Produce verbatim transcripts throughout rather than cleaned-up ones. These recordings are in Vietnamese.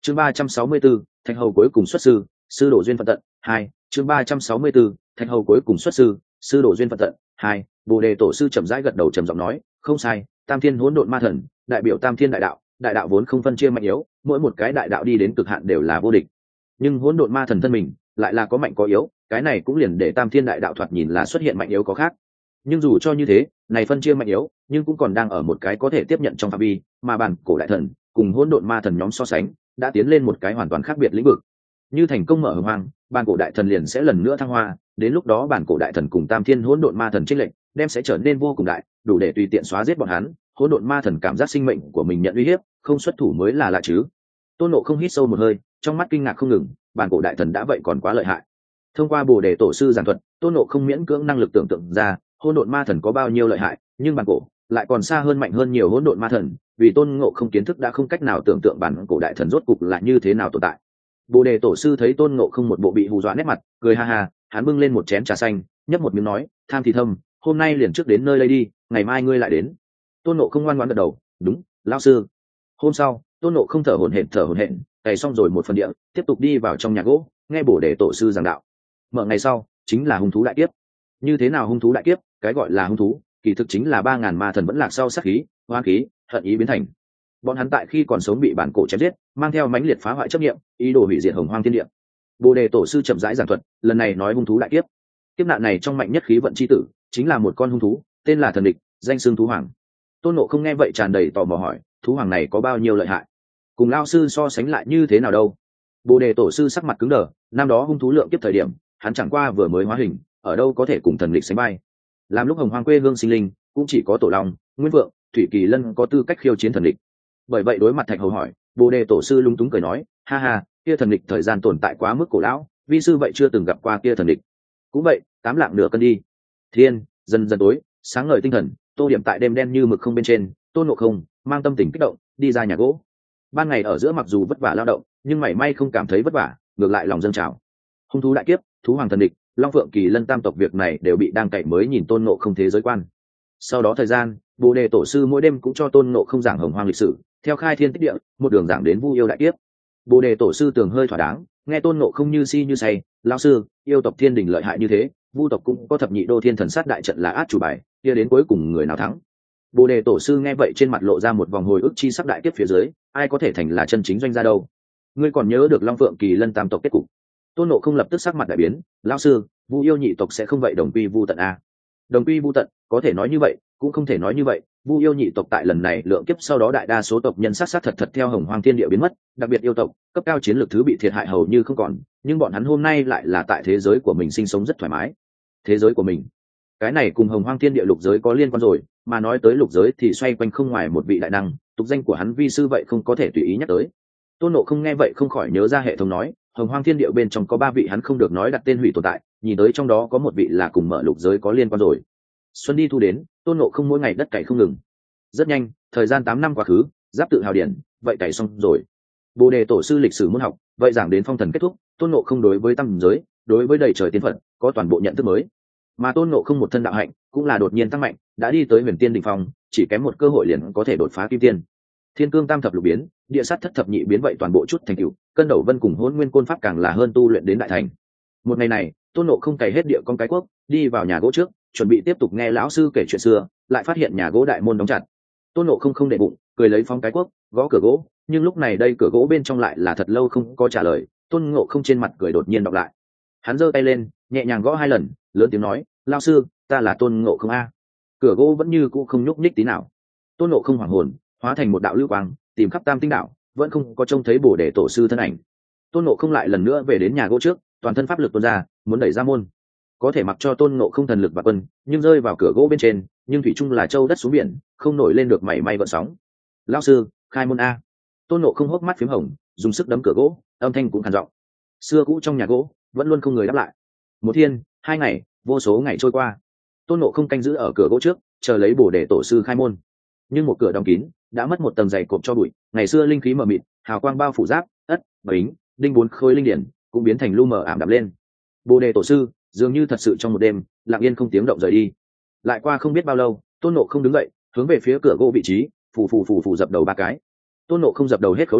chương ba trăm sáu mươi 3, thạch hầu cuối cùng xuất sư, sư đổ duyên phận tận hai. chương ba trăm sáu mươi 3, thạch hầu cuối cùng xuất sư, sư đổ duyên phận tận hai. Bồ đề tổ sư chậm rãi gật đầu trầm giọng nói, không sai, tam thiên hỗn độn ma thần đại biểu tam thiên đại đạo, đại đạo vốn không phân chia mạnh yếu, mỗi một cái đại đạo đi đến cực hạn đều là vô địch, nhưng hỗn độn ma thần thân mình lại là có mạnh có yếu, cái này cũng liền để tam thiên đại đạo thoạt nhìn là xuất hiện mạnh yếu có khác. Nhưng dù cho như thế, này phân chia mạnh yếu nhưng cũng còn đang ở một cái có thể tiếp nhận trong phạm vi, mà bản cổ đại thần cùng hỗn độn ma thần nhóm so sánh đã tiến lên một cái hoàn toàn khác biệt lĩnh vực. Như thành công mở hồng hoang, bản cổ đại thần liền sẽ lần nữa thăng hoa, đến lúc đó bản cổ đại thần cùng tam thiên hỗn độn ma thần chênh lệch đem sẽ trở nên vô cùng đại, đủ để tùy tiện xóa giết bọn hắn. Hỗn độn ma thần cảm giác sinh mệnh của mình nhận uy hiếp, không xuất thủ mới là lạ chứ. Tôn Ngộ không hít sâu một hơi, trong mắt kinh ngạc không ngừng, bản cổ đại thần đã vậy còn quá lợi hại. Thông qua Bồ đề tổ sư giảng thuật, Tôn Ngộ không miễn cưỡng năng lực tưởng tượng ra hỗn độn ma thần có bao nhiêu lợi hại, nhưng bản cổ lại còn xa hơn mạnh hơn nhiều hỗn độn ma thần, vì Tôn Ngộ không kiến thức đã không cách nào tưởng tượng bản cổ đại thần rốt cục là như thế nào tồn tại. Bồ đề tổ sư thấy Tôn Ngộ không một bộ bị hù dọa nét mặt, cười ha ha, hắn bưng lên một chén trà xanh, nhấp một miếng nói, tham thì thâm, hôm nay liền trước đến nơi đây đi, ngày mai ngươi lại đến. Tôn Ngộ không ngoan ngoãn gật đầu, đúng, lão sư. Hôm sau, Tôn Ngộ không thở hổn hển thở hổn hển, cày xong rồi một phần địa, tiếp tục đi vào trong nhà gỗ, nghe Bồ đề tổ sư giảng đạo. Mở ngày sau chính là hung thú đại kiếp. Như thế nào hung thú đại kiếp? Cái gọi là hung thú kỳ thực chính là ba ngàn ma thần vẫn lạc sau sát khí, hoán khí, hận ý biến thành. Bọn hắn tại khi còn sống bị bản cổ chém giết, mang theo mãnh liệt phá hoại chấp niệm, ý đồ hủy diệt hồng hoang thiên địa. Bồ đề tổ sư chậm rãi giảng thuật, lần này nói hung thú đại kiếp. Kiếp nạn này trong mạnh nhất khí vận chi tử chính là một con hung thú, tên là thần địch, danh xưng thú hoàng. Tôn Ngộ không nghe vậy tràn đầy tò mò hỏi, thú hoàng này có bao nhiêu lợi hại, cùng lao sư so sánh lại như thế nào đâu? Bồ đề tổ sư sắc mặt cứng đờ, năm đó hung thú lượng kiếp thời điểm hắn chẳng qua vừa mới hóa hình, ở đâu có thể cùng thần địch sánh vai. Làm lúc hồng hoang quê hương sinh linh cũng chỉ có tổ long, nguyên vượng, thủy kỳ lân có tư cách khiêu chiến thần địch. Bởi vậy đối mặt thạch hầu hỏi, Bồ đề tổ sư lung túng cười nói, ha ha, kia thần địch thời gian tồn tại quá mức cổ lão, vi sư vậy chưa từng gặp qua kia thần địch. Cũng vậy, tám lạng nửa cân đi. Thiên dần dần tối, sáng ngời tinh thần, tô điểm tại đêm đen như mực không bên trên. Tôn Ngộ không mang tâm tình kích động đi ra nhà gỗ. Ban ngày ở giữa mặc dù vất vả lao động, nhưng mảy may không cảm thấy vất vả, ngược lại lòng dâng trào. Hung thú đại kiếp, thú hoàng thần địch, long phượng kỳ lân tam tộc, việc này đều bị đang cậy mới nhìn Tôn Ngộ không thế giới quan. Sau đó thời gian, Bồ đề tổ sư mỗi đêm cũng cho Tôn Ngộ không giảng hồng hoang lịch sử, theo khai thiên tích địa, một đường giảng đến vu yêu đại kiếp. Bồ đề tổ sư tường hơi thỏa đáng, nghe Tôn Ngộ không như si như say, lão sư, yêu tộc thiên đình lợi hại như thế, vu tộc cũng có thập nhị đô thiên thần sát đại trận là át chủ bài, kia đến cuối cùng người nào thắng? Bồ đề tổ sư nghe vậy trên mặt lộ ra một vòng hồi ức chi sắc, đại kiếp phía dưới ai có thể thành là chân chính doanh gia đâu? Ngươi còn nhớ được long phượng kỳ lân tam tộc kết cục? Tôn Ngộ không lập tức sắc mặt đại biến, lão sư, vu yêu nhị tộc sẽ không vậy đồng quy vu tận à? Đồng quy vu tận, có thể nói như vậy, cũng không thể nói như vậy. Vu yêu nhị tộc tại lần này lượng kiếp sau đó đại đa số tộc nhân sát sát thật thật theo hồng hoang thiên địa biến mất, đặc biệt yêu tộc cấp cao chiến lược thứ bị thiệt hại hầu như không còn, nhưng bọn hắn hôm nay lại là tại thế giới của mình sinh sống rất thoải mái. Thế giới của mình, cái này cùng hồng hoang thiên địa lục giới có liên quan rồi, mà nói tới lục giới thì xoay quanh không ngoài một vị đại năng, tục danh của hắn vi sư vậy không có thể tùy ý nhắc tới. Tôn Ngộ không nghe vậy không khỏi nhớ ra hệ thống nói, hồng hoang thiên địa bên trong có ba vị hắn không được nói đặt tên hủy tồn tại, nhìn tới trong đó có một vị là cùng mở lục giới có liên quan rồi. Xuân đi thu đến, Tôn Ngộ không mỗi ngày đất cày không ngừng. Rất nhanh, thời gian tám năm quá khứ, giáp tự hào điển vậy cày xong rồi. Bồ đề tổ sư lịch sử môn học vậy giảng đến phong thần kết thúc, Tôn Ngộ không đối với tam giới, đối với đầy trời tiên phật có toàn bộ nhận thức mới. Mà Tôn Ngộ không một thân đạo hạnh cũng là đột nhiên tăng mạnh, đã đi tới huyền tiên đỉnh phong, chỉ kém một cơ hội liền có thể đột phá kim tiên. Thiên cương tam thập lục biến, địa sát thất thập nhị biến vậy toàn bộ chút thành tựu, cân đầu vân cùng hỗn nguyên côn pháp càng là hơn tu luyện đến đại thành. Một ngày này, Tôn Ngộ không cày hết địa con cái quốc, đi vào nhà gỗ trước, chuẩn bị tiếp tục nghe lão sư kể chuyện xưa, lại phát hiện nhà gỗ đại môn đóng chặt. Tôn Ngộ không không để bụng, cười lấy phong cái quốc, gõ cửa gỗ, nhưng lúc này đây cửa gỗ bên trong lại là thật lâu không có trả lời. Tôn Ngộ không trên mặt cười đột nhiên đọc lại. Hắn giơ tay lên, nhẹ nhàng gõ hai lần, lớn tiếng nói, lão sư, ta là Tôn Ngộ không a. Cửa gỗ vẫn như cũ không nhúc nhích tí nào. Tôn Ngộ không hoảng hồn, hóa thành một đạo lưu quang, tìm khắp tam tinh đạo, vẫn không có trông thấy Bồ đề tổ sư thân ảnh. Tôn Ngộ không lại lần nữa về đến nhà gỗ trước, toàn thân pháp lực tuôn ra, muốn đẩy ra môn. Có thể mặc cho Tôn Ngộ không thần lực và quân, nhưng rơi vào cửa gỗ bên trên, nhưng thủy chung là châu đất xuống biển, không nổi lên được mảy may gợn sóng. Lão sư, khai môn a. Tôn Ngộ không hốc mắt phím hồng, dùng sức đấm cửa gỗ, âm thanh cũng khàn giọng. Xưa cũ trong nhà gỗ vẫn luôn không người đáp lại. Một thiên, hai ngày, vô số ngày trôi qua, Tôn Ngộ không canh giữ ở cửa gỗ trước, chờ lấy Bồ đề tổ sư khai môn. Nhưng một cửa đóng kín, đã mất một tầng dày cộp cho bụi. Ngày xưa linh khí mờ mịt, hào quang bao phủ giáp, ất, bính, đinh bốn khối linh điển cũng biến thành lu mờ ảm đạm lên. Bồ đề tổ sư dường như thật sự trong một đêm lặng yên không tiếng động rời đi. Lại qua không biết bao lâu, Tôn Ngộ không đứng dậy, hướng về phía cửa gỗ vị trí, phù phù phù phù dập đầu ba cái. Tôn Ngộ không dập đầu hết khấu đầu,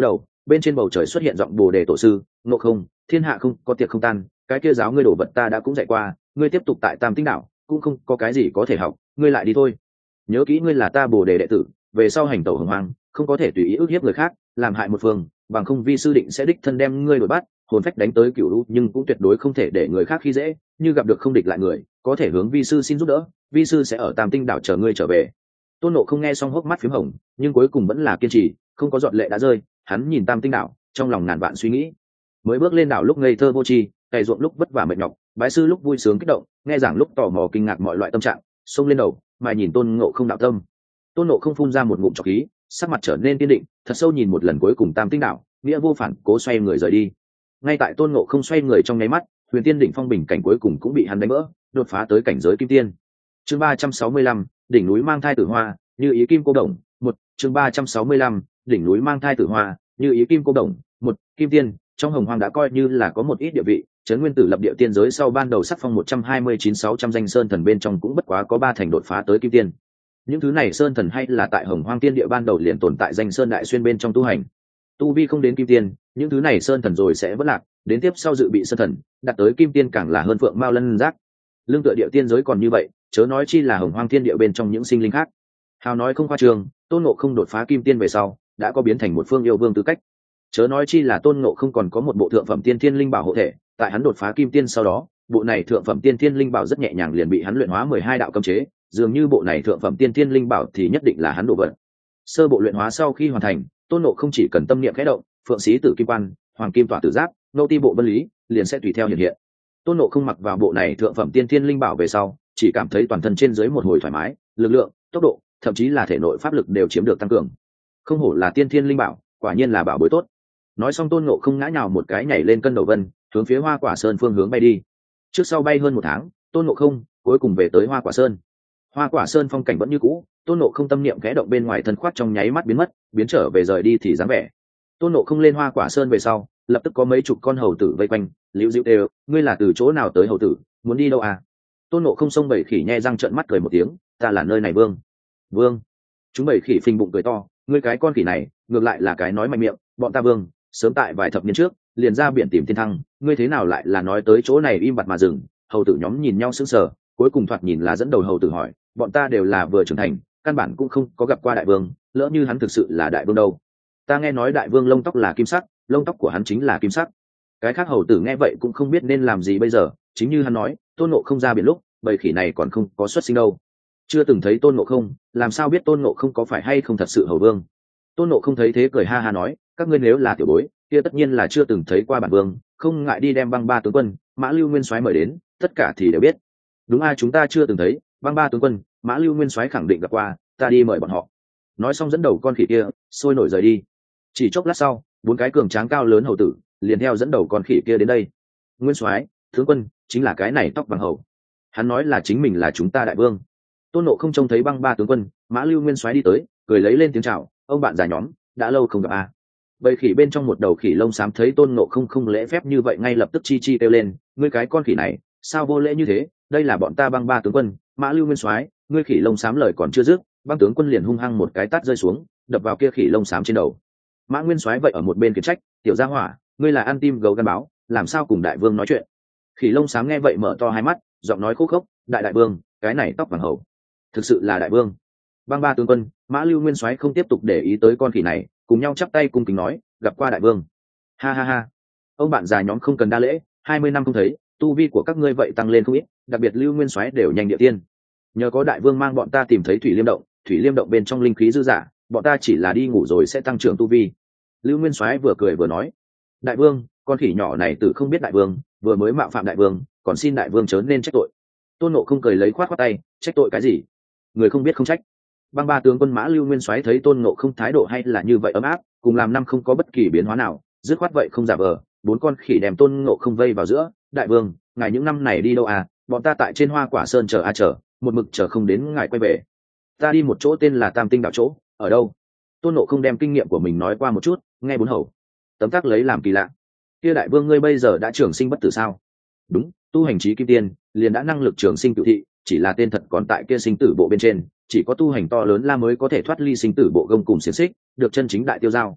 bên trên bầu trời xuất hiện giọng bồ đề tổ sư: Ngộ không, thiên hạ không có tiệc không tan, cái kia giáo ngươi đổ vật ta đã cũng dạy qua, ngươi tiếp tục tại tam tinh đảo cũng không có cái gì có thể học, ngươi lại đi thôi. Nhớ kỹ ngươi là ta bồ đề đệ tử, về sau hành tẩu hồng hoang không có thể tùy ý ức hiếp người khác, làm hại một phương, bằng không vi sư định sẽ đích thân đem ngươi đuổi bắt, hồn phách đánh tới cửu lũ, nhưng cũng tuyệt đối không thể để người khác khi dễ, như gặp được không địch lại người, có thể hướng vi sư xin giúp đỡ, vi sư sẽ ở tam tinh đảo chờ ngươi trở về. Tôn Nộ không nghe xong hốc mắt phím hồng, nhưng cuối cùng vẫn là kiên trì, không có giọt lệ đã rơi. Hắn nhìn tam tinh đảo, trong lòng ngàn vạn suy nghĩ. Mới bước lên đảo lúc ngây thơ vô tri, cày ruộng lúc vất vả mệt nhọc, bái sư lúc vui sướng kích động, nghe giảng lúc tò mò kinh ngạc mọi loại tâm trạng, xông lên đầu mà nhìn Tôn Ngộ không đạo tâm. Tôn Nộ không phun ra một ngụm trọc khí, sắc mặt trở nên kiên định, thật sâu nhìn một lần cuối cùng tam tinh đảo, nghĩa vô phản cố xoay người rời đi. Ngay tại Tôn Ngộ không xoay người trong nháy mắt, huyền tiên đỉnh phong bình cảnh cuối cùng cũng bị hắn đánh vỡ, đột phá tới cảnh giới kim tiên. Chương ba trăm sáu mươi lăm, đỉnh núi mang thai tử hoa, như ý kim cô đồng. Một, chương ba trăm sáu mươi lăm, đỉnh núi mang thai tử hoa, như ý kim cô đồng. Một, kim tiên trong hồng hoang đã coi như là có một ít địa vị, trấn nguyên tử lập địa tiên giới sau ban đầu sắc phong một trăm hai mươi chín sáu trăm danh sơn thần bên trong cũng bất quá có ba thành đột phá tới kim tiên. Những thứ này sơn thần hay là tại hồng hoang tiên địa ban đầu liền tồn tại danh sơn đại xuyên bên trong tu hành, tu vi không đến kim tiên, những thứ này sơn thần rồi sẽ vất lạc, đến tiếp sau dự bị sơn thần đạt tới kim tiên càng là hơn phượng mao lân giác. Lương tựa địa tiên giới còn như vậy, chớ nói chi là hồng hoang thiên địa bên trong những sinh linh khác. Hào nói không khoa trương, Tôn Ngộ không đột phá kim tiên về sau đã có biến thành một phương yêu vương tư cách, chớ nói chi là Tôn Ngộ không còn có một bộ thượng phẩm tiên thiên linh bảo hộ thể. Tại hắn đột phá kim tiên sau đó, bộ này thượng phẩm tiên thiên linh bảo rất nhẹ nhàng liền bị hắn luyện hóa mười hai đạo cấm chế, dường như bộ này thượng phẩm tiên thiên linh bảo thì nhất định là hắn độ vận. Sơ bộ luyện hóa sau khi hoàn thành, Tôn Ngộ không chỉ cần tâm niệm khẽ động, phượng sĩ tử kim quan, hoàng kim tỏa tử giáp, nô ti bộ vân lý liền sẽ tùy theo hiện hiện. Tôn Ngộ không mặc vào bộ này thượng phẩm tiên thiên linh bảo về sau, chỉ cảm thấy toàn thân trên dưới một hồi thoải mái, lực lượng, tốc độ, thậm chí là thể nội pháp lực đều chiếm được tăng cường. Không hổ là tiên thiên linh bảo, quả nhiên là bảo bối tốt. Nói xong, Tôn Ngộ không ngã nhào một cái nhảy lên cân đầu vân, hướng phía Hoa Quả Sơn phương hướng bay đi. Trước sau bay hơn một tháng, Tôn Ngộ không cuối cùng về tới Hoa Quả Sơn. Hoa Quả Sơn phong cảnh vẫn như cũ, Tôn Ngộ không tâm niệm khẽ động bên ngoài thân khoát trong nháy mắt biến mất, biến trở về rời đi thì dáng vẻ. Tôn Ngộ không lên Hoa Quả Sơn về sau, lập tức có mấy chục con hầu tử vây quanh, liễu dịu đều, ngươi là từ chỗ nào tới hầu tử, muốn đi đâu à? Tôn Ngộ không xông bảy khỉ nhe răng trợn mắt cười một tiếng, ta là nơi này vương. Vương? Chúng bảy khỉ phình bụng cười to, ngươi cái con khỉ này, ngược lại là cái nói mạnh miệng, bọn ta vương, sớm tại vài thập niên trước, liền ra biển tìm thiên thăng, ngươi thế nào lại là nói tới chỗ này im bặt mà dừng? Hầu tử nhóm nhìn nhau sững sờ, cuối cùng thoạt nhìn là dẫn đầu hầu tử hỏi, bọn ta đều là vừa trưởng thành, căn bản cũng không có gặp qua đại vương, lỡ như hắn thực sự là đại vương đâu? Ta nghe nói đại vương lông tóc là kim sắc, lông tóc của hắn chính là kim sắc. Cái khác hầu tử nghe vậy cũng không biết nên làm gì bây giờ, chính như hắn nói, Tôn Ngộ không ra biển lúc bầy khỉ này còn không có xuất sinh đâu, chưa từng thấy Tôn Ngộ không, làm sao biết Tôn Ngộ không có phải hay không thật sự hầu vương? Tôn Ngộ không thấy thế cười ha ha nói, các ngươi nếu là tiểu bối kia tất nhiên là chưa từng thấy qua bản vương, không ngại đi đem băng ba tướng quân Mã Lưu Nguyên Soái mời đến, tất cả thì đều biết. Đúng, ai chúng ta chưa từng thấy, băng ba tướng quân Mã Lưu Nguyên Soái khẳng định gặp qua, ta đi mời bọn họ. Nói xong dẫn đầu con khỉ kia sôi nổi rời đi. Chỉ chốc lát sau, bốn cái cường tráng cao lớn hầu tử liền theo dẫn đầu con khỉ kia đến đây. Nguyên Soái, tướng quân chính là cái này tóc vàng hầu, hắn nói là chính mình là chúng ta đại vương. Tôn Ngộ không trông thấy băng ba tướng quân Mã Lưu Nguyên Soái đi tới, cười lấy lên tiếng chào, ông bạn già nhóm, đã lâu không gặp a. À. Bầy khỉ bên trong một đầu khỉ lông xám thấy Tôn Ngộ không không lễ phép như vậy ngay lập tức chi chi kêu lên, ngươi cái con khỉ này sao vô lễ như thế, đây là bọn ta băng ba tướng quân Mã Lưu Nguyên Soái. Ngươi khỉ lông xám lời còn chưa dứt, băng tướng quân liền hung hăng một cái tát rơi xuống, đập vào kia khỉ lông xám trên đầu. Mã Nguyên Soái vậy ở một bên khiển trách, tiểu gia hỏa, ngươi là ăn tim gấu gan báo, làm sao cùng đại vương nói chuyện? Khỉ lông xám nghe vậy mở to hai mắt, giọng nói khô khốc, đại đại vương, cái này tóc vàng hầu thực sự là đại vương. Băng ba tướng quân Mã Lưu Nguyên Soái không tiếp tục để ý tới con khỉ này, cùng nhau chắp tay cung kính nói, gặp qua đại vương. Ha ha ha, ông bạn già nhóm không cần đa lễ, hai mươi năm không thấy, tu vi của các ngươi vậy tăng lên không ít, đặc biệt Lưu Nguyên Soái đều nhanh địa tiên. Nhờ có đại vương mang bọn ta tìm thấy thủy liêm động, thủy liêm động bên trong linh khí dư dả, bọn ta chỉ là đi ngủ rồi sẽ tăng trưởng tu vi. Lưu Nguyên Soái vừa cười vừa nói, đại vương, con khỉ nhỏ này tự không biết đại vương, vừa mới mạo phạm đại vương, còn xin đại vương chớ nên trách tội. Tôn Ngộ không cười lấy khoát khoát tay, trách tội cái gì? Người không biết không trách. Băng ba tướng quân Mã Lưu Nguyên Soái thấy Tôn Ngộ không thái độ hay là như vậy ấm áp, cùng làm năm không có bất kỳ biến hóa nào, dứt khoát vậy không giả vờ, bốn con khỉ đem Tôn Ngộ không vây vào giữa. Đại vương, ngài những năm này đi đâu à? Bọn ta tại trên Hoa Quả Sơn chờ a chờ, một mực chờ không đến ngài quay về. Ta đi một chỗ tên là Tam Tinh Đạo chỗ, ở đâu? Tôn Ngộ không đem kinh nghiệm của mình nói qua một chút, nghe bốn hầu tấm tắc lấy làm kỳ lạ. Kia đại vương ngươi bây giờ đã trường sinh bất tử sao? Đúng, tu hành trí kim tiên, liền đã năng lực trường sinh cửu thị, chỉ là tên thật còn tại kia sinh tử bộ bên trên, chỉ có tu hành to lớn la mới có thể thoát ly sinh tử bộ gông cùng xiềng xích, được chân chính đại tiêu giao.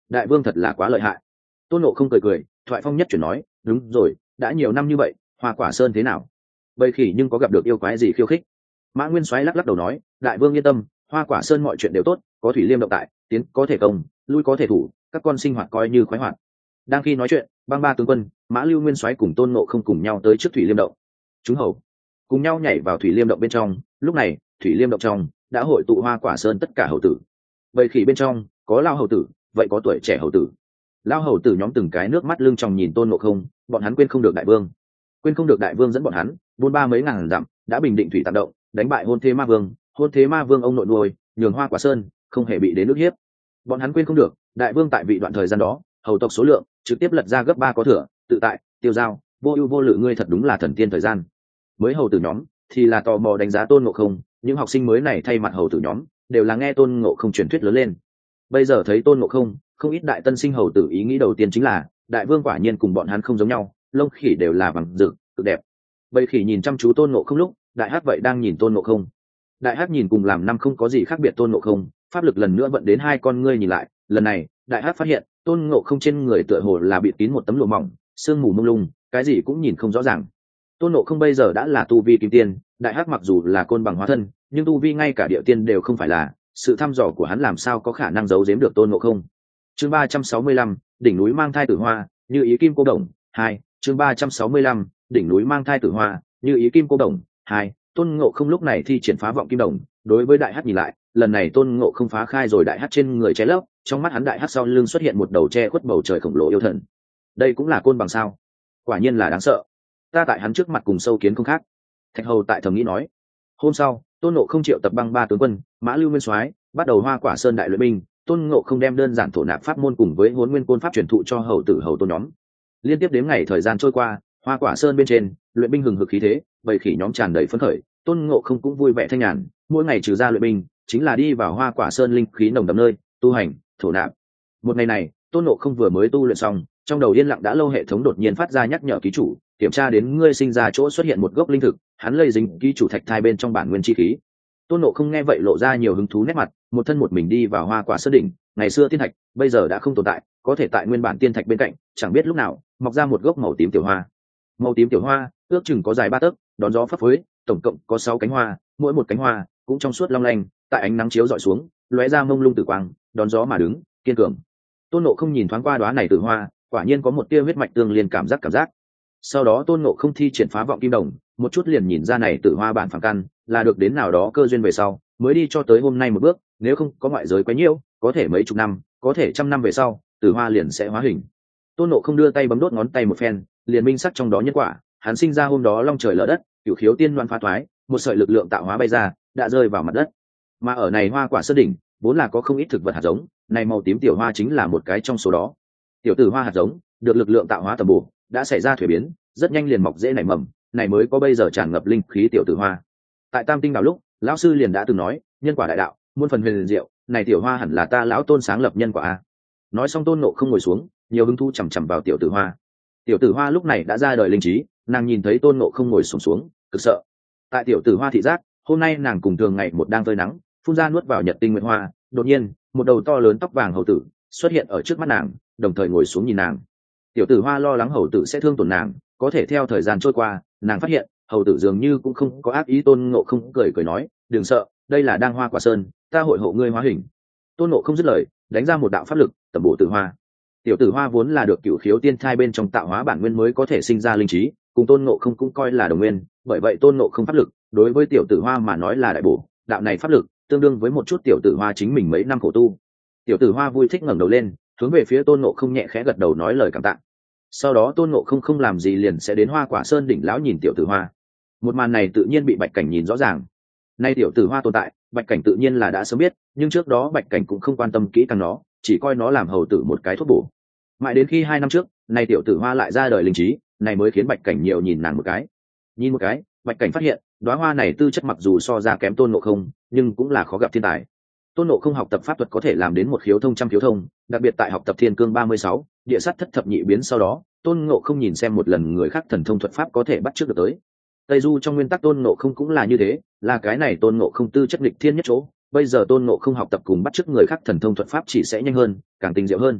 đại vương thật là quá lợi hại. Tôn Ngộ không cười cười, thoại phong nhất chuyển nói, đúng rồi, đã nhiều năm như vậy, Hoa Quả Sơn thế nào? Bầy khỉ nhưng có gặp được yêu quái gì khiêu khích? Mã Nguyên Soái lắc lắc đầu nói, đại vương yên tâm, Hoa Quả Sơn mọi chuyện đều tốt, có thủy liêm động tại, tiến có thể công, lui có thể thủ, các con sinh hoạt coi như khoái hoạt. Đang khi nói chuyện, băng ba tướng quân, Mã Lưu Nguyên Soái cùng Tôn Ngộ không cùng nhau tới trước thủy liêm động. Chúng hầu cùng nhau nhảy vào thủy liêm động bên trong. Lúc này, thủy liêm động trong đã hội tụ Hoa Quả Sơn tất cả hầu tử. Bầy khỉ bên trong có lao hầu tử, vậy có tuổi trẻ hầu tử. Lao hầu tử nhóm từng cái nước mắt lưng tròng nhìn Tôn Ngộ không, bọn hắn quên không được đại vương, quên không được đại vương dẫn bọn hắn buôn ba mấy ngàn dặm, đã bình định thủy tạm động, đánh bại Hôn Thế Ma Vương, Hôn Thế Ma Vương ông nội nuôi, nhường Hoa Quả Sơn không hề bị đến nước hiếp. Bọn hắn quên không được, đại vương tại vị đoạn thời gian đó, hầu tộc số lượng trực tiếp lật ra gấp ba có thừa, tự tại, tiêu dao, vô ưu vô lự, ngươi thật đúng là thần tiên thời gian. Mới hầu tử nhóm thì là tò mò đánh giá Tôn Ngộ không, những học sinh mới này thay mặt hầu tử nhóm đều là nghe Tôn Ngộ không truyền thuyết lớn lên. Bây giờ thấy Tôn Ngộ không, không ít đại tân sinh hầu tử ý nghĩ đầu tiên chính là, đại vương quả nhiên cùng bọn hắn không giống nhau, lông khỉ đều là vàng rực, cực đẹp. Bầy khỉ nhìn chăm chú Tôn Ngộ không lúc, đại hắc vậy đang nhìn Tôn Ngộ không. Đại hắc nhìn cùng làm năm không có gì khác biệt Tôn Ngộ không, pháp lực lần nữa vận đến hai con ngươi nhìn lại, lần này đại hắc phát hiện Tôn Ngộ không trên người tựa hồ là bịt kín một tấm lụa mỏng, sương mù mông lung, cái gì cũng nhìn không rõ ràng. Tôn Ngộ không bây giờ đã là tu vi kim tiên, đại hắc mặc dù là côn bằng hóa thân, nhưng tu vi ngay cả địa tiên đều không phải là, sự thăm dò của hắn làm sao có khả năng giấu giếm được Tôn Ngộ không. Chương ba trăm sáu mươi lăm, đỉnh núi mang thai tử hoa, như ý kim cô đồng. Hai, chương ba trăm sáu mươi lăm, đỉnh núi mang thai tử hoa, như ý kim cô đồng. Hai, Tôn Ngộ không lúc này thi triển phá vọng kim đồng, đối với đại hắc nhìn lại, lần này Tôn Ngộ không phá khai rồi đại hắc trên người che lấp, trong mắt hắn đại hắc sau lưng xuất hiện một đầu che khuất bầu trời khổng lồ yêu thần. Đây cũng là côn bằng sao? Quả nhiên là đáng sợ. Ta tại hắn trước mặt cùng sâu kiến không khác. Thạch hầu tại thầm nghĩ nói. Hôm sau, Tôn Ngộ không triệu tập băng ba tướng quân, Mã Lưu Nguyên Soái, bắt đầu Hoa Quả Sơn đại luyện binh. Tôn Ngộ không đem đơn giản thổ nạp pháp môn cùng với Hỗn Nguyên Côn pháp truyền thụ cho hầu tử hầu tôn nhóm. Liên tiếp đến ngày thời gian trôi qua, Hoa Quả Sơn bên trên luyện binh hừng hực khí thế, bầy khỉ nhóm tràn đầy phấn khởi. Tôn Ngộ không cũng vui vẻ thanh nhàn, mỗi ngày trừ ra luyện binh, chính là đi vào Hoa Quả Sơn linh khí nồng đậm nơi tu hành thổ nạp. Một ngày này, Tôn Ngộ không vừa mới tu luyện xong, trong đầu yên lặng đã lâu hệ thống đột nhiên phát ra nhắc nhở ký chủ, kiểm tra đến ngươi sinh ra chỗ xuất hiện một gốc linh thực, hắn lây dính ký chủ thạch thai bên trong bản nguyên chi khí. Tôn Ngộ không nghe vậy lộ ra nhiều hứng thú nét mặt, một thân một mình đi vào Hoa Quả Sơn đỉnh. Ngày xưa tiên thạch bây giờ đã không tồn tại, có thể tại nguyên bản tiên thạch bên cạnh, chẳng biết lúc nào mọc ra một gốc màu tím tiểu hoa. Màu tím tiểu hoa ước chừng có dài ba tấc, đón gió phấp phới, tổng cộng có sáu cánh hoa, mỗi một cánh hoa cũng trong suốt long lanh, tại ánh nắng chiếu rọi xuống, lóe ra mông lung tử quang, đón gió mà đứng, kiên cường. Tôn Ngộ không nhìn thoáng qua đóa này tử hoa, quả nhiên có một tia huyết mạch tương liên cảm giác cảm giác. Sau đó Tôn Ngộ không thi triển phá vọng kim đồng, một chút liền nhìn ra này tử hoa bản phàm căn, là được đến nào đó cơ duyên về sau, mới đi cho tới hôm nay một bước, nếu không có ngoại giới quá nhiều, có thể mấy chục năm, có thể trăm năm về sau, tử hoa liền sẽ hóa hình. Tôn Ngộ không đưa tay bấm đốt ngón tay một phen, liền minh sắc trong đó nhân quả, hắn sinh ra hôm đó long trời lở đất, cửu khiếu tiên loan phá thoái, một sợi lực lượng tạo hóa bay ra, đã rơi vào mặt đất. Mà ở này Hoa Quả Sơn đỉnh, vốn là có không ít thực vật hạt giống, này màu tím tiểu hoa chính là một cái trong số đó. Tiểu tử hoa hạt giống, được lực lượng tạo hóa tầm bổ, đã xảy ra thuế biến, rất nhanh liền mọc dễ nảy mầm, này mới có bây giờ tràn ngập linh khí tiểu tử hoa. Tại Tam Tinh Đạo lúc, lão sư liền đã từng nói, nhân quả đại đạo, muôn phần huyền diệu, này tiểu hoa hẳn là ta lão Tôn sáng lập nhân quả a. Nói xong Tôn Ngộ không ngồi xuống, nhiều hứng thú chằm chằm vào tiểu tử hoa. Tiểu tử hoa lúc này đã ra đời linh trí, nàng nhìn thấy Tôn Ngộ không ngồi xổm xuống, xuống, cực sợ. Tại tiểu tử hoa thị giác, hôm nay nàng cùng thường ngày một đang phơi nắng, phun ra nuốt vào nhật tinh nguyệt hoa, đột nhiên, một đầu to lớn tóc vàng hầu tử xuất hiện ở trước mắt nàng, đồng thời ngồi xuống nhìn nàng. Tiểu tử hoa lo lắng hầu tử sẽ thương tổn nàng, có thể theo thời gian trôi qua, nàng phát hiện hầu tử dường như cũng không có ác ý. Tôn Ngộ không cười cười nói, đừng sợ, đây là đang Hoa Quả Sơn, ta hội hộ ngươi hóa hình. Tôn Ngộ không dứt lời, đánh ra một đạo pháp lực tầm bổ tử hoa. Tiểu tử hoa vốn là được cửu khiếu tiên thai bên trong tạo hóa bản nguyên mới có thể sinh ra linh trí, cùng Tôn Ngộ không cũng coi là đồng nguyên, bởi vậy Tôn Ngộ không pháp lực đối với tiểu tử hoa mà nói là đại bổ, đạo này pháp lực tương đương với một chút tiểu tử hoa chính mình mấy năm khổ tu. Tiểu tử hoa vui thích ngẩng đầu lên, hướng về phía Tôn Ngộ không nhẹ khẽ gật đầu nói lời cảm tạ. Sau đó Tôn Ngộ không không làm gì liền sẽ đến Hoa Quả Sơn đỉnh lão nhìn tiểu tử hoa. Một màn này tự nhiên bị Bạch Cảnh nhìn rõ ràng. Nay tiểu tử hoa tồn tại, Bạch Cảnh tự nhiên là đã sớm biết, nhưng trước đó Bạch Cảnh cũng không quan tâm kỹ càng nó, chỉ coi nó làm hầu tử một cái thuốc bổ. Mãi đến khi hai năm trước, nay tiểu tử hoa lại ra đời linh trí, này mới khiến Bạch Cảnh nhiều nhìn nàng một cái. Nhìn một cái, Bạch Cảnh phát hiện, đóa hoa này tư chất mặc dù so ra kém Tôn Ngộ không, nhưng cũng là khó gặp thiên tài. Tôn Ngộ không học tập pháp thuật có thể làm đến một khiếu thông trăm khiếu thông, đặc biệt tại học tập Thiên Cương ba mươi sáu, Địa Sát thất thập nhị biến sau đó, Tôn Ngộ không nhìn xem một lần người khác thần thông thuật pháp có thể bắt chước được tới. Tây Du trong nguyên tắc Tôn Ngộ không cũng là như thế, là cái này Tôn Ngộ không tư chất nghịch thiên nhất chỗ, bây giờ Tôn Ngộ không học tập cùng bắt chước người khác thần thông thuật pháp chỉ sẽ nhanh hơn, càng tinh diệu hơn.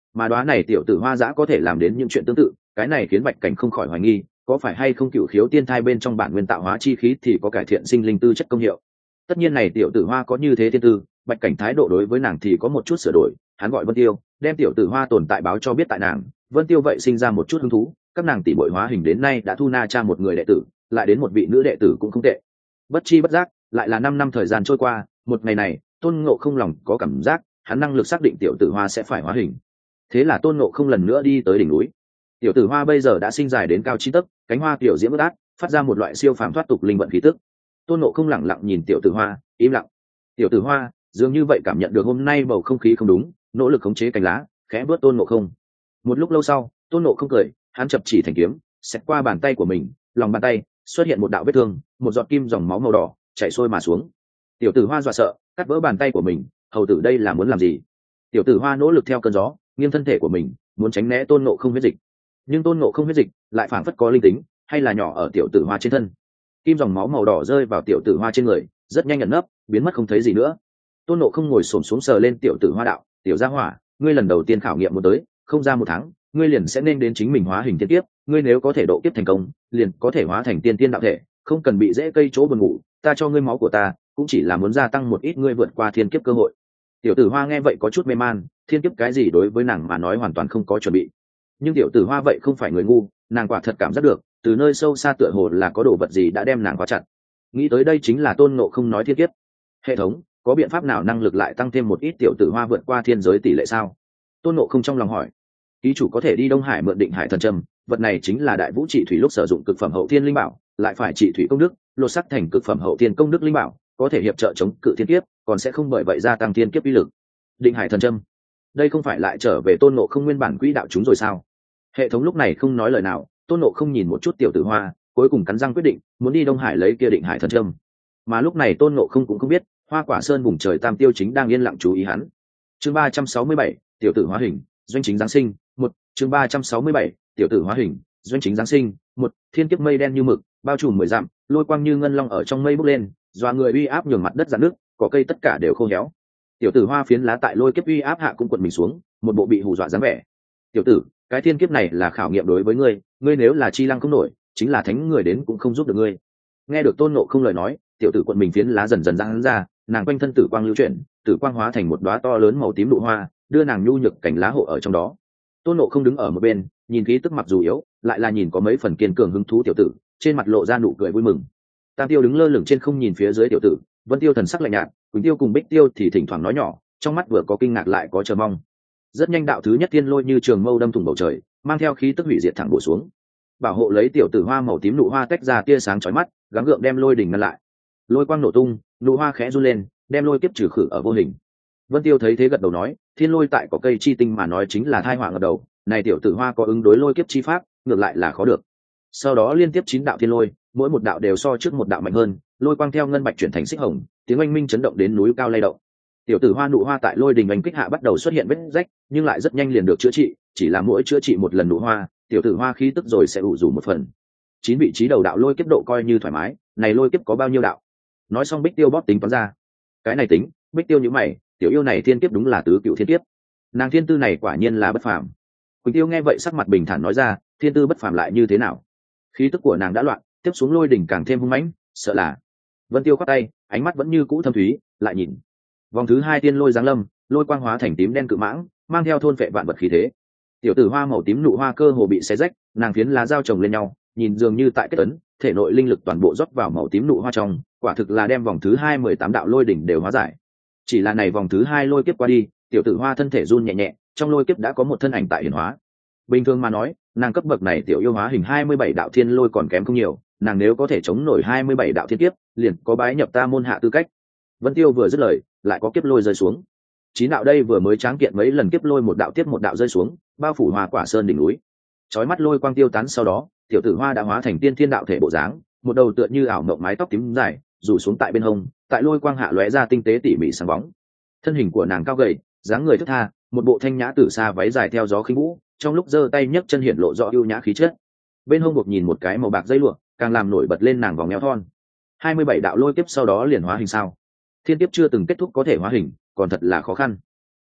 mà đoá này tiểu tử hoa giã có thể làm đến những chuyện tương tự, cái này khiến bạch cảnh không khỏi hoài nghi có phải hay không cựu khiếu tiên thai bên trong bản nguyên tạo hóa chi khí thì có cải thiện sinh linh tư chất công hiệu. Tất nhiên này tiểu tử hoa có như thế thiên tư, bạch cảnh thái độ đối với nàng thì có một chút sửa đổi. Hắn gọi Vân Tiêu đem tiểu tử hoa tồn tại báo cho biết tại nàng. Vân Tiêu vậy sinh ra một chút hứng thú, các nàng tỷ muội hóa hình đến nay đã thu na cha một người đệ tử, lại đến một vị nữ đệ tử cũng không tệ. Bất chi bất giác lại là năm năm thời gian trôi qua. Một ngày này Tôn Ngộ không lòng có cảm giác hắn năng lực xác định tiểu tử hoa sẽ phải hóa hình. Thế là Tôn Ngộ không lần nữa đi tới đỉnh núi. Tiểu tử hoa bây giờ đã sinh dài đến cao chín tấc, cánh hoa tiểu diễm ướt át, phát ra một loại siêu phàm thoát tục linh vận khí tức. Tôn Ngộ không lẳng lặng nhìn tiểu tử hoa, im lặng. Tiểu tử hoa dường như vậy cảm nhận được hôm nay bầu không khí không đúng, nỗ lực khống chế cánh lá, khẽ bước Tôn Ngộ không. Một lúc lâu sau, Tôn Ngộ không cười, hắn chập chỉ thành kiếm, xẹt qua bàn tay của mình, lòng bàn tay xuất hiện một đạo vết thương, một giọt kim dòng máu màu đỏ chảy xuôi mà xuống. Tiểu tử hoa dọa sợ, cắt vỡ bàn tay của mình, hầu tử đây là muốn làm gì? Tiểu tử hoa nỗ lực theo cơn gió, nghiêng thân thể của mình, muốn tránh né Tôn Ngộ không huyết dịch. Nhưng Tôn Ngộ không huyết dịch lại phảng phất có linh tính, hay là nhỏ ở tiểu tử hoa trên thân. Kim dòng máu màu đỏ rơi vào tiểu tử hoa trên người, rất nhanh ẩn nấp, biến mất không thấy gì nữa. Tôn Ngộ không ngồi xổm xuống sờ lên tiểu tử hoa đạo, tiểu gia hỏa, ngươi lần đầu tiên khảo nghiệm một tới, không ra một tháng, ngươi liền sẽ nên đến chính mình hóa hình tiên kiếp, ngươi nếu có thể độ kiếp thành công, liền có thể hóa thành tiên tiên đạo thể, không cần bị dễ cây chỗ buồn ngủ, ta cho ngươi máu của ta, cũng chỉ là muốn gia tăng một ít ngươi vượt qua thiên kiếp cơ hội. Tiểu tử hoa nghe vậy có chút mê man, thiên kiếp cái gì đối với nàng mà nói hoàn toàn không có chuẩn bị. Nhưng tiểu tử hoa vậy không phải người ngu, nàng quả thật cảm giác được, từ nơi sâu xa tựa hồ là có đồ vật gì đã đem nàng khóa chặt. Nghĩ tới đây chính là Tôn Ngộ không nói thiên kiếp. Hệ thống có biện pháp nào năng lực lại tăng thêm một ít tiểu tử hoa vượt qua thiên giới tỷ lệ sao? Tôn Ngộ không trong lòng hỏi. Ký chủ có thể đi Đông Hải mượn Định Hải thần trâm, vật này chính là đại vũ trị thủy lúc sử dụng cực phẩm hậu thiên linh bảo, lại phải trị thủy công đức, lột sắc thành cực phẩm hậu thiên công đức linh bảo, có thể hiệp trợ chống cự thiên kiếp, còn sẽ không bởi vậy gia tăng thiên kiếp uy lực. Định Hải thần trâm, đây không phải lại trở về Tôn Ngộ không nguyên bản quỹ đạo chúng rồi sao? Hệ thống lúc này không nói lời nào. Tôn Ngộ không nhìn một chút tiểu tử hoa, cuối cùng cắn răng quyết định muốn đi Đông Hải lấy kia Định Hải thần trâm. Mà lúc này Tôn Ngộ không cũng không biết, Hoa Quả Sơn vùng trời Tam Tiêu chính đang yên lặng chú ý hắn. Chương ba trăm sáu mươi bảy, tiểu tử hóa hình, doanh chính giáng sinh. Một, chương ba trăm sáu mươi bảy, tiểu tử hóa hình, doanh chính giáng sinh. Một, thiên kiếp mây đen như mực, bao trùm mười dặm, lôi quang như ngân long ở trong mây bốc lên, doa người uy áp nhường mặt đất rạn nước, cỏ cây tất cả đều khô héo. Tiểu tử hoa phiến lá tại lôi kiếp uy áp hạ cũng quật mình xuống, một bộ bị hù dọa dáng vẻ. Tiểu tử, cái thiên kiếp này là khảo nghiệm đối với ngươi, ngươi nếu là chi lăng không nổi, chính là thánh người đến cũng không giúp được ngươi. Nghe được Tôn Ngộ không lời nói, tiểu tử quận mình phiến lá dần dần giãn ra, nàng quanh thân tử quang lưu chuyển, tử quang hóa thành một đóa to lớn màu tím nụ hoa, đưa nàng nhu nhược cảnh lá hộ ở trong đó. Tôn Ngộ không đứng ở một bên, nhìn khí tức mặc dù yếu, lại là nhìn có mấy phần kiên cường hứng thú tiểu tử, trên mặt lộ ra nụ cười vui mừng. Tam Tiêu đứng lơ lửng trên không nhìn phía dưới tiểu tử, Vân Tiêu thần sắc lạnh nhạt, Quỳnh Tiêu cùng Bích Tiêu thì thỉnh thoảng nói nhỏ, trong mắt vừa có kinh ngạc lại có chờ mong. Rất nhanh đạo thứ nhất tiên lôi như trường mâu đâm thủng bầu trời, mang theo khí tức hủy diệt thẳng bổ xuống. Bảo hộ lấy tiểu tử hoa màu tím nụ hoa tách ra tia sáng chói mắt, gắng gượng đem lôi đỉnh ngăn lại. Lôi quang nổ tung, nụ hoa khẽ run lên, đem lôi kiếp trừ khử ở vô hình. Vân Tiêu thấy thế gật đầu nói, thiên lôi tại có cây chi tinh mà nói chính là thai họa ngập đầu, này tiểu tử hoa có ứng đối lôi kiếp chi pháp, ngược lại là khó được. Sau đó liên tiếp chín đạo thiên lôi, mỗi một đạo đều so trước một đạo mạnh hơn, lôi quang theo ngân bạch chuyển thành xích hồng, tiếng oanh minh chấn động đến núi cao lay động. Tiểu tử hoa nụ hoa tại lôi đình oanh kích hạ bắt đầu xuất hiện vết rách, nhưng lại rất nhanh liền được chữa trị, chỉ là mỗi chữa trị một lần nụ hoa, tiểu tử hoa khí tức rồi sẽ ủ rủ một phần. Chín vị trí đầu đạo lôi kiếp độ coi như thoải mái, này lôi kiếp có bao nhiêu đạo? Nói xong Bích Tiêu bóp tính toán ra. Cái này tính, Bích Tiêu nhíu mày, tiểu yêu này thiên kiếp đúng là tứ cựu thiên kiếp. Nàng thiên tư này quả nhiên là bất phàm. Quỳnh Tiêu nghe vậy sắc mặt bình thản nói ra, thiên tư bất phàm lại như thế nào? Khí tức của nàng đã loạn, tiếp xuống lôi đỉnh càng thêm hung mãnh, sợ là. Vân Tiêu khoát tay, ánh mắt vẫn như cũ thâm thúy, lại nhìn. Vòng thứ hai tiên lôi giáng lâm, lôi quang hóa thành tím đen cự mãng, mang theo thôn phệ vạn vật khí thế. Tiểu tử hoa màu tím nụ hoa cơ hồ bị xé rách, nàng phiến lá dao chồng lên nhau, nhìn dường như tại kết ấn, thể nội linh lực toàn bộ rót vào màu tím nụ hoa trong, quả thực là đem vòng thứ hai mười tám đạo lôi đỉnh đều hóa giải. Chỉ là này vòng thứ hai lôi kiếp qua đi, tiểu tử hoa thân thể run nhẹ nhẹ, trong lôi kiếp đã có một thân ảnh tại hiển hóa. Bình thường mà nói, nàng cấp bậc này tiểu yêu hóa hình hai mươi bảy đạo thiên lôi còn kém không nhiều, nàng nếu có thể chống nổi hai mươi bảy đạo thiên kiếp, liền có bái nhập ta môn hạ tư cách. Vân Tiêu vừa dứt lời, lại có kiếp lôi rơi xuống. Chín đạo đây vừa mới tráng kiện mấy lần kiếp lôi một đạo tiếp một đạo rơi xuống, bao phủ Hoa Quả Sơn đỉnh núi. Chói mắt lôi quang tiêu tán sau đó, tiểu tử hoa đã hóa thành tiên thiên đạo thể bộ dáng, một đầu tựa như ảo mộng mái tóc tím dài, rủ xuống tại bên hông, tại lôi quang hạ lóe ra tinh tế tỉ mỉ sáng bóng. Thân hình của nàng cao gầy, dáng người thướt tha, một bộ thanh nhã tử xa váy dài theo gió khinh vũ, trong lúc giơ tay nhấc chân hiển lộ rõ ưu nhã khí chất. Bên hông buộc nhìn một cái màu bạc dây lụa, càng làm nổi bật lên nàng vòng eo thon. hai mươi bảy đạo lôi kiếp sau đó liền hóa hình sao? Thiên kiếp chưa từng kết thúc có thể hóa hình, còn thật là khó khăn.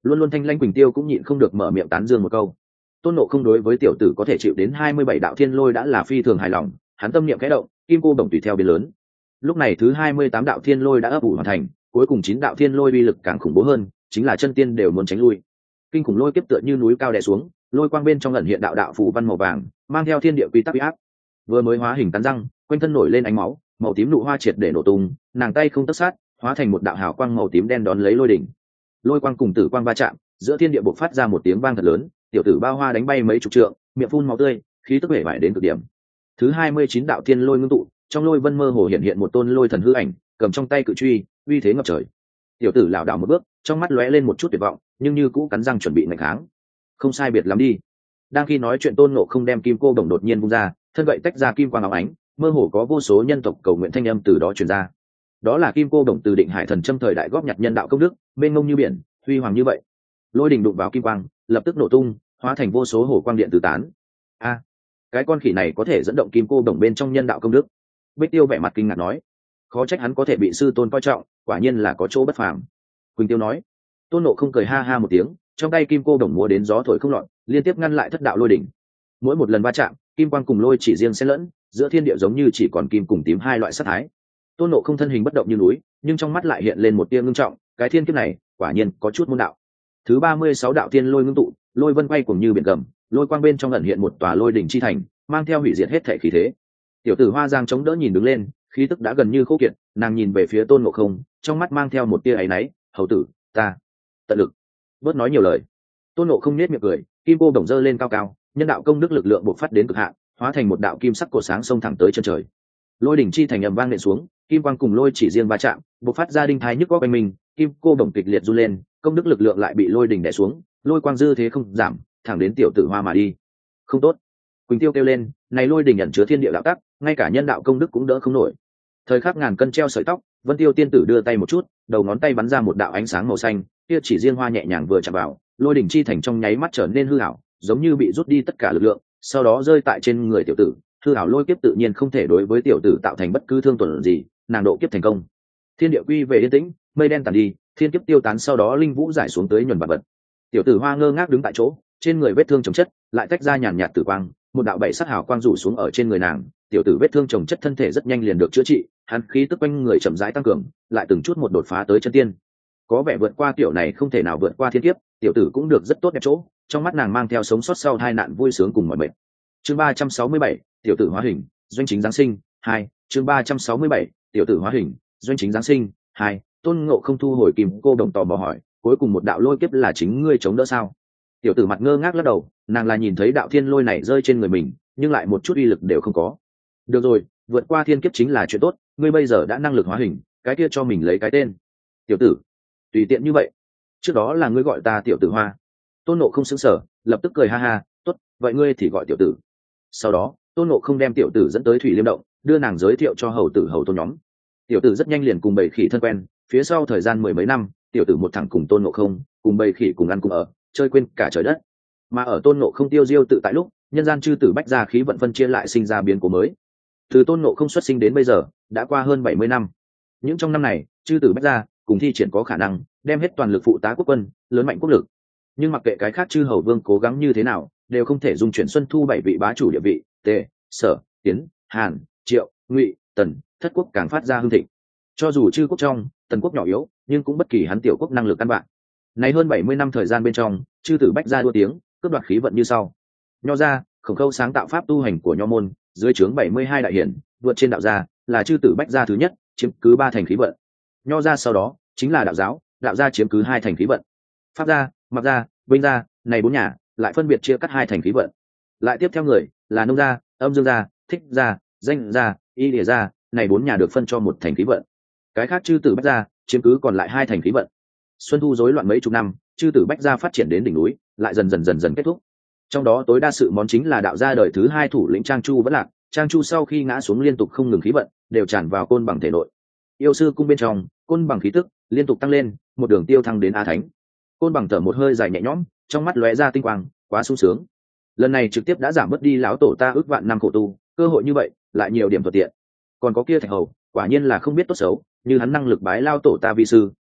luôn luôn thanh lãnh Quỳnh Tiêu cũng nhịn không được mở miệng tán dương một câu. Tôn Ngộ Không đối với tiểu tử có thể chịu đến hai mươi bảy đạo thiên lôi đã là phi thường hài lòng, hắn tâm niệm khẽ động, kim cô đồng tùy theo biến lớn. Lúc này thứ hai mươi tám đạo thiên lôi đã ấp ủ hoàn thành, cuối cùng chín đạo thiên lôi uy lực càng khủng bố hơn, chính là chân tiên đều muốn tránh lui. Kinh khủng lôi kiếp tựa như núi cao đè xuống, lôi quang bên trong ẩn hiện đạo đạo phù văn màu vàng, mang theo thiên địa quy tắc uy áp. Vừa mới hóa hình cắn răng, quanh thân nổi lên ánh máu, màu tím nụ hoa triệt để nổ tung, nàng tay không tấc sát, hóa thành một đạo hào quang màu tím đen đón lấy lôi đỉnh. Lôi quang cùng tử quang va chạm, giữa thiên địa bộc phát ra một tiếng vang thật lớn, tiểu tử bao hoa đánh bay mấy chục trượng, miệng phun máu tươi, khí tức bể bại đến cực điểm. Thứ hai mươi chín đạo thiên lôi ngưng tụ, trong lôi vân mơ hồ hiện hiện một tôn lôi thần hư ảnh, cầm trong tay cự truy, uy thế ngập trời. Tiểu tử lảo đảo một bước, trong mắt lóe lên một chút tuyệt vọng, nhưng như cũ cắn răng chuẩn bị nghênh kháng. Không sai biệt lắm đi. Đang khi nói chuyện, Tôn Ngộ Không đem kim cô đồng đột nhiên vung ra, thân gậy tách ra kim quang óng ánh, mơ hồ có vô số nhân tộc cầu nguyện thanh âm từ đó truyền ra. Đó là kim cô đồng từ Định Hải thần châm thời đại góp nhặt nhân đạo công đức, mênh mông như biển, huy hoàng như vậy. Lôi đỉnh đụng vào kim quang, lập tức nổ tung, hóa thành vô số hồ quang điện tứ tán. A, cái con khỉ này có thể dẫn động kim cô đồng bên trong nhân đạo công đức. Bích Tiêu vẻ mặt kinh ngạc nói, khó trách hắn có thể bị sư tôn coi trọng, quả nhiên là có chỗ bất phàm. Quỳnh Tiêu nói. Tôn Ngộ Không cười ha ha một tiếng, trong tay kim cô đồng múa đến gió thổi không loạn, liên tiếp ngăn lại thất đạo lôi đỉnh. Mỗi một lần va chạm, kim quang cùng lôi chỉ riêng xen lẫn, giữa thiên địa giống như chỉ còn kim cùng tím hai loại sắc thái. Tôn Ngộ Không thân hình bất động như núi, nhưng trong mắt lại hiện lên một tia ngưng trọng, cái thiên kiếp này quả nhiên có chút môn đạo. Thứ ba mươi sáu đạo tiên lôi ngưng tụ, lôi vân quay cuồng như biển gầm, lôi quang bên trong ẩn hiện một tòa lôi đỉnh chi thành, mang theo hủy diệt hết thể khí thế. Tiểu tử Hoa Giang chống đỡ nhìn đứng lên, khí tức đã gần như khô kiệt, nàng nhìn về phía Tôn Ngộ Không, trong mắt mang theo một tia áy náy, "Hầu tử, ta tận lực." Bớt nói nhiều lời. Tôn Ngộ Không nhếch miệng cười, kim cô đồng dơ lên cao cao, nhân đạo công đức lực lượng bộc phát đến cực hạn, hóa thành một đạo kim sắc cột sáng xông thẳng tới chân trời. Lôi đỉnh chi thành ầm vang nện xuống, kim quang cùng lôi chỉ riêng va chạm, bộc phát ra đinh thái nhức óc quanh mình, kim cô đồng kịch liệt run lên, công đức lực lượng lại bị lôi đỉnh đè xuống, lôi quang dư thế không giảm, thẳng đến tiểu tử Hoa mà đi. Không tốt. Quỳnh Tiêu kêu lên, này lôi đỉnh ẩn chứa thiên địa đạo tắc, ngay cả nhân đạo công đức cũng đỡ không nổi. Thời khắc ngàn cân treo sợi tóc, Vân Tiêu tiên tử đưa tay một chút, đầu ngón tay bắn ra một đạo ánh sáng màu xanh, kia chỉ riêng hoa nhẹ nhàng vừa chạm vào, lôi đỉnh chi thành trong nháy mắt trở nên hư ảo, giống như bị rút đi tất cả lực lượng, sau đó rơi tại trên người tiểu tử. Hư ảo lôi kiếp tự nhiên không thể đối với tiểu tử tạo thành bất cứ thương tổn gì, nàng độ kiếp thành công. Thiên địa quy về yên tĩnh, mây đen tàn đi, thiên kiếp tiêu tán, sau đó linh vũ giải xuống tới nhuần vật vật. Tiểu tử Hoa ngơ ngác đứng tại chỗ, trên người vết thương chồng chất, lại tách ra nhàn nhạt tử quang, một đạo bảy sắc hào quang rủ xuống ở trên người nàng. Tiểu tử vết thương chồng chất thân thể rất nhanh liền được chữa trị, hắn khí tức quanh người chậm rãi tăng cường, lại từng chút một đột phá tới chân tiên. Có vẻ vượt qua tiểu này không thể nào vượt qua thiên kiếp, tiểu tử cũng được rất tốt đẹp chỗ, trong mắt nàng mang theo sống sót sau hai nạn vui sướng cùng mọi mệt. Chương ba trăm sáu mươi bảy, tiểu tử hóa hình, doanh chính giáng sinh hai. Chương ba trăm sáu mươi bảy, tiểu tử hóa hình, doanh chính giáng sinh hai. Tôn Ngộ Không thu hồi kim cô đồng tò mò hỏi, cuối cùng một đạo lôi kiếp là chính ngươi chống đỡ sao? Tiểu tử mặt ngơ ngác lắc đầu, nàng là nhìn thấy đạo thiên lôi này rơi trên người mình, nhưng lại một chút uy lực đều không có. Được rồi, vượt qua thiên kiếp chính là chuyện tốt, ngươi bây giờ đã năng lực hóa hình, cái kia cho mình lấy cái tên. Tiểu tử, tùy tiện như vậy. Trước đó là ngươi gọi ta tiểu tử Hoa. Tôn Ngộ Không sững sờ, lập tức cười ha ha, tốt, vậy ngươi thì gọi tiểu tử. Sau đó, Tôn Ngộ Không đem tiểu tử dẫn tới Thủy Liêm động, đưa nàng giới thiệu cho hầu tử hầu tôn nhóm. Tiểu tử rất nhanh liền cùng bầy khỉ thân quen, phía sau thời gian mười mấy năm, tiểu tử một thẳng cùng Tôn Ngộ Không, cùng bầy khỉ cùng ăn cùng ở, chơi quên cả trời đất. Mà ở Tôn Ngộ Không tiêu diêu tự tại lúc, nhân gian chư tử bách gia khí vận phân chia lại sinh ra biến cố mới. Từ Tôn Ngộ Không xuất sinh đến bây giờ, đã qua hơn bảy mươi năm. Những trong năm này, chư tử bách gia cùng thi triển có khả năng đem hết toàn lực phụ tá quốc quân, lớn mạnh quốc lực. Nhưng mặc kệ cái khác chư hầu vương cố gắng như thế nào, đều không thể dung chuyển Xuân Thu bảy vị bá chủ địa vị, Tề, Sở, Tiến, Hàn, Triệu, Ngụy, Tần, thất quốc càng phát ra hưng thịnh. Cho dù chư quốc trong, Tần quốc nhỏ yếu, nhưng cũng bất kỳ hắn tiểu quốc năng lực căn bản. Này hơn bảy mươi năm thời gian bên trong, chư tử bách gia đua tiếng, cướp đoạt khí vận như sau. Nho gia, Khổng Khâu sáng tạo pháp tu hành của nho môn, dưới trướng bảy mươi hai đại hiển, vượt trên đạo gia, là chư tử bách gia thứ nhất, chiếm cứ ba thành khí vận. Nho gia sau đó chính là đạo giáo, đạo gia chiếm cứ hai thành khí vận. Pháp gia, Mạc gia, Vinh gia, này bốn nhà lại phân biệt chia cắt hai thành khí vận. Lại tiếp theo người là Nông gia, Âm Dương gia, Thích gia, Danh gia, Y Lìa gia, này bốn nhà được phân cho một thành khí vận. Cái khác chư tử bách gia chiếm cứ còn lại hai thành khí vận. Xuân Thu rối loạn mấy chục năm, chư tử bách gia phát triển đến đỉnh núi, lại dần dần dần dần kết thúc. Trong đó tối đa sự món chính là đạo gia đời thứ hai thủ lĩnh Trang Chu vẫn lạc. Trang Chu sau khi ngã xuống liên tục không ngừng khí vận đều tràn vào Côn Bằng thể nội. Yêu sư cung bên trong, Côn Bằng khí tức liên tục tăng lên, một đường tiêu thăng đến A Thánh. Côn Bằng thở một hơi dài nhẹ nhõm, trong mắt lóe ra tinh quang, quá sung sướng. Lần này trực tiếp đã giảm bớt đi lão tổ ta ước vạn năm khổ tu, cơ hội như vậy lại nhiều điểm thuận tiện. Còn có kia Thạch Hầu, quả nhiên là không biết tốt xấu, như hắn năng lực bái lao tổ ta vi sư,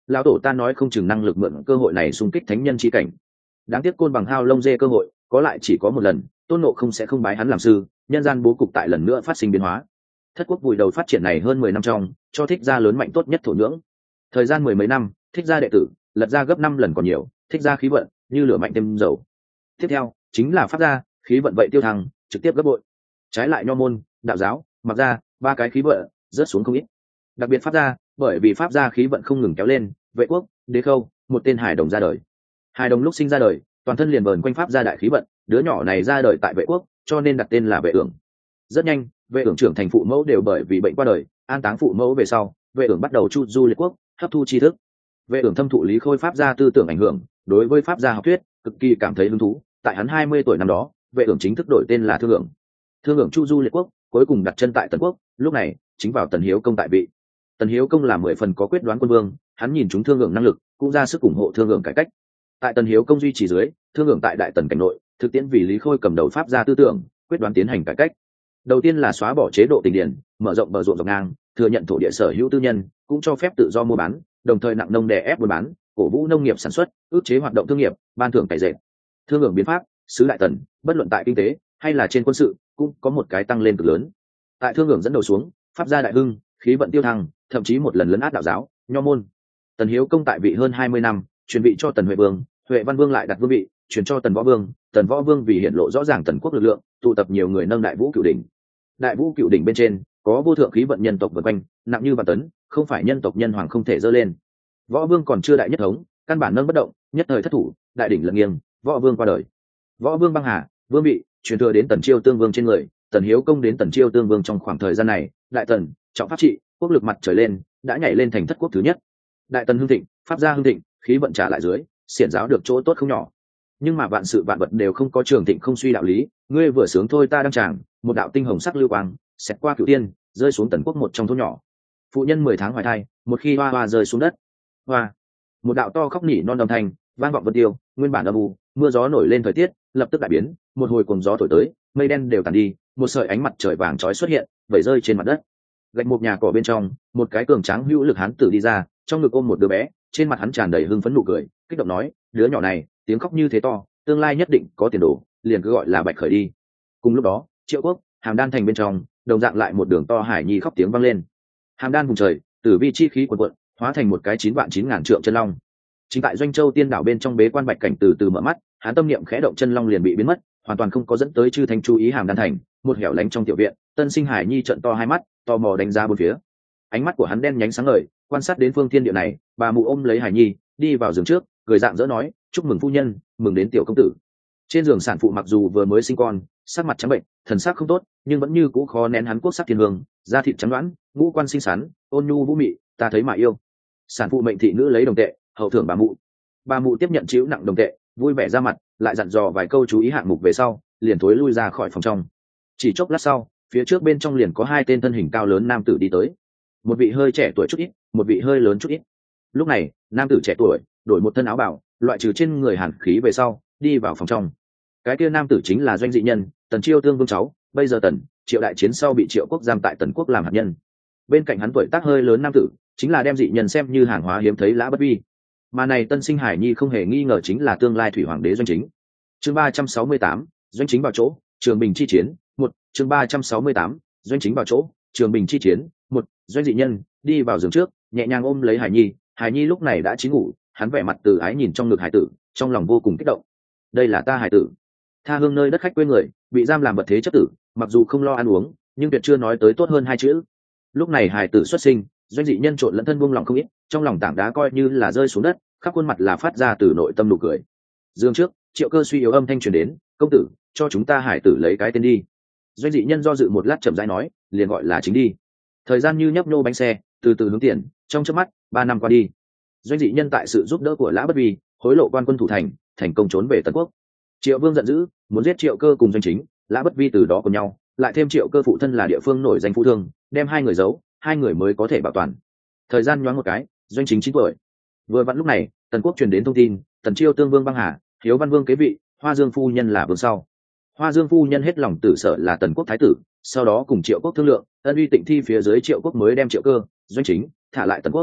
lão tổ ta nói không chừng năng lực mượn cơ hội này xung kích thánh nhân chi cảnh. Đáng tiếc côn bằng hao lông dê cơ hội có lại chỉ có một lần, Tôn Ngộ không sẽ không bái hắn làm sư, nhân gian bố cục tại lần nữa phát sinh biến hóa. Thất quốc vùi đầu phát triển này hơn mười năm trong, cho thích gia lớn mạnh tốt nhất thổ nhưỡng. Thời gian mười mấy năm, thích gia đệ tử lật ra gấp năm lần còn nhiều, thích gia khí vận như lửa mạnh thêm dầu. Tiếp theo chính là pháp gia, khí vận vậy tiêu thăng trực tiếp gấp bội. Trái lại nho môn, đạo giáo, mặc gia, ba cái khí vận rớt xuống không ít. Đặc biệt pháp gia, bởi vì pháp gia khí vận không ngừng kéo lên, vệ quốc, đế khâu, một tên hải đồng ra đời. Hải đồng lúc sinh ra đời, toàn thân liền vờn quanh pháp gia đại khí vận, đứa nhỏ này ra đời tại vệ quốc, cho nên đặt tên là vệ ưởng. Rất nhanh, vệ ưởng trưởng thành phụ mẫu đều bởi vì bệnh qua đời, an táng phụ mẫu về sau, vệ ưởng bắt đầu chu du liệt quốc, hấp thu tri thức. Vệ ưởng thâm thụ lý khôi pháp gia tư tưởng ảnh hưởng, đối với pháp gia học thuyết cực kỳ cảm thấy hứng thú. Tại hắn hai mươi tuổi năm đó, vệ ưởng chính thức đổi tên là thương ưởng. Thương ưởng chu du liệt quốc, cuối cùng đặt chân tại tần quốc, lúc này chính vào Tần Hiếu công tại vị. Tần Hiếu công là mười phần có quyết đoán quân vương, hắn nhìn chúng thương ưởng năng lực, cũng ra sức ủng hộ thương ưởng cải cách. Tại Tần Hiếu công duy trì dưới, thương ưởng tại đại tần cảnh nội thực tiễn vì lý khôi cầm đầu pháp gia tư tưởng, quyết đoán tiến hành cải cách. Đầu tiên là xóa bỏ chế độ tình điển, mở rộng bờ ruộng dọc ngang, thừa nhận thổ địa sở hữu tư nhân, cũng cho phép tự do mua bán, đồng thời nặng nông đè ép buôn bán, cổ vũ nông nghiệp sản xuất, ức chế hoạt động thương nghiệp, ban thưởng cải dệt. Thương ưởng biến pháp, sứ đại tần, bất luận tại kinh tế hay là trên quân sự, cũng có một cái tăng lên cực lớn. Tại thương ưởng dẫn đầu xuống, pháp gia đại hưng, khí vận tiêu thăng, thậm chí một lần lấn át đạo giáo, nho môn. Tần Hiếu công tại vị hơn hai mươi năm, truyền vị cho Tần Huệ Vương, Huệ Văn Vương lại đặt vương vị, truyền cho Tần Võ Vương, Tần Võ Vương vì hiện lộ rõ ràng tần quốc lực lượng, tụ tập nhiều người nâng đại vũ cửu đỉnh. Đại vũ cửu đỉnh bên trên có vô thượng khí vận nhân tộc vần quanh, nặng như vạn tấn, không phải nhân tộc nhân hoàng không thể dơ lên. Võ Vương còn chưa đại nhất thống, căn bản nâng bất động, nhất thời thất thủ, đại đỉnh lật nghiêng, Võ Vương qua đời. Võ Vương băng hà, vương vị truyền thừa đến Tần Chiêu Tương Vương trên người. Tần Hiếu công đến Tần Chiêu Tương Vương trong khoảng thời gian này, đại tần trọng pháp trị, quốc lực mặt trời lên, đã nhảy lên thành thất quốc thứ nhất. Đại tần hưng thịnh, pháp gia hưng thịnh, khí vận trả lại dưới, xiển giáo được chỗ tốt không nhỏ. Nhưng mà vạn sự vạn vật đều không có trường thịnh không suy đạo lý, ngươi vừa sướng thôi ta đang tràng, một đạo tinh hồng sắc lưu quang xẹt qua cửu tiên, rơi xuống tần quốc một trong thôn nhỏ. Phụ nhân mười tháng hoài thai, một khi hoa hoa rơi xuống đất, hoa, một đạo to khóc nỉ non đồng thanh vang vọng vân tiêu, nguyên bản âm u, mưa gió nổi lên thời tiết lập tức đại biến, một hồi cuồng gió thổi tới, mây đen đều tàn đi, một sợi ánh mặt trời vàng chói xuất hiện, vẩy rơi trên mặt đất. Gạch một nhà cỏ bên trong, một cái cường tráng hữu lực hán tử đi ra, trong ngực ôm một đứa bé, trên mặt hắn tràn đầy hưng phấn nụ cười, kích động nói, đứa nhỏ này tiếng khóc như thế to, tương lai nhất định có tiền đồ, liền cứ gọi là Bạch Khởi đi. Cùng lúc đó, Triệu Quốc, Hàm Đan thành bên trong, đồng dạng lại một đường to hải nhi khóc tiếng vang lên. Hàm Đan vùng trời, tử vi chi khí cuồn cuộn, hóa thành một cái chín vạn chín ngàn trượng chân long. Chính tại Doanh Châu Tiên đảo bên trong bế quan Bạch Cảnh từ từ mở mắt, hắn tâm niệm khẽ động, chân long liền bị biến mất, hoàn toàn không có dẫn tới chư thanh chú ý Hàm Đan thành, một hẻo lánh trong tiểu viện, Tân Sinh Hải nhi trợn to hai mắt, tò mò đánh giá bốn phía. Ánh mắt của hắn đen nhánh sáng ngời, quan sát đến phương thiên địa này, bà mụ ôm lấy Hải nhi, đi vào giường trước, cười dạng dỡ nói, chúc mừng phu nhân, mừng đến tiểu công tử. Trên giường sản phụ mặc dù vừa mới sinh con, sắc mặt trắng bệnh, thần sắc không tốt, nhưng vẫn như cũ khó nén hắn quốc sắc thiên hương, da thịt trắng đoán, ngũ quan xinh xắn, ôn nhu vũ mị, ta thấy mà yêu. Sản phụ mệnh thị nữ lấy đồng tệ, hậu thưởng bà mụ. Bà mụ tiếp nhận chịu nặng đồng tệ, vui vẻ ra mặt, lại dặn dò vài câu chú ý hạng mục về sau, liền thối lui ra khỏi phòng trong. Chỉ chốc lát sau, phía trước bên trong liền có hai tên thân hình cao lớn nam tử đi tới. Một vị hơi trẻ tuổi chút ít, một vị hơi lớn chút ít. Lúc này, nam tử trẻ tuổi đổi một thân áo bào, loại trừ trên người hàn khí về sau, đi vào phòng trong. Cái kia nam tử chính là Doanh Dị Nhân, Tần Chiêu Tương Vương cháu, bây giờ Tần Triệu đại chiến sau bị Triệu quốc giam tại Tần quốc làm hạt nhân. Bên cạnh hắn tuổi tác hơi lớn nam tử, chính là đem Dị Nhân xem như hàng hóa hiếm thấy Lã Bất Vi. Mà này Tân Sinh Hải nhi không hề nghi ngờ chính là tương lai thủy hoàng đế Doanh Chính. Chương ba trăm sáu mươi tám, Doanh Chính vào chỗ, Trường Bình chi chiến, một, chương ba trăm sáu mươi tám, Doanh Chính vào chỗ, Trường Bình chi chiến, một, Doanh Dị Nhân đi vào giường trước, nhẹ nhàng ôm lấy Hải nhi, Hải nhi lúc này đã chín ngủ, hắn vẻ mặt từ ái nhìn trong ngực hải tử, trong lòng vô cùng kích động. Đây là ta hải tử. Tha hương nơi đất khách quê người, bị giam làm vật thế chấp tử, mặc dù không lo ăn uống, nhưng tuyệt chưa nói tới tốt hơn hai chữ. Lúc này hải tử xuất sinh, Doanh Dị Nhân trộn lẫn thân buông lòng không ít, trong lòng tảng đá coi như là rơi xuống đất, khắp khuôn mặt là phát ra từ nội tâm nụ cười. Dương trước, Triệu Cơ suy yếu âm thanh truyền đến, công tử, cho chúng ta hải tử lấy cái tên đi. Doanh Dị Nhân do dự một lát chậm rãi nói, liền gọi là Chính đi. Thời gian như nhấp nhô bánh xe, từ từ hướng tiền, trong chớp mắt, ba năm qua đi. Doanh Dị Nhân tại sự giúp đỡ của Lã Bất Vi, hối lộ quan quân thủ thành, thành công trốn về Tần quốc. Triệu Vương giận dữ, muốn giết Triệu Cơ cùng Doanh Chính, Lã Bất Vi từ đó cùng nhau, lại thêm Triệu Cơ phụ thân là địa phương nổi danh phú thương, đem hai người giấu, hai người mới có thể bảo toàn. Thời gian nhoáng một cái, Doanh Chính chín tuổi. Vừa vặn lúc này, Tần quốc truyền đến thông tin, Tần Chiêu Tương Vương băng hà, Hiếu Văn Vương kế vị, Hoa Dương phu nhân là vương sau. Hoa Dương phu nhân hết lòng tử sợ là Tần quốc thái tử, sau đó cùng Triệu quốc thương lượng, ân uy tịnh thi phía dưới Triệu quốc mới đem Triệu Cơ, Doanh Chính thả lại Tần quốc.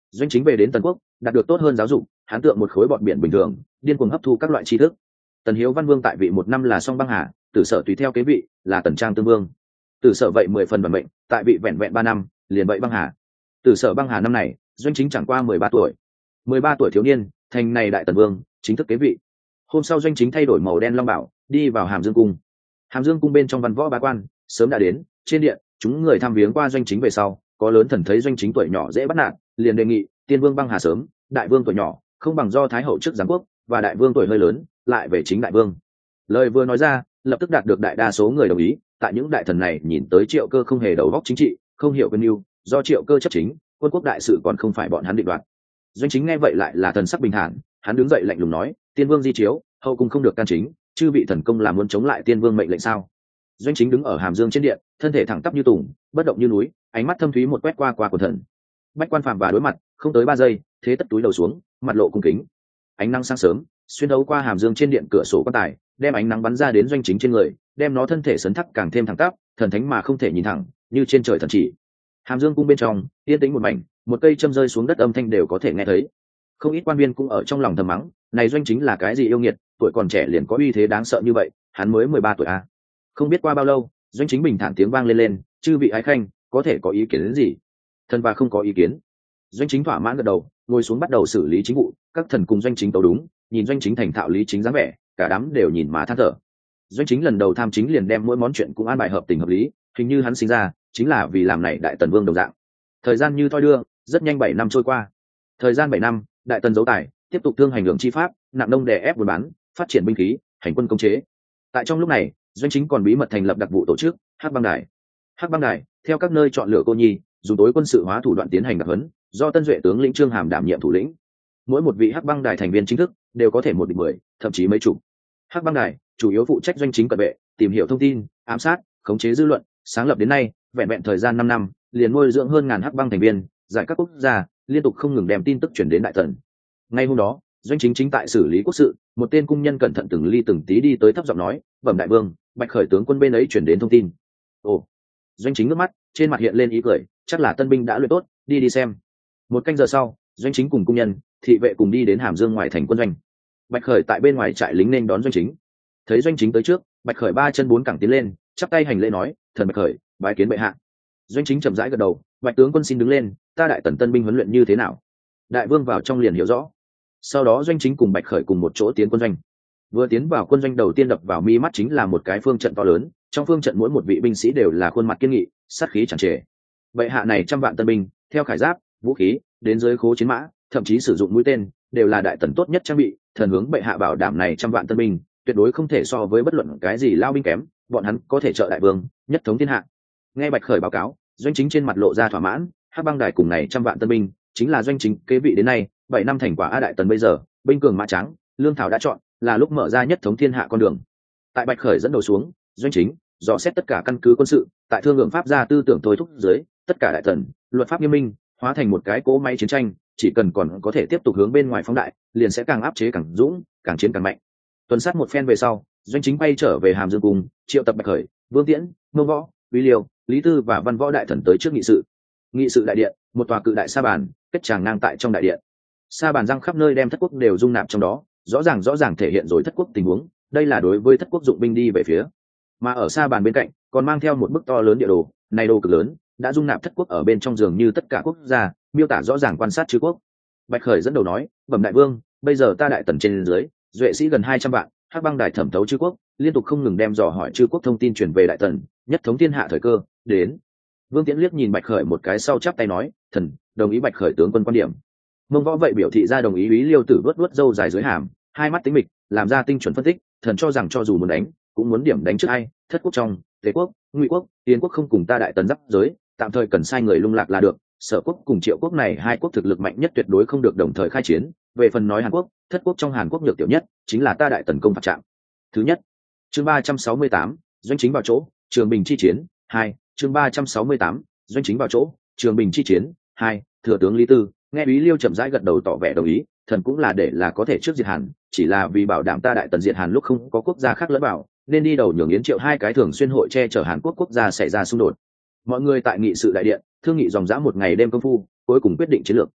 Doanh Chính về đến Tần Quốc, đạt được tốt hơn giáo dục, hắn tượng một khối bọt biển bình thường, điên cuồng hấp thu các loại tri thức. Tần Hiếu Văn Vương tại vị một năm là Song Băng Hà, Tử Sở tùy theo kế vị là Tần Trang Tương Vương. Tử Sở vậy mười phần bản mệnh, tại vị vẹn vẹn ba năm, liền vậy Băng Hà. Tử Sở Băng Hà năm này, Doanh Chính chẳng qua mười ba tuổi. mười ba tuổi thiếu niên, thành này đại Tần Vương, chính thức kế vị. Hôm sau Doanh Chính thay đổi màu đen long bảo, đi vào Hàm Dương cung. Hàm Dương cung bên trong văn võ bá quan sớm đã đến, trên điện, chúng người thăm viếng qua Doanh Chính về sau, có lớn thần thấy Doanh Chính tuổi nhỏ dễ bắt nạt, liền đề nghị Tiên Vương Băng Hà sớm, Đại Vương tuổi nhỏ, không bằng do Thái hậu trước giáng quốc, và Đại Vương tuổi hơi lớn, lại về chính Đại Vương. Lời vừa nói ra, lập tức đạt được đại đa số người đồng ý. Tại những đại thần này nhìn tới Triệu Cơ không hề đầu óc chính trị, không hiểu quân mưu, do Triệu Cơ chấp chính, quân quốc đại sự còn không phải bọn hắn định đoạt. Doanh Chính nghe vậy lại là thần sắc bình thản, hắn đứng dậy lạnh lùng nói: Tiên Vương di chiếu, hậu cung không được can chính, chư vị thần công là muốn chống lại Tiên Vương mệnh lệnh sao? Doanh Chính đứng ở Hàm Dương trên điện, thân thể thẳng tắp như tùng, bất động như núi, ánh mắt thâm thúy một quét qua qua quần thần. Bách quan phàm và đối mặt, không tới ba giây, thế tất túi đầu xuống, mặt lộ cung kính. Ánh nắng sáng sớm xuyên thấu qua Hàm Dương trên điện cửa sổ quan tài, đem ánh nắng bắn ra đến Doanh Chính trên người, đem nó thân thể sấn thắc càng thêm thẳng tắp, thần thánh mà không thể nhìn thẳng, như trên trời thần chỉ. Hàm Dương cung bên trong yên tĩnh một mảnh, một cây châm rơi xuống đất âm thanh đều có thể nghe thấy. Không ít quan viên cũng ở trong lòng thầm mắng, này Doanh Chính là cái gì yêu nghiệt, tuổi còn trẻ liền có uy thế đáng sợ như vậy, hắn mới mười ba tuổi à? Không biết qua bao lâu, Doanh Chính bình thản tiếng vang lên lên: chư vị ái khanh, có thể có ý kiến đến gì? Thần và không có ý kiến. Doanh Chính thỏa mãn gật đầu, ngồi xuống bắt đầu xử lý chính vụ. Các thần cùng Doanh Chính tấu đúng, nhìn Doanh Chính thành thạo lý chính dáng vẻ, cả đám đều nhìn má than thở. Doanh Chính lần đầu tham chính liền đem mỗi món chuyện cũng an bài hợp tình hợp lý, hình như hắn sinh ra chính là vì làm này đại tần vương đồng dạng. Thời gian như thoi đưa, rất nhanh bảy năm trôi qua. Thời gian bảy năm, đại tần dấu tài tiếp tục thương hành lượng chi pháp, nặng nông đè ép buôn bán, phát triển binh khí, hành quân công chế. Tại trong lúc này, Doanh Chính còn bí mật thành lập đặc vụ tổ chức Hắc Băng Đài. Hắc Băng Đài theo các nơi chọn lựa cô nhi, dùng tối quân sự hóa thủ đoạn tiến hành đặc huấn, do tân duệ tướng lĩnh Trương Hàm đảm nhiệm thủ lĩnh. Mỗi một vị Hắc Băng Đài thành viên chính thức đều có thể một địch mười, thậm chí mấy chục. Hắc Băng Đài chủ yếu phụ trách Doanh Chính cận vệ, tìm hiểu thông tin, ám sát, khống chế dư luận. Sáng lập đến nay, vẹn vẹn thời gian năm năm, liền nuôi dưỡng hơn ngàn Hắc Băng thành viên, giải các quốc gia, liên tục không ngừng đem tin tức chuyển đến đại tần. Ngay hôm đó, Doanh Chính chính tại xử lý quốc sự, một tên cung nhân cẩn thận từng ly từng tí đi tới thấp giọng nói: bẩm đại vương, Bạch Khởi tướng quân bên ấy chuyển đến thông tin. Ồ. Doanh Chính ngước mắt, trên mặt hiện lên ý cười, chắc là tân binh đã luyện tốt, đi đi xem. Một canh giờ sau, Doanh Chính cùng cung nhân, thị vệ cùng đi đến Hàm Dương ngoài thành quân doanh. Bạch Khởi tại bên ngoài trại lính nên đón Doanh Chính. Thấy Doanh Chính tới trước, Bạch Khởi ba chân bốn cẳng tiến lên, chắp tay hành lễ nói: thần Bạch Khởi, bái kiến bệ hạ. Doanh Chính chậm rãi gật đầu: Bạch tướng quân xin đứng lên, ta đại tần tân binh huấn luyện như thế nào? Đại vương vào trong liền hiểu rõ. Sau đó Doanh Chính cùng Bạch Khởi cùng một chỗ tiến quân doanh. Vừa tiến vào quân doanh, đầu tiên đập vào mi mắt chính là một cái phương trận to lớn, trong phương trận mỗi một vị binh sĩ đều là khuôn mặt kiên nghị, sát khí tràn trề. Bệ hạ này trăm vạn tân binh, theo khải giáp, vũ khí, đến dưới khố chiến mã, thậm chí sử dụng mũi tên, đều là đại tần tốt nhất trang bị. Thần hướng bệ hạ bảo đảm này trăm vạn tân binh tuyệt đối không thể so với bất luận cái gì lao binh kém, bọn hắn có thể trợ đại vương nhất thống thiên hạ. Nghe Bạch Khởi báo cáo, Doanh Chính trên mặt lộ ra thỏa mãn. Hắc Băng Đài cùng này trăm vạn tân binh chính là Doanh Chính kế vị đến nay bảy năm thành quả. A đại tần bây giờ binh cường mã trắng, lương thảo đã chọn, là lúc mở ra nhất thống thiên hạ con đường. Tại Bạch Khởi dẫn đầu xuống, Doanh Chính dò xét tất cả căn cứ quân sự, tại thương lượng pháp gia tư tưởng thôi thúc dưới, tất cả đại tần luật pháp nghiêm minh, hóa thành một cái cỗ máy chiến tranh. Chỉ cần còn có thể tiếp tục hướng bên ngoài phóng đại, liền sẽ càng áp chế càng dũng, càng chiến càng mạnh. Tuần sát một phen về sau, Doanh Chính bay trở về Hàm Dương cung, triệu tập Bạch Khởi, Vương Tiễn, Mông Võ, Uy Liêu, Lý Tư và Văn Võ đại thần tới trước nghị sự. Nghị sự đại điện, một tòa cự đại sa bàn kết tràng ngang tại trong đại điện. Sa bàn răng khắp nơi đem thất quốc đều dung nạp trong đó, rõ ràng rõ ràng thể hiện rồi thất quốc tình huống. Đây là đối với thất quốc dụng binh đi về phía. Mà ở sa bàn bên cạnh còn mang theo một bức to lớn địa đồ, này đồ cực lớn, đã dung nạp thất quốc ở bên trong, dường như tất cả quốc gia, miêu tả rõ ràng quan sát chư quốc. Bạch Khởi dẫn đầu nói: bẩm đại vương, bây giờ ta đại tần trên dưới duệ sĩ gần hai trăm vạn, Hắc Băng Đài thẩm thấu chư quốc, liên tục không ngừng đem dò hỏi chư quốc thông tin truyền về đại tần, nhất thống thiên hạ thời cơ đến. Vương Tiễn liếc nhìn Bạch Khởi một cái sau chắp tay nói: thần đồng ý Bạch Khởi tướng quân quan điểm. Mông Võ vậy biểu thị ra đồng ý. Ý Liêu Tử vuốt vuốt râu dài dưới hàm, hai mắt tính mịch, làm ra tinh chuẩn phân tích. Thần cho rằng cho dù muốn đánh, cũng muốn điểm đánh trước ai, thất quốc trong, Tề quốc, Ngụy quốc, Yên quốc không cùng ta đại tần giáp giới, tạm thời cần sai người lung lạc là được. Sở quốc cùng Triệu quốc này hai quốc thực lực mạnh nhất, tuyệt đối không được đồng thời khai chiến. Về phần nói Hàn Quốc, thất quốc trong Hàn Quốc nhược tiểu nhất, chính là ta đại tần công phạt trạm thứ nhất. Chương ba trăm sáu mươi tám, Doanh Chính vào chỗ, Trường Bình chi chiến hai. Chương ba trăm sáu mươi tám, Doanh Chính vào chỗ, Trường Bình chi chiến hai. Thừa tướng Lý Tư nghe Úy Liêu chậm rãi gật đầu tỏ vẻ đồng ý. Thần cũng là để là có thể trước diệt Hàn, chỉ là vì bảo đảm ta đại tần diệt Hàn lúc không có quốc gia khác lẫn vào, nên đi đầu nhường Yến Triệu hai cái thường xuyên hội che chở Hàn Quốc quốc gia xảy ra xung đột. Mọi người tại nghị sự đại điện thương nghị dòng dã một ngày đêm công phu, cuối cùng quyết định chiến lược.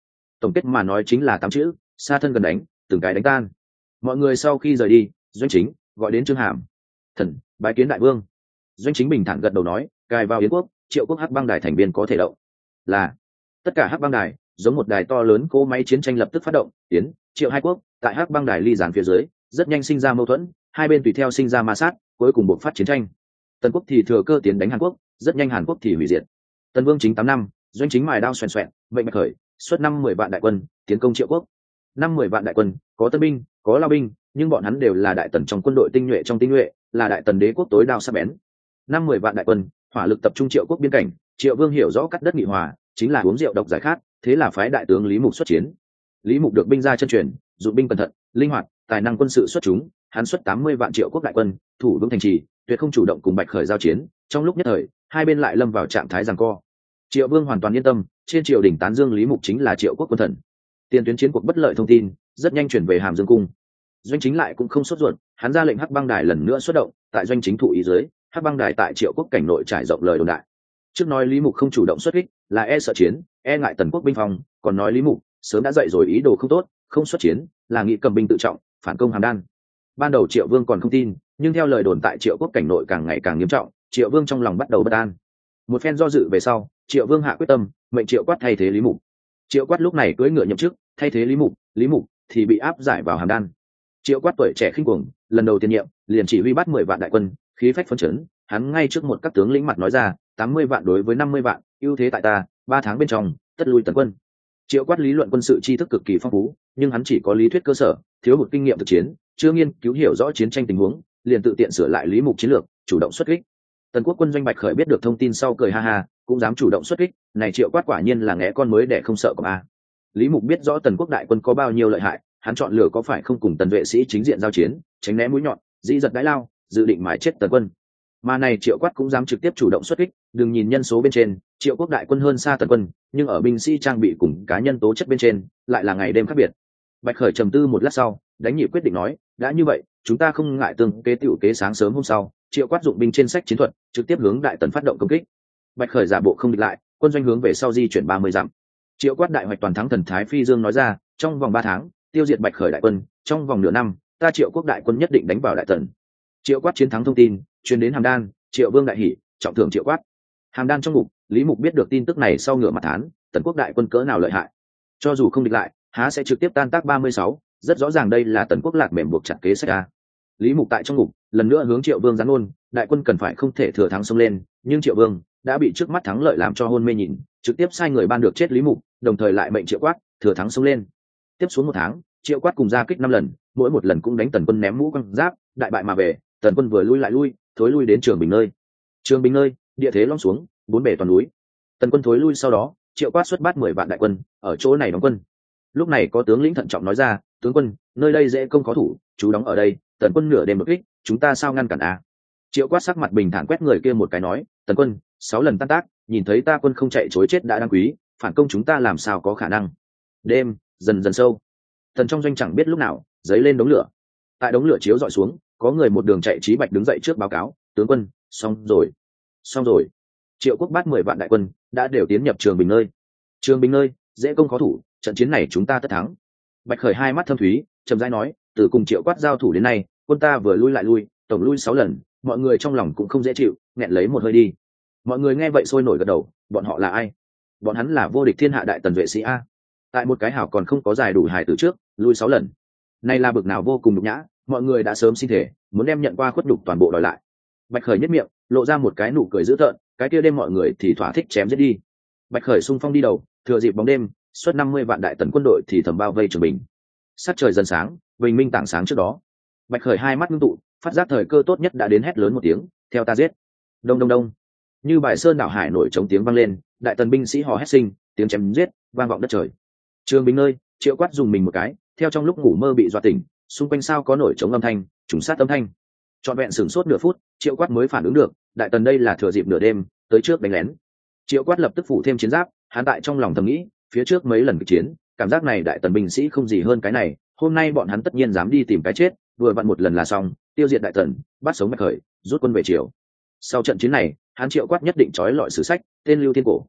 tổng kết mà nói chính là tám chữ: xa thân gần đánh, từng cái đánh tan. Mọi người sau khi rời đi, Doanh Chính gọi đến Trương Hàm: thần bái kiến đại vương. Doanh Chính bình thản gật đầu nói: cài vào Yến quốc, Triệu quốc hắc băng đài thành viên có thể động. Là. Tất cả hắc băng đài giống một đài to lớn cỗ máy chiến tranh lập tức phát động. Yến, Triệu hai quốc tại hắc băng đài ly gián phía dưới rất nhanh sinh ra mâu thuẫn, hai bên tùy theo sinh ra ma sát, cuối cùng buộc phát chiến tranh. Tần quốc thì thừa cơ tiến đánh Hàn Quốc, rất nhanh Hàn Quốc thì hủy diệt. Tần Vương chính tám năm, Doanh Chính mài đao xoèn xoẹn, mệnh Bạch Khởi xuất năm mười vạn đại quân tiến công Triệu quốc. Năm mười vạn đại quân, có tân binh, có lao binh, nhưng bọn hắn đều là đại tần trong quân đội tinh nhuệ trong tinh nhuệ, là đại tần đế quốc tối đao sắc bén. Năm mười vạn đại quân, hỏa lực tập trung Triệu quốc biên cảnh. Triệu Vương hiểu rõ cắt đất nghị hòa chính là uống rượu độc giải khát, thế là phái đại tướng Lý Mục xuất chiến. Lý Mục được binh gia chân truyền, dụng binh cẩn thận, linh hoạt, tài năng quân sự xuất chúng, hắn xuất tám mươi vạn Triệu quốc đại quân, thủ vững thành trì, tuyệt không chủ động cùng Bạch Khởi giao chiến. Trong lúc nhất thời, hai bên lại lâm vào trạng thái giằng co. Triệu Vương hoàn toàn yên tâm, trên triều đình tán dương Lý Mục chính là Triệu quốc quân thần. Tiền tuyến chiến cuộc bất lợi thông tin rất nhanh chuyển về Hàm Dương cung. Doanh Chính lại cũng không sốt ruột, hắn ra lệnh hắc băng đài lần nữa xuất động. Tại Doanh Chính thụ ý dưới, hắc băng đài tại Triệu quốc cảnh nội trải rộng lời đồn đại. Trước nói Lý Mục không chủ động xuất kích là e sợ chiến, e ngại tần quốc binh phong, còn nói Lý Mục sớm đã dậy rồi ý đồ không tốt, không xuất chiến là nghĩ cầm binh tự trọng, phản công Hàm Đan. Ban đầu Triệu Vương còn không tin, nhưng theo lời đồn tại Triệu quốc cảnh nội càng ngày càng nghiêm trọng, Triệu Vương trong lòng bắt đầu bất an. Một phen do dự về sau, Triệu Vương hạ quyết tâm, mệnh Triệu Quát thay thế Lý Mục. Triệu Quát lúc này cưỡi ngựa nhậm chức, thay thế Lý Mục, Lý Mục thì bị áp giải vào Hàm Đan. Triệu Quát tuổi trẻ khinh cuồng, lần đầu tiên nhiệm, liền chỉ huy bắt mười vạn đại quân, khí phách phấn chấn, hắn ngay trước một các tướng lĩnh mặt nói ra, tám mươi vạn đối với năm mươi vạn, ưu thế tại ta, ba tháng bên trong, tất lui tấn quân. Triệu Quát lý luận quân sự tri thức cực kỳ phong phú, nhưng hắn chỉ có lý thuyết cơ sở, thiếu hụt kinh nghiệm thực chiến, chưa nghiên cứu hiểu rõ chiến tranh tình huống, liền tự tiện sửa lại Lý Mục chiến lược, chủ động xuất kích. Tần quốc quân doanh Bạch Khởi biết được thông tin sau cười ha ha, cũng dám chủ động xuất kích, này Triệu Quát quả nhiên là ngẽ con mới để không sợ cọp a. Lý Mục biết rõ tần quốc đại quân có bao nhiêu lợi hại, hắn chọn lựa có phải không cùng tần vệ sĩ chính diện giao chiến, tránh né mũi nhọn, dĩ giật đái lao, dự định mãi chết tần quân. Mà này Triệu Quát cũng dám trực tiếp chủ động xuất kích, đừng nhìn nhân số bên trên, Triệu quốc đại quân hơn xa tần quân, nhưng ở binh sĩ trang bị cùng cá nhân tố chất bên trên, lại là ngày đêm khác biệt. Bạch Khởi trầm tư một lát sau, đánh nhịp quyết định nói, đã như vậy, chúng ta không ngại tương kế tiểu kế. Sáng sớm hôm sau, Triệu Quát dụng binh trên sách chiến thuật, trực tiếp hướng đại tần phát động công kích. Bạch Khởi giả bộ không địch lại, quân doanh hướng về sau di chuyển ba mươi dặm. Triệu Quát đại hoạch toàn thắng thần thái phi dương nói ra, trong vòng ba tháng, tiêu diệt Bạch Khởi đại quân, trong vòng nửa năm, ta Triệu quốc đại quân nhất định đánh vào đại tần. Triệu Quát chiến thắng thông tin truyền đến Hàm Đan, Triệu Vương đại hỉ, trọng thưởng Triệu Quát. Hàm Đan trong ngục, Lý Mục biết được tin tức này sau ngửa mặt thán, tần quốc đại quân cỡ nào lợi hại, cho dù không địch lại, há sẽ trực tiếp tan tác ba mươi sáu, rất rõ ràng đây là tần quốc lạc mềm buộc chặt kế sách a. Lý Mục tại trong ngục lần nữa hướng Triệu Vương giáng ôn, đại quân cần phải không thể thừa thắng xông lên, nhưng Triệu Vương đã bị trước mắt thắng lợi làm cho hôn mê nhìn, trực tiếp sai người ban được chết Lý Mục, đồng thời lại mệnh Triệu Quát thừa thắng xông lên. Tiếp xuống một tháng, Triệu Quát cùng ra kích năm lần, mỗi một lần cũng đánh tần quân ném mũ quăng giáp, đại bại mà về, tần quân vừa lui lại lui, thối lui đến Trường Bình nơi. Trường Bình nơi, địa thế lõm xuống, bốn bể toàn núi. Tần quân thối lui sau đó, Triệu Quát xuất bát mười vạn đại quân, ở chỗ này đóng quân. Lúc này có tướng lĩnh thận trọng nói ra, tướng quân, nơi đây dễ công khó thủ, chú đóng ở đây, tần quân nửa đêm bất kích, chúng ta sao ngăn cản à? Triệu Quát sắc mặt bình thản quét người kia một cái nói, tần quân sáu lần tan tác, nhìn thấy ta quân không chạy chối chết đã đáng quý, phản công chúng ta làm sao có khả năng. Đêm dần dần sâu, tần trong doanh chẳng biết lúc nào dấy lên đống lửa. Tại đống lửa chiếu dọi xuống, có người một đường chạy trí bạch đứng dậy trước báo cáo, tướng quân xong rồi xong rồi Triệu quốc bắt mười vạn đại quân đã đều tiến nhập Trường Bình nơi. Trường Bình nơi dễ công khó thủ, trận chiến này chúng ta tất thắng. Bạch Khởi hai mắt thâm thúy, trầm rãi nói, từ cùng Triệu Quát giao thủ đến nay, quân ta vừa lui lại lui, tổng lui sáu lần, mọi người trong lòng cũng không dễ chịu, nghẹn lấy một hơi đi. Mọi người nghe vậy sôi nổi gật đầu, bọn họ là ai? Bọn hắn là vô địch thiên hạ đại tần vệ sĩ a. Tại một cái hảo còn không có giải đủ hài từ trước, lui sáu lần. Này là bực nào vô cùng nhục nhã, mọi người đã sớm xin thể, muốn đem nhận qua khuất nhục toàn bộ đòi lại. Bạch Khởi nhất miệng, lộ ra một cái nụ cười dữ tợn, cái kia đêm mọi người thì thỏa thích chém giết đi. Bạch Khởi xung phong đi đầu, thừa dịp bóng đêm, xuất năm mươi vạn đại tần quân đội thì thầm bao vây Trường Bình. Sát trời dần sáng, bình minh tảng sáng trước đó. Bạch Khởi hai mắt ngưng tụ, phát giác thời cơ tốt nhất đã đến, hét lớn một tiếng, theo ta giết. Đông đông đông, như bài sơn đảo hải nổi trống tiếng vang lên, đại tần binh sĩ hò hét sinh, tiếng chém giết vang vọng đất trời. Trường Bình nơi, Triệu Quát dùng mình một cái, theo trong lúc ngủ mơ bị dọa tỉnh, xung quanh sao có nổi trống âm thanh, trùng sát âm thanh. Trọn vẹn sửng sốt nửa phút, Triệu Quát mới phản ứng được, đại tần đây là thừa dịp nửa đêm tới trước đánh lén. Triệu Quát lập tức phủ thêm chiến giáp, hắn tại trong lòng thầm nghĩ, phía trước mấy lần kịch chiến, cảm giác này đại tần binh sĩ không gì hơn cái này, hôm nay bọn hắn tất nhiên dám đi tìm cái chết, vừa vặn một lần là xong, tiêu diệt đại tần, bắt sống Bạch Khởi, rút quân về triều. Sau trận chiến này, hắn Triệu Quát nhất định trói lọi sử sách, tên lưu thiên cổ.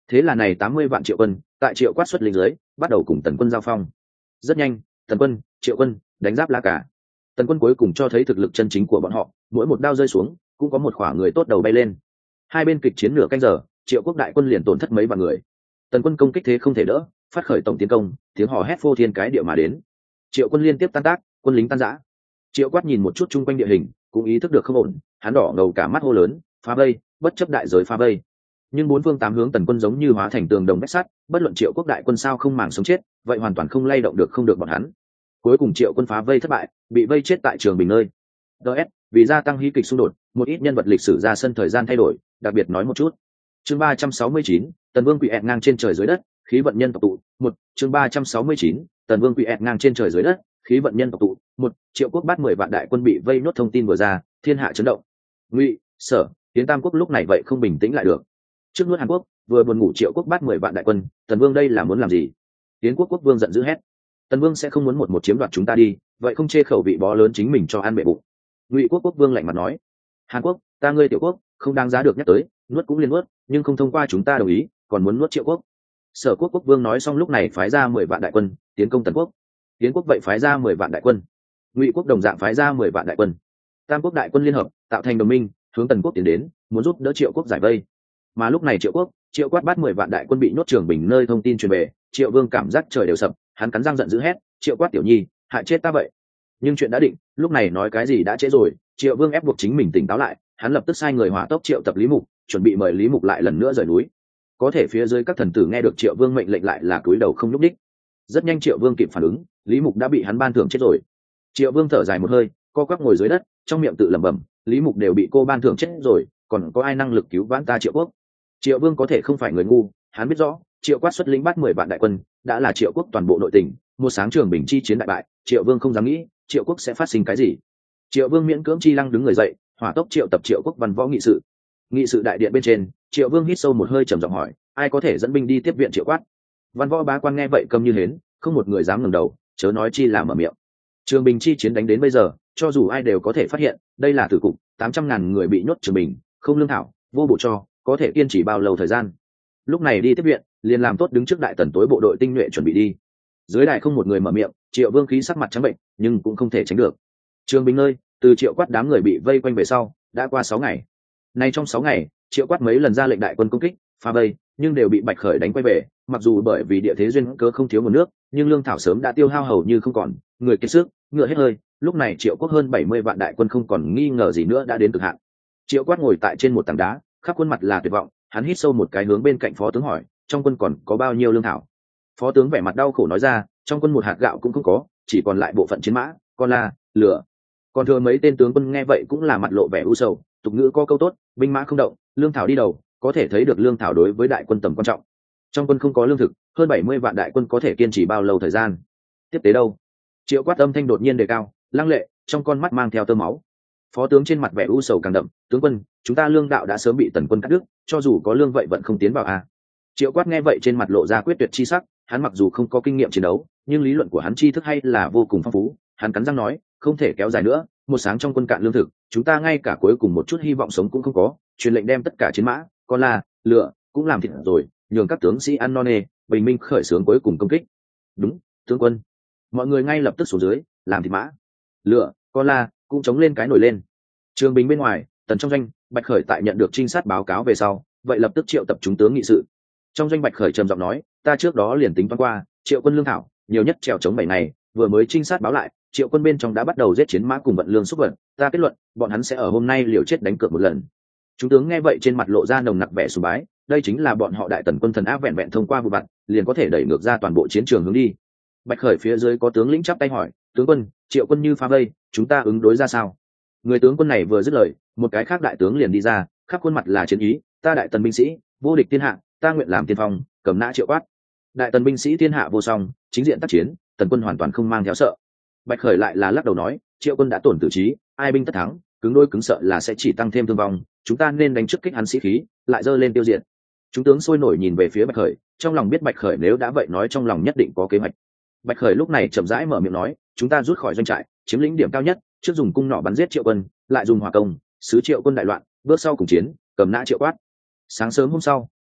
Thế là này tám mươi vạn Triệu quân tại Triệu Quát xuất lính dưới bắt đầu cùng Tần quân giao phong. Rất nhanh, Tần quân, Triệu quân đánh giáp lá cả. Tần quân cuối cùng cho thấy thực lực chân chính của bọn họ, mỗi một đao rơi xuống cũng có một khỏa người tốt đầu bay lên. Hai bên kịch chiến nửa canh giờ, Triệu quốc đại quân liền tổn thất mấy vạn người. Tần quân công kích thế không thể đỡ, phát khởi tổng tiến công, tiếng hò hét phô thiên cái địa mà đến. Triệu quân liên tiếp tan tác, quân lính tan rã. Triệu Quát nhìn một chút chung quanh địa hình, cũng ý thức được không ổn, hắn đỏ ngầu cả mắt hô lớn, phá vây, bất chấp đại giới phá vây. Nhưng bốn phương tám hướng Tần quân giống như hóa thành tường đồng vách sắt, bất luận Triệu quốc đại quân sao không màng sống chết, vậy hoàn toàn không lay động được không được bọn hắn. Cuối cùng Triệu quân phá vây thất bại, bị vây chết tại Trường Bình nơi. ds vì gia tăng hí kịch xung đột, một ít nhân vật lịch sử ra sân thời gian thay đổi, đặc biệt nói một chút. Chương ba trăm sáu mươi chín, Tần Vương quỷ ẹt ngang trên trời dưới đất, khí vận nhân tộc tụ. Một, chương ba trăm sáu mươi chín, Tần Vương quỷ ẹt ngang trên trời dưới đất, khí vận nhân tộc tụ. Một, Triệu quốc bắt mười vạn đại quân bị vây nốt thông tin vừa ra, thiên hạ chấn động. Ngụy, Sở, Tiến Tam quốc lúc này vậy không bình tĩnh lại được. Trước nuốt Hàn Quốc, vừa buồn ngủ Triệu quốc bắt mười vạn đại quân, Tần Vương đây là muốn làm gì? Tiến quốc quốc vương giận dữ hét. Tần Vương sẽ không muốn một một chiếm đoạt chúng ta đi, vậy không chê khẩu vị bó lớn chính mình cho ăn bệ bụng. Ngụy quốc quốc vương lạnh mặt nói, Hàn Quốc, ta ngươi Tiểu quốc, không đáng giá được nhắc tới, nuốt cũng liên nuốt, nhưng không thông qua chúng ta đồng ý, còn muốn nuốt Triệu quốc. Sở quốc quốc vương nói xong lúc này phái ra mười vạn đại quân tiến công Tần quốc. Tiến quốc vậy phái ra mười vạn đại quân. Ngụy quốc đồng dạng phái ra mười vạn đại quân. Tam quốc đại quân liên hợp, tạo thành đồng minh, hướng Tần quốc tiến đến, muốn giúp đỡ Triệu quốc giải vây. Mà lúc này Triệu quốc, Triệu Quát bắt mười vạn đại quân bị nhốt Trường Bình nơi thông tin truyền về, Triệu Vương cảm giác trời đều sập, hắn cắn răng giận dữ hét, Triệu Quát tiểu nhi, hại chết ta vậy. Nhưng chuyện đã định, lúc này nói cái gì đã trễ rồi, Triệu Vương ép buộc chính mình tỉnh táo lại, hắn lập tức sai người hỏa tốc triệu tập Lý Mục, chuẩn bị mời Lý Mục lại lần nữa rời núi. Có thể phía dưới các thần tử nghe được Triệu Vương mệnh lệnh lại là cúi đầu không nhúc đích. Rất nhanh Triệu Vương kịp phản ứng, Lý Mục đã bị hắn ban thưởng chết rồi. Triệu Vương thở dài một hơi, co quắp ngồi dưới đất, trong miệng tự lẩm bẩm, Lý Mục đều bị cô ban thưởng chết rồi, còn có ai năng lực cứu vãn ta Triệu quốc? Triệu Vương có thể không phải người ngu, hắn biết rõ, Triệu Quát xuất lĩnh bắt mười vạn đại quân, đã là Triệu quốc toàn bộ nội tình, một sáng Trường Bình chi chiến đại bại, Triệu Vương không dám nghĩ, Triệu quốc sẽ phát sinh cái gì. Triệu Vương miễn cưỡng chi lăng đứng người dậy, hỏa tốc triệu tập Triệu quốc văn võ nghị sự. Nghị sự đại điện bên trên, Triệu Vương hít sâu một hơi trầm giọng hỏi, ai có thể dẫn binh đi tiếp viện Triệu Quát? Văn võ bá quan nghe vậy câm như hến, không một người dám ngẩng đầu, chớ nói chi là mở miệng. Trường Bình chi chiến đánh đến bây giờ, cho dù ai đều có thể phát hiện, đây là tử cục, tám trăm ngàn người bị nhốt Trường Bình, không lương thảo, vô bộ cho, có thể kiên trì bao lâu thời gian. Lúc này đi tiếp viện, liền làm tốt đứng trước đại tần tối bộ đội tinh nhuệ chuẩn bị đi. Dưới đại không một người mở miệng, Triệu Vương khí sắc mặt trắng bệnh, nhưng cũng không thể tránh được. Trường Bình nơi, từ Triệu Quát đám người bị vây quanh về sau, đã qua sáu ngày. Nay trong sáu ngày, Triệu Quát mấy lần ra lệnh đại quân công kích, phá vây, nhưng đều bị Bạch Khởi đánh quay về. Mặc dù bởi vì địa thế duyên cớ không thiếu nguồn nước, nhưng lương thảo sớm đã tiêu hao hầu như không còn, người kiệt sức, ngựa hết hơi. Lúc này Triệu quốc hơn bảy mươi vạn đại quân không còn nghi ngờ gì nữa đã đến cực hạn. Triệu Quát ngồi tại trên một tảng đá, khắp khuôn mặt là tuyệt vọng, hắn hít sâu một cái hướng bên cạnh phó tướng hỏi, trong quân còn có bao nhiêu lương thảo? Phó tướng vẻ mặt đau khổ nói ra, trong quân một hạt gạo cũng không có, chỉ còn lại bộ phận chiến mã, con la, lửa. Còn thừa mấy tên tướng quân nghe vậy cũng là mặt lộ vẻ u sầu, tục ngữ có câu tốt, binh mã không động, lương thảo đi đầu, có thể thấy được lương thảo đối với đại quân tầm quan trọng. Trong quân không có lương thực, hơn bảy mươi vạn đại quân có thể kiên trì bao lâu thời gian? Tiếp tế đâu? Triệu Quát âm thanh đột nhiên đề cao, lăng lệ, trong con mắt mang theo tơ máu. Phó tướng trên mặt vẻ u sầu càng đậm, tướng quân, chúng ta lương đạo đã sớm bị tần quân cắt đứt, cho dù có lương vậy vẫn không tiến vào a. Triệu Quát nghe vậy trên mặt lộ ra quyết tuyệt chi sắc, hắn mặc dù không có kinh nghiệm chiến đấu, nhưng lý luận của hắn tri thức hay là vô cùng phong phú. Hắn cắn răng nói, không thể kéo dài nữa, một sáng trong quân cạn lương thực, chúng ta ngay cả cuối cùng một chút hy vọng sống cũng không có. Truyền lệnh đem tất cả chiến mã, con la, lựa cũng làm thịt rồi, nhường các tướng sĩ ăn no nê, bình minh khởi xướng cuối cùng công kích. Đúng, tướng quân. Mọi người ngay lập tức xuống dưới, làm thịt mã, lựa, con la cũng chống lên cái nổi lên. Trường Bình bên ngoài, Tần trong doanh, Bạch Khởi tại nhận được trinh sát báo cáo về sau, vậy lập tức triệu tập chúng tướng nghị sự. Trong doanh Bạch Khởi trầm giọng nói, ta trước đó liền tính toán qua, Triệu quân lương thảo nhiều nhất trèo chống bảy ngày, vừa mới trinh sát báo lại, Triệu quân bên trong đã bắt đầu giết chiến mã cùng vận lương xúc vật, ta kết luận, bọn hắn sẽ ở hôm nay liều chết đánh cược một lần. Chúng tướng nghe vậy trên mặt lộ ra nồng nặc vẻ sùng bái, đây chính là bọn họ đại tần quân thần áp vẹn vẹn thông qua vụ vặt, liền có thể đẩy ngược ra toàn bộ chiến trường hướng đi. Bạch Khởi phía dưới có tướng lĩnh chắp tay hỏi, tướng quân, Triệu quân như phá vây, chúng ta ứng đối ra sao? Người tướng quân này vừa dứt lời, một cái khác đại tướng liền đi ra, khắp khuôn mặt là chiến ý, ta đại tần binh sĩ vô địch thiên hạ, ta nguyện làm tiên phong, cầm nã Triệu Quát. Đại tần binh sĩ thiên hạ vô song, chính diện tác chiến, tần quân hoàn toàn không mang theo sợ. Bạch Khởi lại là lắc đầu nói, Triệu quân đã tổn tử trí, ai binh tất thắng, cứng đôi cứng sợ là sẽ chỉ tăng thêm thương vong, chúng ta nên đánh trước kích hắn sĩ khí, lại dơ lên tiêu diệt. Chúng tướng sôi nổi nhìn về phía Bạch Khởi, trong lòng biết Bạch Khởi nếu đã vậy nói trong lòng nhất định có kế hoạch. Bạch Khởi lúc này chậm rãi mở miệng nói, chúng ta rút khỏi doanh trại, chiếm lĩnh điểm cao nhất, trước dùng cung nỏ bắn giết Triệu quân, lại dùng hỏa công sứ Triệu quân đại loạn, bước sau cùng chiến, cầm nã Triệu Quát. Sáng sớm hôm sau,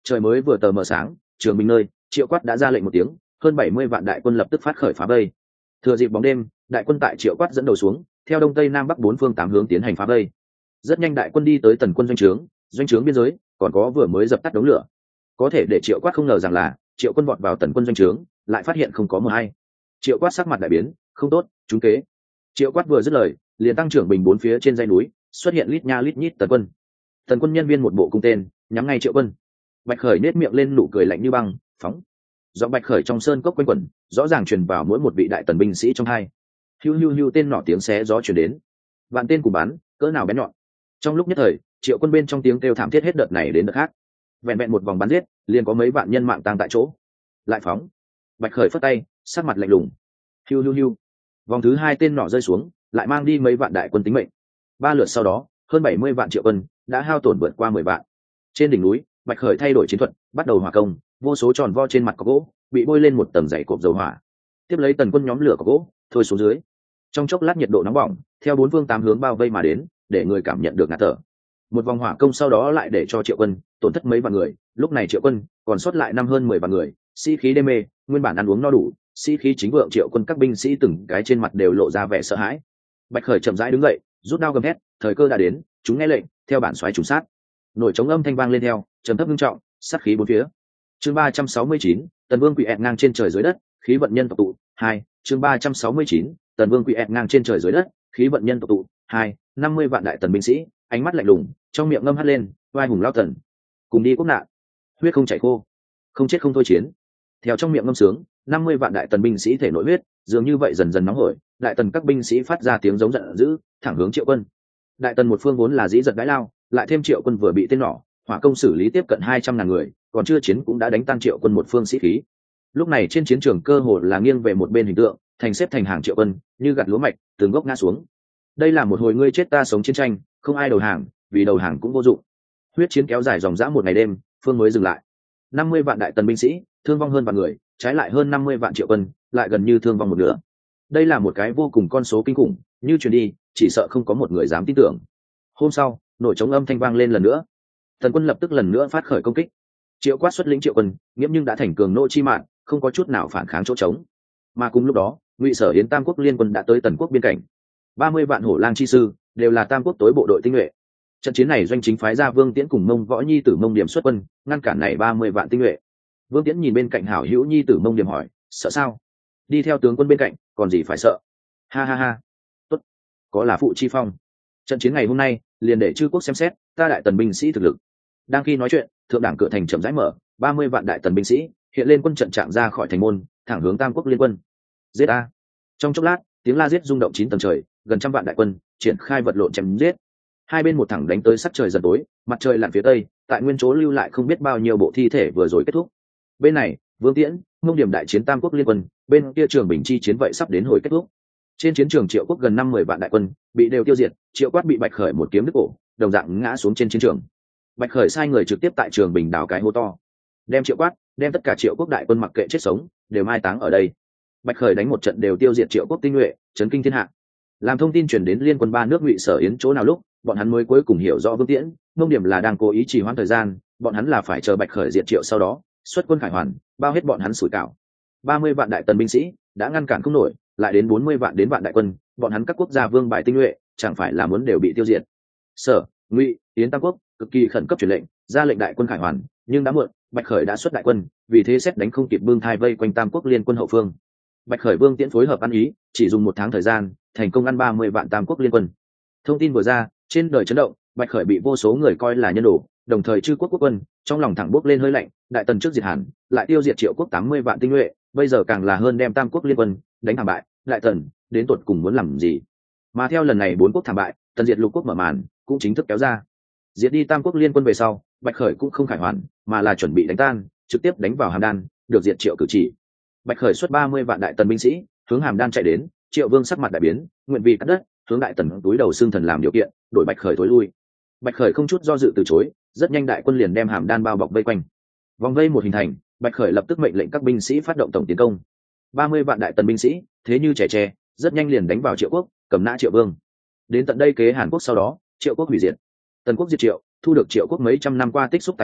Trời mới vừa tờ mờ sáng, Trường Bình nơi, Triệu Quát đã ra lệnh một tiếng, hơn bảy mươi vạn đại quân lập tức phát khởi phá vây. Thừa dịp bóng đêm, đại quân tại Triệu Quát dẫn đầu xuống, theo đông tây nam bắc bốn phương tám hướng tiến hành phá vây. Rất nhanh đại quân đi tới Tần quân doanh trướng, doanh trướng biên giới còn có vừa mới dập tắt đống lửa. Có thể để Triệu Quát không ngờ rằng là Triệu quân vọt vào Tần quân doanh trướng, lại phát hiện không có mờ hay. Triệu Quát sắc mặt đại biến, không tốt, trúng kế. Triệu Quát vừa dứt lời, liền tăng trưởng bình bốn phía trên dãy núi xuất hiện lít nha lít nhít tần quân. Tần quân nhân viên một bộ cung tên nhắm ngay Triệu quân. Bạch Khởi nết miệng lên nụ cười lạnh như băng, phóng. Giọng Bạch Khởi trong sơn cốc quanh quẩn, rõ ràng truyền vào mỗi một vị đại tần binh sĩ trong hai. Hiu hiu hiu tên nỏ tiếng xé gió truyền đến. Vạn tên cùng bắn, cỡ nào bén nhọn. Trong lúc nhất thời, Triệu quân bên trong tiếng kêu thảm thiết hết đợt này đến đợt khác. Vẹn vẹn một vòng bắn giết, liền có mấy vạn nhân mạng tang tại chỗ. Lại phóng. Bạch Khởi phất tay, sắc mặt lạnh lùng. Hiu hiu hiu. Vòng thứ hai tên nỏ rơi xuống, lại mang đi mấy vạn đại quân tính mệnh. Ba lượt sau đó, hơn bảy mươi vạn Triệu quân đã hao tổn vượt qua mười vạn. Trên đỉnh núi, Bạch Khởi thay đổi chiến thuật, bắt đầu hỏa công, vô số tròn vo trên mặt có gỗ bị bôi lên một tầng dày cộp dầu hỏa. Tiếp lấy tần quân nhóm lửa có gỗ thôi xuống dưới. Trong chốc lát nhiệt độ nóng bỏng theo bốn phương tám hướng bao vây mà đến, để người cảm nhận được ngạt thở. Một vòng hỏa công sau đó lại để cho Triệu quân tổn thất mấy vạn người. Lúc này Triệu quân còn sót lại năm hơn mười vạn người, sĩ khí đê mê, nguyên bản ăn uống no đủ, sĩ khí chính vượng Triệu quân các binh sĩ từng cái trên mặt đều lộ ra vẻ sợ hãi. Bạch Khởi chậm rãi đứng dậy, rút đao gầm hét, thời cơ đã đến, chúng nghe lệnh, theo bản soái trùng sát. Nổi trống âm thanh vang lên theo, trầm thấp nghiêm trọng, sát khí bốn phía. Chương ba trăm sáu mươi chín, Tần Vương quỷ ẹt ngang trên trời dưới đất, khí vận nhân tộc tụ. Hai, chương ba trăm sáu mươi chín, Tần Vương quỷ ẹt ngang trên trời dưới đất, khí vận nhân tộc tụ. Hai, năm mươi vạn đại tần binh sĩ, ánh mắt lạnh lùng, trong miệng ngâm hắt lên, oai hùng lao tần, cùng đi quốc nạn, huyết không chảy khô, không chết không thôi chiến. Theo trong miệng ngâm sướng, năm mươi vạn đại tần binh sĩ thể nội huyết dường như vậy dần dần nóng hổi, đại tần các binh sĩ phát ra tiếng giống giận dữ, thẳng hướng Triệu quân. Đại tần một phương vốn là dĩ giật đái lao, lại thêm Triệu quân vừa bị tên nỏ hỏa công xử lý tiếp cận hai trăm ngàn người, còn chưa chiến cũng đã đánh tan Triệu quân một phương sĩ khí. Lúc này trên chiến trường cơ hồ là nghiêng về một bên hình tượng, thành xếp thành hàng Triệu quân như gặt lúa mạch, từng gốc ngã xuống. Đây là một hồi ngươi chết ta sống chiến tranh, không ai đầu hàng, vì đầu hàng cũng vô dụng. Huyết chiến kéo dài dòng dã một ngày đêm, phương mới dừng lại. năm mươi vạn đại tần binh sĩ, thương vong hơn vạn người, trái lại hơn năm mươi vạn Triệu quân, lại gần như thương vong một nửa. Đây là một cái vô cùng con số kinh khủng, như truyền đi, chỉ sợ không có một người dám tin tưởng. Hôm sau, nổi trống âm thanh vang lên lần nữa. Tần quân lập tức lần nữa phát khởi công kích. Triệu Quát xuất lĩnh Triệu quân, nghiễm nhưng đã thành cường nô chi mạng, không có chút nào phản kháng chỗ trống. Mà cùng lúc đó, Ngụy Sở Yến Tam quốc liên quân đã tới Tần quốc biên cảnh. ba mươi vạn hổ lang chi sư, đều là Tam quốc tối bộ đội tinh nhuệ. Trận chiến này doanh chính phái ra Vương Tiễn cùng Mông Võ Nhi tử Mông Điểm xuất quân, ngăn cản này ba mươi vạn tinh nhuệ. Vương Tiễn nhìn bên cạnh hảo hữu Nhi tử Mông Điểm hỏi, sợ sao? Đi theo tướng quân bên cạnh, còn gì phải sợ? Ha ha ha. Tốt, có là phụ chi phong. Trận chiến ngày hôm nay, liền để chư quốc xem xét ta đại tần binh sĩ thực lực. Đang khi nói chuyện, thượng đảng cửa thành chậm rãi mở, ba mươi vạn đại tần binh sĩ hiện lên quân trận trạng ra khỏi thành môn, thẳng hướng Tam quốc liên quân. Giết a! Trong chốc lát, tiếng la giết rung động chín tầng trời, gần trăm vạn đại quân triển khai vật lộn chém giết. Hai bên một thẳng đánh tới sắc trời dần tối, mặt trời lặn phía tây, tại nguyên chỗ lưu lại không biết bao nhiêu bộ thi thể vừa rồi kết thúc. Bên này, Vương Tiễn, Ngông Điểm đại chiến Tam quốc liên quân, bên kia Trường Bình chi chiến vậy sắp đến hồi kết thúc. Trên chiến trường Triệu quốc gần năm mươi vạn đại quân bị đều tiêu diệt, Triệu Quát bị Bạch Khởi một kiếm đứt cổ, đồng dạng ngã xuống trên chiến trường. Bạch Khởi sai người trực tiếp tại Trường Bình đào cái hố to, đem Triệu Quát, đem tất cả Triệu quốc đại quân mặc kệ chết sống, đều mai táng ở đây. Bạch Khởi đánh một trận đều tiêu diệt Triệu quốc tinh nhuệ, chấn kinh thiên hạ. Làm thông tin truyền đến liên quân ba nước Ngụy Sở Yến chỗ nào lúc, bọn hắn mới cuối cùng hiểu rõ Vương Tiễn, Ngông Điểm là đang cố ý trì hoãn thời gian, bọn hắn là phải chờ Bạch Khởi diệt Triệu sau đó xuất quân khải hoàn, bao hết bọn hắn sủi cảo. ba mươi vạn đại tần binh sĩ đã ngăn cản không nổi, lại đến bốn mươi vạn đến vạn đại quân, bọn hắn các quốc gia vương bài tinh nhuệ, chẳng phải là muốn đều bị tiêu diệt. Sở, Ngụy, Yến Tam quốc cực kỳ khẩn cấp truyền lệnh, ra lệnh đại quân khải hoàn, nhưng đã muộn, Bạch Khởi đã xuất đại quân, vì thế xét đánh không kịp bưng thai vây quanh Tam quốc liên quân hậu phương. Bạch Khởi Vương Tiễn phối hợp ăn ý, chỉ dùng một tháng thời gian, thành công ăn ba mươi vạn Tam quốc liên quân. Thông tin vừa ra, trên đời chấn động, Bạch Khởi bị vô số người coi là nhân đồ, đồng thời chư quốc quốc quân trong lòng thẳng bốc lên hơi lạnh, đại tần trước diệt Hàn, lại tiêu diệt Triệu quốc tám mươi vạn tinh nhuệ, bây giờ càng là hơn đem Tam quốc liên quân đánh thảm bại, đại tần đến tột cùng muốn làm gì? Mà theo lần này bốn quốc thảm bại, tần diệt lục quốc mở màn cũng chính thức kéo ra. Diệt đi Tam quốc liên quân về sau, Bạch Khởi cũng không khải hoàn, mà là chuẩn bị đánh tan, trực tiếp đánh vào Hàm Đan, được diệt Triệu cử chỉ. Bạch Khởi xuất ba mươi vạn đại tần binh sĩ, hướng Hàm Đan chạy đến, Triệu Vương sắc mặt đại biến, nguyện vì cắt đất, hướng đại tần túi đầu xương thần làm điều kiện, đổi Bạch Khởi thối lui. Bạch Khởi không chút do dự từ chối, rất nhanh đại quân liền đem Hàm Đan bao bọc vây quanh. Vòng vây một hình thành, Bạch Khởi lập tức mệnh lệnh các binh sĩ phát động tổng tiến công. ba mươi vạn đại tần binh sĩ, thế như trẻ tre, rất nhanh liền đánh vào Triệu quốc, cầm nã Triệu Vương. Đến tận đây kế Hàn quốc sau đó, Triệu quốc hủy diệt. Tần quốc diệt Triệu, thu được Triệu quốc mấy trăm năm qua tích xúc tài nguyên,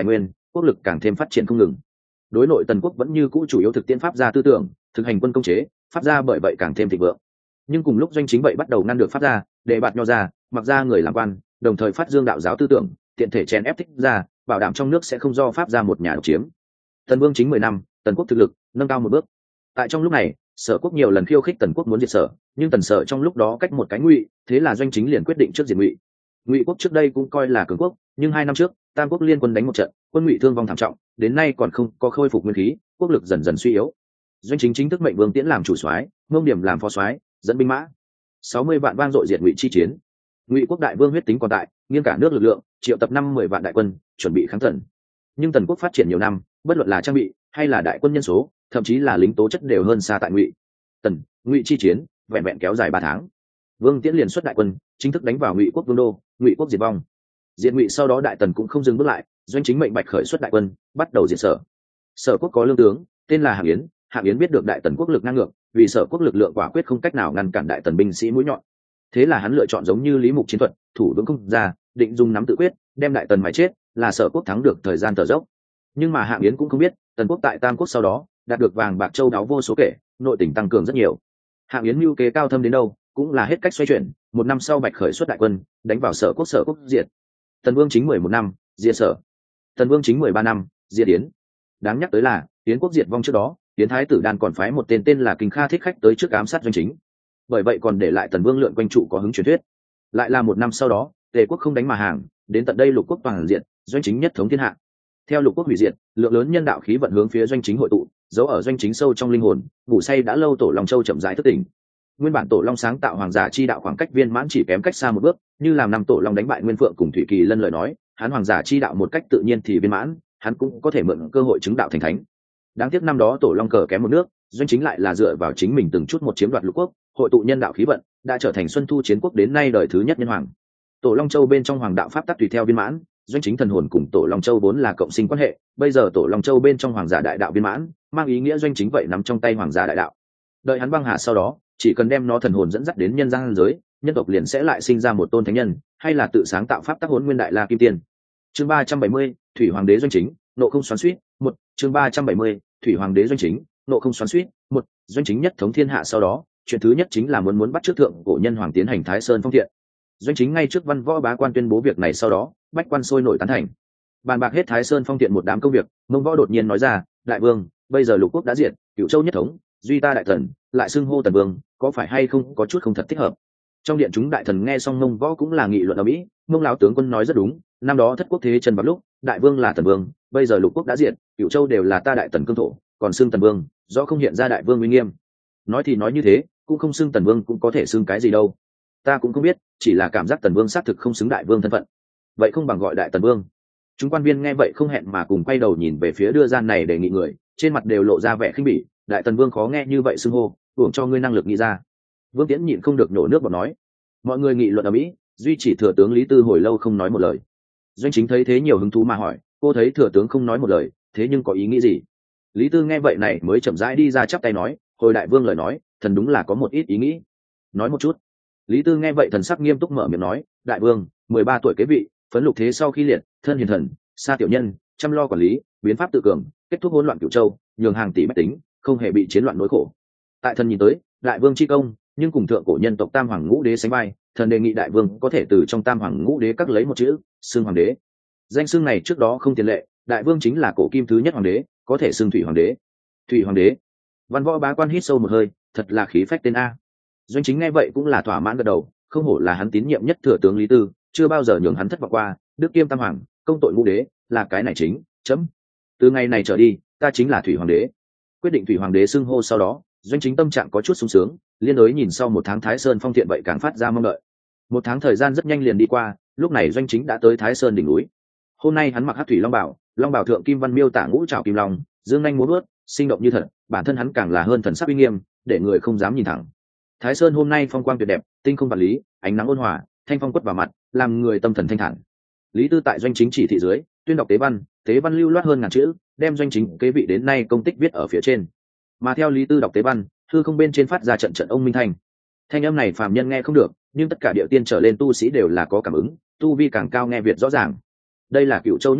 quốc lực càng thêm phát triển không ngừng. Đối nội tần quốc vẫn như cũ chủ yếu thực tiễn pháp gia tư tưởng, thực hành quân công chế, pháp gia bởi vậy càng thêm thịnh vượng. Nhưng cùng lúc doanh chính vậy bắt đầu ngăn được pháp gia, để bạt nho ra, mặc ra người làm quan, đồng thời phát dương đạo giáo tư tưởng, tiện thể chèn ép thích gia, bảo đảm trong nước sẽ không do pháp gia một nhà độc chiếm. Tần Vương chính mười năm, tần quốc thực lực nâng cao một bước. Tại trong lúc này, Sở quốc nhiều lần khiêu khích tần quốc muốn diệt Sở, nhưng tần Sở trong lúc đó cách một cái Ngụy, thế là doanh chính liền quyết định trước diệt Ngụy. Ngụy quốc trước đây cũng coi là cường quốc, nhưng hai năm trước, Tam quốc liên quân đánh một trận, quân Ngụy thương vong thảm trọng, đến nay còn không có khôi phục nguyên khí, quốc lực dần dần suy yếu. Doanh chính chính thức mệnh Vương Tiễn làm chủ soái, Ngông Điểm làm phó soái, dẫn binh mã sáu mươi vạn vang dội diệt Ngụy chi chiến. Ngụy quốc đại vương huyết tính còn tại, nghiêng cả nước lực lượng, triệu tập năm mười vạn đại quân, chuẩn bị kháng tần. Nhưng tần quốc phát triển nhiều năm, bất luận là trang bị hay là đại quân nhân số, thậm chí là lính tố chất đều hơn xa tại Ngụy. Tần Ngụy chi chiến vẹn vẹn kéo dài ba tháng. Vương Tiễn liền xuất đại quân, chính thức đánh vào Ngụy quốc vương đô, Ngụy quốc diệt vong. Diệt Ngụy sau đó đại tần cũng không dừng bước lại, doanh chính mệnh bạch khởi xuất đại quân, bắt đầu diệt Sở. Sở quốc có lương tướng, tên là Hạng Yến, Hạng Yến biết được đại tần quốc lực ngang ngược, vì Sở quốc lực lượng quả quyết không cách nào ngăn cản đại tần binh sĩ mũi nhọn. Thế là hắn lựa chọn giống như Lý Mục chiến thuật, thủ vững không ra, định dùng nắm tự quyết, đem đại tần mài chết, là Sở quốc thắng được thời gian thở dốc. Nhưng mà Hạng Yến cũng không biết, tần quốc tại Tam quốc sau đó đạt được vàng bạc châu đáo vô số kể, nội tình tăng cường rất nhiều. Hạng Yến mưu kế cao thâm đến đâu, cũng là hết cách xoay chuyển. Một năm sau bạch khởi xuất đại quân, đánh vào Sở quốc, Sở quốc diệt. Tần Vương chính mười một năm, diệt Sở. Tần Vương chính mười ba năm, diệt Yến. Đáng nhắc tới là, Yến quốc diệt vong trước đó, Yến thái tử đan còn phái một tên tên là Kinh Kha thích khách tới trước ám sát doanh chính. Bởi vậy còn để lại Tần Vương lượn quanh trụ có hứng truyền thuyết. Lại là một năm sau đó, Tề quốc không đánh mà hàng, đến tận đây Lục quốc toàn diện, doanh chính nhất thống thiên hạ. Theo Lục quốc hủy diệt, lượng lớn nhân đạo khí vận hướng phía doanh chính hội tụ, giấu ở doanh chính sâu trong linh hồn, ngủ say đã lâu Tổ Long Châu chậm rãi thức tỉnh. Nguyên bản Tổ Long sáng tạo hoàng giả chi đạo khoảng cách viên mãn chỉ kém cách xa một bước, như làm năm Tổ Long đánh bại Nguyên Phượng cùng Thủy Kỳ Lân lời nói, hắn hoàng giả chi đạo một cách tự nhiên thì viên mãn, hắn cũng có thể mượn cơ hội chứng đạo thành thánh. Đáng tiếc năm đó Tổ Long cờ kém một nước, doanh chính lại là dựa vào chính mình từng chút một chiếm đoạt Lục quốc, hội tụ nhân đạo khí vận, đã trở thành Xuân Thu chiến quốc đến nay đời thứ nhất nhân hoàng. Tổ Long Châu bên trong hoàng đạo pháp tắc tùy theo viên mãn, doanh chính thần hồn cùng Tổ Long Châu vốn là cộng sinh quan hệ, bây giờ Tổ Long Châu bên trong hoàng giả đại đạo viên mãn, mang ý nghĩa doanh chính vậy nắm trong tay hoàng giả đại đạo. Đợi hắn băng hà sau đó, chỉ cần đem nó thần hồn dẫn dắt đến nhân gian giới, nhân tộc liền sẽ lại sinh ra một tôn thánh nhân, hay là tự sáng tạo pháp tắc Hỗn Nguyên Đại La Kim Tiên. Chương ba trăm bảy mươi, Thủy Hoàng đế doanh chính, nộ không xoắn xuýt, một, chương ba trăm bảy mươi, Thủy Hoàng đế doanh chính, nộ không xoắn xuýt, một, doanh chính nhất thống thiên hạ sau đó, chuyện thứ nhất chính là muốn muốn bắt trước thượng cổ nhân hoàng tiến hành Thái Sơn phong thiện. Doanh chính ngay trước văn võ bá quan tuyên bố việc này sau đó, bách quan sôi nổi tán thành. Bàn bạc hết Thái Sơn phong thiện một đám công việc, Mông Võ đột nhiên nói ra, đại vương, bây giờ Lục quốc đã diệt, Cửu Châu nhất thống, duy ta đại thần, lại xưng hô tần vương, có phải hay không có chút không thật thích hợp. Trong điện chúng đại thần nghe xong Mông Võ cũng là nghị luận ở mỹ, Mông lão tướng quân nói rất đúng, năm đó thất quốc thế chân vào lúc, đại vương là tần vương, bây giờ Lục quốc đã diệt, Cửu Châu đều là ta đại tần cương thổ, còn xưng tần vương, do không hiện ra đại vương uy nghiêm. Nói thì nói như thế, cũng không xưng tần vương cũng có thể xưng cái gì đâu. Ta cũng không biết, chỉ là cảm giác tần vương xác thực không xứng đại vương thân phận, vậy không bằng gọi đại tần vương. Chúng quan viên nghe vậy không hẹn mà cùng quay đầu nhìn về phía đưa gian này đề nghị người, trên mặt đều lộ ra vẻ khinh bỉ. Đại tần vương khó nghe như vậy xưng hô, hưởng cho ngươi năng lực nghĩ ra. Vương Tiễn nhịn không được nhổ nước bọt nói. Mọi người nghị luận ở mỹ, duy chỉ thừa tướng Lý Tư hồi lâu không nói một lời. Doanh chính thấy thế nhiều hứng thú mà hỏi, cô thấy thừa tướng không nói một lời, thế nhưng có ý nghĩ gì? Lý Tư nghe vậy này mới chậm rãi đi ra chắp tay nói, hồi đại vương lời nói, thần đúng là có một ít ý nghĩ. Nói một chút. Lý Tư nghe vậy thần sắc nghiêm túc mở miệng nói, đại vương, mười ba tuổi kế vị, phấn Lục thế sau khi liệt, thân hiền thần, xa tiểu nhân, chăm lo quản lý, biến pháp tự cường, kết thúc hỗn loạn Cửu Châu, nhường hàng tỷ bách tính không hề bị chiến loạn nỗi khổ. Tại thần nhìn tới, đại vương chi công, nhưng cùng thượng cổ nhân tộc Tam Hoàng Ngũ Đế sánh vai, thần đề nghị đại vương có thể từ trong Tam Hoàng Ngũ Đế cắt lấy một chữ, xưng hoàng đế. Danh xưng này trước đó không tiền lệ, đại vương chính là cổ kim thứ nhất hoàng đế, có thể xưng thủy hoàng đế. Thủy hoàng đế. Văn võ bá quan hít sâu một hơi, thật là khí phách tên a. Doanh chính nghe vậy cũng là thỏa mãn gật đầu, không hổ là hắn tín nhiệm nhất thừa tướng Lý Tư, chưa bao giờ nhường hắn thất vọng qua, đức kiêm tam hoàng, công tội ngũ đế, là cái này chính, chấm. Từ ngày này trở đi, ta chính là thủy hoàng đế. Quyết định thủy hoàng đế xưng hô sau đó, doanh chính tâm trạng có chút sung sướng, liên đối nhìn sau một tháng Thái Sơn phong thiện vậy càng phát ra mong đợi. Một tháng thời gian rất nhanh liền đi qua, lúc này doanh chính đã tới Thái Sơn đỉnh núi. Hôm nay hắn mặc hắc thủy long bảo, long bảo thượng kim văn miêu tả ngũ trảo kim long, dương nhanh múa vớt, sinh động như thật, bản thân hắn càng là hơn thần sắc uy nghiêm, để người không dám nhìn thẳng. Thái Sơn hôm nay phong quang tuyệt đẹp, tinh không vật lý, ánh nắng ôn hòa, thanh phong quất vào mặt, làm người tâm thần thanh thản. Lý Tư tại doanh chính chỉ thị dưới, tuyên đọc tế văn, tế văn lưu loát hơn ngàn chữ, đem doanh chính kế vị đến nay công tích viết ở phía trên. Mà theo Lý Tư đọc tế văn, hư không bên trên phát ra trận trận ông minh thanh. Thanh âm này phàm nhân nghe không được, nhưng tất cả địa tiên trở lên tu sĩ đều là có cảm ứng, tu vi càng cao nghe việt rõ ràng. Đây là Cửu Châu nhất thống,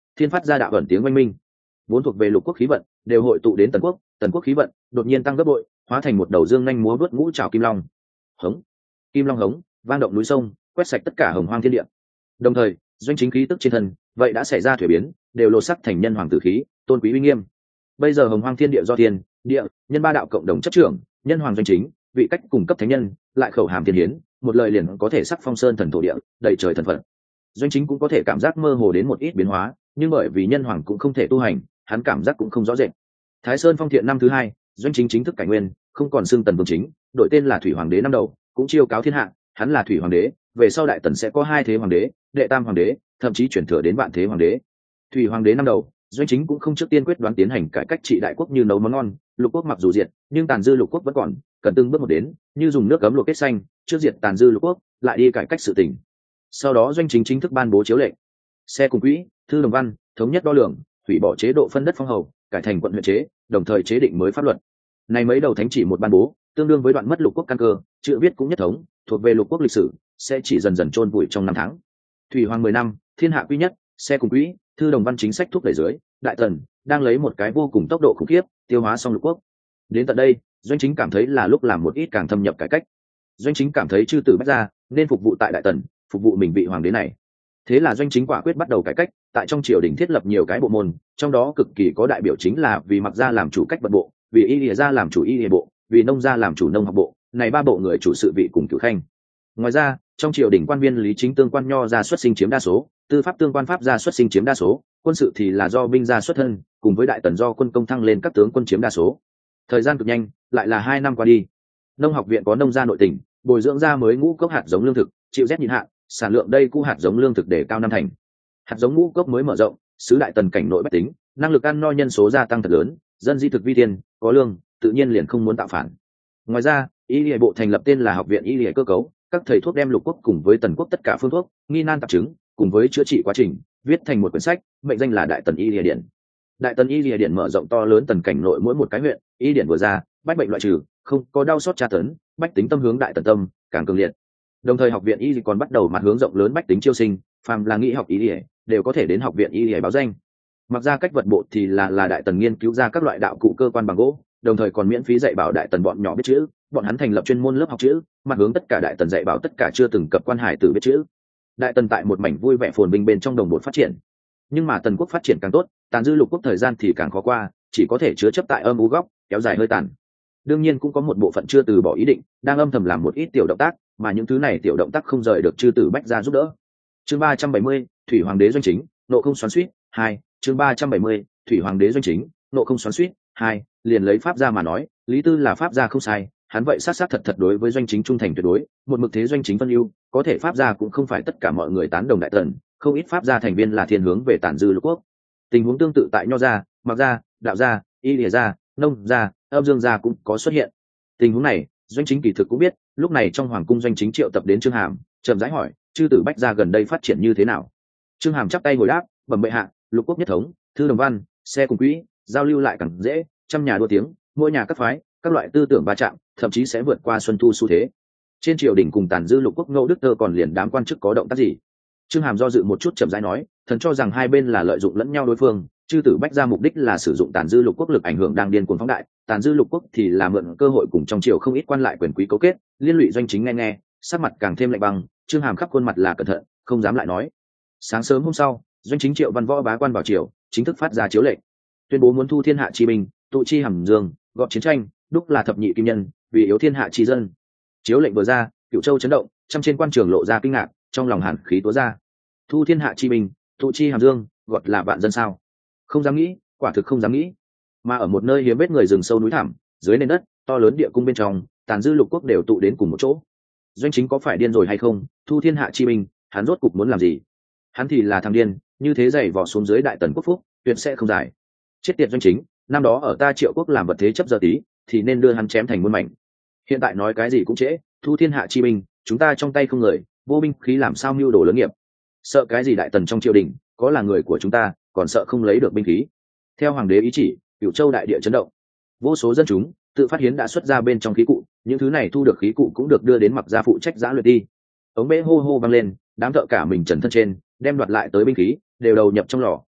thiên phát ra đạo ẩn tiếng oanh minh, vốn thuộc về lục quốc khí vận đều hội tụ đến tần quốc. Tần quốc khí vận đột nhiên tăng gấp bội, hóa thành một đầu dương nhanh múa vớt ngũ trảo kim long. Hống, kim long hống, vang động núi sông, quét sạch tất cả hồng hoang thiên địa. Đồng thời doanh chính khí tức trên thân vậy đã xảy ra thuế biến, đều lột sắc thành nhân hoàng tử khí, tôn quý uy nghiêm. Bây giờ hồng hoang thiên địa do thiên địa nhân ba đạo cộng đồng chấp trưởng, nhân hoàng doanh chính vị cách cùng cấp thánh nhân, lại khẩu hàm thiên hiến, một lời liền có thể sắc phong sơn thần thổ địa, đầy trời thần phật. Doanh chính cũng có thể cảm giác mơ hồ đến một ít biến hóa, nhưng bởi vì nhân hoàng cũng không thể tu hành, hắn cảm giác cũng không rõ rệt. Thái Sơn phong thiện năm thứ hai, doanh chính chính thức cải nguyên, không còn xưng tần vương chính, đổi tên là thủy hoàng đế năm đầu, cũng chiêu cáo thiên hạ, hắn là thủy hoàng đế, về sau đại tần sẽ có hai thế hoàng đế, đệ tam hoàng đế, thậm chí chuyển thừa đến vạn thế hoàng đế. Thủy hoàng đế năm đầu, doanh chính cũng không trước tiên quyết đoán tiến hành cải cách trị đại quốc như nấu món ngon, lục quốc mặc dù diệt, nhưng tàn dư lục quốc vẫn còn, cần từng bước một đến, như dùng nước cấm luộc kết xanh, trước diệt tàn dư lục quốc, lại đi cải cách sự tình. Sau đó doanh chính chính thức ban bố chiếu lệnh, xe cùng quỹ, thư đồng văn, thống nhất đo lường, hủy bỏ chế độ phân đất phong hầu, cải thành quận huyện chế, đồng thời chế định mới pháp luật. Này mấy đầu thánh chỉ một ban bố, tương đương với đoạn mất lục quốc căn cơ, chữ viết cũng nhất thống, thuộc về lục quốc lịch sử, sẽ chỉ dần dần chôn vùi trong năm tháng. Thủy hoàng mười năm, thiên hạ quy nhất, xe cùng quỹ, thư đồng văn chính sách thúc đẩy dưới, đại tần đang lấy một cái vô cùng tốc độ khủng khiếp tiêu hóa xong lục quốc. Đến tận đây, doanh chính cảm thấy là lúc làm một ít càng thâm nhập cải cách. Doanh chính cảm thấy chư tử bách gia nên phục vụ tại đại tần, phục vụ mình vị hoàng đế này. Thế là doanh chính quả quyết bắt đầu cải cách, tại trong triều đình thiết lập nhiều cái bộ môn, trong đó cực kỳ có đại biểu chính là vì mặc gia làm chủ cách vận bộ, vì y lìa gia làm chủ y lìa bộ, vì nông gia làm chủ nông học bộ, này ba bộ người chủ sự vị cùng cử khanh. Ngoài ra, trong triều đình quan viên lý chính tương quan nho gia xuất sinh chiếm đa số, tư pháp tương quan pháp gia xuất sinh chiếm đa số, quân sự thì là do binh gia xuất thân, cùng với đại tần do quân công thăng lên các tướng quân chiếm đa số. Thời gian cực nhanh, lại là hai năm qua đi. Nông học viện có nông gia nội tình, bồi dưỡng ra mới ngũ cốc hạt giống lương thực, chịu rét nhịn hạn, sản lượng đây cũ hạt giống lương thực để cao năm thành. Hạt giống ngũ cốc mới mở rộng, xứ đại tần cảnh nội bách tính, năng lực ăn no nhân số gia tăng thật lớn, dân di thực vi tiền, có lương, tự nhiên liền không muốn tạo phản. Ngoài ra, y lìa bộ thành lập tên là học viện y lìa cơ cấu, các thầy thuốc đem lục quốc cùng với tần quốc tất cả phương thuốc, nghi nan tạp chứng, cùng với chữa trị quá trình, viết thành một quyển sách, mệnh danh là Đại Tần Y Lìa Điển. Đại Tần Y Lìa Điển mở rộng to lớn tần cảnh nội mỗi một cái huyện, y điển vừa ra, bách bệnh loại trừ, không có đau xót tra tấn, bách tính tâm hướng đại tần tâm, càng cường liệt. Đồng thời học viện y còn bắt đầu mặt hướng rộng lớn bách tính chiêu sinh, phàm là nghĩ học y lìa, đều có thể đến học viện y lìa báo danh. Mặc ra cách vật bộ thì là là đại tần nghiên cứu ra các loại đạo cụ cơ quan bằng gỗ, đồng thời còn miễn phí dạy bảo đại tần bọn nhỏ biết chữ, bọn hắn thành lập chuyên môn lớp học chữ, mặt hướng tất cả đại tần dạy bảo tất cả chưa từng cập quan hải tử biết chữ. Đại tần tại một mảnh vui vẻ phồn vinh bên trong đồng bộ phát triển. Nhưng mà tần quốc phát triển càng tốt, tàn dư lục quốc thời gian thì càng khó qua, chỉ có thể chứa chấp tại âm u góc, kéo dài hơi tàn. Đương nhiên cũng có một bộ phận chưa từ bỏ ý định, đang âm thầm làm một ít tiểu động tác, mà những thứ này tiểu động tác không rời được chư tử bách gia giúp đỡ. Chương ba trăm bảy mươi, thủy hoàng đế doanh chính, nộ không xoắn xuýt hai. Chương ba trăm bảy mươi, thủy hoàng đế doanh chính, nộ không xoắn xuýt hai. Liền lấy pháp gia mà nói, Lý Tư là pháp gia không sai, hắn vậy sát sát thật thật đối với doanh chính trung thành tuyệt đối, một mực thế doanh chính phân ưu, có thể pháp gia cũng không phải tất cả mọi người tán đồng đại tần, không ít pháp gia thành viên là thiên hướng về tản dư lục quốc. Tình huống tương tự tại nho gia, mặc gia, đạo gia, y lìa gia, nông gia, âm dương gia cũng có xuất hiện. Tình huống này, doanh chính kỳ thực cũng biết, lúc này trong hoàng cung doanh chính triệu tập đến Trương Hàm, chậm rãi hỏi, chư tử bách gia gần đây phát triển như thế nào? Trương Hàm chắp tay hồi đáp, bẩm bệ hạ, lục quốc nhất thống, thư đồng văn, xe cùng quỹ, giao lưu lại càng dễ, trăm nhà đua tiếng, mỗi nhà các phái, các loại tư tưởng va chạm, thậm chí sẽ vượt qua xuân thu xu thế. Trên triều đình cùng tàn dư lục quốc ngô đức tơ còn liền đám quan chức có động tác gì? Trương Hàm do dự một chút chậm rãi nói, thần cho rằng hai bên là lợi dụng lẫn nhau đối phương, chư tử bách gia mục đích là sử dụng tàn dư lục quốc lực ảnh hưởng đang điên cuồng phóng đại, tàn dư lục quốc thì là mượn cơ hội cùng trong triều không ít quan lại quyền quý cấu kết, liên lụy doanh chính nghe nghe, sắc mặt càng thêm lạnh băng. Trương Hàm khắp khuôn mặt là cẩn thận, không dám lại nói. Sáng sớm hôm sau, doanh chính triệu văn võ bá quan vào triều, chính thức phát ra chiếu lệnh, tuyên bố muốn thu thiên hạ chi binh, tụ chi hàm dương, gọt chiến tranh, đúc là thập nhị kim nhân, vì yếu thiên hạ chi dân. Chiếu lệnh vừa ra, Cửu Châu chấn động, trăm trên quan trường lộ ra kinh ngạc, trong lòng hàn khí túa ra. Thu thiên hạ chi binh, tụ chi hàm dương, gọt là vạn dân sao? Không dám nghĩ, quả thực không dám nghĩ. Mà ở một nơi hiếm vết người rừng sâu núi thẳm, dưới nền đất to lớn địa cung bên trong, tàn dư lục quốc đều tụ đến cùng một chỗ. Doanh chính có phải điên rồi hay không? Thu thiên hạ chi binh, hắn rốt cục muốn làm gì? Hắn thì là thằng điên, như thế giày vò xuống dưới đại tần quốc phúc, tuyệt sẽ không giải. Chết tiệt doanh chính, năm đó ở ta Triệu quốc làm vật thế chấp giờ tí, thì nên đưa hắn chém thành muôn mảnh. Hiện tại nói cái gì cũng trễ, thu thiên hạ chi binh, chúng ta trong tay không người, vô binh khí làm sao mưu đồ lớn nghiệp? Sợ cái gì đại tần trong triều đình, có là người của chúng ta, còn sợ không lấy được binh khí? Theo hoàng đế ý chỉ, Cửu Châu đại địa chấn động, vô số dân chúng tự phát hiến đã xuất ra bên trong khí cụ, những thứ này thu được khí cụ cũng được đưa đến mặc gia phụ trách giã luyện đi. Ống bẽ hô hô vang lên, đám thợ cả mình trần thân trên, đem đoạt lại tới binh khí đều đầu nhập trong lò,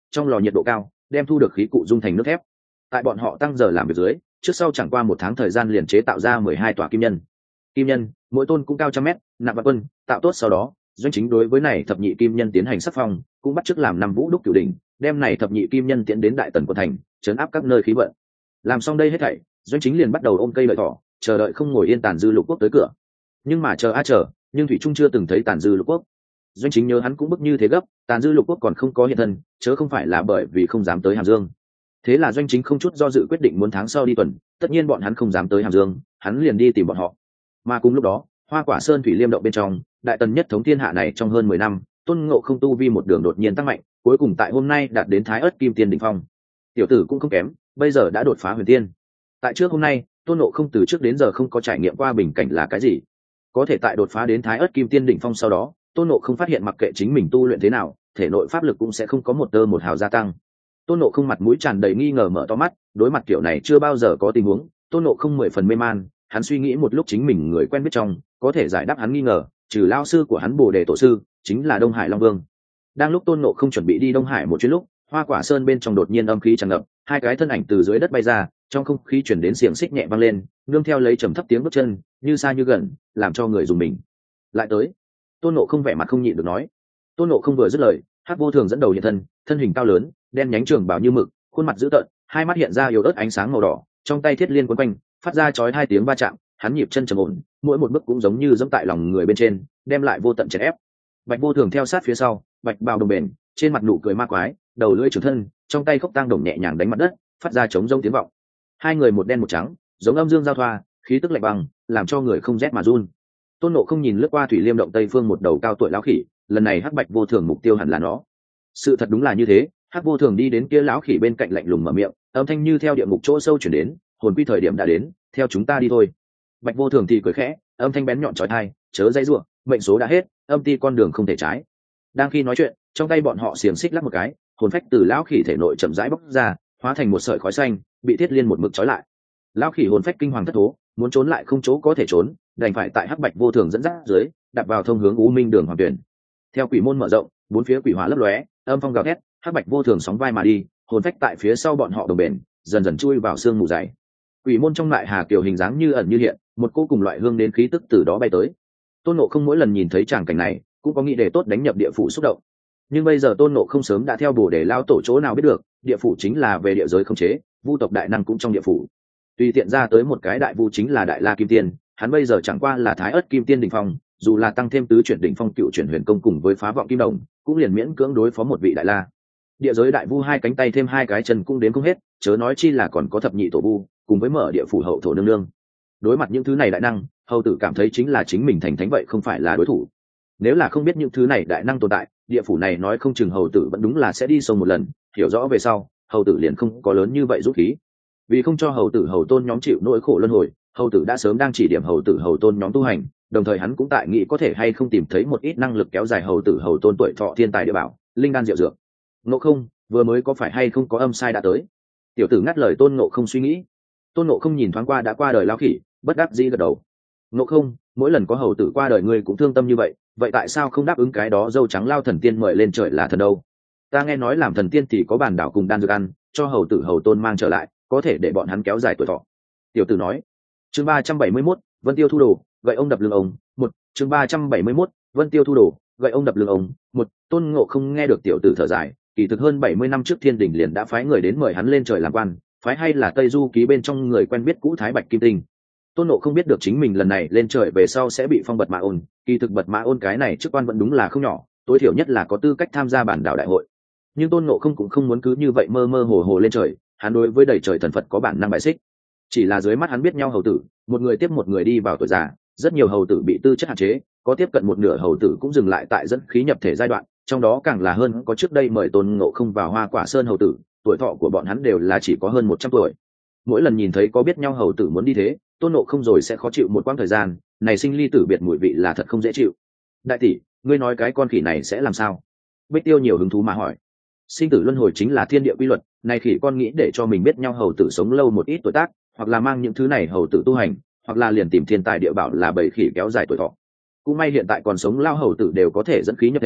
trong lò nhiệt độ cao đem thu được khí cụ dung thành nước thép. Tại bọn họ tăng giờ làm việc dưới, trước sau chẳng qua một tháng thời gian liền chế tạo ra mười hai tòa kim nhân. Kim nhân mỗi tôn cũng cao trăm mét, nặng vạn quân, tạo tốt sau đó Doanh Chính đối với này thập nhị kim nhân tiến hành sắc phong, cũng bắt chước làm năm vũ đúc cửu đỉnh, đem này thập nhị kim nhân tiến đến đại tần quận thành, trấn áp các nơi khí vận. Làm xong đây hết thảy, Doanh Chính liền bắt đầu ôm cây lợi thỏ, chờ đợi không ngồi yên Tàn Dư Lục Quốc tới cửa. Nhưng mà chờ a chờ, nhưng thủy trung chưa từng thấy Tàn Dư Lục Quốc. Doanh Chính nhớ hắn cũng bức như thế gấp, Tàn Dư Lục Quốc còn không có hiện thân, chớ không phải là bởi vì không dám tới Hàm Dương. Thế là Doanh Chính không chút do dự quyết định muốn tháng sau đi tuần, tất nhiên bọn hắn không dám tới Hàm Dương, hắn liền đi tìm bọn họ. Mà cùng lúc đó, Hoa Quả Sơn thủy liêm động bên trong, đại tần nhất thống thiên hạ này trong hơn mười năm, Tôn Ngộ Không tu vi một đường đột nhiên tăng mạnh, cuối cùng tại hôm nay đạt đến Thái Ức Kim Tiên đỉnh phong. Tiểu tử cũng không kém, bây giờ đã đột phá huyền tiên. Tại trước hôm nay, Tôn Ngộ Không từ trước đến giờ không có trải nghiệm qua bình cảnh là cái gì. Có thể tại đột phá đến Thái Ức Kim Tiên đỉnh phong sau đó, Tôn Ngộ Không phát hiện mặc kệ chính mình tu luyện thế nào, thể nội pháp lực cũng sẽ không có một tơ một hào gia tăng. Tôn Ngộ Không mặt mũi tràn đầy nghi ngờ mở to mắt, đối mặt kiểu này chưa bao giờ có tình huống, Tôn Ngộ Không mười phần mê man, hắn suy nghĩ một lúc chính mình người quen biết trong, có thể giải đáp hắn nghi ngờ, trừ lao sư của hắn Bồ Đề tổ sư, chính là Đông Hải Long Vương. Đang lúc Tôn Ngộ Không chuẩn bị đi Đông Hải một chuyến lúc, Hoa Quả Sơn bên trong đột nhiên âm khí tràn ngập, hai cái thân ảnh từ dưới đất bay ra, trong không khí chuyển đến xiềng xích nhẹ vang lên, nương theo lấy trầm thấp tiếng bước chân, như xa như gần, làm cho người dùng mình. Lại tới. Tôn Ngộ Không vẻ mặt không nhịn được nói. Tôn Ngộ Không vừa dứt lời, Hắc Vô Thường dẫn đầu hiện thân, thân hình cao lớn, đen nhánh trường bào như mực, khuôn mặt dữ tợn, hai mắt hiện ra yếu ớt ánh sáng màu đỏ, trong tay thiết liên quấn quanh, phát ra chói hai tiếng va chạm, hắn nhịp chân trầm ổn, mỗi một bước cũng giống như dẫm tại lòng người bên trên, đem lại vô tận chèn ép. Bạch Vô Thường theo sát phía sau, bạch bào đồng bền, trên mặt nụ cười ma quái, đầu lưỡi trường thân, trong tay khốc tang đồng nhẹ nhàng đánh mặt đất, phát ra trống rông tiếng vọng. Hai người một đen một trắng, giống âm dương giao thoa, khí tức lạnh băng, làm cho người không rét mà run. Tôn Ngộ Không nhìn lướt qua thủy liêm động tây phương một đầu cao tuổi lão khỉ, lần này Hắc Bạch Vô Thường mục tiêu hẳn là nó. Sự thật đúng là như thế, Hắc Vô Thường đi đến kia lão khỉ bên cạnh lạnh lùng mở miệng, âm thanh như theo địa ngục chỗ sâu chuyển đến, hồn quy thời điểm đã đến, theo chúng ta đi thôi. Bạch Vô Thường thì cười khẽ, âm thanh bén nhọn chói tai, chớ dây rủa, mệnh số đã hết, âm ti con đường không thể trái. Đang khi nói chuyện, trong tay bọn họ xiềng xích lắc một cái, hồn phách từ lão khỉ thể nội chậm rãi bốc ra, hóa thành một sợi khói xanh, bị thiết liên một mực trói lại. Lão khỉ hồn phách kinh hoàng thất thố, muốn trốn lại không chỗ có thể trốn, đành phải tại Hắc Bạch Vô Thường dẫn dắt dưới, đạp vào thông hướng U Minh đường hoàng tuyển. Theo quỷ môn mở rộng, bốn phía quỷ hỏa lấp lóe, âm phong gào thét, Hắc Bạch Vô Thường sóng vai mà đi, hồn phách tại phía sau bọn họ đồng bền, dần dần chui vào xương mù dày. Quỷ môn trong lại hà kiều hình dáng như ẩn như hiện, một cô cùng loại hương đến khí tức từ đó bay tới. Tôn Ngộ Không mỗi lần nhìn thấy tràng cảnh này, cũng có nghĩ để tốt đánh nhập địa phủ xúc động. Nhưng bây giờ Tôn Ngộ Không sớm đã theo Bồ Đề lao tổ chỗ nào biết được, địa phủ chính là về địa giới không chế, vu tộc đại năng cũng trong địa phủ. Tùy tiện ra tới một cái đại vu chính là đại la kim tiên, hắn bây giờ chẳng qua là thái ớt kim tiên đỉnh phong, dù là tăng thêm tứ chuyển đỉnh phong cựu chuyển huyền công cùng với phá vọng kim đồng, cũng liền miễn cưỡng đối phó một vị đại la. Địa giới đại vu hai cánh tay thêm hai cái chân cũng đến không hết, chớ nói chi là còn có thập nhị tổ vu, cùng với mở địa phủ hậu thổ nương nương. Đối mặt những thứ này đại năng, hầu tử cảm thấy chính là chính mình thành thánh vậy không phải là đối thủ. Nếu là không biết những thứ này đại năng tồn tại, địa phủ này nói không chừng hầu tử vẫn đúng là sẽ đi sông một lần, hiểu rõ về sau, hầu tử liền không có lớn như vậy dũng khí. Vì không cho hầu tử hầu tôn nhóm chịu nỗi khổ luân hồi, hầu tử đã sớm đang chỉ điểm hầu tử hầu tôn nhóm tu hành, đồng thời hắn cũng tại nghĩ có thể hay không tìm thấy một ít năng lực kéo dài hầu tử hầu tôn tuổi thọ thiên tài địa bảo, linh đan diệu dược. Ngộ Không, vừa mới có phải hay không có âm sai đã tới? Tiểu tử ngắt lời Tôn Ngộ Không suy nghĩ. Tôn Ngộ Không nhìn thoáng qua đã qua đời lão khỉ, bất đắc dĩ gật đầu. Ngộ Không, mỗi lần có hầu tử qua đời ngươi cũng thương tâm như vậy, vậy tại sao không đáp ứng cái đó dâu trắng lao thần tiên mời lên trời là thần đâu? Ta nghe nói làm thần tiên thì có bàn đảo cùng đan dược ăn, cho hầu tử hầu tôn mang trở lại, có thể để bọn hắn kéo dài tuổi thọ. Tiểu tử nói. Chương ba trăm bảy mươi mốt, Vân Tiêu thu đồ, gậy ông đập lưng ông. Một. Chương ba trăm bảy mươi mốt, Vân Tiêu thu đồ, gậy ông đập lưng ông. Một. Tôn Ngộ Không nghe được tiểu tử thở dài, kỳ thực hơn bảy mươi năm trước Thiên Đình liền đã phái người đến mời hắn lên trời làm quan, phái hay là Tây Du Ký bên trong người quen biết cũ Thái Bạch Kim Tinh. Tôn Ngộ không biết được chính mình lần này lên trời về sau sẽ bị phong bật mã ôn, kỳ thực bật mã ôn cái này chức quan vẫn đúng là không nhỏ, tối thiểu nhất là có tư cách tham gia bản đảo đại hội. Nhưng Tôn Ngộ không cũng không muốn cứ như vậy mơ mơ hồ hồ lên trời, hắn đối với đầy trời thần Phật có bản năng bài xích. Chỉ là dưới mắt hắn biết nhau hầu tử, một người tiếp một người đi vào tuổi già, rất nhiều hầu tử bị tư chất hạn chế, có tiếp cận một nửa hầu tử cũng dừng lại tại dẫn khí nhập thể giai đoạn, trong đó càng là hơn có trước đây mời Tôn Ngộ không vào Hoa Quả Sơn hầu tử, tuổi thọ của bọn hắn đều là chỉ có hơn một trăm tuổi. Mỗi lần nhìn thấy có biết nhau hầu tử muốn đi thế, Tôn Ngộ không rồi sẽ khó chịu một quãng thời gian, này sinh ly tử biệt mùi vị là thật không dễ chịu. Đại tỷ, ngươi nói cái con khỉ này sẽ làm sao? Bích Tiêu nhiều hứng thú mà hỏi. Sinh tử luân hồi chính là thiên địa quy luật, này khỉ con nghĩ để cho mình biết nhau hầu tử sống lâu một ít tuổi tác, hoặc là mang những thứ này hầu tử tu hành, hoặc là liền tìm thiên tài địa bảo là bầy khỉ kéo dài tuổi thọ. Cũng may hiện tại còn sống lao hầu tử đều có thể dẫn khí nhập thể,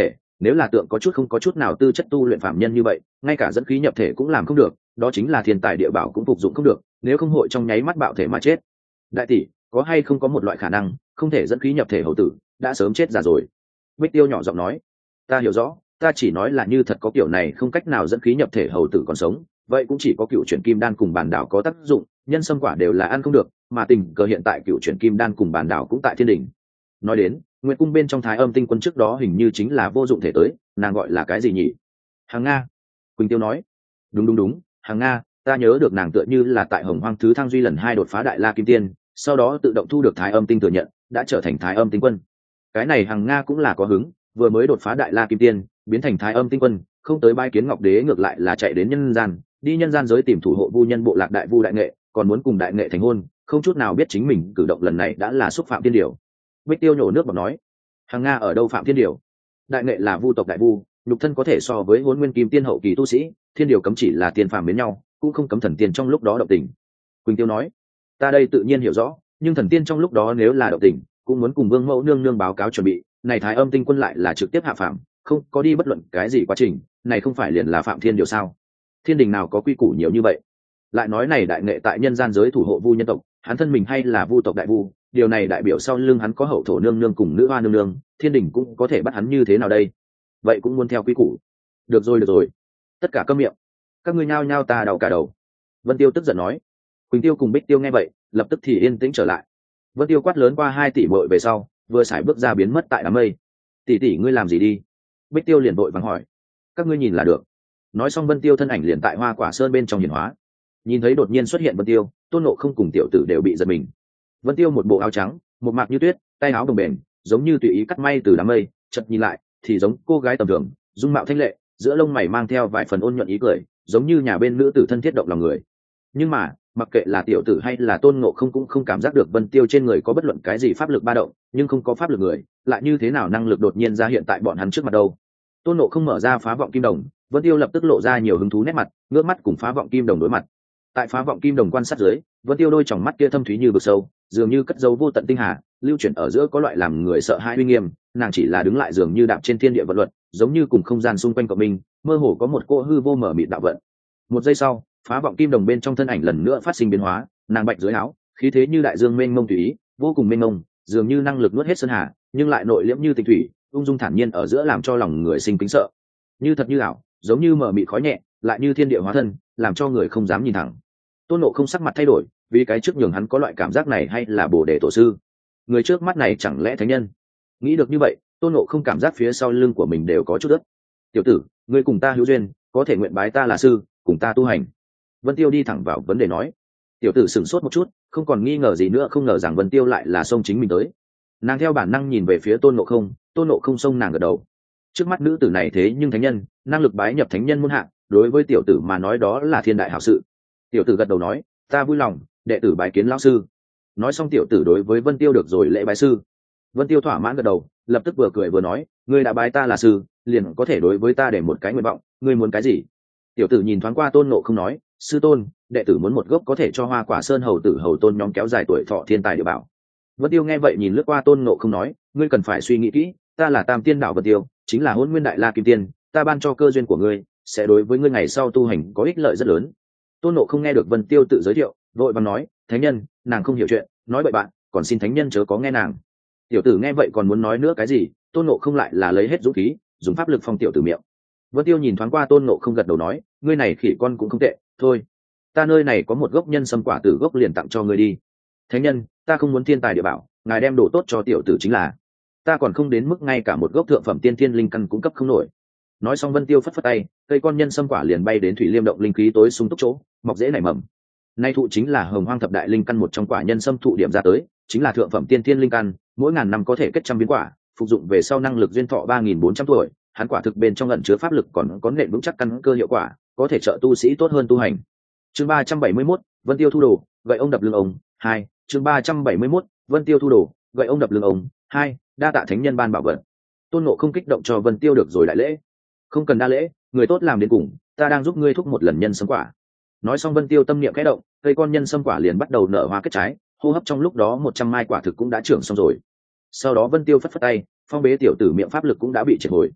nếu là tượng có chút không có chút nào tư chất tu luyện phạm nhân như vậy, ngay cả dẫn khí nhập thể cũng làm không được, đó chính là thiên tài địa bảo cũng phục dụng không được, nếu không hội trong nháy mắt bạo thể mà chết. Đại tỷ, có hay không có một loại khả năng không thể dẫn khí nhập thể hầu tử đã sớm chết già rồi? Bích Tiêu nhỏ giọng nói. Ta hiểu rõ, ta chỉ nói là như thật có kiểu này không cách nào dẫn khí nhập thể hầu tử còn sống, vậy cũng chỉ có cựu chuyển kim đan cùng bản đảo có tác dụng, nhân sâm quả đều là ăn không được, mà tình cờ hiện tại cựu chuyển kim đan cùng bản đảo cũng tại thiên đình. Nói đến nguyệt cung bên trong thái âm tinh quân trước đó hình như chính là vô dụng thể tới, nàng gọi là cái gì nhỉ? Hằng Nga. Quỳnh Tiêu nói. Đúng đúng đúng, Hằng Nga, ta nhớ được nàng tựa như là tại hồng hoang thứ thăng duy lần hai đột phá đại la kim tiên, sau đó tự động thu được thái âm tinh thừa nhận, đã trở thành thái âm tinh quân. Cái này Hằng Nga cũng là có hứng, vừa mới đột phá đại la kim tiên biến thành thái âm tinh quân, không tới bái kiến ngọc đế ngược lại là chạy đến nhân gian, đi nhân gian giới tìm thủ hộ vu nhân bộ lạc đại vu đại nghệ, còn muốn cùng đại nghệ thành hôn, không chút nào biết chính mình cử động lần này đã là xúc phạm thiên điều. Bích Tiêu nhổ nước bọt nói. Hằng Nga ở đâu phạm thiên điều? Đại nghệ là vu tộc đại vu, nhục thân có thể so với Hỗn Nguyên Kim Tiên hậu kỳ tu sĩ, thiên điều cấm chỉ là tiên phàm biến nhau, cũng không cấm thần tiên trong lúc đó động tình. Quỳnh Tiêu nói. Ta đây tự nhiên hiểu rõ, nhưng thần tiên trong lúc đó nếu là động tình, cũng muốn cùng vương mẫu nương nương báo cáo chuẩn bị, này thái âm tinh quân lại là trực tiếp hạ phạm, không có đi bất luận cái gì quá trình, này không phải liền là phạm thiên điều sao? Thiên đình nào có quy củ nhiều như vậy? Lại nói này đại nghệ tại nhân gian giới thủ hộ vu nhân tộc, hắn thân mình hay là vu tộc đại vu, điều này đại biểu sau lưng hắn có hậu thổ nương nương cùng nữ hoa nương nương, thiên đình cũng có thể bắt hắn như thế nào đây? Vậy cũng muốn theo quy củ. Được rồi được rồi, tất cả câm miệng, các ngươi nhao nhao ta đau cả đầu. Vân Tiêu tức giận nói. Quỳnh Tiêu cùng Bích Tiêu nghe vậy lập tức thì yên tĩnh trở lại. Vân Tiêu quát lớn qua hai tỷ muội về sau, vừa xài bước ra biến mất tại đám mây. Tỷ tỷ ngươi làm gì đi? Bích Tiêu liền vội vàng hỏi. Các ngươi nhìn là được. Nói xong Vân Tiêu thân ảnh liền tại hoa quả sơn bên trong hiển hóa. Nhìn thấy đột nhiên xuất hiện Vân Tiêu, Tôn Ngộ Không cùng tiểu tử đều bị giật mình. Vân Tiêu một bộ áo trắng, một mạc như tuyết, tay áo đồng bền, giống như tùy ý cắt may từ đám mây, chợt nhìn lại thì giống cô gái tầm thường, dung mạo thanh lệ, giữa lông mày mang theo vài phần ôn nhuận ý cười, giống như nhà bên nữ tử thân thiết động lòng người. Nhưng mà mặc kệ là tiểu tử hay là Tôn Ngộ Không cũng không cảm giác được Vân Tiêu trên người có bất luận cái gì pháp lực ba động, nhưng không có pháp lực người lại như thế nào năng lực đột nhiên ra hiện tại bọn hắn trước mặt đâu. Tôn Ngộ Không mở ra phá vọng kim đồng, Vân Tiêu lập tức lộ ra nhiều hứng thú nét mặt, ngước mắt cùng phá vọng kim đồng đối mặt. Tại phá vọng kim đồng quan sát dưới, Vân Tiêu đôi tròng mắt kia thâm thúy như vực sâu, dường như cất dấu vô tận tinh hà, lưu chuyển ở giữa có loại làm người sợ hãi uy nghiêm, nàng chỉ là đứng lại dường như đạp trên thiên địa vận luật, giống như cùng không gian xung quanh của mình, mơ hồ có một cỗ hư vô mở mịt đạo vận. Một giây sau, phá vọng kim đồng bên trong thân ảnh lần nữa phát sinh biến hóa, nàng bạch dưới áo, khí thế như đại dương mênh mông tùy ý, vô cùng mênh mông, dường như năng lực nuốt hết sơn hà, nhưng lại nội liễm như tịch thủy, ung dung thản nhiên ở giữa làm cho lòng người sinh kính sợ. Như thật như ảo, giống như mở mịt khói nhẹ, lại như thiên địa hóa thân, làm cho người không dám nhìn thẳng. Tôn Ngộ Không sắc mặt thay đổi, vì cái trước nhường hắn có loại cảm giác này hay là Bồ Đề tổ sư? Người trước mắt này chẳng lẽ thánh nhân? Nghĩ được như vậy, Tôn Ngộ Không cảm giác phía sau lưng của mình đều có chút ướt. Tiểu tử, ngươi cùng ta hữu duyên, có thể nguyện bái ta là sư, cùng ta tu hành. Vân Tiêu đi thẳng vào vấn đề nói. Tiểu tử sửng sốt một chút, không còn nghi ngờ gì nữa, không ngờ rằng Vân Tiêu lại là xông chính mình tới. Nàng theo bản năng nhìn về phía Tôn Ngộ Không, Tôn Ngộ Không xông nàng gật đầu. Trước mắt nữ tử này thế nhưng thánh nhân, năng lực bái nhập thánh nhân muôn hạng, đối với tiểu tử mà nói đó là thiên đại hảo sự. Tiểu tử gật đầu nói, ta vui lòng, đệ tử bái kiến lão sư. Nói xong tiểu tử đối với Vân Tiêu được rồi lễ bái sư. Vân Tiêu thỏa mãn gật đầu, lập tức vừa cười vừa nói, ngươi đã bái ta là sư, liền có thể đối với ta để một cái nguyện vọng, ngươi muốn cái gì? Tiểu tử nhìn thoáng qua Tôn Ngộ Không nói, sư tôn, đệ tử muốn một gốc có thể cho hoa quả sơn hầu tử hầu tôn nhóm kéo dài tuổi thọ thiên tài địa bảo. Vân Tiêu nghe vậy nhìn lướt qua Tôn Ngộ Không nói, ngươi cần phải suy nghĩ kỹ, ta là Tam Tiên Đảo Vân Tiêu, chính là Hỗn Nguyên Đại La Kim Tiên, ta ban cho cơ duyên của ngươi, sẽ đối với ngươi ngày sau tu hành có ích lợi rất lớn. Tôn Ngộ Không nghe được Vân Tiêu tự giới thiệu, vội vàng nói, thánh nhân, nàng không hiểu chuyện, nói bậy bạn, còn xin thánh nhân chớ có nghe nàng. Tiểu tử nghe vậy còn muốn nói nữa cái gì, Tôn Ngộ Không lại là lấy hết dũng khí, dùng pháp lực phong tiểu tử miệng. Vân Tiêu nhìn thoáng qua Tôn Ngộ Không gật đầu nói, ngươi này khỉ con cũng không tệ, thôi, ta nơi này có một gốc nhân sâm quả tử gốc liền tặng cho ngươi đi. Thánh nhân, ta không muốn thiên tài địa bảo, ngài đem đồ tốt cho tiểu tử chính là. Ta còn không đến mức ngay cả một gốc thượng phẩm tiên thiên linh căn cũng cấp không nổi. Nói xong Vân Tiêu phất phất tay, cây con nhân sâm quả liền bay đến thủy liêm động linh khí tối sung túc chỗ, mọc dễ nảy mầm. Nay thụ chính là hồng hoang thập đại linh căn một trong quả nhân sâm thụ điểm ra tới, chính là thượng phẩm tiên thiên linh căn, mỗi ngàn năm có thể kết trăm viên quả, phục dụng về sau năng lực duyên thọ ba nghìn bốn trăm tuổi, hắn quả thực bên trong ẩn chứa pháp lực còn có nền vững chắc căn cơ hiệu quả, có thể trợ tu sĩ tốt hơn tu hành. Chương ba trăm bảy mươi mốt, Vân Tiêu thu đồ, vậy ông đập lưng ông, hai, chương ba trăm bảy mươi mốt, Vân Tiêu thu đồ, vậy ông đập lưng ông, hai, đa tạ thánh nhân ban bảo vật. Tôn Ngộ Không kích động cho Vân Tiêu được rồi đại lễ. Không cần đa lễ, người tốt làm đến cùng, ta đang giúp ngươi thúc một lần nhân sâm quả. Nói xong Vân Tiêu tâm niệm khẽ động, cây con nhân sâm quả liền bắt đầu nở hoa kết trái, hô hấp trong lúc đó một trăm mai quả thực cũng đã trưởng xong rồi. Sau đó Vân Tiêu phất phất tay, phong bế tiểu tử miệng pháp lực cũng đã bị triệt hồi.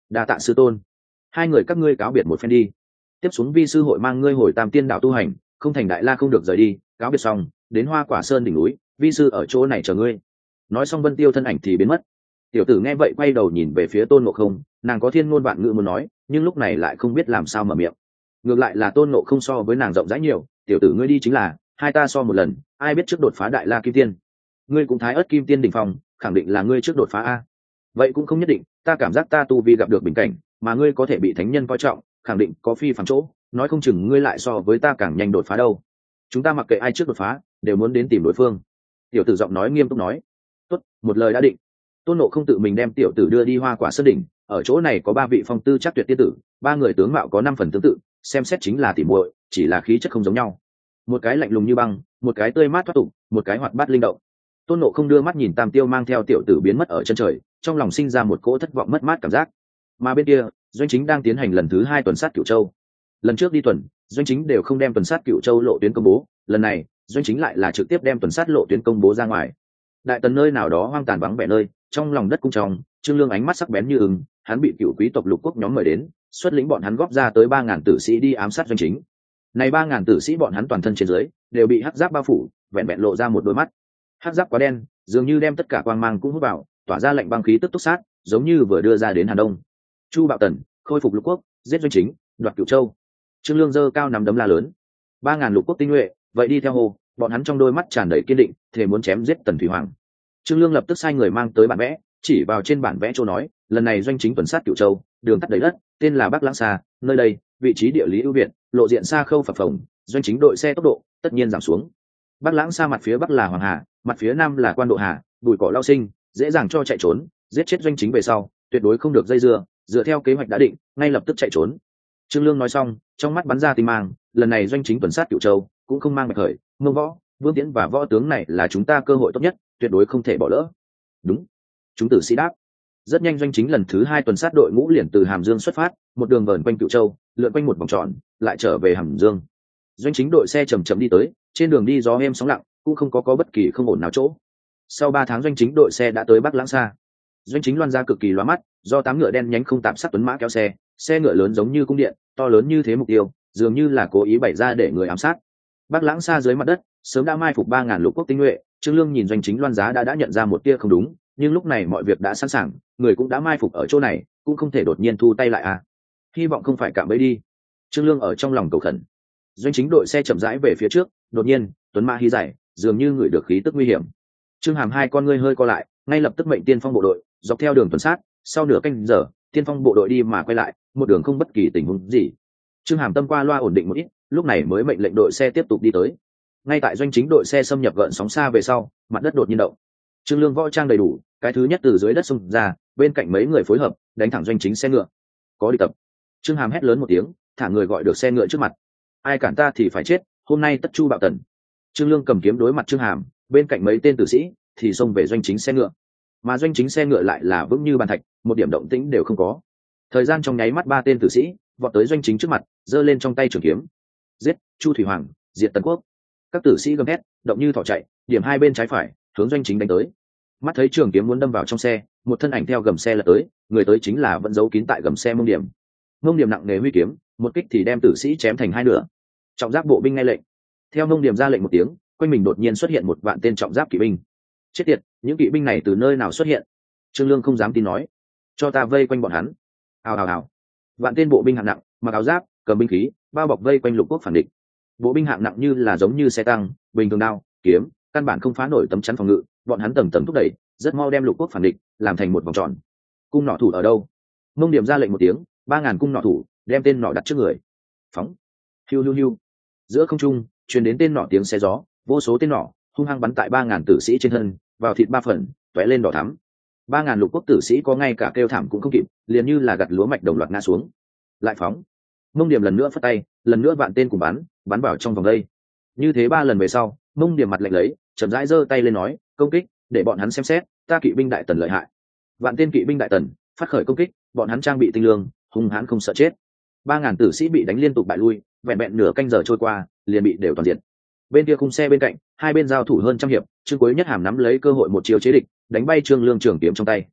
đa tạ sư tôn. Hai người các ngươi cáo biệt một phen đi. Tiếp xuống vi sư hội mang ngươi hồi Tam Tiên đạo tu hành, không thành đại la không được rời đi. Cáo biệt xong, đến Hoa Quả Sơn đỉnh núi, vi sư ở chỗ này chờ ngươi. Nói xong Vân Tiêu thân ảnh thì biến mất. Tiểu tử nghe vậy quay đầu nhìn về phía Tôn Ngộ Không, nàng có thiên ngôn vạn ngữ muốn nói, nhưng lúc này lại không biết làm sao mở miệng. Ngược lại là Tôn Ngộ Không so với nàng rộng rãi nhiều. Tiểu tử ngươi đi chính là, hai ta so một lần, ai biết trước đột phá đại la kim tiên. Ngươi cũng thái ớt kim tiên đỉnh phong, khẳng định là ngươi trước đột phá a. Vậy cũng không nhất định, ta cảm giác ta tu vi gặp được bình cảnh, mà ngươi có thể bị thánh nhân coi trọng, khẳng định có phi phàm chỗ, nói không chừng ngươi lại so với ta càng nhanh đột phá đâu. Chúng ta mặc kệ ai trước đột phá, đều muốn đến tìm đối phương. Tiểu tử giọng nói nghiêm túc nói. Tốt, một lời đã định. Tôn Ngộ Không tự mình đem tiểu tử đưa đi Hoa Quả Sơn đỉnh, ở chỗ này có ba vị phong tư chắc tuyệt tiên tử, ba người tướng mạo có năm phần tương tự, xem xét chính là tỉ muội, chỉ là khí chất không giống nhau. Một cái lạnh lùng như băng, một cái tươi mát thoát tục, một cái hoạt bát linh động. Tôn Ngộ Không đưa mắt nhìn Tam Tiêu mang theo tiểu tử biến mất ở chân trời, trong lòng sinh ra một cỗ thất vọng mất mát cảm giác. Mà bên kia, Doanh Chính đang tiến hành lần thứ hai tuần sát Cửu Châu. Lần trước đi tuần, Doanh Chính đều không đem tuần sát Cửu Châu lộ tuyến công bố, lần này, Doanh Chính lại là trực tiếp đem tuần sát lộ tuyến công bố ra ngoài. Đại tần nơi nào đó hoang tàn vắng vẻ nơi, trong lòng đất cung trong, Trương Lương ánh mắt sắc bén như ưng, hắn bị cựu quý tộc lục quốc nhóm mời đến, xuất lĩnh bọn hắn góp ra tới ba ngàn tử sĩ đi ám sát Doanh Chính. Này ba ngàn tử sĩ bọn hắn toàn thân trên dưới đều bị hắc giáp bao phủ, vẹn vẹn lộ ra một đôi mắt. Hắc giáp quá đen, dường như đem tất cả quang mang cũng hút vào, tỏa ra lạnh băng khí tức túc sát, giống như vừa đưa ra đến Hàn Đông. Chu Bạo Tần, khôi phục lục quốc, giết Doanh Chính, đoạt Cửu Châu. Trương Lương giơ cao nắm đấm la lớn. Ba ngàn lục quốc tinh nhuệ, vậy đi theo hồ, bọn hắn trong đôi mắt tràn đầy kiên định, thề muốn chém giết Tần Thủy Hoàng. Trương Lương lập tức sai người mang tới bản vẽ, chỉ vào trên bản vẽ chỗ nói, lần này Doanh Chính tuần sát Cửu Châu, đường tắt đầy đất, tên là Bắc Lãng Xa, nơi đây, vị trí địa lý ưu việt, lộ diện xa khâu phập phồng, Doanh Chính đội xe tốc độ tất nhiên giảm xuống. Bắc Lãng Xa mặt phía bắc là Hoàng Hà, mặt phía nam là Quan Độ Hà, bụi cỏ lao sinh, dễ dàng cho chạy trốn, giết chết Doanh Chính về sau, tuyệt đối không được dây dưa, dựa theo kế hoạch đã định, ngay lập tức chạy trốn. Trương Lương nói xong, trong mắt bắn ra tinh mang, lần này Doanh Chính tuần sát Cửu Châu, cũng không mang bạch khởi, Mông Võ, Vương Tiễn và võ tướng này là chúng ta cơ hội tốt nhất, tuyệt đối không thể bỏ lỡ. Đúng. Chúng tử sĩ đáp. Rất nhanh Doanh Chính lần thứ hai tuần sát đội ngũ liền từ Hàm Dương xuất phát, một đường vờn quanh Cửu Châu, lượn quanh một vòng tròn, lại trở về Hàm Dương. Doanh Chính đội xe chậm chậm đi tới, trên đường đi gió êm sóng lặng, cũng không có có bất kỳ không ổn nào chỗ. Sau ba tháng Doanh Chính đội xe đã tới Bắc Lãng Xa. Doanh Chính loan ra cực kỳ lóa mắt, do tám ngựa đen nhánh không tạp sắc tuấn mã kéo xe, xe ngựa lớn giống như cung điện, to lớn như thế mục tiêu, dường như là cố ý bày ra để người ám sát. Bắc Lãng Xa dưới mặt đất, sớm đã mai phục ba ngàn lục quốc tinh nhuệ. Trương Lương nhìn Doanh Chính loan giá đã đã nhận ra một tia không đúng, nhưng lúc này mọi việc đã sẵn sàng, người cũng đã mai phục ở chỗ này, cũng không thể đột nhiên thu tay lại à. Hy vọng không phải cạm bẫy đi. Trương Lương ở trong lòng cầu khẩn. Doanh Chính đội xe chậm rãi về phía trước, đột nhiên, tuấn mã hí giải, dường như ngửi được khí tức nguy hiểm. Trương Hàm hai con ngươi hơi co lại, ngay lập tức mệnh tiên phong bộ đội dọc theo đường tuần sát. Sau nửa canh giờ, tiên phong bộ đội đi mà quay lại, một đường không bất kỳ tình huống gì. Trương Hàm tâm qua loa ổn định một ít, lúc này mới mệnh lệnh đội xe tiếp tục đi tới. Ngay tại Doanh Chính đội xe xâm nhập gợn sóng xa về sau, mặt đất đột nhiên động. Trương Lương võ trang đầy đủ, cái thứ nhất từ dưới đất xông ra, bên cạnh mấy người phối hợp đánh thẳng Doanh Chính xe ngựa. Có địch tập. Trương Hàm hét lớn một tiếng, thả người gọi được xe ngựa trước mặt. Ai cản ta thì phải chết, hôm nay tất Chu Bạo Tần. Trương Lương cầm kiếm đối mặt Trương Hàm, bên cạnh mấy tên tử sĩ thì xông về Doanh Chính xe ngựa. Mà Doanh Chính xe ngựa lại là vững như bàn thạch, một điểm động tĩnh đều không có. Thời gian trong nháy mắt ba tên tử sĩ vọt tới Doanh Chính trước mặt, giơ lên trong tay trường kiếm. Giết Chu Thủy Hoàng, diệt Tần Quốc. Các tử sĩ gầm thét, động như thỏ chạy, điểm hai bên trái phải, hướng Doanh Chính đánh tới. Mắt thấy trường kiếm muốn đâm vào trong xe, một thân ảnh theo gầm xe lật tới, người tới chính là vẫn giấu kín tại gầm xe Mông Điểm. Mông Điểm nặng nề huy kiếm, một kích thì đem tử sĩ chém thành hai nửa. Trọng giáp bộ binh nghe lệnh. Theo Mông Điểm ra lệnh một tiếng, quanh mình đột nhiên xuất hiện một vạn tên trọng giáp kỵ binh. Chết tiệt, những kỵ binh này từ nơi nào xuất hiện? Trương Lương không dám tin nói. Cho ta vây quanh bọn hắn. Hào hào hào. Vạn tên bộ binh hạng nặng, mặc áo giáp, cầm binh khí, bao bọc vây quanh lục quốc phản địch. Bộ binh hạng nặng như là giống như xe tăng, bình thường đao, kiếm, căn bản không phá nổi tấm chắn phòng ngự, bọn hắn tầng tầng thúc đẩy, rất mau đem lục quốc phản địch làm thành một vòng tròn. Cung nỏ thủ ở đâu? Mông Điểm ra lệnh một tiếng, ba ngàn cung nỏ thủ đem tên nỏ đặt trước người. Phóng. Hiu hiu hiu. Giữa không trung truyền đến tên nỏ tiếng xé gió, vô số tên nỏ hung hăng bắn tại ba ngàn tử sĩ trên thân, vào thịt ba phần, tóe lên đỏ thắm. Ba ngàn lục quốc tử sĩ có ngay cả kêu thảm cũng không kịp, liền như là gặt lúa mạch đồng loạt ngã xuống. Lại phóng. Mông Điểm lần nữa phất tay, lần nữa vạn tên cùng bắn, bắn vào trong vòng đây. Như thế ba lần về sau, Mông Điểm mặt lạnh lấy, chậm rãi giơ tay lên nói, công kích, để bọn hắn xem xét, ta kỵ binh đại tần lợi hại. Vạn tên kỵ binh đại tần phát khởi công kích, bọn hắn trang bị tinh lương, hung hãn không sợ chết. Ba ngàn tử sĩ bị đánh liên tục bại lui, vẹn vẹn nửa canh giờ trôi qua, liền bị đều toàn diện. Bên kia khung xe bên cạnh, hai bên giao thủ hơn trăm hiệp, Trương Quế Nhất Hàm nắm lấy cơ hội một chiều chế địch, đánh bay Trương Lương trường kiếm trong tay.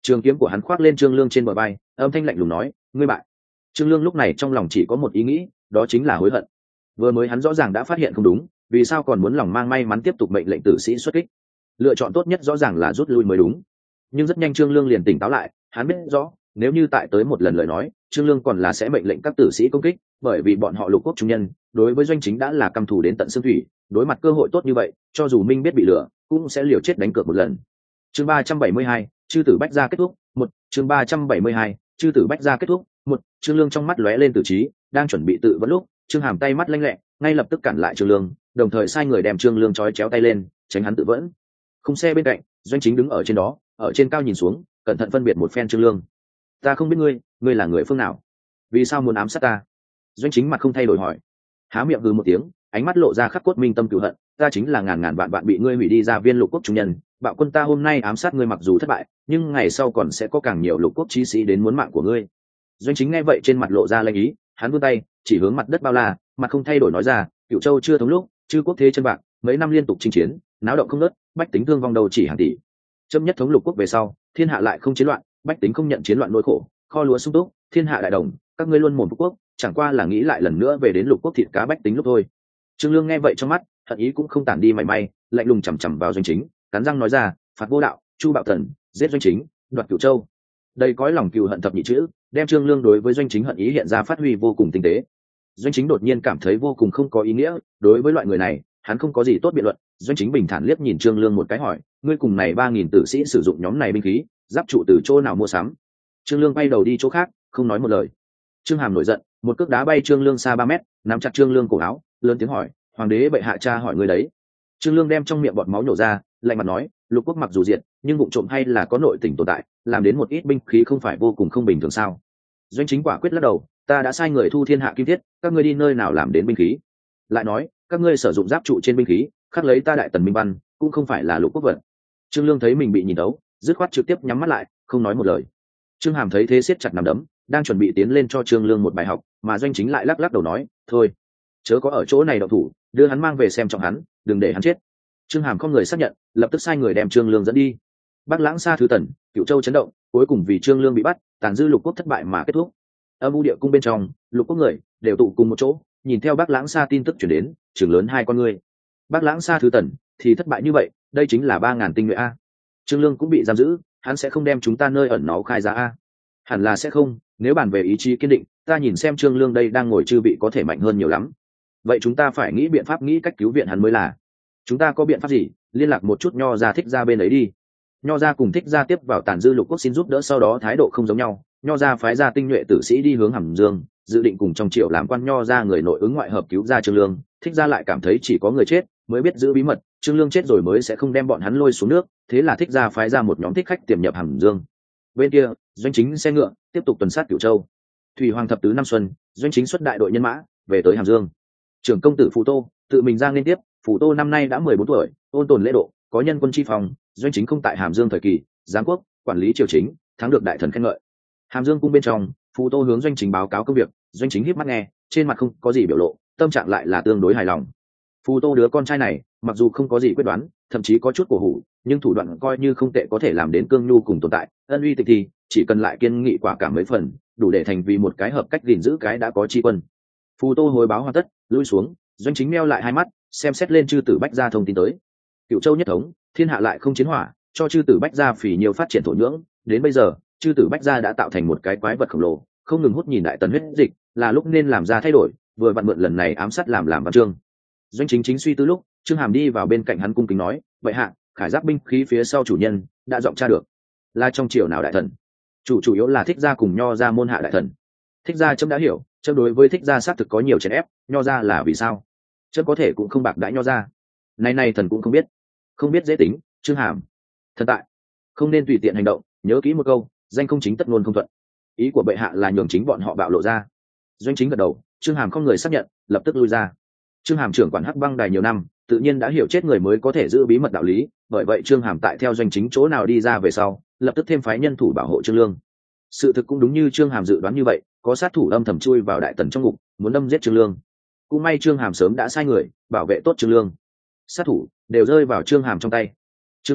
trường kiếm của hắn khoác lên trương lương trên bờ vai, âm thanh lạnh lùng nói, ngươi bại. Trương lương lúc này trong lòng chỉ có một ý nghĩ, đó chính là hối hận. Vừa mới hắn rõ ràng đã phát hiện không đúng, vì sao còn muốn lòng mang may mắn tiếp tục mệnh lệnh tử sĩ xuất kích? Lựa chọn tốt nhất rõ ràng là rút lui mới đúng. Nhưng rất nhanh trương lương liền tỉnh táo lại, hắn biết rõ nếu như tại tới một lần lời nói, trương lương còn là sẽ mệnh lệnh các tử sĩ công kích, bởi vì bọn họ lục quốc trung nhân đối với doanh chính đã là căm thù đến tận xương thủy, đối mặt cơ hội tốt như vậy, cho dù minh biết bị lừa cũng sẽ liều chết đánh cược một lần. Chương ba trăm bảy mươi hai, chư tử bách gia kết thúc. Một. Chương ba trăm bảy mươi hai, chư tử bách gia kết thúc. Một. Trương lương trong mắt lóe lên tử trí, đang chuẩn bị tự vẫn lúc, trương hàm tay mắt lanh lẹ, ngay lập tức cản lại trương lương, đồng thời sai người đem trương lương trói chéo tay lên, tránh hắn tự vẫn. Không xe bên cạnh, doanh chính đứng ở trên đó, ở trên cao nhìn xuống, cẩn thận phân biệt một phen trương lương. Ta không biết ngươi, ngươi là người phương nào? Vì sao muốn ám sát ta? Doanh chính mặt không thay đổi hỏi. Há miệng hừ một tiếng, ánh mắt lộ ra khắc cốt minh tâm cửu hận. Ta chính là ngàn ngàn vạn vạn bị ngươi hủy đi ra viên lục quốc trung nhân, bạo quân ta hôm nay ám sát ngươi mặc dù thất bại, nhưng ngày sau còn sẽ có càng nhiều lục quốc chí sĩ đến muốn mạng của ngươi. Doanh chính nghe vậy trên mặt lộ ra lanh ý, hắn vươn tay chỉ hướng mặt đất bao la, mặt không thay đổi nói ra, Cửu Châu chưa thống lúc, chư quốc thế chân bạc, mấy năm liên tục chinh chiến, náo động không ngớt, bách tính thương vong đầu chỉ hàng tỷ. Chấm nhất thống lục quốc về sau, thiên hạ lại không chiến loạn, bách tính không nhận chiến loạn nỗi khổ, kho lúa sung túc, thiên hạ đại đồng, các ngươi luôn mồm phục quốc, chẳng qua là nghĩ lại lần nữa về đến lục quốc thịt cá bách tính lúc thôi. Trương lương nghe vậy trong mắt hận ý cũng không tản đi mảy may, lạnh lùng chằm chằm vào doanh chính, cắn răng nói ra, phạt vô đạo, chu bạo thần, giết doanh chính, đoạt Cửu Châu. Đây cõi lòng cừu hận thập nhị chữ, đem trương lương đối với doanh chính hận ý hiện ra phát huy vô cùng tinh tế. Doanh chính đột nhiên cảm thấy vô cùng không có ý nghĩa, đối với loại người này hắn không có gì tốt biện luận. Doanh chính bình thản liếc nhìn trương lương một cái hỏi, ngươi cùng này ba nghìn tử sĩ sử dụng nhóm này binh khí, giáp trụ từ chỗ nào mua sắm? Trương lương bay đầu đi chỗ khác, không nói một lời. Trương hàm nổi giận, một cước đá bay trương lương xa ba mét, nắm chặt trương lương cổ áo, lớn tiếng hỏi, hoàng đế bệ hạ cha hỏi ngươi đấy. Trương lương đem trong miệng bọt máu nhổ ra, lạnh mặt nói, lục quốc mặc dù diệt, nhưng vụ trộm hay là có nội tình tồn tại, làm đến một ít binh khí không phải vô cùng không bình thường sao? Doanh chính quả quyết lắc đầu, ta đã sai người thu thiên hạ kim thiết, các ngươi đi nơi nào làm đến binh khí? Lại nói, các ngươi sử dụng giáp trụ trên binh khí, khắc lấy ta đại tần minh văn, cũng không phải là lục quốc vật. Trương lương thấy mình bị nhìn thấu, dứt khoát trực tiếp nhắm mắt lại, không nói một lời. Trương hàm thấy thế siết chặt nắm đấm, đang chuẩn bị tiến lên cho trương lương một bài học, mà doanh chính lại lắc lắc đầu nói, thôi, chớ có ở chỗ này động thủ, đưa hắn mang về xem trọng hắn, đừng để hắn chết. Trương hàm không người xác nhận, lập tức sai người đem trương lương dẫn đi. Bắc lãng xa thứ tần, Cửu Châu chấn động, cuối cùng vì trương lương bị bắt, tàn dư lục quốc thất bại mà kết thúc. Âm u địa cung bên trong, lục quốc người đều tụ cùng một chỗ, nhìn theo Bắc lãng xa tin tức chuyển đến, trưởng lớn hai con ngươi. Bắc lãng xa thứ tần thì thất bại như vậy, đây chính là ba ngàn tinh nhuệ a. Trương lương cũng bị giam giữ, hắn sẽ không đem chúng ta nơi ẩn náu khai ra a? Hẳn là sẽ không, nếu bàn về ý chí kiên định, ta nhìn xem trương lương đây đang ngồi chư vị có thể mạnh hơn nhiều lắm. Vậy chúng ta phải nghĩ biện pháp, nghĩ cách cứu viện hắn mới là. Chúng ta có biện pháp gì? Liên lạc một chút Nho gia Thích gia bên ấy đi. Nho gia cùng Thích gia tiếp vào tàn dư lục quốc xin giúp đỡ, sau đó thái độ không giống nhau. Nho gia phái ra tinh nhuệ tử sĩ đi hướng Hàm Dương, dự định cùng trong triều làm quan Nho gia người nội ứng ngoại hợp cứu ra trương lương. Thích gia lại cảm thấy chỉ có người chết mới biết giữ bí mật, trương lương chết rồi mới sẽ không đem bọn hắn lôi xuống nước, thế là Thích gia phái ra một nhóm thích khách tiềm nhập Hàm Dương. Bên kia, doanh chính xe ngựa tiếp tục tuần sát Cửu Châu. Thủy hoàng thập tứ năm xuân, doanh chính xuất đại đội nhân mã về tới Hàm Dương. Trưởng công tử Phù Tô tự mình ra liên tiếp. Phù Tô năm nay đã mười bốn tuổi, ôn tồn lễ độ, có nhân quân chi phòng, doanh chính không tại Hàm Dương thời kỳ, giám quốc, quản lý triều chính, thắng được đại thần khen ngợi. Hàm Dương cung bên trong, Phù Tô hướng doanh chính báo cáo công việc, doanh chính híp mắt nghe, trên mặt không có gì biểu lộ, tâm trạng lại là tương đối hài lòng. Phù Tô đứa con trai này, mặc dù không có gì quyết đoán, thậm chí có chút cổ hủ, nhưng thủ đoạn coi như không tệ, có thể làm đến cương nhu cùng tồn tại, ân uy tịch thì chỉ cần lại kiên nghị quả cảm mấy phần, đủ để thành vì một cái hợp cách gìn giữ cái đã có tri quân. Phù Tô hồi báo hoàn tất, lui xuống, doanh chính meo lại hai mắt, xem xét lên chư tử bách gia thông tin tới. Cửu Châu nhất thống, thiên hạ lại không chiến hỏa, cho chư tử bách gia phỉ nhiều phát triển thổ nhưỡng, đến bây giờ chư tử bách gia đã tạo thành một cái quái vật khổng lồ, không ngừng hút nhìn đại tần huyết dịch, là lúc nên làm ra thay đổi, vừa vặn mượn lần này ám sát làm làm văn chương. Doanh chính chính suy tư lúc, Trương Hàm đi vào bên cạnh hắn cung kính nói, vậy hạ, khải giáp binh khí phía sau chủ nhân đã giọng tra được, là trong triều nào đại thần? Chủ chủ yếu là Thích gia cùng Nho gia môn hạ đại thần. Thích gia chấm đã hiểu, chấm đối với Thích gia xác thực có nhiều chèn ép, Nho gia là vì sao? Chấm có thể cũng không bạc đãi Nho gia. Này này thần cũng không biết, không biết dễ tính. Trương Hàm, thần tại, không nên tùy tiện hành động, nhớ kỹ một câu, danh không chính tất ngôn không thuận. Ý của bệ hạ là nhường chính bọn họ bạo lộ ra. Doanh chính gật đầu, Trương Hàm không người xác nhận, lập tức lui ra. Trương Hàm trưởng quản Hắc Băng Đài nhiều năm, tự nhiên đã hiểu chết người mới có thể giữ bí mật đạo lý, bởi vậy Trương Hàm tại theo doanh chính chỗ nào đi ra về sau, lập tức thêm phái nhân thủ bảo hộ Trương Lương. Sự thực cũng đúng như Trương Hàm dự đoán như vậy, có sát thủ âm thầm chui vào đại tần trong ngục, muốn đâm giết Trương Lương. Cũng may Trương Hàm sớm đã sai người bảo vệ tốt Trương Lương, sát thủ đều rơi vào Trương Hàm trong tay. Trương Lương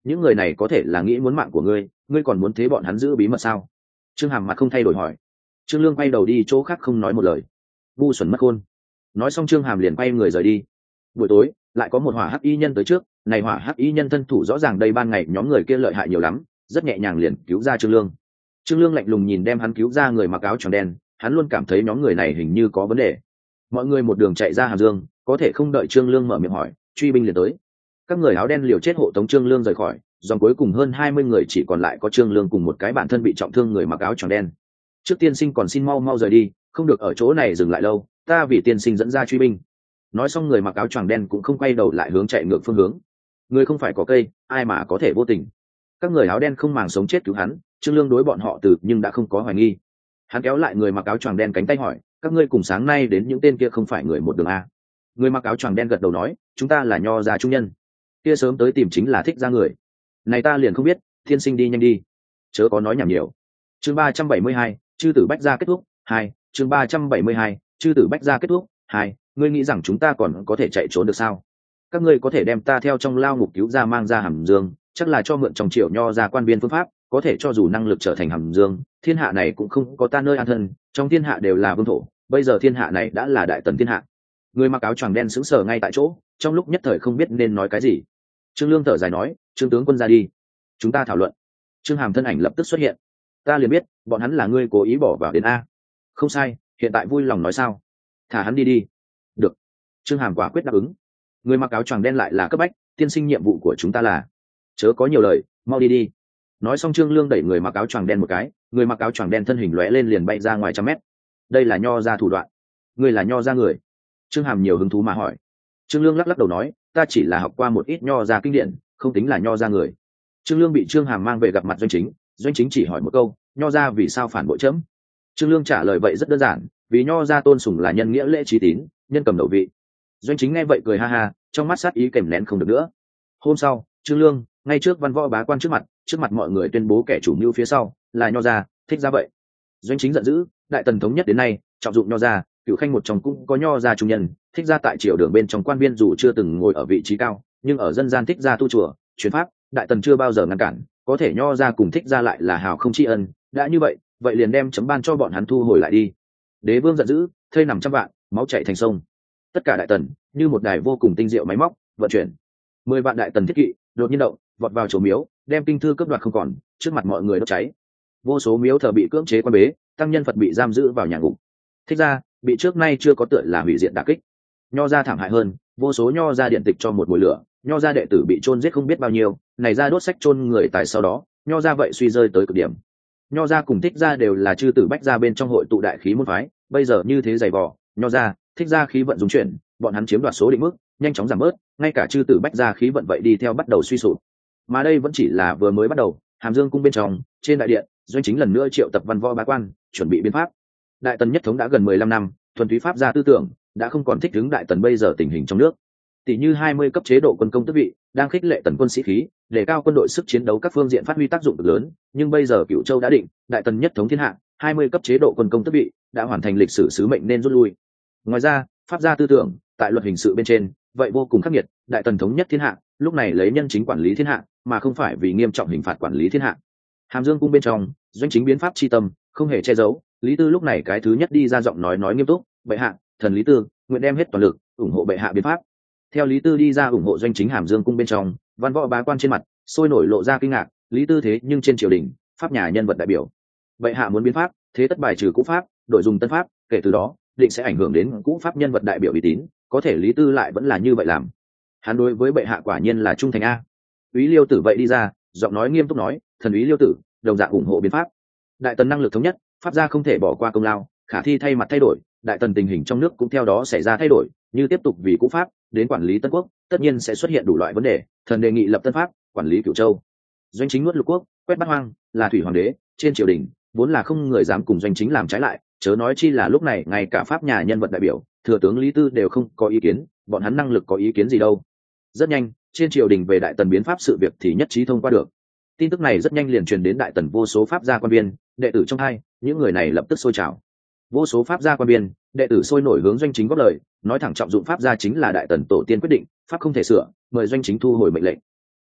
những người này có thể là nghĩ muốn mạng của ngươi, ngươi còn muốn thế bọn hắn giữ bí mật sao? Trương Hàm mặt không thay đổi hỏi. Trương Lương quay đầu đi chỗ khác không nói một lời. Ngu xuẩn mất khôn. Nói xong Trương Hàm liền quay người rời đi. Buổi tối lại có một hỏa hắc y nhân tới trước, này hỏa hắc y nhân thân thủ rõ ràng đây ban ngày nhóm người kia lợi hại nhiều lắm, rất nhẹ nhàng liền cứu ra Trương Lương. Trương Lương lạnh lùng nhìn đem hắn cứu ra người mặc áo tròn đen, hắn luôn cảm thấy nhóm người này hình như có vấn đề. Mọi người một đường chạy ra Hàm Dương, có thể không đợi Trương Lương mở miệng hỏi, truy binh liền tới. Các người áo đen liều chết hộ tống Trương Lương rời khỏi, dòng cuối cùng hơn hai mươi người chỉ còn lại có Trương Lương cùng một cái bản thân bị trọng thương người mặc áo tròn đen. Trước tiên sinh còn xin mau mau rời đi, không được ở chỗ này dừng lại lâu, ta vì tiên sinh dẫn ra truy binh. Nói xong người mặc áo choàng đen cũng không quay đầu lại hướng chạy ngược phương hướng. Người không phải có cây, ai mà có thể vô tình. Các người áo đen không màng sống chết cứu hắn, Trương Lương đối bọn họ từ nhưng đã không có hoài nghi. Hắn kéo lại người mặc áo choàng đen cánh tay hỏi, các ngươi cùng sáng nay đến những tên kia không phải người một đường a? Người mặc áo choàng đen gật đầu nói, chúng ta là nho gia trung nhân, kia sớm tới tìm chính là thích ra người. Này ta liền không biết, thiên sinh đi nhanh đi, chớ có nói nhảm nhiều. Chương ba trăm bảy mươi hai, chư tử bách gia kết thúc hai. Chương ba trăm bảy mươi hai, chư tử bách gia kết thúc hai. Ngươi nghĩ rằng chúng ta còn có thể chạy trốn được sao? Các ngươi có thể đem ta theo trong lao ngục cứu ra mang ra Hàm Dương, chắc là cho mượn trong triệu nho ra quan viên phương pháp, có thể cho dù năng lực trở thành Hàm Dương, thiên hạ này cũng không có ta nơi an thân, trong thiên hạ đều là vương thổ, bây giờ thiên hạ này đã là đại tần thiên hạ. Người mặc áo choàng đen sững sờ ngay tại chỗ, trong lúc nhất thời không biết nên nói cái gì. Trương Lương thở dài nói, Trương tướng quân ra đi, chúng ta thảo luận. Trương Hàm thân ảnh lập tức xuất hiện. Ta liền biết bọn hắn là ngươi cố ý bỏ vào đến a. Không sai, hiện tại vui lòng nói sao? Thả hắn đi đi. Được. Trương Hàm quả quyết đáp ứng. Người mặc áo choàng đen lại là cấp bách, tiên sinh nhiệm vụ của chúng ta là, chớ có nhiều lời, mau đi đi. Nói xong Trương Lương đẩy người mặc áo choàng đen một cái, người mặc áo choàng đen thân hình lóe lên liền bay ra ngoài trăm mét. Đây là nho ra thủ đoạn. Ngươi là nho ra người? Trương Hàm nhiều hứng thú mà hỏi. Trương Lương lắc lắc đầu nói, ta chỉ là học qua một ít nho ra kinh điển, không tính là nho ra người. Trương Lương bị Trương Hàm mang về gặp mặt Doanh Chính, Doanh Chính chỉ hỏi một câu, nho ra vì sao phản bội chấm? Trương Lương trả lời vậy rất đơn giản, vì nho ra tôn sùng là nhân nghĩa lễ trí tín, nhân cầm đầu vị. Doanh Chính nghe vậy cười ha ha, trong mắt sát ý kèm nén không được nữa. Hôm sau, Trương Lương ngay trước văn võ bá quan trước mặt, trước mặt mọi người tuyên bố kẻ chủ mưu phía sau là nho gia, thích ra vậy. Doanh Chính giận dữ, đại tần thống nhất đến nay trọng dụng nho gia, cựu khanh một trong cũng có nho gia trung nhân, thích ra tại triều đường bên trong quan viên dù chưa từng ngồi ở vị trí cao, nhưng ở dân gian thích ra tu chùa truyền pháp, đại tần chưa bao giờ ngăn cản, có thể nho gia cùng thích ra lại là hào không tri ân, đã như vậy vậy liền đem chấm ban cho bọn hắn thu hồi lại đi. Đế vương giận dữ, thây nằm trăm vạn, máu chảy thành sông. Tất cả đại tần như một đài vô cùng tinh diệu máy móc vận chuyển. Mười vạn đại tần thiết kỵ đột nhiên động, vọt vào chỗ miếu, đem kinh thư cướp đoạt không còn, trước mặt mọi người đốt cháy. Vô số miếu thờ bị cưỡng chế quan bế, tăng nhân Phật bị giam giữ vào nhà ngục. Thích ra bị trước nay chưa có tựa là hủy diệt đả kích. Nho gia thảm hại hơn, vô số nho gia điện tịch cho một mùi lửa, nho gia đệ tử bị chôn giết không biết bao nhiêu, này ra đốt sách chôn người tại sau đó, nho gia vậy suy rơi tới cực điểm. Nho gia cùng thích gia đều là chư tử bách gia bên trong hội tụ đại khí môn phái, bây giờ như thế dày vò, nho gia, thích gia khí vận dung chuyển, bọn hắn chiếm đoạt số định mức, nhanh chóng giảm bớt, ngay cả chư tử bách gia khí vận vậy đi theo bắt đầu suy sụp. Mà đây vẫn chỉ là vừa mới bắt đầu. Hàm Dương cung bên trong, trên đại điện, Doanh Chính lần nữa triệu tập văn võ bá quan, chuẩn bị biến pháp. Đại tần nhất thống đã gần mười lăm năm, thuần túy pháp gia tư tưởng đã không còn thích ứng đại tần bây giờ tình hình trong nước. Tỷ như hai mươi cấp chế độ quân công tước vị, đang khích lệ tần quân sĩ khí, để cao quân đội sức chiến đấu các phương diện phát huy tác dụng cực lớn, nhưng bây giờ Cửu Châu đã định, đại tần nhất thống thiên hạ, hai mươi cấp chế độ quân công tước vị đã hoàn thành lịch sử sứ mệnh nên rút lui. Ngoài ra, pháp gia tư tưởng tại luật hình sự bên trên vậy vô cùng khắc nghiệt, đại tần thống nhất thiên hạ, lúc này lấy nhân chính quản lý thiên hạ, mà không phải vì nghiêm trọng hình phạt quản lý thiên hạ. Hàm Dương cung bên trong, Doanh Chính biến pháp chi tâm không hề che giấu, Lý Tư lúc này cái thứ nhất đi ra giọng nói nói nghiêm túc, bệ hạ, thần Lý Tư nguyện đem hết toàn lực ủng hộ bệ hạ biến pháp. Theo Lý Tư đi ra ủng hộ Doanh Chính Hàm Dương cung bên trong, văn võ bá quan trên mặt sôi nổi lộ ra kinh ngạc, Lý Tư thế nhưng trên triều đình pháp nhà nhân vật đại biểu, bệ hạ muốn biến pháp, thế tất bài trừ cũ pháp, đổi dùng tân pháp, kể từ đó định sẽ ảnh hưởng đến cũ pháp nhân vật đại biểu uy tín, có thể Lý Tư lại vẫn là như vậy làm. Hắn đối với bệ hạ quả nhiên là trung thành a. Úy Liêu Tử vậy đi ra, giọng nói nghiêm túc nói, thần Úy Liêu Tử đồng dạng ủng hộ biến pháp. Đại tần năng lực thống nhất, pháp gia không thể bỏ qua công lao, khả thi thay mặt thay đổi, đại tần tình hình trong nước cũng theo đó xảy ra thay đổi, như tiếp tục vì cũ pháp đến quản lý Tân Quốc, tất nhiên sẽ xuất hiện đủ loại vấn đề, thần đề nghị lập tân pháp, quản lý Cửu Châu. Doanh Chính nuốt lục quốc, quét bát hoang, là thủy hoàng đế, trên triều đình vốn là không người dám cùng Doanh Chính làm trái lại, chớ nói chi là lúc này ngay cả pháp nhà nhân vật đại biểu, thừa tướng Lý Tư đều không có ý kiến, bọn hắn năng lực có ý kiến gì đâu. Rất nhanh, trên triều đình về đại tần biến pháp sự việc thì nhất trí thông qua được. Tin tức này rất nhanh liền truyền đến đại tần vô số pháp gia quan viên, đệ tử trong hai, những người này lập tức sôi trào. Vô số pháp gia quan viên, đệ tử sôi nổi hướng Doanh Chính góp lời, nói thẳng trọng dụng pháp gia chính là đại tần tổ tiên quyết định, pháp không thể sửa, mời Doanh Chính thu hồi mệnh lệnh.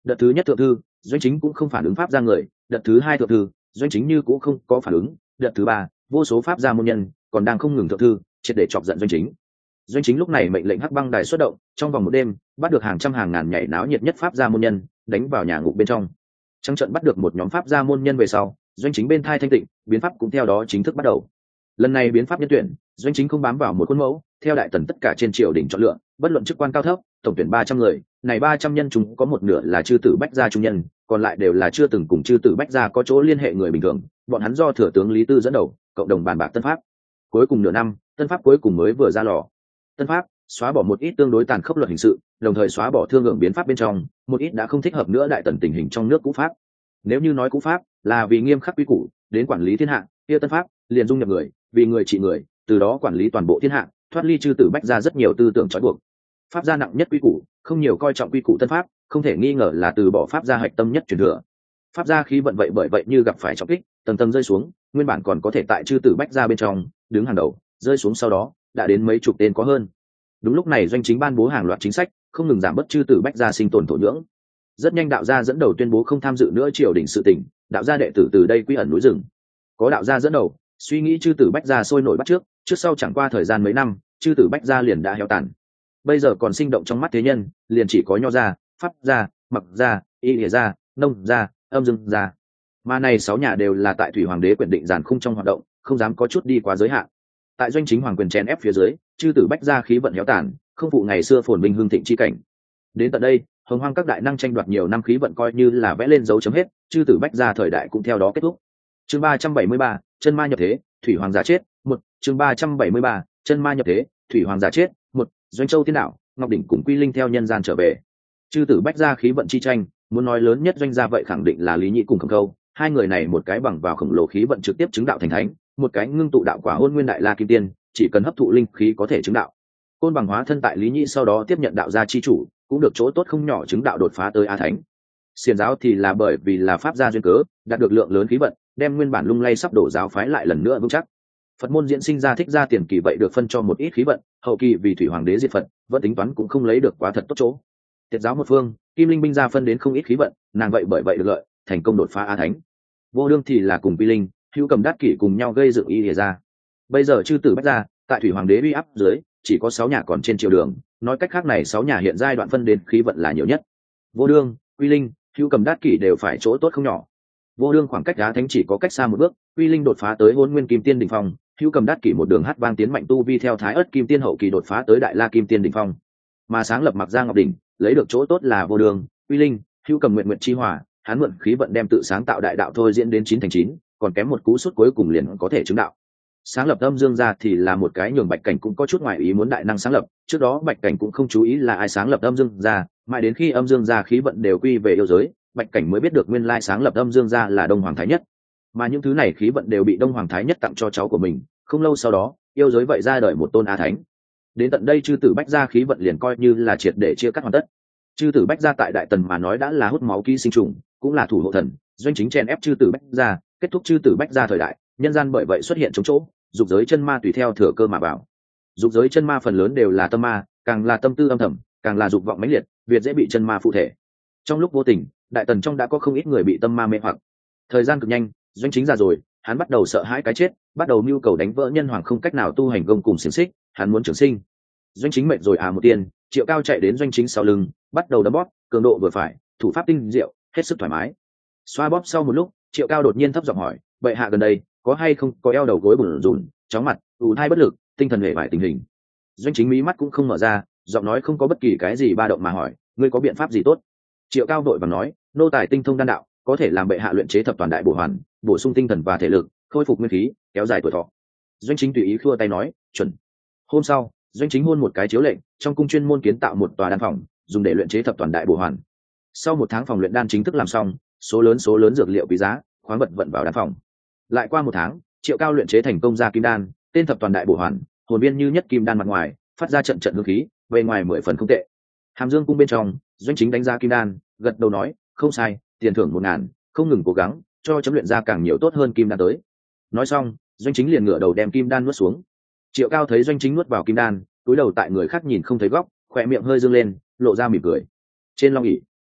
Đợt thứ nhất thượng thư doanh chính cũng không phản ứng pháp ra người, đợt thứ hai thượng thư doanh chính như cũng không có phản ứng, đợt thứ ba vô số pháp gia môn nhân còn đang không ngừng thượng thư, triệt để chọc giận doanh chính. Doanh chính lúc này mệnh lệnh hắc băng đài xuất động, trong vòng một đêm bắt được hàng trăm hàng ngàn nhảy náo nhiệt nhất pháp gia môn nhân, đánh vào nhà ngục bên trong. Trong trận bắt được một nhóm pháp gia môn nhân về sau, doanh chính bên thai thanh tịnh, biến pháp cũng theo đó chính thức bắt đầu. Lần này biến pháp nhân tuyển, doanh chính không bám vào một khuôn mẫu, theo đại tần tất cả trên triều đình chọn lựa, bất luận chức quan cao thấp, tổng tuyển ba trăm người, này ba trăm nhân chúng có một nửa là chư tử bách gia trung nhân, còn lại đều là chưa từng cùng chư tử bách gia có chỗ liên hệ người bình thường, bọn hắn do thừa tướng Lý Tư dẫn đầu, cộng đồng bàn bạc tân pháp. Cuối cùng nửa năm, tân pháp cuối cùng mới vừa ra lò. Tân pháp xóa bỏ một ít tương đối tàn khốc luật hình sự, đồng thời xóa bỏ thương lượng biến pháp bên trong một ít đã không thích hợp nữa đại tần tình hình trong nước cũ pháp. Nếu như nói cũ pháp là vì nghiêm khắc quy củ đến quản lý thiên hạ, kia tân pháp liền dung nhập người, vì người trị người, từ đó quản lý toàn bộ thiên hạ, thoát ly chư tử bách gia rất nhiều tư tưởng trói buộc. Pháp gia nặng nhất quy củ, không nhiều coi trọng quy củ tân pháp, không thể nghi ngờ là từ bỏ pháp gia hạch tâm nhất truyền thừa. Pháp gia khí vận vậy bởi vậy như gặp phải trọng kích, tầng tầng rơi xuống, nguyên bản còn có thể tại chư tử bách gia bên trong đứng hàng đầu, rơi xuống sau đó đã đến mấy chục tên có hơn. Đúng lúc này doanh chính ban bố hàng loạt chính sách, không ngừng giảm bớt chư tử bách gia sinh tồn thổ nhưỡng. Rất nhanh đạo gia dẫn đầu tuyên bố không tham dự nữa triều đình sự tình, đạo gia đệ tử từ đây quy ẩn núi rừng. Có đạo gia dẫn đầu, suy nghĩ chư tử bách gia sôi nổi bắt trước, trước sau chẳng qua thời gian mấy năm, chư tử bách gia liền đã heo tàn. Bây giờ còn sinh động trong mắt thế nhân, liền chỉ có nho gia, pháp gia, mặc gia, y lìa gia, nông gia, âm dương gia. Mà này sáu nhà đều là tại thủy hoàng đế quyền định giàn khung trong hoạt động, không dám có chút đi quá giới hạn. Tại doanh chính hoàng quyền chèn ép phía dưới, chư tử bách gia khí vận héo tàn, không phụ ngày xưa phồn vinh hương thịnh chi cảnh. Đến tận đây, hồng hoang các đại năng tranh đoạt nhiều năm khí vận coi như là vẽ lên dấu chấm hết, chư tử bách gia thời đại cũng theo đó kết thúc. Chương ba trăm bảy mươi ba, chân ma nhập thế, thủy hoàng giả chết, một. Chương ba trăm bảy mươi ba, chân ma nhập thế, thủy hoàng giả chết, một. Doanh châu thiên đạo, Ngọc đỉnh cùng Quy Linh theo nhân gian trở về. Chư tử bách gia khí vận chi tranh, muốn nói lớn nhất doanh gia vậy khẳng định là Lý Nhĩ cùng Khổng Câu, hai người này một cái bằng vào khổng lồ khí vận trực tiếp chứng đạo thành thánh, một cái ngưng tụ đạo quả hôn nguyên đại la kim tiên, chỉ cần hấp thụ linh khí có thể chứng đạo. Côn bằng hóa thân tại Lý Nhĩ sau đó tiếp nhận đạo gia chi chủ, cũng được chỗ tốt không nhỏ, chứng đạo đột phá tới a thánh. Xiển giáo thì là bởi vì là pháp gia duyên cớ, đạt được lượng lớn khí vận, đem nguyên bản lung lay sắp đổ giáo phái lại lần nữa vững chắc. Phật môn diễn sinh ra thích gia tiền kỳ vậy được phân cho một ít khí vận, hậu kỳ vì thủy hoàng đế diệt Phật, vẫn tính toán cũng không lấy được quá thật tốt chỗ. Tiệt giáo một phương, Kim Linh binh gia phân đến không ít khí vận, nàng vậy bởi vậy được lợi, thành công đột phá a thánh. Vô đương thì là cùng Quy Linh, Hữu Cầm Đát Kỷ cùng nhau gây dựng y lìa ra. Bây giờ chư tử bách gia, tại thủy hoàng đế uy áp dưới, chỉ có sáu nhà còn trên triều đường, nói cách khác này sáu nhà hiện giai đoạn phân đến khí vận là nhiều nhất. Vô đương, Quy Linh, Hữu Cầm Đát Kỷ đều phải chỗ tốt không nhỏ. Vô đương khoảng cách á thánh chỉ có cách xa một bước, Quy Linh đột phá tới hôn nguyên kim tiên đỉnh phong, Hữu Cầm Đát Kỷ một đường hát vang tiến mạnh tu vi theo thái ớt kim tiên hậu kỳ đột phá tới đại la kim tiên đỉnh phong. Mà sáng lập mặc gia ngọc đỉnh, lấy được chỗ tốt là vô đương, Quy Linh, Hữu Cầm nguyện nguyện chi hỏa, hắn mượn khí vận đem tự sáng tạo đại đạo thôi diễn đến chín thành chín, còn kém một cú sút cuối cùng liền có thể chứng đạo. Sáng lập âm dương gia thì là một cái nhường bạch cảnh cũng có chút ngoài ý muốn đại năng sáng lập, trước đó bạch cảnh cũng không chú ý là ai sáng lập âm dương gia, mãi đến khi âm dương gia khí vận đều quy về yêu giới, bạch cảnh mới biết được nguyên lai sáng lập âm dương gia là đông hoàng thái nhất. Mà những thứ này khí vận đều bị đông hoàng thái nhất tặng cho cháu của mình, không lâu sau đó yêu giới vậy ra đời một tôn a thánh. Đến tận đây chư tử bách gia khí vận liền coi như là triệt để chia cắt hoàn tất. Chư tử bách gia tại đại tần mà nói đã là hút máu ký sinh trùng, cũng là thủ hộ thần, doanh chính chen ép chư tử bách gia, kết thúc chư tử bách gia thời đại, nhân gian bởi vậy xuất hiện chống chỗ, dục giới chân ma tùy theo thừa cơ mà vào. Dục giới chân ma phần lớn đều là tâm ma, càng là tâm tư âm thầm, càng là dục vọng mãnh liệt, việt dễ bị chân ma phụ thể. Trong lúc vô tình, đại tần trong đã có không ít người bị tâm ma mê hoặc. Thời gian cực nhanh, doanh chính già rồi, hắn bắt đầu sợ hãi cái chết, bắt đầu mưu cầu đánh vỡ nhân hoàng không cách nào tu hành gông cùng xiềng xích, hắn muốn trường sinh. Doanh chính mệt rồi à một tiền, Triệu Cao chạy đến doanh chính sau lưng, bắt đầu đấm bóp, cường độ vừa phải, thủ pháp tinh diệu, hết sức thoải mái. Xoa bóp sau một lúc, Triệu Cao đột nhiên thấp giọng hỏi, bệ hạ gần đây có hay không có eo đầu gối bủn rủn, chóng mặt, ù thai bất lực, tinh thần hề vải tình hình. Doanh chính mí mắt cũng không mở ra, giọng nói không có bất kỳ cái gì ba động mà hỏi, ngươi có biện pháp gì tốt? Triệu Cao vội vàng nói, nô tài tinh thông đan đạo, có thể làm bệ hạ luyện chế thập toàn đại bổ hoàn, bổ sung tinh thần và thể lực, khôi phục nguyên khí, kéo dài tuổi thọ. Doanh chính tùy ý khua tay nói, chuẩn. Hôm sau, doanh chính hôn một cái chiếu lệnh, trong cung chuyên môn kiến tạo một tòa đan phòng, dùng để luyện chế thập toàn đại bổ hoàn. Sau một tháng phòng luyện đan chính thức làm xong, số lớn số lớn dược liệu quý giá, khoáng vật vận vào đan phòng. Lại qua một tháng, Triệu Cao luyện chế thành công ra kim đan, tên thập toàn đại bổ hoàn, hồn viên như nhất kim đan mặt ngoài, phát ra trận trận hương khí, bề ngoài mười phần không tệ. Hàm Dương cung bên trong, doanh chính đánh giá kim đan, gật đầu nói, không sai, tiền thưởng một ngàn, không ngừng cố gắng, cho chấm luyện ra càng nhiều tốt hơn kim đan tới. Nói xong, doanh chính liền ngửa đầu đem kim đan nuốt xuống. Triệu Cao thấy doanh chính nuốt vào kim đan, cúi đầu tại người khác nhìn không thấy góc, khỏe miệng hơi dương lên, lộ ra mỉm cười. Trên long ỷ,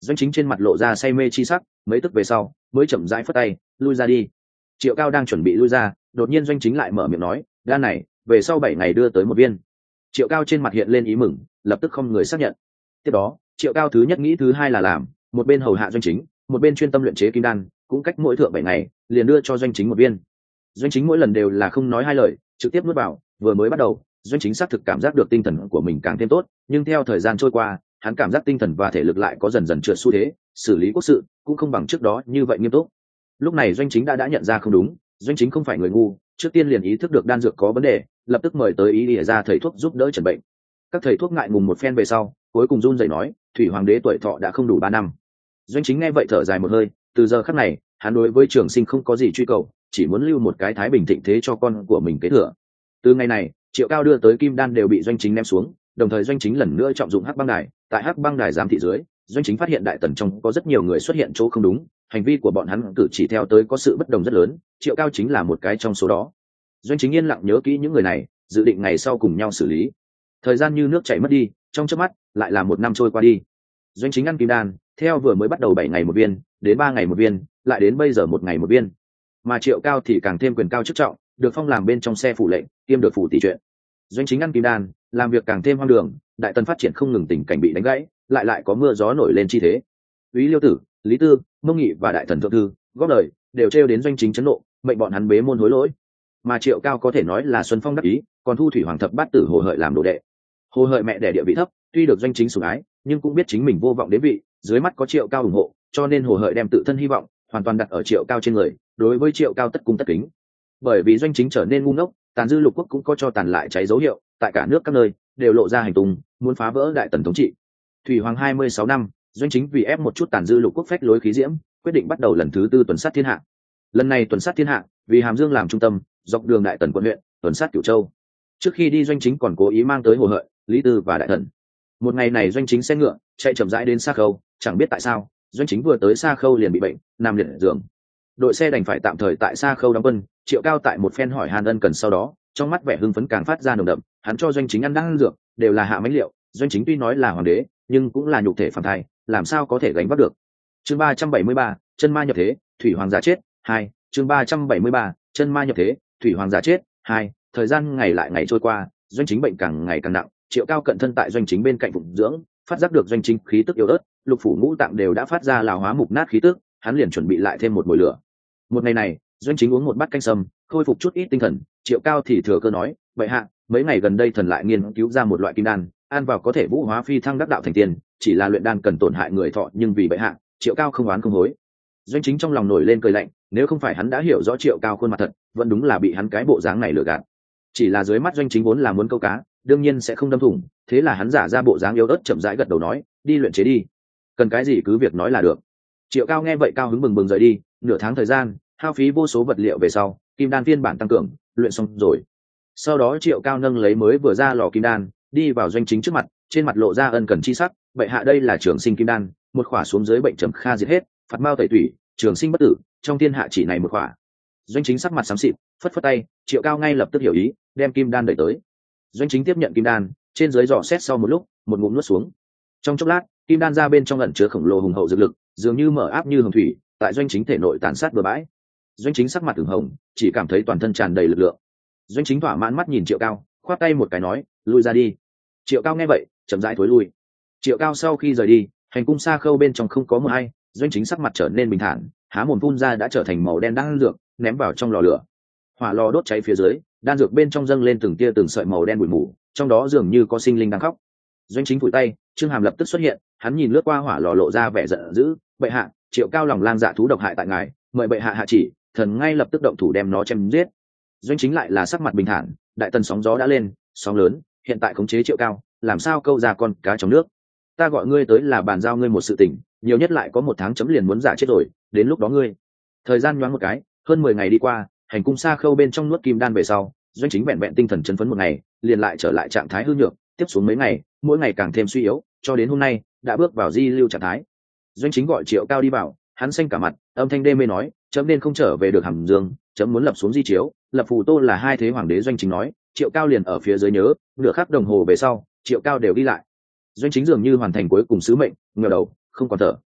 Doanh Chính trên mặt lộ ra say mê chi sắc, mấy tức về sau mới chậm rãi phất tay, lui ra đi. Triệu Cao đang chuẩn bị lui ra, đột nhiên Doanh Chính lại mở miệng nói, đan này về sau bảy ngày đưa tới một viên. Triệu Cao trên mặt hiện lên ý mừng, lập tức không người xác nhận. Tiếp đó Triệu Cao thứ nhất nghĩ thứ hai là làm, một bên hầu hạ Doanh Chính, một bên chuyên tâm luyện chế kim đan, cũng cách mỗi thượng bảy ngày liền đưa cho Doanh Chính một viên. Doanh Chính mỗi lần đều là không nói hai lời, trực tiếp nuốt vào. Vừa mới bắt đầu Doanh Chính xác thực cảm giác được tinh thần của mình càng thêm tốt, nhưng theo thời gian trôi qua hắn cảm giác tinh thần và thể lực lại có dần dần trượt xu thế, xử lý quốc sự cũng không bằng trước đó như vậy nghiêm túc. Lúc này Doanh Chính đã đã nhận ra không đúng. Doanh Chính không phải người ngu, trước tiên liền ý thức được đan dược có vấn đề, lập tức mời tới ý ỉa ra thầy thuốc giúp đỡ chẩn bệnh. Các thầy thuốc ngại ngùng một phen về sau, cuối cùng run rẩy nói, thủy hoàng đế tuổi thọ đã không đủ ba năm. Doanh Chính nghe vậy thở dài một hơi, từ giờ khắc này hắn đối với trường sinh không có gì truy cầu, chỉ muốn lưu một cái thái bình thịnh thế cho con của mình kế thừa. Từ ngày này Triệu Cao đưa tới kim đan đều bị Doanh Chính ném xuống, đồng thời Doanh Chính lần nữa trọng dụng hắc băng đài. Tại hắc băng đài giám thị dưới, Doanh Chính phát hiện đại tần trong có rất nhiều người xuất hiện chỗ không đúng, hành vi của bọn hắn cử chỉ theo tới có sự bất đồng rất lớn. Triệu Cao chính là một cái trong số đó. Doanh Chính yên lặng nhớ kỹ những người này, dự định ngày sau cùng nhau xử lý. Thời gian như nước chảy mất đi, trong chớp mắt lại là một năm trôi qua đi. Doanh Chính ăn kim đan theo vừa mới bắt đầu bảy ngày một viên, đến ba ngày một viên, lại đến bây giờ một ngày một viên. Mà Triệu Cao thì càng thêm quyền cao chức trọng, được phong làm bên trong xe phủ lệnh, kiêm được phủ tỷ chuyện. Doanh Chính ăn kim đan làm việc càng thêm hoang đường, đại tần phát triển không ngừng, tình cảnh bị đánh gãy, lại lại có mưa gió nổi lên chi thế. Úy Liêu Tử, Lý Tư, Mông Nghị và đại thần thượng thư góp lời đều trêu đến Doanh Chính chấn nộ, mệnh bọn hắn bế môn hối lỗi. Mà Triệu Cao có thể nói là xuân phong đắc ý, còn thu thủy hoàng thập bát tử Hồ Hợi làm đồ đệ. Hồ Hợi mẹ đẻ địa vị thấp, tuy được Doanh Chính sủng ái, nhưng cũng biết chính mình vô vọng đến vị, dưới mắt có Triệu Cao ủng hộ, cho nên Hồ Hợi đem tự thân hy vọng hoàn toàn đặt ở Triệu Cao trên người, đối với Triệu Cao tất cung tất kính. Bởi vì Doanh Chính trở nên ngu ngốc, tàn dư lục quốc cũng có cho tàn lại cháy dấu hiệu, tại cả nước các nơi đều lộ ra hành tung, muốn phá vỡ đại tần thống trị. Thủy hoàng hai mươi sáu năm, Doanh Chính vì ép một chút tàn dư lục quốc phách lối khí diễm, quyết định bắt đầu lần thứ tư tuần sát thiên hạ. Lần này tuần sát thiên hạ, vì Hàm Dương làm trung tâm, dọc đường đại tần quận huyện, tuần sát Cửu Châu. Trước khi đi Doanh Chính còn cố ý mang tới Hồ Hợi, Lý Tư và đại thần. Một ngày này Doanh Chính xe ngựa chạy chậm rãi đến Sa Khâu, chẳng biết tại sao Doanh Chính vừa tới Sa Khâu liền bị bệnh, nằm liệt giường. Đội xe đành phải tạm thời tại Sa Khâu đóng quân. Triệu Cao tại một phen hỏi han ân cần sau đó, trong mắt vẻ hưng phấn càng phát ra nồng đậm. Hắn cho Doanh Chính ăn đan dược, đều là hạ mãnh liệu. Doanh Chính tuy nói là hoàng đế, nhưng cũng là nhục thể phàm thai, làm sao có thể gánh vác được. Chương ba trăm bảy mươi ba, chân ma nhập thế, thủy hoàng giả chết. Hai. Chương ba trăm bảy mươi ba, chân ma nhập thế, thủy hoàng giả chết. Hai. Thời gian ngày lại ngày trôi qua, Doanh Chính bệnh càng ngày càng nặng. Triệu Cao cận thân tại Doanh Chính bên cạnh phụng dưỡng, phát giác được Doanh Chính khí tức yếu ớt, lục phủ ngũ tạng đều đã phát ra lào hóa mục nát khí tức, hắn liền chuẩn bị lại thêm một mồi lửa. Một ngày này Doanh Chính uống một bát canh sâm, khôi phục chút ít tinh thần. Triệu Cao thì thừa cơ nói, vậy hạ, mấy ngày gần đây thần lại nghiên cứu ra một loại kim đan, ăn vào có thể vũ hóa phi thăng đắc đạo thành tiên, chỉ là luyện đan cần tổn hại người thọ, nhưng vì vậy hạ, Triệu Cao không oán không hối. Doanh Chính trong lòng nổi lên cười lạnh, nếu không phải hắn đã hiểu rõ Triệu Cao khuôn mặt thật, vẫn đúng là bị hắn cái bộ dáng này lừa gạt. Chỉ là dưới mắt Doanh Chính vốn là muốn câu cá, đương nhiên sẽ không đâm thủng, thế là hắn giả ra bộ dáng yếu ớt chậm rãi gật đầu nói, đi luyện chế đi, cần cái gì cứ việc nói là được. Triệu Cao nghe vậy cao hứng bừng bừng rời đi. Nửa tháng thời gian hao phí vô số vật liệu về sau, kim đan phiên bản tăng cường luyện xong rồi. Sau đó Triệu Cao nâng lấy mới vừa ra lò kim đan, đi vào Doanh Chính trước mặt, trên mặt lộ ra ân cần chi sắc. Vậy hạ, đây là trường sinh kim đan, một khỏa xuống dưới bệnh trầm kha diệt hết, phạt mao tẩy tủy, trường sinh bất tử, trong thiên hạ chỉ này một khỏa. Doanh Chính sắc mặt xám xịt, phất phất tay. Triệu Cao ngay lập tức hiểu ý, đem kim đan đẩy tới. Doanh Chính tiếp nhận kim đan, trên dưới dò xét sau một lúc, một ngụm nuốt xuống. Trong chốc lát, kim đan ra bên trong ẩn chứa khổng lồ hùng hậu dược lực, dường như mở áp như hồng thủy, tại Doanh Chính thể nội tàn sát bừa bãi. Doanh Chính sắc mặt ửng hồng, chỉ cảm thấy toàn thân tràn đầy lực lượng. Doanh Chính thỏa mãn mắt nhìn Triệu Cao, khoát tay một cái nói, lui ra đi. Triệu Cao nghe vậy chậm rãi thối lui. Triệu Cao sau khi rời đi, hành cung Sa Khâu bên trong không có mưa hay. Doanh Chính sắc mặt trở nên bình thản, há mồm phun ra đã trở thành màu đen đan dược, ném vào trong lò lửa. Hỏa lò đốt cháy phía dưới, đan dược bên trong dâng lên từng tia từng sợi màu đen bụi mù, trong đó dường như có sinh linh đang khóc. Doanh Chính phủi tay, Trương Hàm lập tức xuất hiện, hắn nhìn lướt qua hỏa lò lộ ra vẻ giận dữ, bệ hạ, Triệu Cao lòng lang dạ thú độc hại tại ngài, mời bệ hạ hạ chỉ, thần ngay lập tức động thủ đem nó chém giết. Doanh Chính lại là sắc mặt bình thản, đại tần sóng gió đã lên, sóng lớn, hiện tại khống chế Triệu Cao, làm sao câu ra con cá trong nước. Ta gọi ngươi tới là bàn giao ngươi một sự tình, nhiều nhất lại có một tháng chấm liền muốn giả chết rồi, đến lúc đó ngươi. Thời gian nhoáng một cái, hơn mười ngày đi qua, hành cung Sa Khâu bên trong nuốt kim đan về sau, Doanh Chính vẹn vẹn tinh thần chấn phấn một ngày, liền lại trở lại trạng thái hư nhược, tiếp xuống mấy ngày, mỗi ngày càng thêm suy yếu, cho đến hôm nay đã bước vào di lưu trạng thái. Doanh Chính gọi Triệu Cao đi vào, hắn xanh cả mặt, âm thanh đê mê nói, chấm nên không trở về được Hàm Dương, chấm muốn lập xuống di chiếu, lập phù tô là hai thế hoàng đế. Doanh Chính nói. Triệu Cao liền ở phía dưới nhớ, nửa khắc đồng hồ về sau, Triệu Cao đều đi lại. Doanh Chính dường như hoàn thành cuối cùng sứ mệnh, ngửa đầu không còn thở,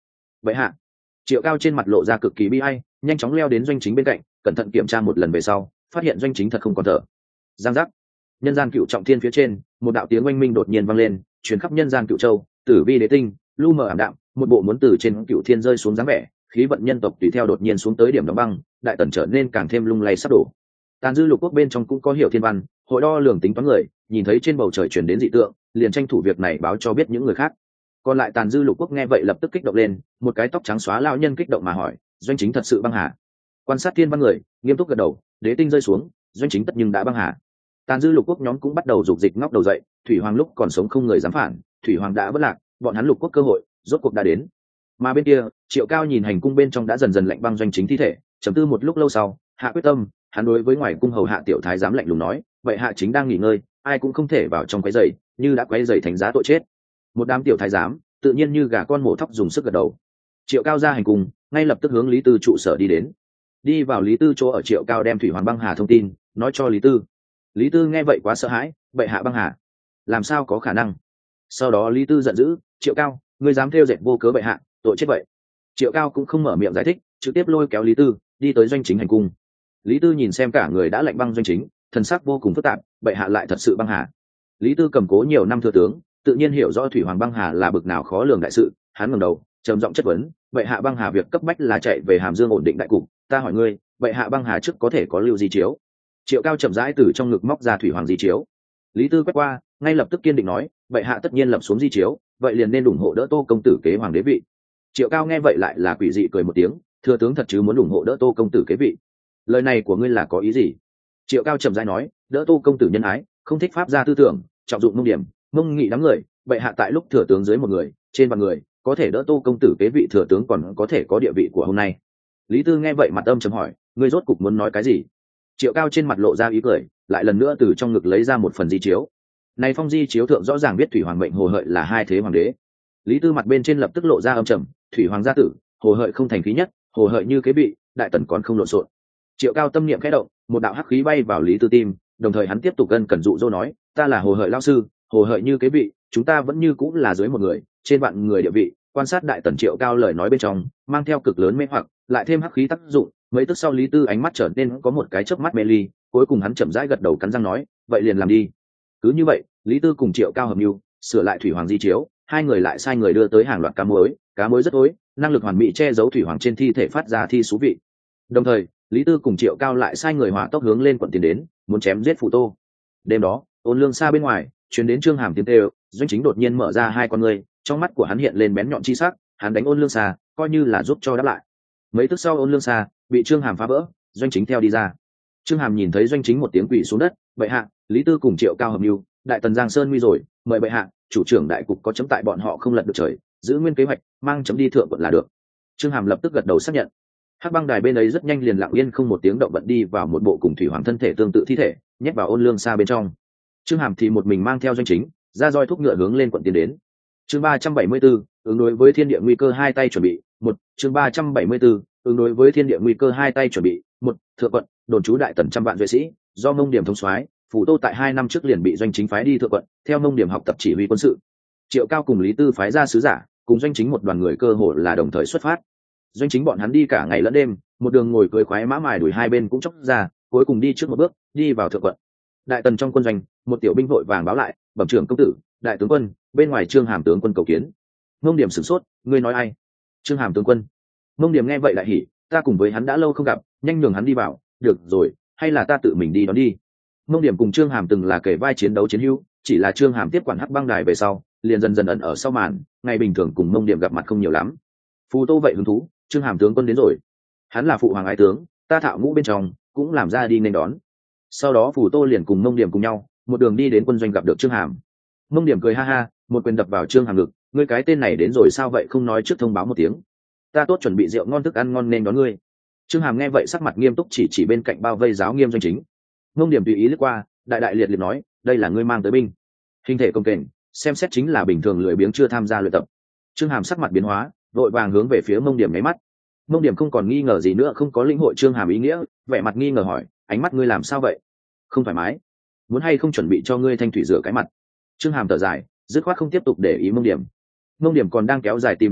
vậy hạ. Triệu Cao trên mặt lộ ra cực kỳ bi ai, nhanh chóng leo đến doanh chính bên cạnh, cẩn thận kiểm tra một lần về sau, phát hiện doanh chính thật không còn thở. Giang giác. Nhân gian cựu trọng thiên phía trên, một đạo tiếng oanh minh đột nhiên vang lên, truyền khắp nhân gian cựu châu, tử vi đế tinh, lu mờ ảm đạm, một bộ muốn từ trên cựu thiên rơi xuống dáng vẻ, khí vận nhân tộc tùy theo đột nhiên xuống tới điểm đóng băng, đại tần trở nên càng thêm lung lay sắp đổ. Tàn dư lục quốc bên trong cũng có hiểu thiên văn, hội đo lường tính toán người, nhìn thấy trên bầu trời chuyển đến dị tượng, liền tranh thủ việc này báo cho biết những người khác. Còn lại tàn dư lục quốc nghe vậy lập tức kích động lên, một cái tóc trắng xóa lão nhân kích động mà hỏi, doanh chính thật sự băng hà? Quan sát thiên văn người nghiêm túc gật đầu, đế tinh rơi xuống, doanh chính tất nhưng đã băng hà. Tàn dư lục quốc nhóm cũng bắt đầu dục dịch ngóc đầu dậy, thủy hoàng lúc còn sống không người dám phản, thủy hoàng đã vất lạc, bọn hắn lục quốc cơ hội rốt cuộc đã đến. Mà bên kia, Triệu Cao nhìn hành cung bên trong đã dần dần lạnh băng doanh chính thi thể, trầm tư một lúc lâu sau, hạ quyết tâm, hắn đối với ngoài cung hầu hạ tiểu thái giám lạnh lùng nói, vậy hạ chính đang nghỉ ngơi, ai cũng không thể vào trong quấy rầy, như đã quấy rầy thành giá tội chết. Một đám tiểu thái giám tự nhiên như gà con mổ thóc dùng sức gật đầu. Triệu Cao ra hành cung, ngay lập tức hướng Lý Tư trụ sở đi đến. Đi vào Lý Tư chỗ ở, Triệu Cao đem thủy hoàng băng hà thông tin nói cho Lý Tư. Lý Tư nghe vậy quá sợ hãi, bệ hạ băng hà, làm sao có khả năng? Sau đó Lý Tư giận dữ, Triệu Cao, ngươi dám thêu dệt vô cớ bệ hạ, tội chết vậy. Triệu Cao cũng không mở miệng giải thích, trực tiếp lôi kéo Lý Tư đi tới doanh chính hành cung. Lý Tư nhìn xem cả người đã lạnh băng doanh chính, thần sắc vô cùng phức tạp, bệ hạ lại thật sự băng hà. Lý Tư cầm cố nhiều năm thừa tướng, tự nhiên hiểu rõ thủy hoàng băng hà là bực nào khó lường đại sự, hắn ngẩng đầu trầm giọng chất vấn, bệ hạ băng hà việc cấp bách là chạy về Hàm Dương ổn định đại cục, ta hỏi ngươi, bệ hạ băng hà trước có thể có lưu di chiếu? Triệu Cao chậm rãi từ trong ngực móc ra thủy hoàng di chiếu. Lý Tư quét qua, ngay lập tức kiên định nói, bệ hạ tất nhiên lập xuống di chiếu, vậy liền nên ủng hộ đỡ Tô công tử kế hoàng đế vị. Triệu Cao nghe vậy lại là quỷ dị cười một tiếng, thừa tướng thật chứ muốn ủng hộ đỡ Tô công tử kế vị? Lời này của ngươi là có ý gì? Triệu Cao chậm rãi nói, đỡ Tô công tử nhân ái, không thích pháp gia tư tưởng, trọng dụng mông điểm, mông nghị đám người, bệ hạ tại lúc thừa tướng dưới một người, trên vạn người, có thể đỡ Tô công tử kế vị thừa tướng còn có thể có địa vị của hôm nay. Lý Tư nghe vậy mặt âm trầm hỏi, ngươi rốt cục muốn nói cái gì? Triệu Cao trên mặt lộ ra ý cười, lại lần nữa từ trong ngực lấy ra một phần di chiếu. Này phong di chiếu thượng rõ ràng biết thủy hoàng mệnh Hồ Hợi là hai thế hoàng đế. Lý Tư mặt bên trên lập tức lộ ra âm trầm, thủy hoàng gia tử, Hồ Hợi không thành khí nhất, Hồ Hợi như kế vị, đại tần còn không lộn xộn. Triệu Cao tâm niệm khẽ động, một đạo hắc khí bay vào Lý Tư tim, đồng thời hắn tiếp tục gân cẩn dụ dỗ nói, ta là Hồ Hợi lão sư, Hồ Hợi như kế vị, chúng ta vẫn như cũng là dưới một người, trên vạn người địa vị. Quan sát đại tần Triệu Cao lời nói bên trong mang theo cực lớn mê hoặc, lại thêm hắc khí tác dụng, mấy tức sau Lý Tư ánh mắt trở nên có một cái chớp mắt mê ly, cuối cùng hắn chậm rãi gật đầu cắn răng nói, vậy liền làm đi. Cứ như vậy, Lý Tư cùng Triệu Cao hợp mưu sửa lại thủy hoàng di chiếu, hai người lại sai người đưa tới hàng loạt cá muối, cá muối rất ối, năng lực hoàn mỹ che giấu thủy hoàng trên thi thể phát ra thi thú vị. Đồng thời, Lý Tư cùng Triệu Cao lại sai người hỏa tốc hướng lên quận tiến đến, muốn chém giết Phù Tô. Đêm đó, Ôn Lương xa bên ngoài truyền đến Trương Hàm tiếng kêu, doanh chính đột nhiên mở ra hai con ngươi, trong mắt của hắn hiện lên bén nhọn chi sắc, hắn đánh Ôn Lương xa, coi như là giúp cho đáp lại. Mấy tức sau Ôn Lương xa bị Trương Hàm phá vỡ, doanh chính theo đi ra. Trương Hàm nhìn thấy doanh chính một tiếng quỷ xuống đất, bệ hạ, Lý Tư cùng Triệu Cao hợp mưu, đại tần Giang Sơn nguy rồi, mời bệ hạ, chủ trưởng đại cục có chấm tại bọn họ không lật được trời, giữ nguyên kế hoạch, mang chấm đi thượng quận là được. Trương Hàm lập tức gật đầu xác nhận. Hắc băng đài bên ấy rất nhanh liền lặng yên không một tiếng động bận đi vào một bộ cùng thủy hoàng thân thể tương tự thi thể, nhét vào Ôn Lương xa bên trong. Trương Hàm thì một mình mang theo doanh chính, ra roi thúc ngựa hướng lên quận tiến đến. Chương ba trăm bảy mươi 74, ứng đối với thiên địa nguy cơ hai tay chuẩn bị, một, chương ba trăm bảy mươi 74, ứng đối với thiên địa nguy cơ hai tay chuẩn bị, một, thượng quận, đồn trú đại tần trăm vạn duệ sĩ, do Mông Điểm thống soái, Phù Tô tại hai năm trước liền bị doanh chính phái đi thượng quận, theo Mông Điểm học tập chỉ huy quân sự. Triệu Cao cùng Lý Tư phái ra sứ giả, cùng doanh chính một đoàn người cơ hồ là đồng thời xuất phát. Doanh chính bọn hắn đi cả ngày lẫn đêm, một đường ngồi cưỡi khoái mã mài đuổi hai bên cũng chốc ra, cuối cùng đi trước một bước, đi vào thượng quận. Đại tần trong quân doanh, một tiểu binh vội vàng báo lại, bẩm trưởng công tử, đại tướng quân, bên ngoài Trương Hàm tướng quân cầu kiến. Mông Điểm sửng sốt, ngươi nói ai? Trương Hàm tướng quân. Mông Điểm nghe vậy lại hỉ, ta cùng với hắn đã lâu không gặp, nhanh nhường hắn đi vào. Được rồi, hay là ta tự mình đi đón đi. Mông Điểm cùng Trương Hàm từng là kể vai chiến đấu chiến hữu, chỉ là Trương Hàm tiếp quản Hắc băng đài về sau, liền dần dần ẩn ở sau màn, ngày bình thường cùng Mông Điểm gặp mặt không nhiều lắm. Phù Tô vậy hứng thú, Trương Hàm tướng quân đến rồi. Hắn là phụ hoàng ái tướng, ta Thạo ngũ bên trong cũng làm ra đi nên đón. Sau đó Phù Tô liền cùng Mông Điểm cùng nhau, một đường đi đến quân doanh gặp được Trương Hàm. Mông Điểm cười ha ha, một quyền đập vào Trương Hàm ngực, ngươi cái tên này đến rồi sao vậy không nói trước thông báo một tiếng? Ta tốt chuẩn bị rượu ngon thức ăn ngon nên đón ngươi. Trương Hàm nghe vậy sắc mặt nghiêm túc, chỉ chỉ bên cạnh bao vây giáo nghiêm doanh chính. Mông Điểm tùy ý lướt qua, đại đại liệt liệt nói, đây là ngươi mang tới binh. Hình thể công kềnh, xem xét chính là bình thường lười biếng chưa tham gia luyện tập. Trương Hàm sắc mặt biến hóa, vội vàng hướng về phía Mông Điểm nháy mắt. Mông Điểm không còn nghi ngờ gì nữa, không có lĩnh hội Trương Hàm ý nghĩa, vẻ mặt nghi ngờ hỏi, ánh mắt ngươi làm sao vậy? Không thoải mái? Muốn hay không chuẩn bị cho ngươi thanh thủy rửa cái mặt? Trương Hàm thở dài, dứt khoát không tiếp tục để ý Mông Điểm. Mông Điểm còn đang kéo dài tìm đường chết,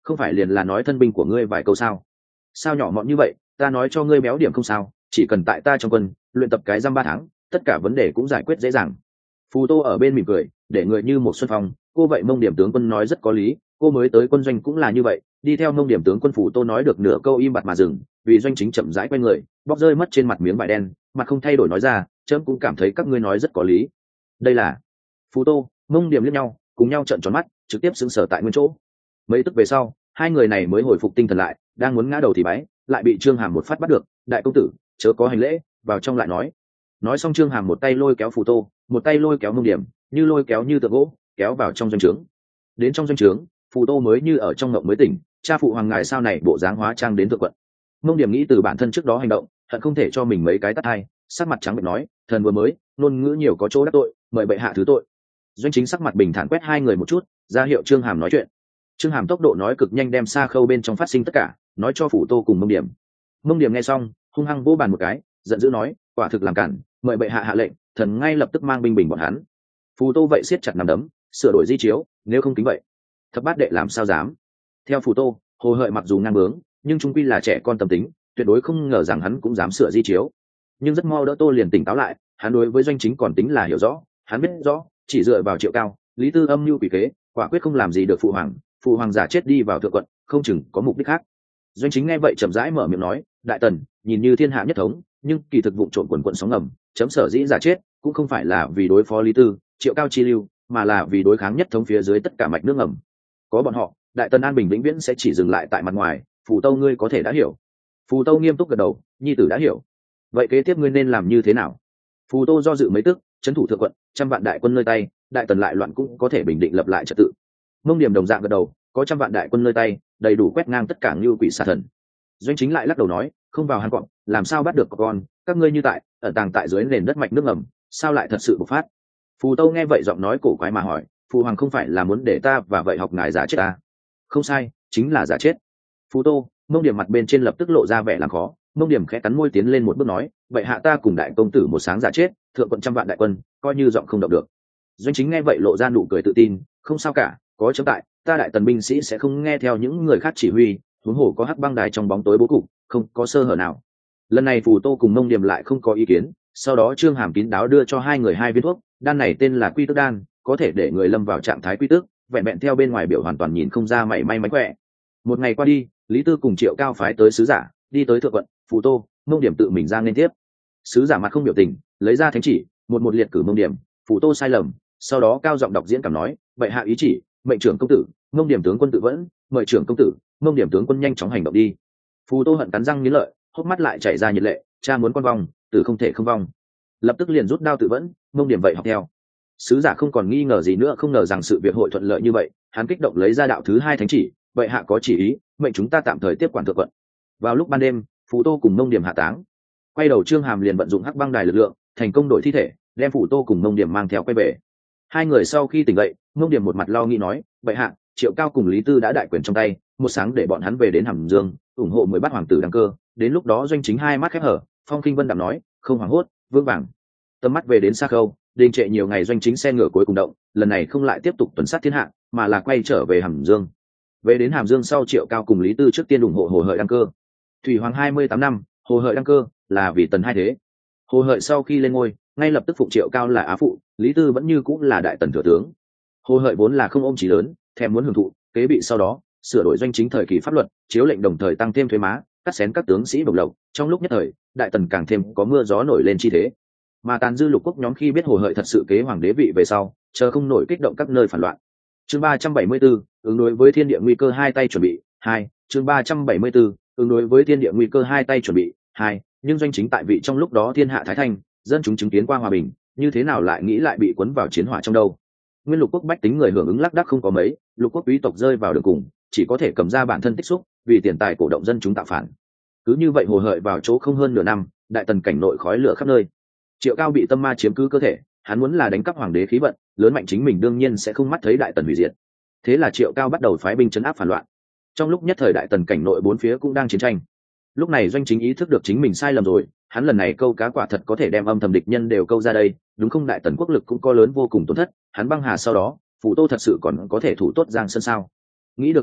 không phải liền là nói thân binh của ngươi vài câu sao? Sao nhỏ mọn như vậy, ta nói cho ngươi béo điểm không sao, chỉ cần tại ta trong quân luyện tập cái dăm ba tháng, tất cả vấn đề cũng giải quyết dễ dàng. Phù Tô ở bên mỉm cười, để người như một xuân phong. Cô vậy Mông Điểm tướng quân nói rất có lý, cô mới tới quân doanh cũng là như vậy. Đi theo Mông Điểm tướng quân Phù Tô nói được nửa câu im bặt mà dừng, vì doanh chính chậm rãi quay người, bóc rơi mất trên mặt miếng vải đen, mặt không thay đổi nói ra, chớm cũng cảm thấy các ngươi nói rất có lý. Đây là Phù Tô, Mông Điểm liếc nhau, cùng nhau trợn tròn mắt, trực tiếp sững sờ tại nguyên chỗ. Mấy tức về sau, hai người này mới hồi phục tinh thần lại, đang muốn ngã đầu thì bái, lại bị Trương Hàm một phát bắt được. Đại công tử, chớ có hành lễ, vào trong lại nói. Nói xong Trương Hàm một tay lôi kéo Phù Tô, một tay lôi kéo Mông Điểm, như lôi kéo như tượng gỗ, kéo vào trong doanh trướng. Đến trong doanh trướng, Phù Tô mới như ở trong ngộng mới tỉnh, cha phụ hoàng ngài sao này bộ dáng hóa trang đến thượng quận. Mông Điểm nghĩ từ bản thân trước đó hành động, hận không thể cho mình mấy cái tát hai, sắc mặt trắng bệch nói, thần vừa mới, ngôn ngữ nhiều có chỗ đắc tội, mời bệ hạ thứ tội. Doanh chính sắc mặt bình thản quét hai người một chút, ra hiệu Trương Hàm nói chuyện. Trương Hàm tốc độ nói cực nhanh đem xa khâu bên trong phát sinh tất cả nói cho Phù Tô cùng Mông Điểm. Mông Điểm nghe xong, hung hăng vỗ bàn một cái, giận dữ nói, quả thực làm cản, mời bệ hạ hạ lệnh, thần ngay lập tức mang binh bình bọn hắn. Phù Tô vậy siết chặt nắm đấm, sửa đổi di chiếu, nếu không kính vậy thập bát đệ làm sao dám. Theo Phù Tô, Hồ Hợi mặc dù ngang bướng, nhưng trung quy là trẻ con tâm tính, tuyệt đối không ngờ rằng hắn cũng dám sửa di chiếu. Nhưng rất mau đỡ Tô liền tỉnh táo lại, hắn đối với doanh chính còn tính là hiểu rõ, hắn biết rõ chỉ dựa vào Triệu Cao, Lý Tư âm mưu quỷ kế, quả quyết không làm gì được phụ hoàng. Phụ hoàng giả chết đi vào thượng quận, không chừng có mục đích khác. Doanh chính nghe vậy chậm rãi mở miệng nói, đại tần nhìn như thiên hạ nhất thống, nhưng kỳ thực vụ trộn quần quận sóng ngầm, chấm sở dĩ giả chết cũng không phải là vì đối phó Lý Tư, Triệu Cao chi lưu, mà là vì đối kháng nhất thống phía dưới tất cả mạch nước ngầm. Có bọn họ, đại tần an bình vĩnh viễn sẽ chỉ dừng lại tại mặt ngoài. Phù Tâu ngươi có thể đã hiểu. Phù Tâu nghiêm túc gật đầu, nhi tử đã hiểu. Vậy kế tiếp ngươi nên làm như thế nào? Phù Tô do dự mấy tức, trấn thủ thượng quận, trăm vạn đại quân nơi tay, đại tần lại loạn cũng có thể bình định lập lại trật tự. Mông Điểm đồng dạng gật đầu, có trăm vạn đại quân nơi tay, đầy đủ quét ngang tất cả ngưu quỷ xà thần. Doanh chính lại lắc đầu nói, không vào hang cọp, làm sao bắt được con? Các ngươi như tại ở tàng tại dưới nền đất mạch nước ngầm, sao lại thật sự bộc phát? Phù Tâu nghe vậy giọng nói cổ quái mà hỏi, Phù hoàng không phải là muốn để ta và vậy học ngài giả chết ta? Không sai, chính là giả chết. Phù Tô, Mông Điểm mặt bên trên lập tức lộ ra vẻ làm khó. Mông Điểm khẽ cắn môi tiến lên một bước nói, vậy hạ ta cùng đại công tử một sáng giả chết, thượng quận trăm vạn đại quân, coi như giọng không động được. Doanh chính nghe vậy lộ ra nụ cười tự tin, không sao cả, có chấm tại, ta đại tần binh sĩ sẽ không nghe theo những người khác chỉ huy, huống hồ có hắc băng đài trong bóng tối bố cục, không có sơ hở nào. Lần này Phù Tô cùng Mông Điểm lại không có ý kiến, sau đó Trương Hàm kín đáo đưa cho hai người hai viên thuốc, đan này tên là Quy Tước đan, có thể để người lâm vào trạng thái quy tước, vẹn vẹn theo bên ngoài biểu hoàn toàn nhìn không ra mảy may mánh khỏe. Một ngày qua đi, Lý Tư cùng Triệu Cao phái tới sứ giả, đi tới thượng quận, Phù Tô, Mông Điểm tự mình ra nên tiếp. Sứ giả mặt không biểu tình, lấy ra thánh chỉ, một một liệt cử Mông Điểm, Phù Tô sai lầm, sau đó cao giọng đọc diễn cảm nói, vậy hạ ý chỉ, mệnh trưởng công tử, Mông Điểm tướng quân tự vẫn, mời trưởng công tử, Mông Điểm tướng quân nhanh chóng hành động đi. Phù Tô hận cắn răng nghiến lợi, hốc mắt lại chảy ra nhiệt lệ, cha muốn con vong, tử không thể không vong. Lập tức liền rút đao tự vẫn, Mông Điểm vậy học theo. Sứ giả không còn nghi ngờ gì nữa, không ngờ rằng sự việc hội thuận lợi như vậy, hắn kích động lấy ra đạo thứ hai thánh chỉ, vậy hạ có chỉ ý, mệnh chúng ta tạm thời tiếp quản thượng quận. Vào lúc ban đêm, Phù Tô cùng Mông Điểm hạ táng. Quay đầu Trương Hàm liền vận dụng hắc băng đài lực lượng, thành công đổi thi thể, đem Phù Tô cùng Mông Điểm mang theo quay về. Hai người sau khi tỉnh dậy, Mông Điểm một mặt lo nghĩ nói, vậy hạ, Triệu Cao cùng Lý Tư đã đại quyền trong tay, một sáng để bọn hắn về đến Hàm Dương, ủng hộ mười bát hoàng tử đăng cơ, đến lúc đó doanh chính hai mắt khép hở. Phong Kinh Vân đạm nói, không hoảng hốt, vương vàng. Tầm mắt về đến Sa Khâu, đình trệ nhiều ngày doanh chính xe ngựa cuối cùng động, lần này không lại tiếp tục tuần sát thiên hạ, mà là quay trở về Hàm Dương. Về đến Hàm Dương sau, Triệu Cao cùng Lý Tư trước tiên ủng hộ Hồ Hợi đăng cơ. Thủy Hoàng hai mươi tám năm, Hồ Hợi đăng cơ là vì tần hai thế. Hồ Hợi sau khi lên ngôi, ngay lập tức phụng Triệu Cao là á phụ, Lý Tư vẫn như cũng là đại tần thừa tướng. Hồ Hợi vốn là không ôm chí lớn, thèm muốn hưởng thụ, kế bị sau đó sửa đổi doanh chính thời kỳ pháp luật, chiếu lệnh đồng thời tăng thêm thuế má, cắt xén các tướng sĩ bộc lộc, trong lúc nhất thời, đại tần càng thêm có mưa gió nổi lên chi thế. Mà tàn dư lục quốc nhóm khi biết Hồ Hợi thật sự kế hoàng đế vị về sau, chờ không nổi kích động các nơi phản loạn. Chương ba trăm bảy mươi 74, ứng đối với thiên địa nguy cơ hai tay chuẩn bị, hai. Chương ba trăm bảy mươi 74, ứng đối với thiên địa nguy cơ hai tay chuẩn bị, hai. Nhưng doanh chính tại vị trong lúc đó thiên hạ thái thanh, dân chúng chứng kiến qua hòa bình, như thế nào lại nghĩ lại bị cuốn vào chiến hỏa trong đâu. Nguyên lục quốc bách tính người hưởng ứng lác đác không có mấy, lục quốc quý tộc rơi vào đường cùng, chỉ có thể cầm ra bản thân tích xúc, vì tiền tài cổ động dân chúng tạo phản. Cứ như vậy Hồ Hợi vào chỗ không hơn nửa năm, đại tần cảnh nội khói lửa khắp nơi. Triệu Cao bị tâm ma chiếm cứ cơ thể, hắn muốn là đánh cắp hoàng đế khí vận, lớn mạnh chính mình đương nhiên sẽ không mắt thấy đại tần hủy diệt. Thế là Triệu Cao bắt đầu phái binh trấn áp phản loạn. Trong lúc nhất thời đại tần cảnh nội bốn phía cũng đang chiến tranh. Lúc này doanh chính ý thức được chính mình sai lầm rồi, hắn lần này câu cá quả thật có thể đem âm thầm địch nhân đều câu ra đây, đúng không? Đại tần quốc lực cũng có lớn vô cùng tổn thất, hắn băng hà sau đó, Phù Tô thật sự còn có thể thủ tốt Giang Sơn sao? Nghĩ được như vậy,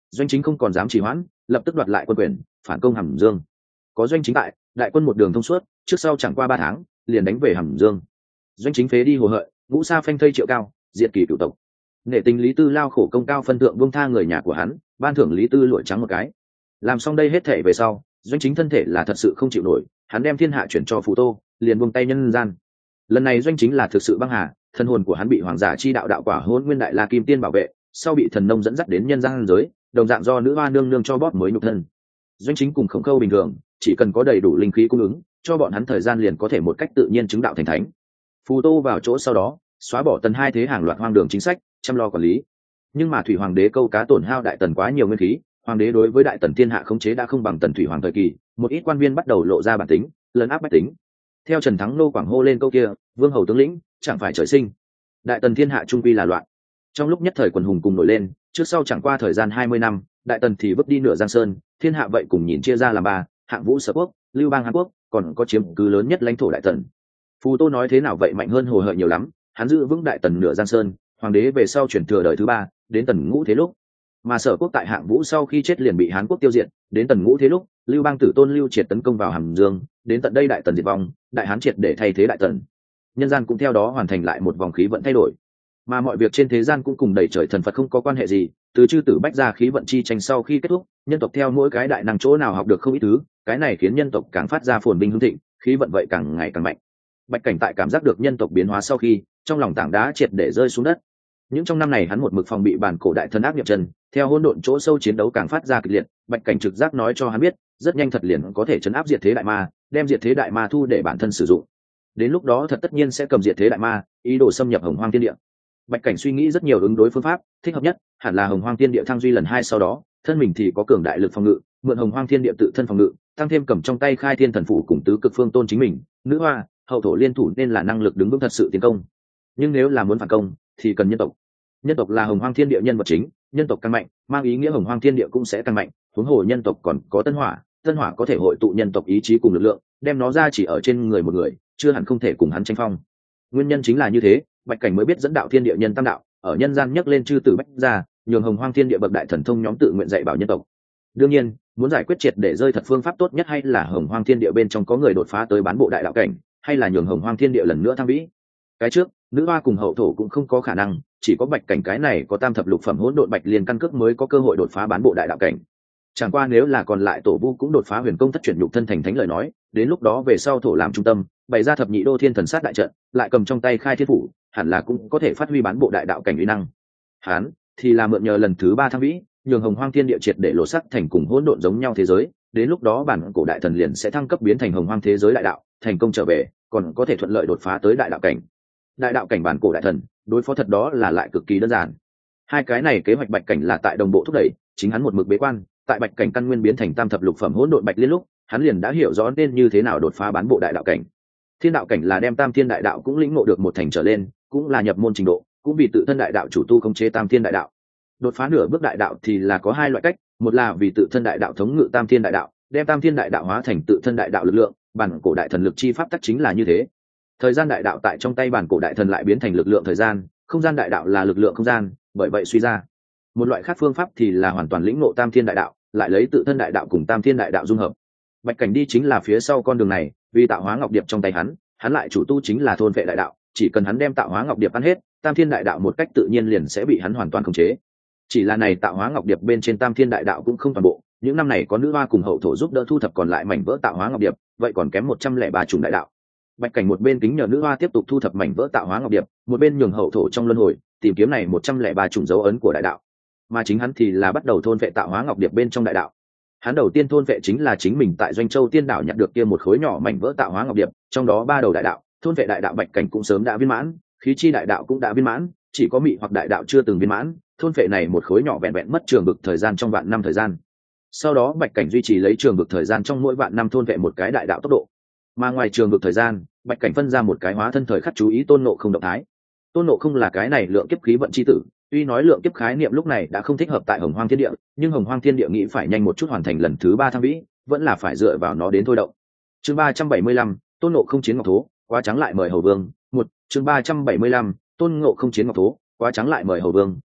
Doanh Chính không còn dám trì hoãn, lập tức đoạt lại quân quyền, phản công Hàm Dương. Có Doanh Chính tại, đại quân một đường thông suốt, trước sau chẳng qua ba tháng liền đánh về Hàm Dương. Doanh Chính phế đi Hồ Hợi, ngũ sa phanh thây Triệu Cao, diệt kỳ cửu tộc. Nghệ tình Lý Tư lao khổ công cao phân thượng buông tha người nhà của hắn, ban thưởng Lý Tư lụa trắng một cái. Làm xong đây hết thể về sau, Doanh Chính thân thể là thật sự không chịu nổi, hắn đem thiên hạ chuyển cho Phù Tô, liền buông tay nhân gian. Lần này Doanh Chính là thực sự băng hà, thân hồn của hắn bị hoàng giả chi đạo đạo quả hôn nguyên đại la kim tiên bảo vệ, sau bị thần nông dẫn dắt đến nhân gian giới, đồng dạng do nữ hoa nương nương cho bóp mới nhục thân. Doanh Chính cùng Khổng Khâu bình thường, chỉ cần có đầy đủ linh khí cung ứng, cho bọn hắn thời gian liền có thể một cách tự nhiên chứng đạo thành thánh. Phù Tô vào chỗ sau đó, xóa bỏ tần hai thế hàng loạt hoang đường chính sách, chăm lo quản lý. Nhưng mà thủy hoàng đế câu cá tổn hao đại tần quá nhiều nguyên khí, hoàng đế đối với đại tần thiên hạ khống chế đã không bằng tần thủy hoàng thời kỳ, một ít quan viên bắt đầu lộ ra bản tính, lấn áp bách tính. Theo Trần Thắng nô quảng hô lên câu kia, vương hầu tướng lĩnh chẳng phải trời sinh, đại tần thiên hạ trung quy là loạn. Trong lúc nhất thời quần hùng cùng nổi lên, trước sau chẳng qua thời gian hai mươi năm, đại tần thì vứt đi nửa giang sơn, thiên hạ vậy cùng nhìn chia ra làm ba, hạng vũ sở quốc, lưu bang hán quốc, còn có chiếm cứ lớn nhất lãnh thổ đại tần. Phù Tô nói thế nào vậy mạnh hơn Hồ Hợi nhiều lắm, hắn giữ vững đại tần nửa giang sơn, hoàng đế về sau chuyển thừa đời thứ ba, đến tần ngũ thế lúc, mà sở quốc tại hạng vũ sau khi chết liền bị hán quốc tiêu diệt, đến tần ngũ thế lúc, lưu bang tử tôn lưu triệt tấn công vào Hàm Dương, đến tận đây đại tần diệt vong, đại hán triệt để thay thế đại tần, nhân gian cũng theo đó hoàn thành lại một vòng khí vận thay đổi. Mà mọi việc trên thế gian cũng cùng đầy trời thần Phật không có quan hệ gì, từ chư tử bách ra khí vận chi tranh sau khi kết thúc, nhân tộc theo mỗi cái đại năng chỗ nào học được không ít thứ, cái này khiến nhân tộc càng phát ra phồn vinh hưng thịnh, khí vận vậy càng ngày càng mạnh. Bạch Cảnh tại cảm giác được nhân tộc biến hóa sau khi, trong lòng tảng đá triệt để rơi xuống đất. Những trong năm này hắn một mực phòng bị bản cổ đại thần ác nghiệp trần, theo hỗn độn chỗ sâu chiến đấu càng phát ra kịch liệt, Bạch Cảnh trực giác nói cho hắn biết, rất nhanh thật liền có thể chấn áp diệt thế đại ma, đem diệt thế đại ma thu để bản thân sử dụng. Đến lúc đó thật tất nhiên sẽ cầm diệt thế đại ma, ý đồ xâm nhập Hồng Hoang Thiên Địa. Bạch Cảnh suy nghĩ rất nhiều ứng đối phương pháp, thích hợp nhất hẳn là Hồng Hoang Thiên Địa thăng duy lần hai sau đó, thân mình thì có cường đại lực phòng ngự, mượn Hồng Hoang Thiên Địa tự thân phòng ngự, tăng thêm cầm trong tay Khai Thiên Thần Phủ cùng tứ cực phương tôn chính mình, nữ hoa, hậu thổ liên thủ nên là năng lực đứng vững thật sự tiến công. Nhưng nếu là muốn phản công, thì cần nhân tộc. Nhân tộc là Hồng Hoang Thiên Địa nhân vật chính, nhân tộc càng mạnh, mang ý nghĩa Hồng Hoang Thiên Địa cũng sẽ càng mạnh. Huống hồ nhân tộc còn có Tân Hỏa, Tân Hỏa có thể hội tụ nhân tộc ý chí cùng lực lượng, đem nó ra chỉ ở trên người một người, chưa hẳn không thể cùng hắn tranh phong. Nguyên nhân chính là như thế, Bạch Cảnh mới biết dẫn đạo thiên địa nhân tam đạo, ở nhân gian nhấc lên chư tử bách gia, nhường Hồng Hoang Thiên Địa bậc đại thần thông nhóm tự nguyện dạy bảo nhân tộc. Đương nhiên, muốn giải quyết triệt để rơi thật phương pháp tốt nhất hay là Hồng Hoang Thiên Địa bên trong có người đột phá tới bán bộ đại đạo cảnh, hay là nhường Hồng Hoang Thiên Địa lần nữa thăng vĩ. Cái trước, nữ hoa cùng hậu thổ cũng không có khả năng, chỉ có Bạch Cảnh cái này có tam thập lục phẩm hỗn độn bạch liên căn cước mới có cơ hội đột phá bán bộ đại đạo cảnh. Chẳng qua nếu là còn lại tổ vu cũng đột phá huyền công thất chuyển nhục thân thành thánh lời nói, đến lúc đó về sau thổ làm trung tâm, bày ra thập nhị đô thiên thần sát đại trận, lại cầm trong tay Khai Thiên Phủ, hẳn là cũng có thể phát huy bán bộ đại đạo cảnh uy năng. Hán thì là mượn nhờ lần thứ ba thăng vĩ, nhường Hồng Hoang Thiên Địa triệt để lộ sắc thành cùng hỗn độn giống nhau thế giới, đến lúc đó bản cổ đại thần liền sẽ thăng cấp biến thành Hồng Hoang thế giới đại đạo, thành công trở về, còn có thể thuận lợi đột phá tới đại đạo cảnh. Đại đạo cảnh bản cổ đại thần, đối phó thật đó là lại cực kỳ đơn giản. Hai cái này kế hoạch Bạch Cảnh là tại đồng bộ thúc đẩy, chính hắn một mực bế quan, tại Bạch Cảnh căn nguyên biến thành tam thập lục phẩm hỗn độn bạch liên lúc, hắn liền đã hiểu rõ nên như thế nào đột phá bán bộ đại đạo cảnh. Thiên đạo cảnh là đem tam thiên đại đạo cũng lĩnh ngộ được một thành trở lên, cũng là nhập môn trình độ, cũng vì tự thân đại đạo chủ tu khống chế tam thiên đại đạo. Đột phá nửa bước đại đạo thì là có hai loại cách, một là vì tự thân đại đạo thống ngự tam thiên đại đạo, đem tam thiên đại đạo hóa thành tự thân đại đạo lực lượng, bản cổ đại thần lực chi pháp tắc chính là như thế. Thời gian đại đạo tại trong tay bản cổ đại thần lại biến thành lực lượng thời gian, không gian đại đạo là lực lượng không gian, bởi vậy suy ra. Một loại khác phương pháp thì là hoàn toàn lĩnh ngộ tam thiên đại đạo, lại lấy tự thân đại đạo cùng tam thiên đại đạo dung hợp. Bạch Cảnh đi chính là phía sau con đường này, vì tạo hóa ngọc điệp trong tay hắn, hắn lại chủ tu chính là thôn vệ đại đạo, chỉ cần hắn đem tạo hóa ngọc điệp ăn hết, tam thiên đại đạo một cách tự nhiên liền sẽ bị hắn hoàn toàn khống chế. Chỉ là này tạo hóa ngọc điệp bên trên tam thiên đại đạo cũng không toàn bộ, những năm này có nữ hoa cùng hậu thổ giúp đỡ thu thập còn lại mảnh vỡ tạo hóa ngọc điệp, vậy còn kém một trăm lẻ ba chủng đại đạo. Bạch Cảnh một bên kính nhờ nữ hoa tiếp tục thu thập mảnh vỡ tạo hóa ngọc điệp, một bên nhường hậu thổ trong luân hồi tìm kiếm này một trăm lẻ ba chủng dấu ấn của đại đạo, mà chính hắn thì là bắt đầu thôn vệ tạo hóa ngọc điệp bên trong đại đạo. Hắn đầu tiên thôn vệ chính là chính mình tại Doanh Châu Tiên Đảo nhặt được kia một khối nhỏ mảnh vỡ tạo hóa ngọc điệp, trong đó ba đầu đại đạo, thôn vệ đại đạo Bạch Cảnh cũng sớm đã viên mãn, khí chi đại đạo cũng đã viên mãn, chỉ có mị hoặc đại đạo chưa từng viên mãn, thôn vệ này một khối nhỏ vẹn vẹn mất trường vực thời gian trong vạn năm thời gian. Sau đó Bạch Cảnh duy trì lấy trường vực thời gian trong mỗi vạn năm thôn vệ một cái đại đạo tốc độ. Mà ngoài trường vực thời gian, Bạch Cảnh phân ra một cái hóa thân thời khắc chú ý Tôn Ngộ Không động thái. Tôn Ngộ Không là cái này lượng kiếp khí vận chi tử, tuy nói lượng kiếp khái niệm lúc này đã không thích hợp tại Hồng Hoang Thiên Địa, nhưng Hồng Hoang Thiên Địa nghĩ phải nhanh một chút hoàn thành lần thứ ba thăng vĩ, vẫn là phải dựa vào nó đến thôi động. Chương ba trăm bảy mươi lăm, Tôn Ngộ Không chiến Ngọc Thố, quá trắng lại mời Hầu Vương. Một, chương ba trăm bảy mươi lăm, Tôn Ngộ Không chiến Ngọc Thố, quá trắng lại mời Hầu Vương.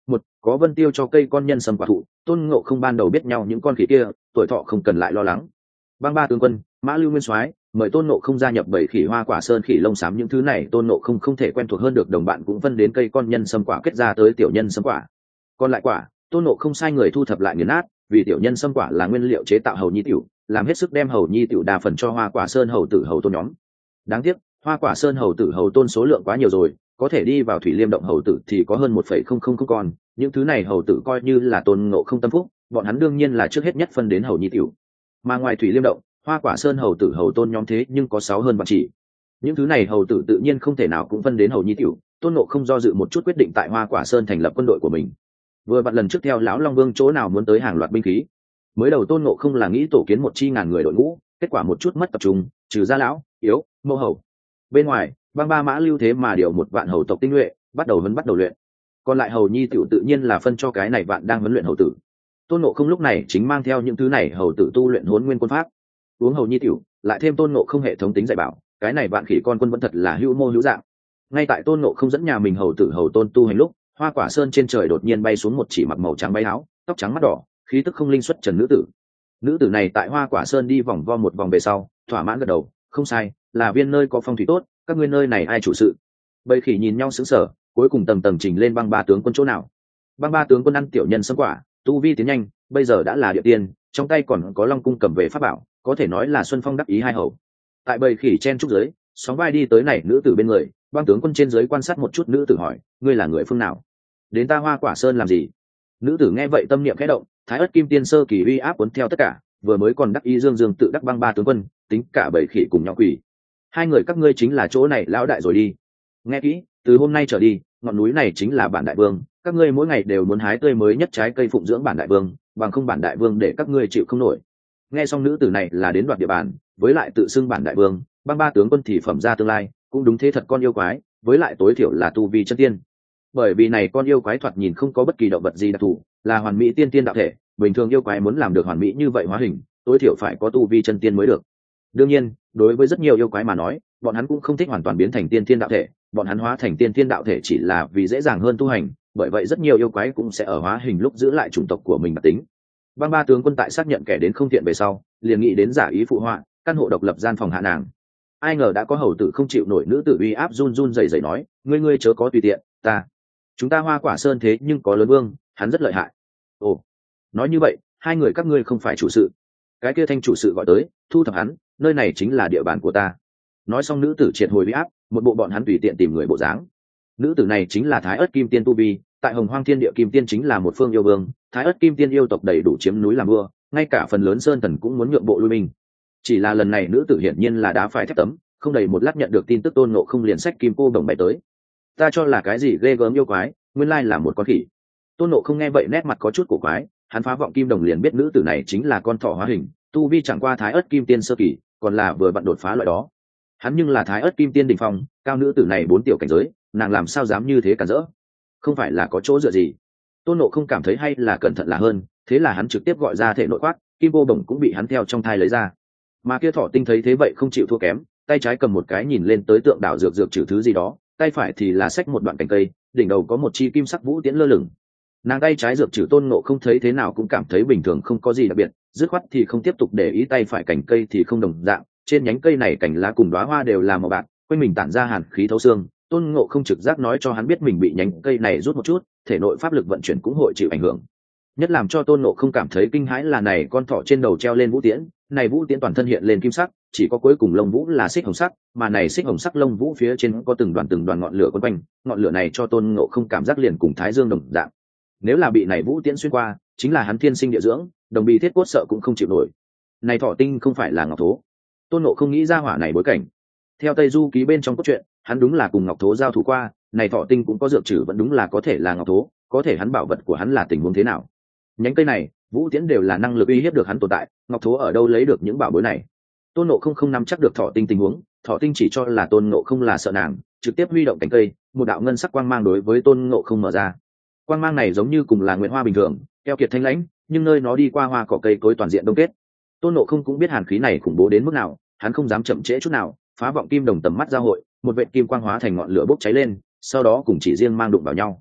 một có vân tiêu cho cây con nhân sâm quả thụ, tôn ngộ không ban đầu biết nhau những con khỉ kia, tuổi thọ không cần lại lo lắng. Bang ba tướng quân, mã lưu nguyên soái, mời tôn ngộ không gia nhập bảy khỉ hoa quả sơn khỉ lông xám, những thứ này tôn ngộ không không thể quen thuộc hơn được, đồng bạn cũng phân đến cây con nhân sâm quả kết ra tới tiểu nhân sâm quả. Còn lại quả, tôn ngộ không sai người thu thập lại nghiền nát, vì tiểu nhân sâm quả là nguyên liệu chế tạo hầu nhi tiểu, làm hết sức đem hầu nhi tiểu đa phần cho hoa quả sơn hầu tử hầu tôn nhóm. Đáng tiếc hoa quả sơn hầu tử hầu tôn số lượng quá nhiều rồi, có thể đi vào thủy liêm động hầu tử thì có hơn một phẩy không không không con, những thứ này hầu tử coi như là tôn ngộ không tâm phúc, bọn hắn đương nhiên là trước hết nhất phân đến hầu nhi tiểu. Mà ngoài thủy liêm động, hoa quả sơn hầu tử hầu tôn nhóm thế nhưng có sáu hơn vạn chỉ, những thứ này hầu tử tự nhiên không thể nào cũng phân đến hầu nhi tiểu. Tôn ngộ không do dự một chút quyết định tại hoa quả sơn thành lập quân đội của mình. Vừa vặn lần trước theo lão long vương chỗ nào muốn tới hàng loạt binh khí, mới đầu tôn ngộ không là nghĩ tổ kiến một chi ngàn người đội ngũ, kết quả một chút mất tập trung, trừ ra lão yếu mẫu hầu bên ngoài, băng ba mã lưu thế mà điều một vạn hầu tộc tinh nhuệ bắt đầu huấn bắt đầu luyện, còn lại hầu nhi tiểu tự nhiên là phân cho cái này vạn đang huấn luyện hầu tử. Tôn ngộ không lúc này chính mang theo những thứ này hầu tử tu luyện huấn nguyên quân pháp, uống hầu nhi tiểu, lại thêm tôn ngộ không hệ thống tính dạy bảo, cái này vạn khỉ con quân vẫn thật là hữu mô hữu dạng. Ngay tại tôn ngộ không dẫn nhà mình hầu tử hầu tôn tu hành lúc, hoa quả sơn trên trời đột nhiên bay xuống một chỉ mặc màu trắng váy áo, tóc trắng mắt đỏ, khí tức không linh xuất trần nữ tử. Nữ tử này tại hoa quả sơn đi vòng vo một vòng về sau, thỏa mãn gật đầu, không sai, là viên nơi có phong thủy tốt, các ngươi nơi này ai chủ sự? Bầy khỉ nhìn nhau sững sờ, cuối cùng tầng tầng trình lên băng ba tướng quân chỗ nào. Băng ba tướng quân ăn tiểu nhân sâm quả, tu vi tiến nhanh, bây giờ đã là địa tiên, trong tay còn có long cung cầm về pháp bảo, có thể nói là xuân phong đắc ý hai hầu. Tại bầy khỉ chen trúc dưới, sóng vai đi tới này nữ tử bên người, băng tướng quân trên dưới quan sát một chút, nữ tử hỏi, ngươi là người phương nào, đến ta hoa quả sơn làm gì? Nữ tử nghe vậy tâm niệm khẽ động, thái ất kim tiên sơ kỳ uy áp cuốn theo tất cả, vừa mới còn đắc ý dương dương tự đắc băng ba tướng quân, tính cả bầy khỉ cùng nhau quỷ, hai người các ngươi chính là chỗ này lão đại rồi đi. Nghe kỹ, từ hôm nay trở đi, ngọn núi này chính là bản đại vương, các ngươi mỗi ngày đều muốn hái tươi mới nhất trái cây phụng dưỡng bản đại vương, bằng không bản đại vương để các ngươi chịu không nổi. Nghe xong nữ tử này là đến đoạt địa bàn, với lại tự xưng bản đại vương, băng ba tướng quân thì phẩm ra tương lai, cũng đúng thế thật con yêu quái, với lại tối thiểu là tu vi chân tiên. Bởi vì này con yêu quái thoạt nhìn không có bất kỳ động vật gì đặc thù, là hoàn mỹ tiên tiên đạo thể, bình thường yêu quái muốn làm được hoàn mỹ như vậy hóa hình, tối thiểu phải có tu vi chân tiên mới được. Đương nhiên, đối với rất nhiều yêu quái mà nói, bọn hắn cũng không thích hoàn toàn biến thành tiên tiên đạo thể, bọn hắn hóa thành tiên tiên đạo thể chỉ là vì dễ dàng hơn tu hành, bởi vậy rất nhiều yêu quái cũng sẽ ở hóa hình lúc giữ lại chủng tộc của mình đặc tính. Băng ba tướng quân tại xác nhận kẻ đến không thiện về sau, liền nghĩ đến giả ý phụ họa, căn hộ độc lập gian phòng hạ nàng. Ai ngờ đã có hầu tử không chịu nổi nữ tử uy áp, run run rẩy rẩy nói, ngươi ngươi chớ có tùy tiện, ta, chúng ta hoa quả sơn thế nhưng có lớn vương, hắn rất lợi hại. Ồ, nói như vậy, hai người các ngươi không phải chủ sự. Cái kia thanh chủ sự gọi tới, thu thập hắn, nơi này chính là địa bàn của ta. Nói xong nữ tử triệt hồi uy áp, một bộ bọn hắn tùy tiện tìm người bộ dáng. Nữ tử này chính là thái ớt kim tiên tu vi, tại hồng hoang thiên địa kim tiên chính là một phương yêu vương, thái ớt kim tiên yêu tộc đầy đủ chiếm núi làm vua, ngay cả phần lớn sơn thần cũng muốn nhượng bộ lui mình. Chỉ là lần này nữ tử hiển nhiên là đá phải thép tấm, không đầy một lát nhận được tin tức tôn ngộ không liền sách kim cô đồng bày tới. Ta cho là cái gì ghê gớm yêu quái, nguyên lai là một con khỉ. Tôn ngộ không nghe vậy nét mặt có chút cổ quái, hắn phá vọng kim đồng liền biết nữ tử này chính là con thỏ hóa hình, tu vi chẳng qua thái ớt kim tiên sơ kỳ, còn là vừa bận đột phá loại đó. Hắn nhưng là thái ớt kim tiên đỉnh phong, cao nữ tử này bốn tiểu cảnh giới, nàng làm sao dám như thế cản rỡ? Không phải là có chỗ dựa gì? Tôn ngộ không cảm thấy hay là cẩn thận là hơn, thế là hắn trực tiếp gọi ra thể nội quát, kim cô đồng cũng bị hắn theo trong thai lấy ra. Mà kia thỏ tinh thấy thế vậy không chịu thua kém, tay trái cầm một cái nhìn lên tới tượng đảo dược dược trừ thứ gì đó, tay phải thì là xách một đoạn cành cây, đỉnh đầu có một chi kim sắc vũ tiễn lơ lửng. Nàng tay trái dược trừ tôn ngộ không thấy thế nào cũng cảm thấy bình thường, không có gì đặc biệt, dứt khoát thì không tiếp tục để ý, tay phải cành cây thì không đồng dạng, trên nhánh cây này cành lá cùng đóa hoa đều là màu bạc, quanh mình tản ra hàn khí thấu xương. Tôn ngộ không trực giác nói cho hắn biết mình bị nhánh cây này rút một chút, thể nội pháp lực vận chuyển cũng hội chịu ảnh hưởng. Nhất làm cho tôn ngộ không cảm thấy kinh hãi là này con thỏ trên đầu treo lên vũ tiễn, này vũ tiễn toàn thân hiện lên kim sắc, chỉ có cuối cùng lông vũ là xích hồng sắc, mà này xích hồng sắc lông vũ phía trên có từng đoàn từng đoàn ngọn lửa quấn quanh, ngọn lửa này cho tôn ngộ không cảm giác liền cùng thái dương đồng dạng. Nếu là bị này vũ tiễn xuyên qua, chính là hắn thiên sinh địa dưỡng, đồng bì thiết cốt sợ cũng không chịu nổi. Này thỏ tinh không phải là ngọc thố. Tôn ngộ không nghĩ ra hỏa này bối cảnh. Theo Tây Du ký bên trong cốt truyện, hắn đúng là cùng ngọc thố giao thủ qua, này thỏ tinh cũng có dược trừ, vẫn đúng là có thể là ngọc thố, có thể hắn bảo vật của hắn là tình huống thế nào? Nhánh cây này, vũ tiễn đều là năng lực uy hiếp được hắn tồn tại, ngọc thố ở đâu lấy được những bảo bối này? Tôn ngộ không không nắm chắc được thỏ tinh tình huống, thỏ tinh chỉ cho là tôn ngộ không là sợ nàng, trực tiếp huy động cánh cây, một đạo ngân sắc quang mang đối với tôn ngộ không mở ra. Quang mang này giống như cùng là nguyệt hoa bình thường, keo kiệt thanh lãnh, nhưng nơi nó đi qua hoa cỏ cây cối toàn diện đông kết. Tôn ngộ không cũng biết hàn khí này khủng bố đến mức nào, hắn không dám chậm trễ chút nào, phá vọng kim đồng tầm mắt giao hội, một vệt kim quang hóa thành ngọn lửa bốc cháy lên, sau đó cùng chỉ riêng mang đụng vào nhau.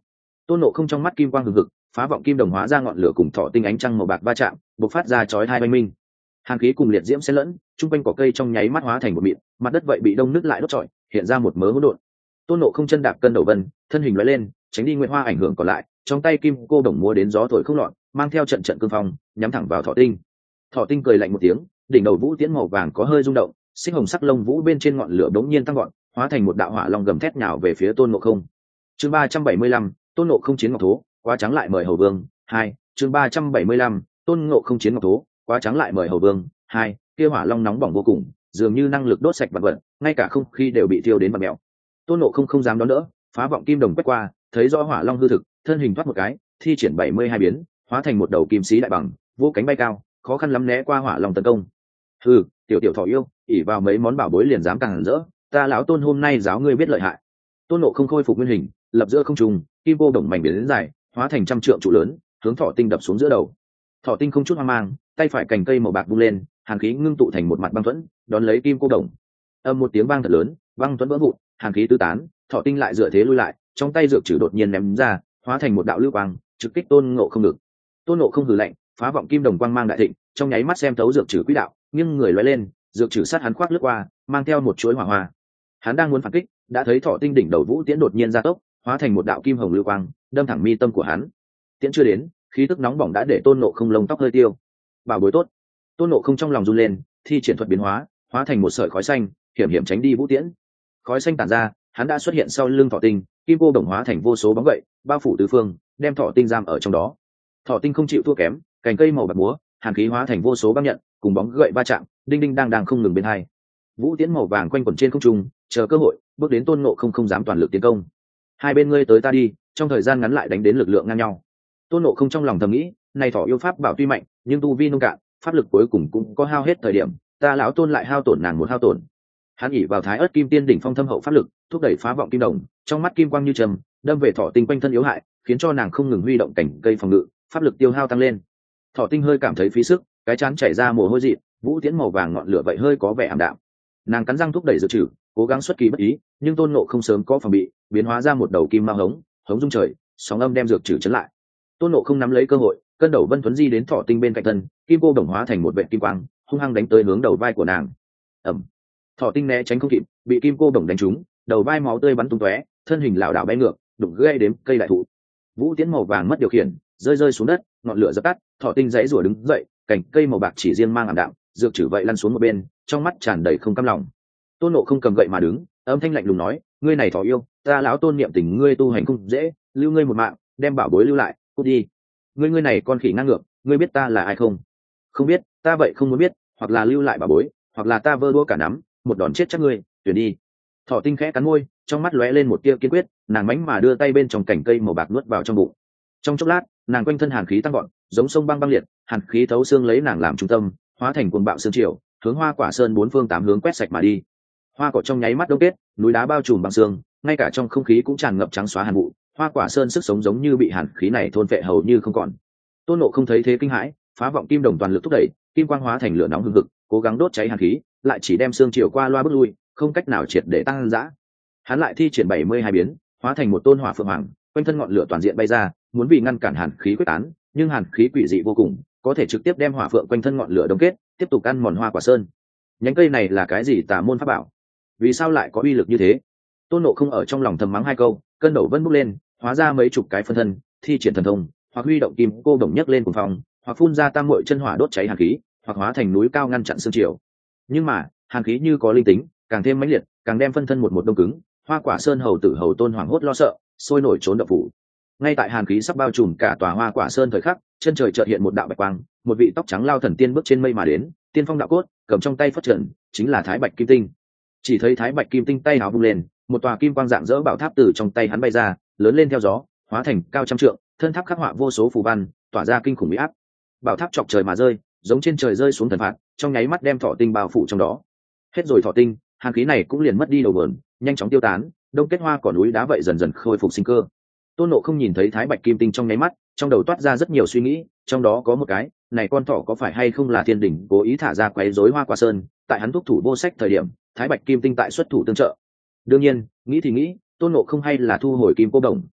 Tôn Ngộ Không trong mắt kim quang hừng hực, phá vọng kim đồng hóa ra ngọn lửa cùng thọ tinh ánh trăng màu bạc va chạm, bộc phát ra chói tai oanh minh. Hàn khí cùng liệt diễm xen lẫn, trung quanh cỏ cây trong nháy mắt hóa thành một mịn, mặt đất vậy bị đông nứt lại đốt trọi, hiện ra một mớ hỗn độn. Tôn Ngộ Không chân đạp cân đầu vân, thân hình lóe lên, tránh đi nguyệt hoa ảnh hưởng còn lại, trong tay kim cô đồng múa đến gió thổi không loạn, mang theo trận trận cương phong, nhắm thẳng vào thọ tinh. Thọ tinh cười lạnh một tiếng, đỉnh đầu vũ tiễn màu vàng có hơi rung động, xích hồng sắc lông vũ bên trên ngọn lửa đống nhiên tăng gọn, hóa thành một đạo hỏa long gầm thét nhào về phía Tôn Ngộ Không. Chương ba trăm bảy mươi lăm, Tôn Ngộ Không chiến ngọc thố, quá trắng lại mời hầu vương. Hai, chương ba trăm bảy mươi lăm, Tôn Ngộ Không chiến ngọc thố, quá trắng lại mời hầu vương. Hai, kia hỏa long nóng bỏng vô cùng, dường như năng lực đốt sạch vật vật, ngay cả không khí đều bị thiêu đến bặm mèo. Tôn Ngộ Không không dám đón đỡ, phá vọng kim đồng quét qua, thấy rõ hỏa long hư thực, thân hình thoát một cái, thi triển bảy mươi hai biến, hóa thành một đầu kim sĩ đại bằng, vô cánh bay cao, khó khăn lắm né qua hỏa long tấn công. Hừ, tiểu tiểu thọ yêu, ỉ vào mấy món bảo bối liền dám càng rỡ, ta lão Tôn hôm nay giáo ngươi biết lợi hại. Tôn Ngộ Không khôi phục nguyên hình, lập giữa không trung, kim cô đồng mảnh biến đến dài, hóa thành trăm trượng trụ lớn, hướng thọ tinh đập xuống giữa đầu. Thọ tinh không chút hoang mang, tay phải cành cây màu bạc vung lên, hàn khí ngưng tụ thành một mặt băng thuẫn, đón lấy kim cô đồng. Âm một tiếng vang thật lớn, băng thuẫn vỡ vụn, hàn khí tứ tán, thọ tinh lại dựa thế lui lại, trong tay dược trừ đột nhiên ném ra, hóa thành một đạo lưu quang, trực kích Tôn Ngộ Không được. Tôn Ngộ Không hừ lạnh, phá vọng kim đồng quang mang đại thịnh, trong nháy mắt xem thấu dược trừ quỹ đạo, nghiêng người lóe lên, dược trừ sát hắn khoác lướt qua, mang theo một chuỗi hỏa hoa. Hắn đang muốn phản kích, đã thấy thọ tinh đỉnh đầu vũ tiễn đột nhiên gia tốc, hóa thành một đạo kim hồng lưu quang, đâm thẳng mi tâm của hắn. Tiễn chưa đến, khí tức nóng bỏng đã để Tôn Ngộ Không lông tóc hơi tiêu. Bảo bối tốt. Tôn Ngộ Không trong lòng run lên, thi triển thuật biến hóa, hóa thành một sợi khói xanh, hiểm hiểm tránh đi vũ tiễn. Khói xanh tản ra, hắn đã xuất hiện sau lưng thọ tinh, kim cô đồng hóa thành vô số bóng gậy, bao phủ tứ phương, đem thọ tinh giam ở trong đó. Thọ tinh không chịu thua kém, cành cây màu bạc múa, hàn khí hóa thành vô số băng nhận, cùng bóng gậy va chạm, đinh đinh đang đang không ngừng bên hai. Vũ tiễn màu vàng quanh quẩn trên không trung, chờ cơ hội, bước đến Tôn Ngộ Không không dám toàn lực tiến công. Hai bên ngươi tới ta đi, trong thời gian ngắn lại đánh đến lực lượng ngang nhau. Tôn Ngộ Không trong lòng thầm nghĩ, này thọ yêu pháp bảo tuy mạnh, nhưng tu vi nông cạn, pháp lực cuối cùng cũng có hao hết thời điểm, ta lão Tôn lại hao tổn nàng một hao tổn. Hắn ỉ vào Thái Ức Kim Tiên đỉnh phong thâm hậu pháp lực, thúc đẩy phá vọng kim đồng, trong mắt kim quang như trầm, đâm về thọ tinh quanh thân yếu hại, khiến cho nàng không ngừng huy động cảnh cây phòng ngự, pháp lực tiêu hao tăng lên. Thọ tinh hơi cảm thấy phí sức, cái chán chảy ra mồ hôi dị, vũ tiễn màu vàng ngọn lửa vậy hơi có vẻ ảm đạm. Nàng cắn răng thúc đẩy dự trừ, cố gắng xuất kỳ bất ý, nhưng Tôn Ngộ Không sớm có phòng bị, biến hóa ra một đầu kim ma hống, hống rung trời, sóng âm đem dược trừ chấn lại. Tôn Ngộ Không nắm lấy cơ hội, cân đầu vân thuấn di đến thọ tinh bên cạnh thân, kim cô đồng hóa thành một vệt kim quang, hung hăng đánh tới hướng đầu vai của nàng. Ầm! Thọ tinh né tránh không kịp, bị kim cô đồng đánh trúng, đầu vai máu tươi bắn tung tóe, thân hình lảo đảo bay ngược, đụng gãy đến cây đại thụ. Vũ tiễn màu vàng mất điều khiển, rơi rơi xuống đất, ngọn lửa dập tắt, thọ tinh dãy rủa đứng dậy, cành cây màu bạc chỉ riêng mang ảm đạm, dược trừ vậy lăn xuống một bên, trong mắt tràn đầy không cam lòng. Tôn Ngộ Không cầm gậy mà đứng, âm thanh lạnh lùng nói, ngươi này thọ yêu, ta lão Tôn niệm tình ngươi tu hành không dễ, lưu ngươi một mạng, đem bảo bối lưu lại, cút đi. Ngươi ngươi này con khỉ ngang ngược, ngươi biết ta là ai không? Không biết, ta vậy không muốn biết, hoặc là lưu lại bảo bối, hoặc là ta vơ đũa cả nắm, một đòn chết chắc ngươi, tuyển đi. Thọ tinh khẽ cắn môi, trong mắt lóe lên một tia kiên quyết, nàng mánh mà đưa tay bên trong cành cây màu bạc nuốt vào trong bụng. Trong chốc lát, nàng quanh thân hàn khí tăng gọn, giống sông băng băng liệt, hàn khí thấu xương lấy nàng làm trung tâm, hóa thành cuồng bạo sương triều, hướng Hoa Quả Sơn bốn phương tám hướng quét sạch mà đi. Hoa cỏ trong nháy mắt đông kết, núi đá bao trùm bằng sương, ngay cả trong không khí cũng tràn ngập trắng xóa hàn vụ. Hoa Quả Sơn sức sống giống như bị hàn khí này thôn phệ hầu như không còn. Tôn Ngộ Không thấy thế kinh hãi, phá vọng kim đồng toàn lực thúc đẩy, kim quang hóa thành lửa nóng hừng hực, cố gắng đốt cháy hàn khí, lại chỉ đem sương triều qua loa bước lui, không cách nào triệt để tăng dã. Hắn lại thi triển bảy mươi hai biến, hóa thành một tôn hỏa phượng hoàng, quanh thân ngọn lửa toàn diện bay ra, muốn vì ngăn cản hàn khí quyết tán, nhưng hàn khí quỷ dị vô cùng, có thể trực tiếp đem hỏa phượng quanh thân ngọn lửa đông kết, tiếp tục ăn mòn Hoa Quả Sơn. Nhánh cây này là cái gì tà môn pháp bảo? Vì sao lại có uy lực như thế? Tôn Ngộ Không ở trong lòng thầm mắng hai câu, cân đầu vân bốc lên, hóa ra mấy chục cái phân thân, thi triển thần thông, hoặc huy động kim cô đồng nhấc lên cuồng phong, hoặc phun ra tam muội chân hỏa đốt cháy hàn khí, hoặc hóa thành núi cao ngăn chặn sương triều. Nhưng mà, hàn khí như có linh tính, càng thêm mãnh liệt, càng đem phân thân một một đông cứng. Hoa Quả Sơn hầu tử hầu Tôn hoảng hốt lo sợ, sôi nổi trốn động phủ. Ngay tại hàn khí sắp bao trùm cả tòa Hoa Quả Sơn thời khắc, chân trời chợt hiện một đạo bạch quang, một vị tóc trắng lao thần tiên bước trên mây mà đến, tiên phong đạo cốt, cầm trong tay phất trần, chính là Thái Bạch Kim Tinh. Chỉ thấy Thái Bạch Kim Tinh tay áo vung lên, một tòa kim quang dạng dỡ bảo tháp từ trong tay hắn bay ra, lớn lên theo gió, hóa thành cao trăm trượng, thân tháp khắc họa vô số phù văn, tỏa ra kinh khủng uy áp. Bảo tháp chọc trời mà rơi, giống trên trời rơi xuống thần phạt, trong nháy mắt đem thọ tinh bao phủ trong đó. Hết rồi thọ tinh, hàn khí này cũng liền mất đi đầu vườn, nhanh chóng tiêu tán, đông kết hoa cỏ núi đá vậy dần dần khôi phục sinh cơ. Tôn Ngộ Không nhìn thấy Thái Bạch Kim Tinh trong nháy mắt, trong đầu toát ra rất nhiều suy nghĩ, trong đó có một cái, này con thỏ có phải hay không là thiên đỉnh cố ý thả ra quấy rối Hoa Quả Sơn, tại hắn thúc thủ vô sách thời điểm, Thái Bạch Kim Tinh tại xuất thủ tương trợ. Đương nhiên, nghĩ thì nghĩ, Tôn Ngộ Không hay là thu hồi kim cô đồng,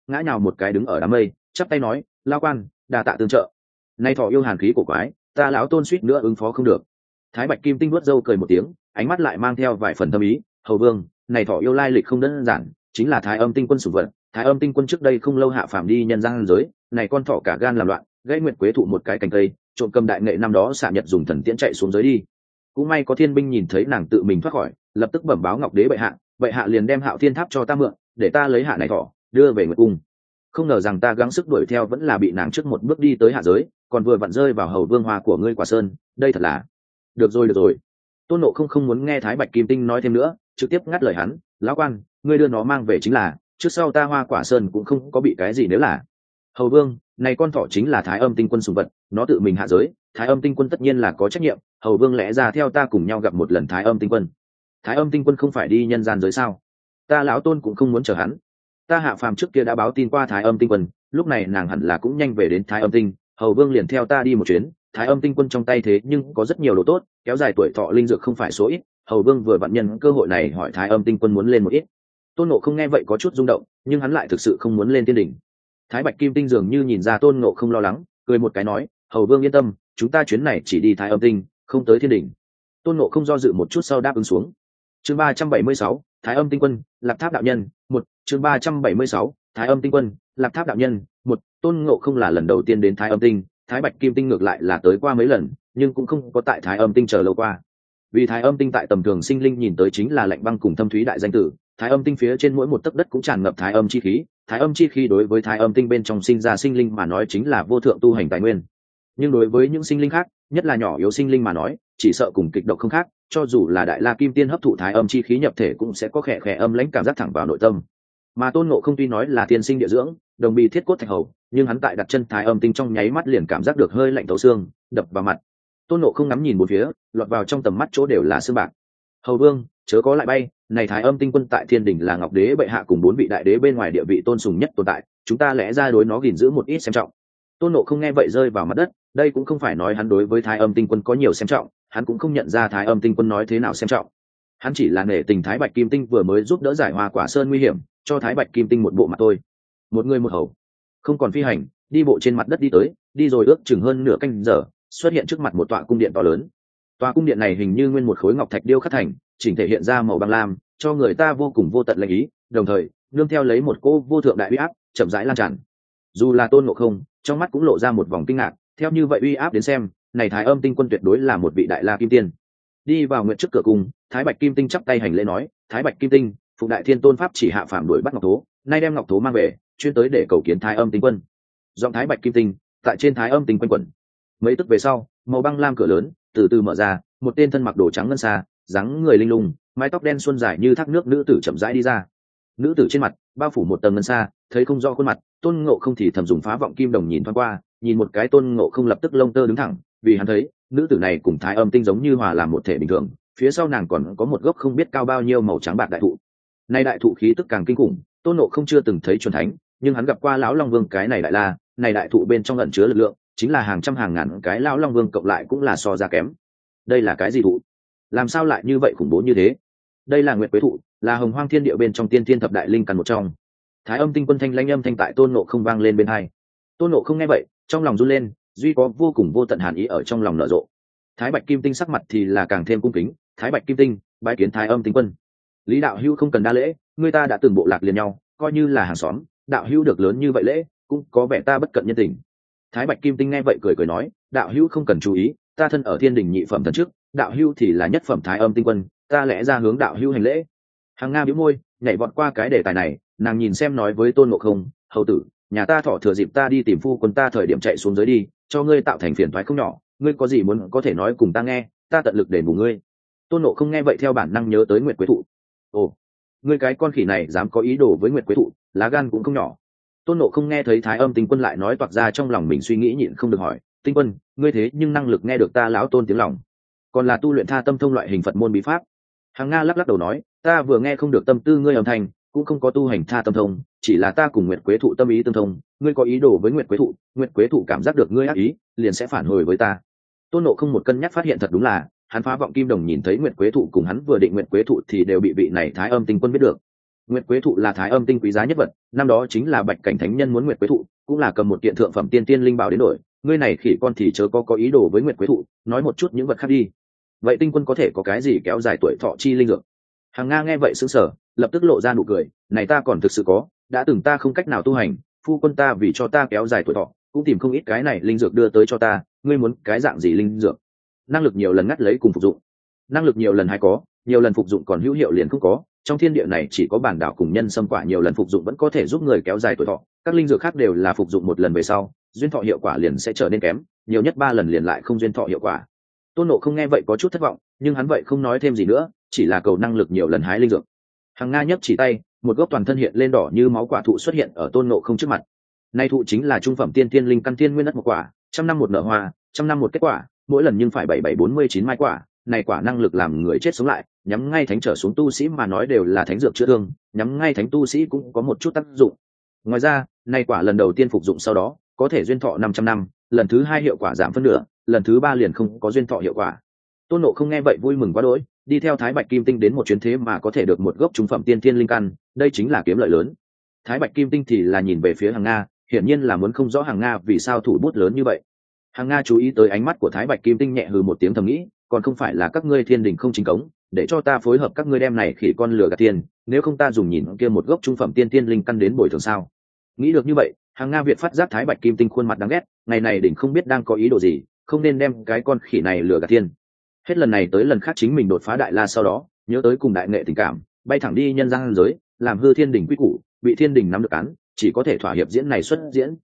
ngã nhào một cái đứng ở đám mây, chắp tay nói, lao quan đa tạ tương trợ. Nay thọ yêu hàn khí của quái, ta lão tôn suýt nữa ứng phó không được. Thái Bạch Kim Tinh vuốt râu cười một tiếng, ánh mắt lại mang theo vài phần thâm ý, hầu vương, này thọ yêu lai lịch không đơn giản, chính là Thái Âm Tinh Quân sủng vật. Thái Âm Tinh Quân trước đây không lâu hạ phàm đi nhân gian giới, này con thọ cả gan làm loạn, gãy nguyệt quế thụ một cái cành cây, trộm cầm đại nghệ năm đó xạ nhật dùng thần tiễn chạy xuống giới đi. Cũng may có thiên binh nhìn thấy nàng tự mình thoát khỏi, lập tức bẩm báo ngọc đế bệ hạ, bệ hạ liền đem Hạo Thiên Tháp cho ta mượn, để ta lấy hạ này thọ đưa về nguyệt cung. Không ngờ rằng ta gắng sức đuổi theo vẫn là bị nàng trước một bước đi tới hạ giới, còn vừa vặn rơi vào hầu vương hoa của ngươi Quả Sơn, đây thật là. Được rồi được rồi. Tôn Nộ không không muốn nghe Thái Bạch Kim Tinh nói thêm nữa, trực tiếp ngắt lời hắn, lão quan, ngươi đưa nó mang về chính là, trước sau ta Hoa Quả Sơn cũng không có bị cái gì nếu là. Hầu vương, này con thỏ chính là Thái Âm Tinh Quân sủng vật, nó tự mình hạ giới, Thái Âm Tinh Quân tất nhiên là có trách nhiệm, hầu vương lẽ ra theo ta cùng nhau gặp một lần Thái Âm Tinh Quân. Thái Âm Tinh Quân không phải đi nhân gian giới sao? Ta lão tôn cũng không muốn chờ hắn. Ta hạ phàm trước kia đã báo tin qua Thái Âm Tinh Quân, lúc này nàng hẳn là cũng nhanh về đến Thái Âm Tinh, hầu vương liền theo ta đi một chuyến. Thái Âm Tinh Quân trong tay thế nhưng có rất nhiều đồ tốt, kéo dài tuổi thọ linh dược không phải số ít, hầu vương vừa vặn nhân cơ hội này hỏi Thái Âm Tinh Quân muốn lên một ít. Tôn Ngộ không nghe vậy có chút rung động, nhưng hắn lại thực sự không muốn lên tiên đỉnh. Thái Bạch Kim Tinh dường như nhìn ra Tôn Ngộ không lo lắng, cười một cái nói, hầu vương yên tâm, chúng ta chuyến này chỉ đi Thái Âm Tinh, không tới thiên đỉnh. Tôn Ngộ không do dự một chút sau đáp ứng xuống. Chương ba trăm bảy mươi sáu, Thái Âm Tinh Quân, Lạc Tháp đạo nhân, một. Chương ba trăm bảy mươi sáu, Thái Âm Tinh Quân, Lạc Tháp đạo nhân, một. Tôn Ngộ không là lần đầu tiên đến Thái Âm Tinh, Thái Bạch Kim Tinh ngược lại là tới qua mấy lần, nhưng cũng không có tại Thái Âm Tinh chờ lâu qua. Vì Thái Âm Tinh tại tầm thường sinh linh nhìn tới chính là lạnh băng cùng thâm thúy đại danh tử, Thái Âm Tinh phía trên mỗi một tấc đất cũng tràn ngập Thái Âm chi khí, Thái Âm chi khí đối với Thái Âm Tinh bên trong sinh ra sinh linh mà nói chính là vô thượng tu hành tài nguyên. Nhưng đối với những sinh linh khác, nhất là nhỏ yếu sinh linh mà nói, chỉ sợ cùng kịch độc không khác, cho dù là đại la kim tiên hấp thụ Thái Âm chi khí nhập thể cũng sẽ có khẽ khẽ âm lãnh cảm giác thẳng vào nội tâm. Mà Tôn Ngộ không tuy nói là tiên sinh địa dưỡng, đồng bì thiết cốt thạch hầu, nhưng hắn tại đặt chân Thái Âm Tinh trong nháy mắt liền cảm giác được hơi lạnh thấu xương, đập vào mặt. Tôn Ngộ không ngắm nhìn bốn phía, lọt vào trong tầm mắt chỗ đều là xương bạc. Hầu vương, chớ có lại bay, này Thái Âm Tinh Quân tại thiên đỉnh là ngọc đế bệ hạ cùng bốn vị đại đế bên ngoài địa vị tôn sùng nhất tồn tại, chúng ta lẽ ra đối nó gìn giữ một ít xem trọng. Tôn Ngộ không nghe vậy rơi vào mặt đất, đây cũng không phải nói hắn đối với Thái Âm Tinh Quân có nhiều xem trọng, hắn cũng không nhận ra Thái Âm Tinh Quân nói thế nào xem trọng. Hắn chỉ là nể tình Thái Bạch Kim Tinh vừa mới giúp đỡ giải Hoa Quả Sơn nguy hiểm, cho Thái Bạch Kim Tinh một bộ mặt thôi. Một người một hầu, không còn phi hành, đi bộ trên mặt đất đi tới, đi rồi ước chừng hơn nửa canh giờ, xuất hiện trước mặt một tọa cung điện to lớn. Tòa cung điện này hình như nguyên một khối ngọc thạch điêu khắc thành, chỉnh thể hiện ra màu băng lam, cho người ta vô cùng vô tận lệnh ý, đồng thời nương theo lấy một cô vô thượng đại uy áp chậm rãi lan tràn. Dù là Tôn Ngộ không, trong mắt cũng lộ ra một vòng kinh ngạc, theo như vậy uy áp đến xem, này Thái Âm Tinh Quân tuyệt đối là một vị đại la kim tiên. Đi vào nguyện trước cửa cung, Thái Bạch Kim Tinh chắp tay hành lễ nói, Thái Bạch Kim Tinh, phục đại thiên tôn pháp chỉ hạ phàm đuổi bắt ngọc thố, nay đem ngọc thố mang về, chuyên tới để cầu kiến Thái Âm Tinh Quân. Giọng Thái Bạch Kim Tinh tại trên Thái Âm Tinh quanh quẩn. Mấy tức về sau, màu băng lam cửa lớn từ từ mở ra, một tên thân mặc đồ trắng ngân xa, dáng người linh lung, mái tóc đen xuân dài như thác nước nữ tử chậm rãi đi ra. Nữ tử trên mặt bao phủ một tầng ngân xa, thấy không rõ khuôn mặt, Tôn Ngộ không thì thầm dùng phá vọng kim đồng nhìn thoáng qua, nhìn một cái Tôn Ngộ không lập tức lông tơ đứng thẳng, vì hắn thấy nữ tử này cùng Thái Âm Tinh giống như hòa làm một thể bình thường, phía sau nàng còn có một gốc không biết cao bao nhiêu màu trắng bạc đại thụ. Nay đại thụ khí tức càng kinh khủng, Tôn Ngộ không chưa từng thấy chuẩn thánh, nhưng hắn gặp qua lão Long Vương cái này đại la, này đại thụ bên trong ẩn chứa lực lượng, chính là hàng trăm hàng ngàn cái lão Long Vương cộng lại cũng là so ra kém. Đây là cái gì thụ? Làm sao lại như vậy khủng bố như thế? Đây là Nguyệt Quế thụ, là Hồng Hoang Thiên Địa bên trong tiên thiên thập đại linh căn một trong. Thái Âm Tinh Quân thanh lãnh âm thanh tại Tôn Ngộ không vang lên bên hai. Tôn Ngộ không nghe vậy, trong lòng run lên, duy có vô cùng vô tận hàn ý ở trong lòng nở rộ. Thái Bạch Kim Tinh sắc mặt thì là càng thêm cung kính, Thái Bạch Kim Tinh, bái kiến Thái Âm Tinh Quân. Lý đạo hữu không cần đa lễ, người ta đã từng bộ lạc liền nhau, coi như là hàng xóm, đạo hữu được lớn như vậy lễ, cũng có vẻ ta bất cận nhân tình. Thái Bạch Kim Tinh nghe vậy cười cười nói, đạo hữu không cần chú ý, ta thân ở thiên đình nhị phẩm thần trước, đạo hữu thì là nhất phẩm Thái Âm Tinh Quân, ta lẽ ra hướng đạo hữu hành lễ. Hàng Nga bĩu môi, nhảy vọt qua cái đề tài này, nàng nhìn xem nói với Tôn Ngộ không, hầu tử, nhà ta thọ thừa dịp ta đi tìm phu quân ta thời điểm chạy xuống dưới đi, cho ngươi tạo thành phiền toái không nhỏ, ngươi có gì muốn có thể nói cùng ta nghe, ta tận lực đền bù ngươi. Tôn Ngộ không nghe vậy theo bản năng nhớ tới Nguyệt Quế thụ. Ồ, ngươi cái con khỉ này dám có ý đồ với Nguyệt Quế thụ, lá gan cũng không nhỏ. Tôn Ngộ không nghe thấy Thái Âm Tinh Quân lại nói toạc ra trong lòng mình suy nghĩ nhịn không được hỏi, Tinh Quân, ngươi thế nhưng năng lực nghe được ta lão Tôn tiếng lòng, còn là tu luyện Tha Tâm Thông loại hình Phật môn bí pháp? Hàng Nga lắc lắc đầu nói, ta vừa nghe không được tâm tư ngươi âm thanh, cũng không có tu hành Tha Tâm Thông, chỉ là ta cùng Nguyệt Quế thụ tâm ý tương thông, ngươi có ý đồ với Nguyệt Quế thụ, Nguyệt Quế thụ cảm giác được ngươi ác ý, liền sẽ phản hồi với ta. Tôn Ngộ không một cân nhắc phát hiện thật đúng là, hắn phá vọng kim đồng nhìn thấy Nguyệt Quế thụ cùng hắn vừa định Nguyệt Quế thụ thì đều bị vị này Thái Âm Tinh Quân biết được. Nguyệt quế thụ là thái âm tinh quý giá nhất vật, năm đó chính là bạch cảnh thánh nhân muốn nguyệt quế thụ, cũng là cầm một kiện thượng phẩm tiên tiên linh bảo đến đổi. Ngươi này khỉ con thì chớ có có ý đồ với nguyệt quế thụ, nói một chút những vật khác đi. Vậy tinh quân có thể có cái gì kéo dài tuổi thọ chi linh dược? Hằng Nga nghe vậy sững sờ, lập tức lộ ra nụ cười, này ta còn thực sự có, đã từng ta không cách nào tu hành, phu quân ta vì cho ta kéo dài tuổi thọ, cũng tìm không ít cái này linh dược đưa tới cho ta, ngươi muốn cái dạng gì linh dược? Năng lực nhiều lần ngắt lấy cùng phục dụng. Năng lực nhiều lần hay có, nhiều lần phục dụng còn hữu hiệu liền không có, trong thiên địa này chỉ có bản đảo cùng nhân sâm quả nhiều lần phục dụng vẫn có thể giúp người kéo dài tuổi thọ, các linh dược khác đều là phục dụng một lần về sau, duyên thọ hiệu quả liền sẽ trở nên kém, nhiều nhất ba lần liền lại không duyên thọ hiệu quả. Tôn Nộ không nghe vậy có chút thất vọng, nhưng hắn vậy không nói thêm gì nữa, chỉ là cầu năng lực nhiều lần hái linh dược. Hằng Nga nhấc chỉ tay, một gốc toàn thân hiện lên đỏ như máu quả thụ xuất hiện ở Tôn Nộ không trước mặt. Nay thụ chính là trung phẩm tiên tiên linh căn tiên nguyên đất một quả, trăm năm một nở hoa, trăm năm một kết quả, mỗi lần nhưng phải bảy bảy bốn mươi chín mai quả. Này quả năng lực làm người chết sống lại, nhắm ngay thánh trở xuống tu sĩ mà nói đều là thánh dược chữa thương, nhắm ngay thánh tu sĩ cũng có một chút tác dụng. Ngoài ra, này quả lần đầu tiên phục dụng sau đó, có thể duyên thọ năm trăm năm, lần thứ hai hiệu quả giảm phân nửa, lần thứ ba liền không có duyên thọ hiệu quả. Tôn Nộ không nghe vậy vui mừng quá đỗi, đi theo Thái Bạch Kim Tinh đến một chuyến thế mà có thể được một gốc trung phẩm tiên thiên linh căn, đây chính là kiếm lợi lớn. Thái Bạch Kim Tinh thì là nhìn về phía Hằng Nga, hiển nhiên là muốn không rõ Hằng Nga vì sao thủ bút lớn như vậy. Hằng Nga chú ý tới ánh mắt của Thái Bạch Kim Tinh nhẹ hừ một tiếng thầm nghĩ, còn không phải là các ngươi thiên đình không chính cống, để cho ta phối hợp các ngươi đem này khỉ con lừa gạt tiền, nếu không ta dùng nhìn kia một gốc trung phẩm tiên tiên linh căn đến bồi thường sao? Nghĩ được như vậy, Hằng Nga Việt phát giác Thái Bạch Kim Tinh khuôn mặt đáng ghét, ngày này đỉnh không biết đang có ý đồ gì, không nên đem cái con khỉ này lừa gạt tiền. Hết lần này tới lần khác chính mình đột phá đại la sau đó, nhớ tới cùng đại nghệ tình cảm, bay thẳng đi nhân gian giới, làm hư thiên đình quy củ, bị thiên đình nắm được án, chỉ có thể thỏa hiệp diễn này xuất diễn.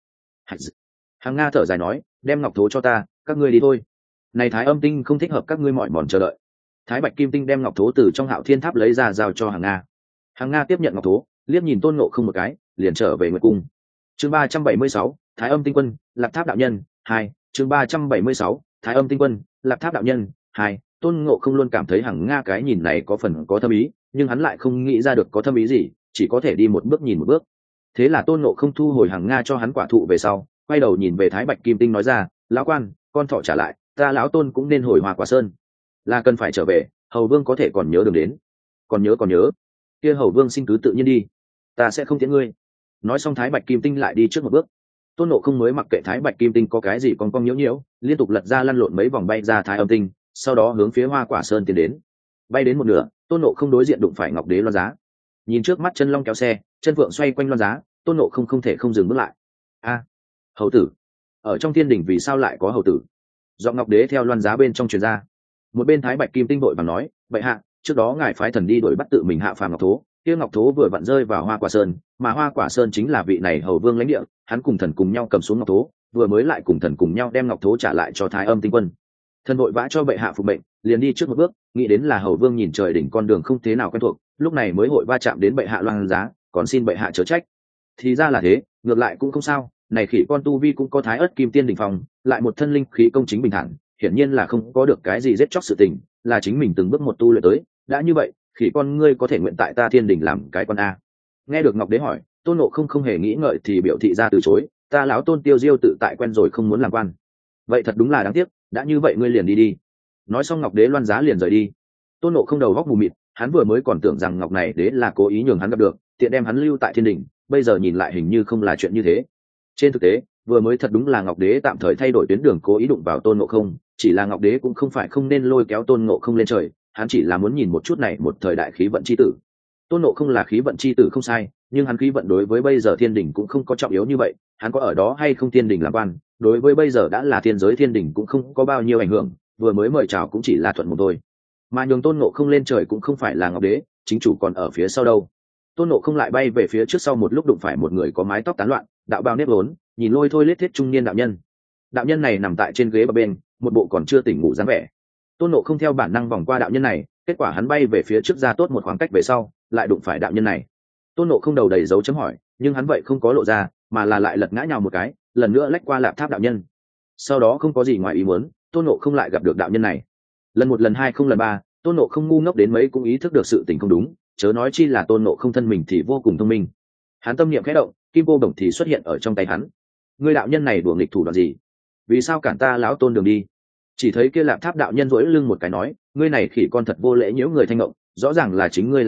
Hằng Nga thở dài nói, đem ngọc thố cho ta, các ngươi đi thôi. Này Thái Âm Tinh không thích hợp các ngươi mỏi mòn chờ đợi. Thái Bạch Kim Tinh đem ngọc thố từ trong Hạo Thiên Tháp lấy ra giao cho Hằng Nga. Hằng Nga tiếp nhận ngọc thố, liếc nhìn Tôn Ngộ không một cái, liền trở về Nguyệt Cung. Chương ba trăm bảy mươi sáu, Thái Âm Tinh Quân, Lạp Tháp đạo nhân, hai. Chương ba trăm bảy mươi sáu, Thái Âm Tinh Quân, Lạp Tháp đạo nhân, hai. Tôn Ngộ không luôn cảm thấy Hằng Nga cái nhìn này có phần có thâm ý, nhưng hắn lại không nghĩ ra được có thâm ý gì, chỉ có thể đi một bước nhìn một bước. Thế là Tôn Ngộ không thu hồi Hằng Nga cho hắn quả thụ về sau, quay đầu nhìn về Thái Bạch Kim Tinh nói ra, lão quan, con thọ trả lại, ta lão Tôn cũng nên hồi Hoa Quả Sơn, là cần phải trở về. Hầu Vương có thể còn nhớ đường đến? Còn nhớ còn nhớ. Kia Hầu Vương xin cứ tự nhiên đi, ta sẽ không tiễn ngươi. Nói xong Thái Bạch Kim Tinh lại đi trước một bước. Tôn Ngộ không mới mặc kệ Thái Bạch Kim Tinh có cái gì con cong nhiễu nhiễu, liên tục lật ra lăn lộn mấy vòng bay ra Thái Âm Tinh, sau đó hướng phía Hoa Quả Sơn tiến đến. Bay đến một nửa, Tôn Ngộ không đối diện đụng phải Ngọc Đế Loan Giá. Nhìn trước mắt chân long kéo xe, chân phượng xoay quanh Loan Giá, Tôn Ngộ không không thể không dừng bước lại. A, hầu tử, ở trong thiên đình vì sao lại có hầu tử? Giọng Ngọc Đế theo Loan Giá bên trong truyền ra. Một bên Thái Bạch Kim Tinh vội vàng nói, vậy hạ, trước đó ngài phái thần đi đuổi bắt tự mình hạ phàm ngọc thố, kia ngọc thố vừa vặn rơi vào Hoa Quả Sơn, mà Hoa Quả Sơn chính là vị này hầu vương lãnh địa, hắn cùng thần cùng nhau cầm xuống ngọc thố, vừa mới lại cùng thần cùng nhau đem ngọc thố trả lại cho Thái Âm Tinh Quân. Thần vội vã cho bệ hạ phục mệnh, liền đi trước một bước, nghĩ đến là hầu vương nhìn trời đỉnh con đường không thế nào quen thuộc, lúc này mới hội va chạm đến bệ hạ Loan Giá, còn xin bệ hạ chớ trách. Thì ra là thế, ngược lại cũng không sao, này khỉ con tu vi cũng có Thái Ức Kim Tiên đỉnh phong, lại một thân linh khí công chính bình thản, hiển nhiên là không có được cái gì giết chóc sự tình, là chính mình từng bước một tu luyện tới. Đã như vậy, khỉ con ngươi có thể nguyện tại ta thiên đình làm cái con a? Nghe được Ngọc Đế hỏi, Tôn Ngộ không không hề nghĩ ngợi thì biểu thị ra từ chối, ta lão Tôn tiêu diêu tự tại quen rồi không muốn làm quan. Vậy thật đúng là đáng tiếc, đã như vậy ngươi liền đi đi. Nói xong Ngọc Đế Loan Giá liền rời đi. Tôn Ngộ không đầu góc mù mịt, hắn vừa mới còn tưởng rằng Ngọc này đế là cố ý nhường hắn gặp được, tiện đem hắn lưu tại thiên đình, bây giờ nhìn lại hình như không là chuyện như thế. Trên thực tế, vừa mới thật đúng là Ngọc Đế tạm thời thay đổi tuyến đường cố ý đụng vào Tôn Ngộ không, chỉ là Ngọc Đế cũng không phải không nên lôi kéo Tôn Ngộ không lên trời, hắn chỉ là muốn nhìn một chút này một thời đại khí vận chi tử. Tôn Ngộ không là khí vận chi tử không sai, nhưng hắn khí vận đối với bây giờ thiên đình cũng không có trọng yếu như vậy, hắn có ở đó hay không thiên đình làm quan, đối với bây giờ đã là thiên giới thiên đình cũng không có bao nhiêu ảnh hưởng, vừa mới mời chào cũng chỉ là thuận một thôi. Mà nhường Tôn Ngộ không lên trời cũng không phải là Ngọc Đế, chính chủ còn ở phía sau đâu. Tôn Ngộ không lại bay về phía trước sau một lúc đụng phải một người có mái tóc tán loạn, đạo bào nếp vốn, nhìn lôi thôi lết thiết trung niên đạo nhân. Đạo nhân này nằm tại trên ghế bờ bên, một bộ còn chưa tỉnh ngủ dáng vẻ. Tôn Ngộ không theo bản năng vòng qua đạo nhân này, kết quả hắn bay về phía trước ra tốt một khoảng cách về sau, lại đụng phải đạo nhân này. Tôn Ngộ không đầu đầy dấu chấm hỏi, nhưng hắn vậy không có lộ ra, mà là lại lật ngã nhào một cái, lần nữa lách qua Lạp Tháp đạo nhân. Sau đó không có gì ngoài ý muốn, Tôn Ngộ không lại gặp được đạo nhân này. Lần một lần hai không lần ba, Tôn Ngộ không ngu ngốc đến mấy cũng ý thức được sự tình không đúng, chớ nói chi là Tôn Ngộ không thân mình thì vô cùng thông minh. Hắn tâm niệm khẽ động, kim cô đồng thì xuất hiện ở trong tay hắn. Người đạo nhân này đùa nghịch thủ đoạn gì? Vì sao cản ta lão Tôn đường đi? Chỉ thấy kia Lạp Tháp đạo nhân rỗi lưng một cái nói, ngươi này khỉ con thật vô lễ nhiễu người thanh ngộng, rõ ràng là chính ngươi là đường,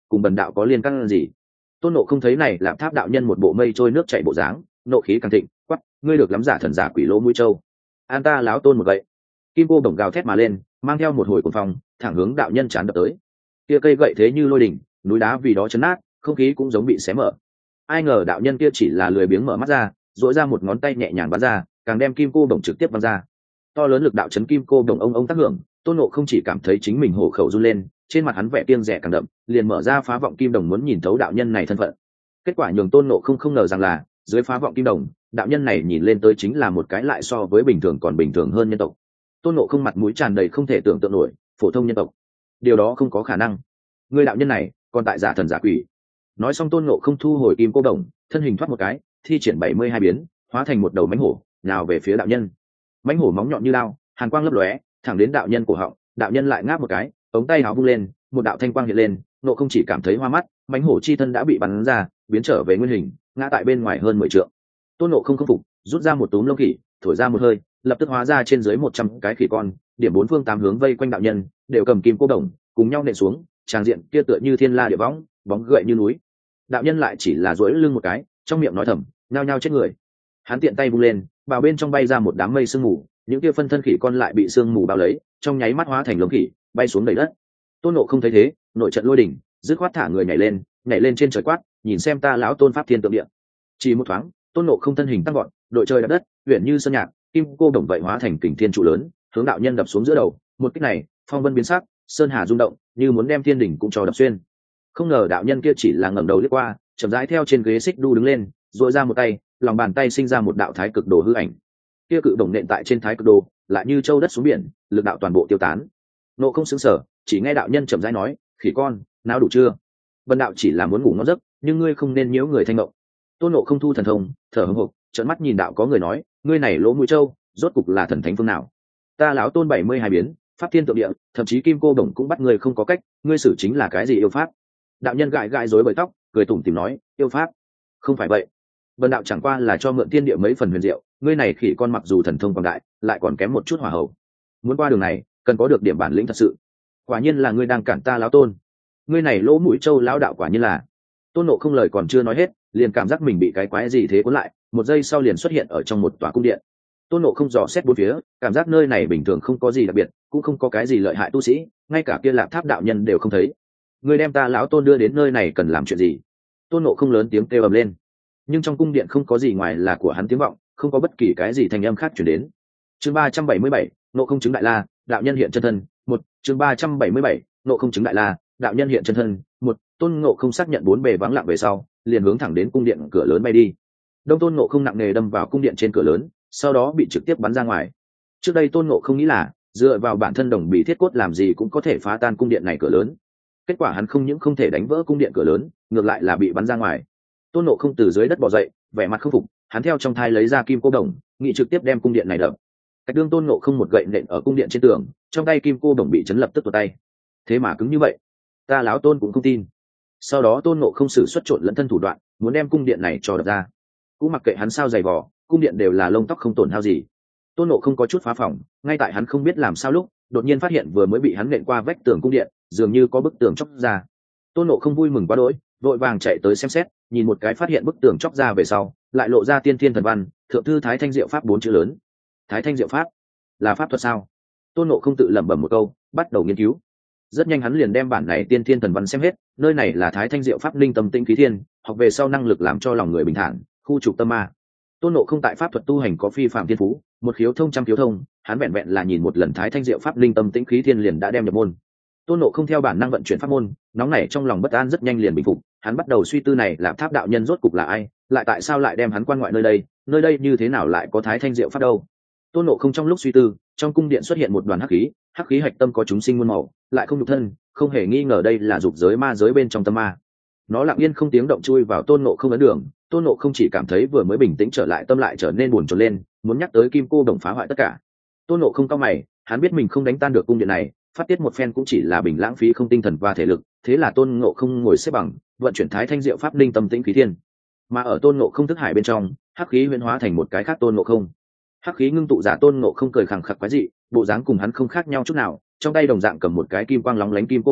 cùng bần đạo có liên căn gì? Tôn Ngộ không thấy này Lạp Tháp đạo nhân một bộ mây trôi nước chảy bộ dáng, nộ khí càng thịnh, quắc, ngươi được lắm giả thần giả quỷ lỗ mũi trâu, an ta láo tôn một gậy. Kim cô đồng gào thét mà lên, mang theo một hồi cuồng phong, thẳng hướng đạo nhân chán đập tới. Kia cây gậy thế như lôi đỉnh, núi đá vì đó chấn nát, không khí cũng giống bị xé mở. Ai ngờ đạo nhân kia chỉ là lười biếng mở mắt ra, duỗi ra một ngón tay nhẹ nhàng bắn ra, càng đem kim cô đồng trực tiếp bắn ra. To lớn lực đạo chấn kim cô đồng ông ông tác hưởng, Tôn Ngộ không chỉ cảm thấy chính mình hổ khẩu run lên, trên mặt hắn vẻ kiêng dè càng đậm, liền mở ra phá vọng kim đồng muốn nhìn thấu đạo nhân này thân phận. Kết quả nhường Tôn Ngộ không không ngờ rằng là dưới phá vọng kim đồng, đạo nhân này nhìn lên tới chính là một cái lại so với bình thường còn bình thường hơn nhân tộc. Tôn Ngộ không mặt mũi tràn đầy không thể tưởng tượng nổi, phổ thông nhân tộc, điều đó không có khả năng. Người đạo nhân này còn tại giả thần giả quỷ. Nói xong Tôn Ngộ không thu hồi kim cô đồng, thân hình thoát một cái, thi triển bảy mươi hai biến, hóa thành một đầu mãnh hổ, nhào về phía đạo nhân. Mãnh hổ móng nhọn như lao, hàn quang lấp lóe, thẳng đến đạo nhân cổ họng. Đạo nhân lại ngáp một cái, ống tay áo vung lên, một đạo thanh quang hiện lên. Ngộ không chỉ cảm thấy hoa mắt, mãnh hổ chi thân đã bị bắn ra, biến trở về nguyên hình, ngã tại bên ngoài hơn mười trượng. Tôn Ngộ không không phục, rút ra một túm lông khỉ, thổi ra một hơi, lập tức hóa ra trên dưới một trăm cái khỉ con, điểm bốn phương tám hướng vây quanh đạo nhân, đều cầm kim cô đồng, cùng nhau nện xuống. Tràng diện kia tựa như thiên la địa võng, bóng gậy như núi. Đạo nhân lại chỉ là duỗi lưng một cái, trong miệng nói thầm, nhao nhao chết người. Hắn tiện tay vung lên, vào bên trong bay ra một đám mây sương mù, những kia phân thân khỉ con lại bị sương mù bao lấy, trong nháy mắt hóa thành lông khỉ, bay xuống đầy đất. Tôn Ngộ không thấy thế, nội trận lôi đỉnh, dứt khoát thả người nhảy lên, nhảy lên trên trời quát, nhìn xem ta lão Tôn pháp thiên tượng địa. Chỉ một thoáng, Tôn Ngộ không thân hình tăng gọn, đội trời đạp đất, uyển như sơn nhạc, kim cô đồng vậy hóa thành kình thiên trụ lớn, hướng đạo nhân đập xuống giữa đầu. Một kích này, phong vân biến sắc, sơn hà rung động, như muốn đem thiên đỉnh cũng cho đập xuyên. Không ngờ đạo nhân kia chỉ là ngẩng đầu liếc qua, chậm rãi theo trên ghế xích đu đứng lên, duỗi ra một tay, lòng bàn tay sinh ra một đạo thái cực đồ hư ảnh. Kia cự đồng nện tại trên thái cực đồ, lại như châu đất xuống biển, lực đạo toàn bộ tiêu tán. Ngộ không sững sờ, chỉ nghe đạo nhân chậm rãi nói, khỉ con, não đủ chưa? Vân đạo chỉ là muốn ngủ ngon giấc, nhưng ngươi không nên nhiễu người thanh ngộ. Tôn Ngộ không thu thần thông, thở hổn hộc, trợn mắt nhìn đạo có người nói, ngươi này lỗ mũi trâu, rốt cục là thần thánh phương nào? Ta lão Tôn bảy mươi hai biến, pháp thiên tượng địa, thậm chí kim cô đồng cũng bắt ngươi không có cách, ngươi xử chính là cái gì yêu pháp? Đạo nhân gãi gãi rối bời tóc, cười tủm tỉm nói, yêu pháp? Không phải vậy. Vân đạo chẳng qua là cho mượn thiên địa mấy phần huyền diệu, ngươi này khỉ con mặc dù thần thông quảng đại, lại còn kém một chút hỏa hậu. Muốn qua đường này, cần có được điểm bản lĩnh thật sự. Quả nhiên là ngươi đang cản ta lão Tôn. Ngươi này lỗ mũi trâu lão đạo quả nhiên là. Tôn Ngộ không lời còn chưa nói hết, liền cảm giác mình bị cái quái gì thế cuốn lại, một giây sau liền xuất hiện ở trong một tòa cung điện. Tôn Ngộ không dò xét bốn phía, cảm giác nơi này bình thường không có gì đặc biệt, cũng không có cái gì lợi hại tu sĩ, ngay cả kia Lạp Tháp đạo nhân đều không thấy. Ngươi đem ta lão Tôn đưa đến nơi này cần làm chuyện gì? Tôn Ngộ không lớn tiếng kêu ầm lên. Nhưng trong cung điện không có gì ngoài là của hắn tiếng vọng, không có bất kỳ cái gì thanh âm khác truyền đến. Chương ba trăm bảy mươi bảy, Ngộ không chứng đại la, đạo nhân hiện chân thân. Một, chương ba trăm bảy mươi bảy, Ngộ không chứng đại la, đạo nhân hiện chân thân. Một, Tôn Ngộ không xác nhận bốn bề vắng lặng về sau, liền hướng thẳng đến cung điện cửa lớn bay đi. Đông Tôn Ngộ không nặng nề đâm vào cung điện trên cửa lớn, sau đó bị trực tiếp bắn ra ngoài. Trước đây Tôn Ngộ không nghĩ là dựa vào bản thân đồng bị thiết cốt làm gì cũng có thể phá tan cung điện này cửa lớn. Kết quả hắn không những không thể đánh vỡ cung điện cửa lớn, ngược lại là bị bắn ra ngoài. Tôn Ngộ không từ dưới đất bò dậy, vẻ mặt không phục, hắn theo trong thai lấy ra kim cô đồng, nghị trực tiếp đem cung điện này đập. Cách đương Tôn Ngộ không một gậy nện ở cung điện trên tường, trong tay kim cô đồng bị chấn lập tức tuột tay. Thế mà cứng như vậy, ta láo Tôn cũng không tin. Sau đó Tôn Ngộ không sử xuất trộn lẫn thân thủ đoạn, muốn đem cung điện này cho đập ra. Cũng mặc kệ hắn sao dày vò, cung điện đều là lông tóc không tổn hao gì. Tôn Ngộ không có chút phá phòng, ngay tại hắn không biết làm sao lúc, đột nhiên phát hiện vừa mới bị hắn nện qua vách tường cung điện, dường như có bức tường chóc ra. Tôn Ngộ không vui mừng quá đỗi, vội vàng chạy tới xem xét, nhìn một cái phát hiện bức tường chóc ra về sau, lại lộ ra tiên thiên thần văn, thượng thư Thái Thanh Diệu Pháp bốn chữ lớn. Thái Thanh Diệu Pháp là pháp thuật sao? Tôn Ngộ không tự lẩm bẩm một câu, bắt đầu nghiên cứu. Rất nhanh hắn liền đem bản này tiên thiên thần văn xem hết, nơi này là Thái Thanh Diệu Pháp linh tâm tĩnh khí thiên, học về sau năng lực làm cho lòng người bình thản, khu trục tâm ma. Tôn Ngộ không tại pháp thuật tu hành có phi phạm thiên phú, một khiếu thông trăm khiếu thông, hắn vẹn vẹn là nhìn một lần Thái Thanh Diệu Pháp linh tâm tĩnh khí thiên liền đã đem nhập môn. Tôn Ngộ không theo bản năng vận chuyển pháp môn, nóng nảy trong lòng bất an rất nhanh liền bình phục, hắn bắt đầu suy tư này Lạp Tháp đạo nhân rốt cục là ai, lại tại sao lại đem hắn quan ngoại nơi đây, nơi đây như thế nào lại có Thái Thanh Diệu Pháp đâu? Tôn Ngộ không trong lúc suy tư, trong cung điện xuất hiện một đoàn hắc khí, hắc khí hạch tâm có chúng sinh muôn màu, lại không nhục thân, không hề nghi ngờ đây là dục giới ma giới bên trong tâm ma. Nó lặng yên không tiếng động chui vào Tôn Ngộ không ấn đường, Tôn Ngộ không chỉ cảm thấy vừa mới bình tĩnh trở lại tâm lại trở nên buồn chồn lên, muốn nhắc tới kim cô đồng phá hoại tất cả. Tôn Ngộ không cau mày, hắn biết mình không đánh tan được cung điện này, phát tiết một phen cũng chỉ là bình lãng phí không tinh thần và thể lực, thế là Tôn Ngộ không ngồi xếp bằng, vận chuyển Thái Thanh Diệu Pháp linh tâm tĩnh khí thiên. Mà ở Tôn Ngộ không thức hải bên trong, hắc khí huyễn hóa thành một cái khác Tôn Ngộ không. Hắc khí ngưng tụ giả Tôn Ngộ không cười khẳng khặc quái dị, bộ dáng cùng hắn không khác nhau chút nào, trong tay đồng dạng cầm một cái kim quang lóng lánh kim cô đồng,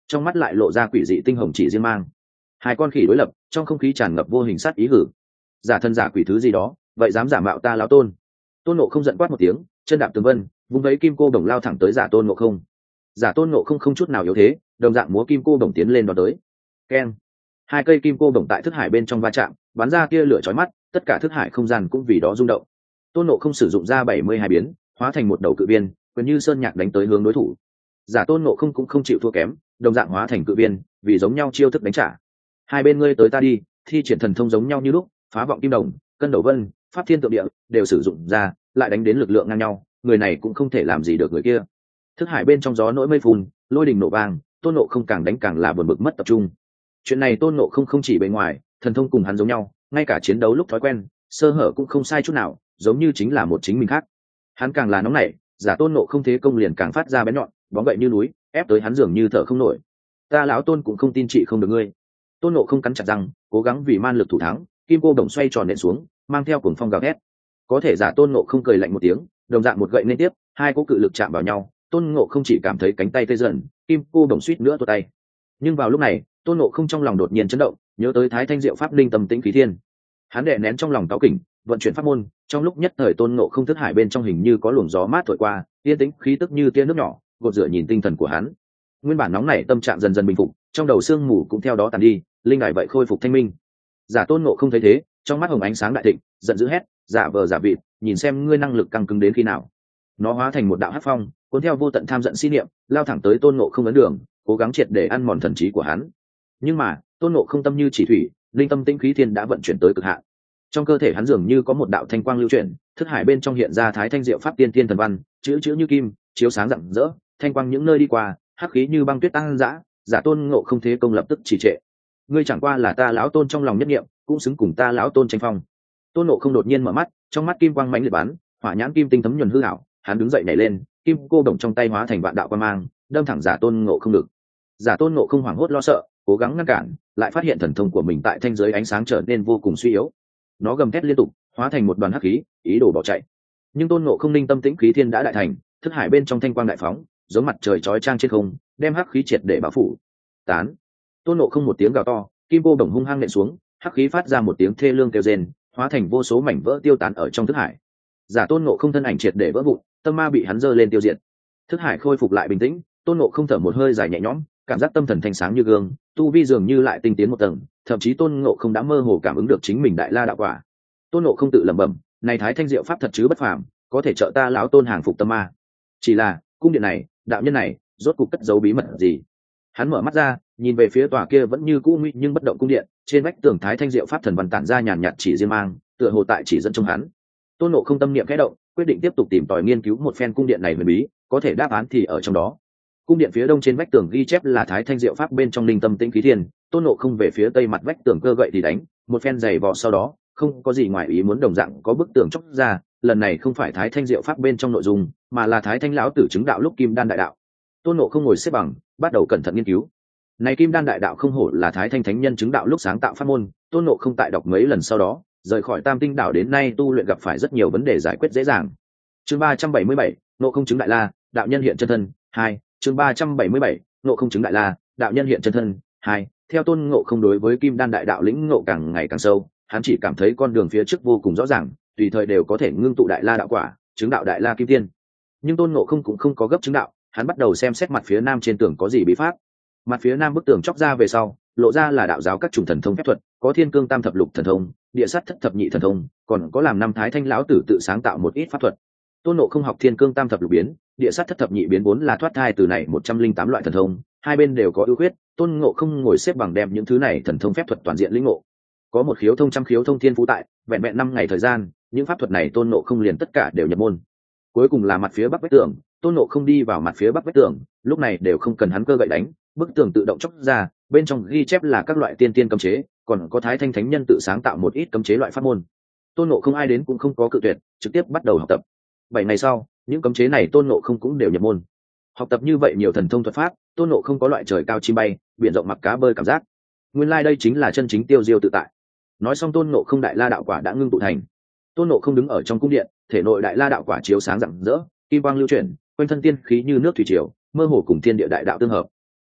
trong mắt lại lộ ra quỷ dị tinh hồng chỉ riêng mang. Hai con khỉ đối lập, trong không khí tràn ngập vô hình sát ý hử. Giả thân giả quỷ thứ gì đó, vậy dám giả mạo ta lão tôn. Tôn Ngộ Không giận quát một tiếng, chân đạp tường vân, vung vấy kim cô đồng lao thẳng tới giả Tôn Ngộ Không. Giả Tôn Ngộ Không không chút nào yếu thế, đồng dạng múa kim cô đồng tiến lên đó tới. Keng! Hai cây kim cô đồng tại thức hải bên trong va chạm, bắn ra kia lửa chói mắt, tất cả thức hải không gian cũng vì đó rung động. Tôn Ngộ Không sử dụng ra bảy mươi hai biến, hóa thành một đầu cự viên, quyền như sơn nhạc đánh tới hướng đối thủ. Giả Tôn Ngộ Không cũng không chịu thua kém, đồng dạng hóa thành cự viên, vì giống nhau chiêu thức đánh trả. Hai bên ngươi tới ta đi, thi triển thần thông giống nhau như lúc, phá vọng kim đồng, cân đầu vân, pháp thiên tượng địa đều sử dụng ra, lại đánh đến lực lượng ngang nhau, người này cũng không thể làm gì được người kia. Thức hải bên trong gió nỗi mây phun, lôi đình nổ vang, Tôn Ngộ Không càng đánh càng là buồn bực mất tập trung. Chuyện này Tôn Ngộ Không không chỉ bề ngoài, thần thông cùng hắn giống nhau, ngay cả chiến đấu lúc thói quen, sơ hở cũng không sai chút nào, giống như chính là một chính mình khác. Hắn càng là nóng nảy, giả Tôn Ngộ Không thế công liền càng phát ra bén nhọn, bóng gậy như núi, ép tới hắn dường như thở không nổi. Ta lão Tôn cũng không tin chị không được ngươi. Tôn Ngộ Không cắn chặt răng, cố gắng vì man lực thủ thắng, kim cô đồng xoay tròn nện xuống, mang theo cuồng phong gào thét. Có thể giả Tôn Ngộ Không cười lạnh một tiếng, đồng dạng một gậy liên tiếp, hai cỗ cự lực chạm vào nhau, Tôn Ngộ Không chỉ cảm thấy cánh tay tê dần, kim cô đồng suýt nữa tuột tay. Nhưng vào lúc này, Tôn Ngộ Không trong lòng đột nhiên chấn động, nhớ tới Thái Thanh Diệu Pháp Linh Tâm Tĩnh Khí Thiên. Hắn đè nén trong lòng cáu kỉnh, vận chuyển pháp môn, trong lúc nhất thời Tôn Ngộ Không thức hải bên trong hình như có luồng gió mát thổi qua, yên tĩnh khí tức như tia nước nhỏ, gột rửa nhìn tinh thần của hắn. Nguyên bản nóng nảy tâm trạng dần dần bình phục, trong đầu sương mù cũng theo đó tàn đi, linh đài vậy khôi phục thanh minh. Giả Tôn Ngộ Không thấy thế, trong mắt hồng ánh sáng đại thịnh, giận dữ hét, giả vờ giả vịt, nhìn xem ngươi năng lực căng cứng đến khi nào. Nó hóa thành một đạo hắc phong, cuốn theo vô tận tham giận si niệm, lao thẳng tới Tôn Ngộ Không ấn đường, cố gắng triệt để ăn mòn thần trí của hắn. Nhưng mà Tôn Ngộ Không tâm như chỉ thủy, linh tâm tĩnh khí thiên đã vận chuyển tới cực hạn. Trong cơ thể hắn dường như có một đạo thanh quang lưu chuyển, thức hải bên trong hiện ra Thái Thanh Diệu Pháp Tiên Tiên thần văn, chữ chữ như kim, chiếu sáng rạng rỡ, thanh quang những nơi đi qua, hắc khí như băng tuyết tăng dã, giả Tôn Ngộ Không thế công lập tức trì trệ. Ngươi chẳng qua là ta lão Tôn trong lòng nhất niệm, cũng xứng cùng ta lão Tôn tranh phong. Tôn Ngộ Không đột nhiên mở mắt, trong mắt kim quang mãnh liệt bắn, hỏa nhãn kim tinh thấm nhuần hư ảo, hắn đứng dậy nhảy lên, kim cô đồng trong tay hóa thành vạn đạo quang mang, đâm thẳng giả Tôn Ngộ Không ngực. Giả Tôn Ngộ Không hoảng hốt lo sợ, cố gắng ngăn cản, lại phát hiện thần thông của mình tại thanh giới ánh sáng trở nên vô cùng suy yếu. Nó gầm thét liên tục, hóa thành một đoàn hắc khí, ý đồ bỏ chạy. Nhưng Tôn Ngộ Không linh tâm tĩnh khí thiên đã đại thành, thức hải bên trong thanh quang đại phóng, giống mặt trời chói chang trên không, đem hắc khí triệt để bao phủ. Tán. Tôn Ngộ Không một tiếng gào to, kim cô đồng hung hăng nện xuống, hắc khí phát ra một tiếng thê lương kêu rên, hóa thành vô số mảnh vỡ tiêu tán ở trong thức hải. Giả Tôn Ngộ Không thân ảnh triệt để vỡ vụn, tâm ma bị hắn giơ lên tiêu diệt. Thức hải khôi phục lại bình tĩnh, Tôn Ngộ Không thở một hơi dài nhẹ nhõm, cảm giác tâm thần thanh sáng như gương, tu vi dường như lại tinh tiến một tầng, thậm chí Tôn Ngộ Không đã mơ hồ cảm ứng được chính mình đại la đạo quả. Tôn Ngộ Không tự lẩm bẩm, này Thái Thanh Diệu Pháp thật chứ bất phàm, có thể trợ ta lão Tôn hàng phục tâm ma. Chỉ là cung điện này, đạo nhân này, rốt cuộc cất giấu bí mật gì? Hắn mở mắt ra, nhìn về phía tòa kia vẫn như cũ nguy nhưng bất động cung điện, trên vách tường Thái Thanh Diệu Pháp thần văn tản ra nhàn nhạt chỉ riêng mang, tựa hồ tại chỉ dẫn trong hắn. Tôn Ngộ Không tâm niệm khẽ động, quyết định tiếp tục tìm tòi nghiên cứu một phen cung điện này huyền bí, có thể đáp án thì ở trong đó. Cung điện phía đông trên vách tường ghi chép là Thái Thanh Diệu Pháp bên trong linh tâm tĩnh khí thiên, Tôn Ngộ Không về phía tây mặt vách tường cơ gậy thì đánh, một phen giày vò sau đó, không có gì ngoài ý muốn đồng dạng có bức tường chóc ra, lần này không phải Thái Thanh Diệu Pháp bên trong nội dung, mà là Thái Thanh lão tử chứng đạo lúc kim đan đại đạo. Tôn Ngộ Không ngồi xếp bằng, bắt đầu cẩn thận nghiên cứu. Này kim đan đại đạo không hổ là Thái Thanh thánh nhân chứng đạo lúc sáng tạo pháp môn, Tôn Ngộ Không tại đọc mấy lần sau đó, rời khỏi Tam Tinh đảo đến nay tu luyện gặp phải rất nhiều vấn đề giải quyết dễ dàng. Chương ba trăm bảy mươi bảy, Ngộ Không chứng đại la, đạo nhân hiện chân thân, hai. Chương ba trăm bảy mươi bảy, Ngộ Không chứng đại la, đạo nhân hiện chân thân, hai. Theo Tôn Ngộ Không đối với kim đan đại đạo lĩnh ngộ càng ngày càng sâu, hắn chỉ cảm thấy con đường phía trước vô cùng rõ ràng, tùy thời đều có thể ngưng tụ đại la đạo quả, chứng đạo đại la kim tiên. Nhưng Tôn Ngộ Không cũng không có gấp chứng đạo, hắn bắt đầu xem xét mặt phía nam trên tường có gì bí pháp. Mặt phía nam bức tường chóc ra về sau, lộ ra là đạo giáo các chủng thần thông phép thuật, có thiên cương tam thập lục thần thông, địa sát thất thập nhị thần thông, còn có làm năm Thái Thanh lão tử tự sáng tạo một ít pháp thuật. Tôn Ngộ Không học thiên cương tam thập lục biến, địa sát thất thập nhị biến vốn là thoát thai từ này một trăm linh tám loại thần thông, hai bên đều có ưu khuyết, Tôn Ngộ Không ngồi xếp bằng đem những thứ này thần thông phép thuật toàn diện lĩnh ngộ. Có một khiếu thông trăm khiếu thông thiên phú tại, vẹn vẹn năm ngày thời gian, những pháp thuật này Tôn Ngộ Không liền tất cả đều nhập môn. Cuối cùng là mặt phía bắc vách tường, Tôn Ngộ Không đi vào mặt phía bắc vách tường, lúc này đều không cần hắn cơ gậy đánh, bức tường tự động chóc ra, bên trong ghi chép là các loại tiên tiên cấm chế, còn có Thái Thanh thánh nhân tự sáng tạo một ít cấm chế loại pháp môn. Tôn Ngộ Không ai đến cũng không có cự tuyệt, trực tiếp bắt đầu học tập. Bảy ngày sau, những cấm chế này Tôn Ngộ Không cũng đều nhập môn. Học tập như vậy nhiều thần thông thuật pháp, Tôn Ngộ Không có loại trời cao chim bay, biển rộng mặc cá bơi cảm giác. Nguyên lai like đây chính là chân chính tiêu diêu tự tại. Nói xong Tôn Ngộ Không đại la đạo quả đã ngưng tụ thành. Tôn Ngộ Không đứng ở trong cung điện, thể nội đại la đạo quả chiếu sáng rạng rỡ, kim quang lưu chuyển, quanh thân tiên khí như nước thủy triều, mơ hồ cùng thiên địa đại đạo tương hợp.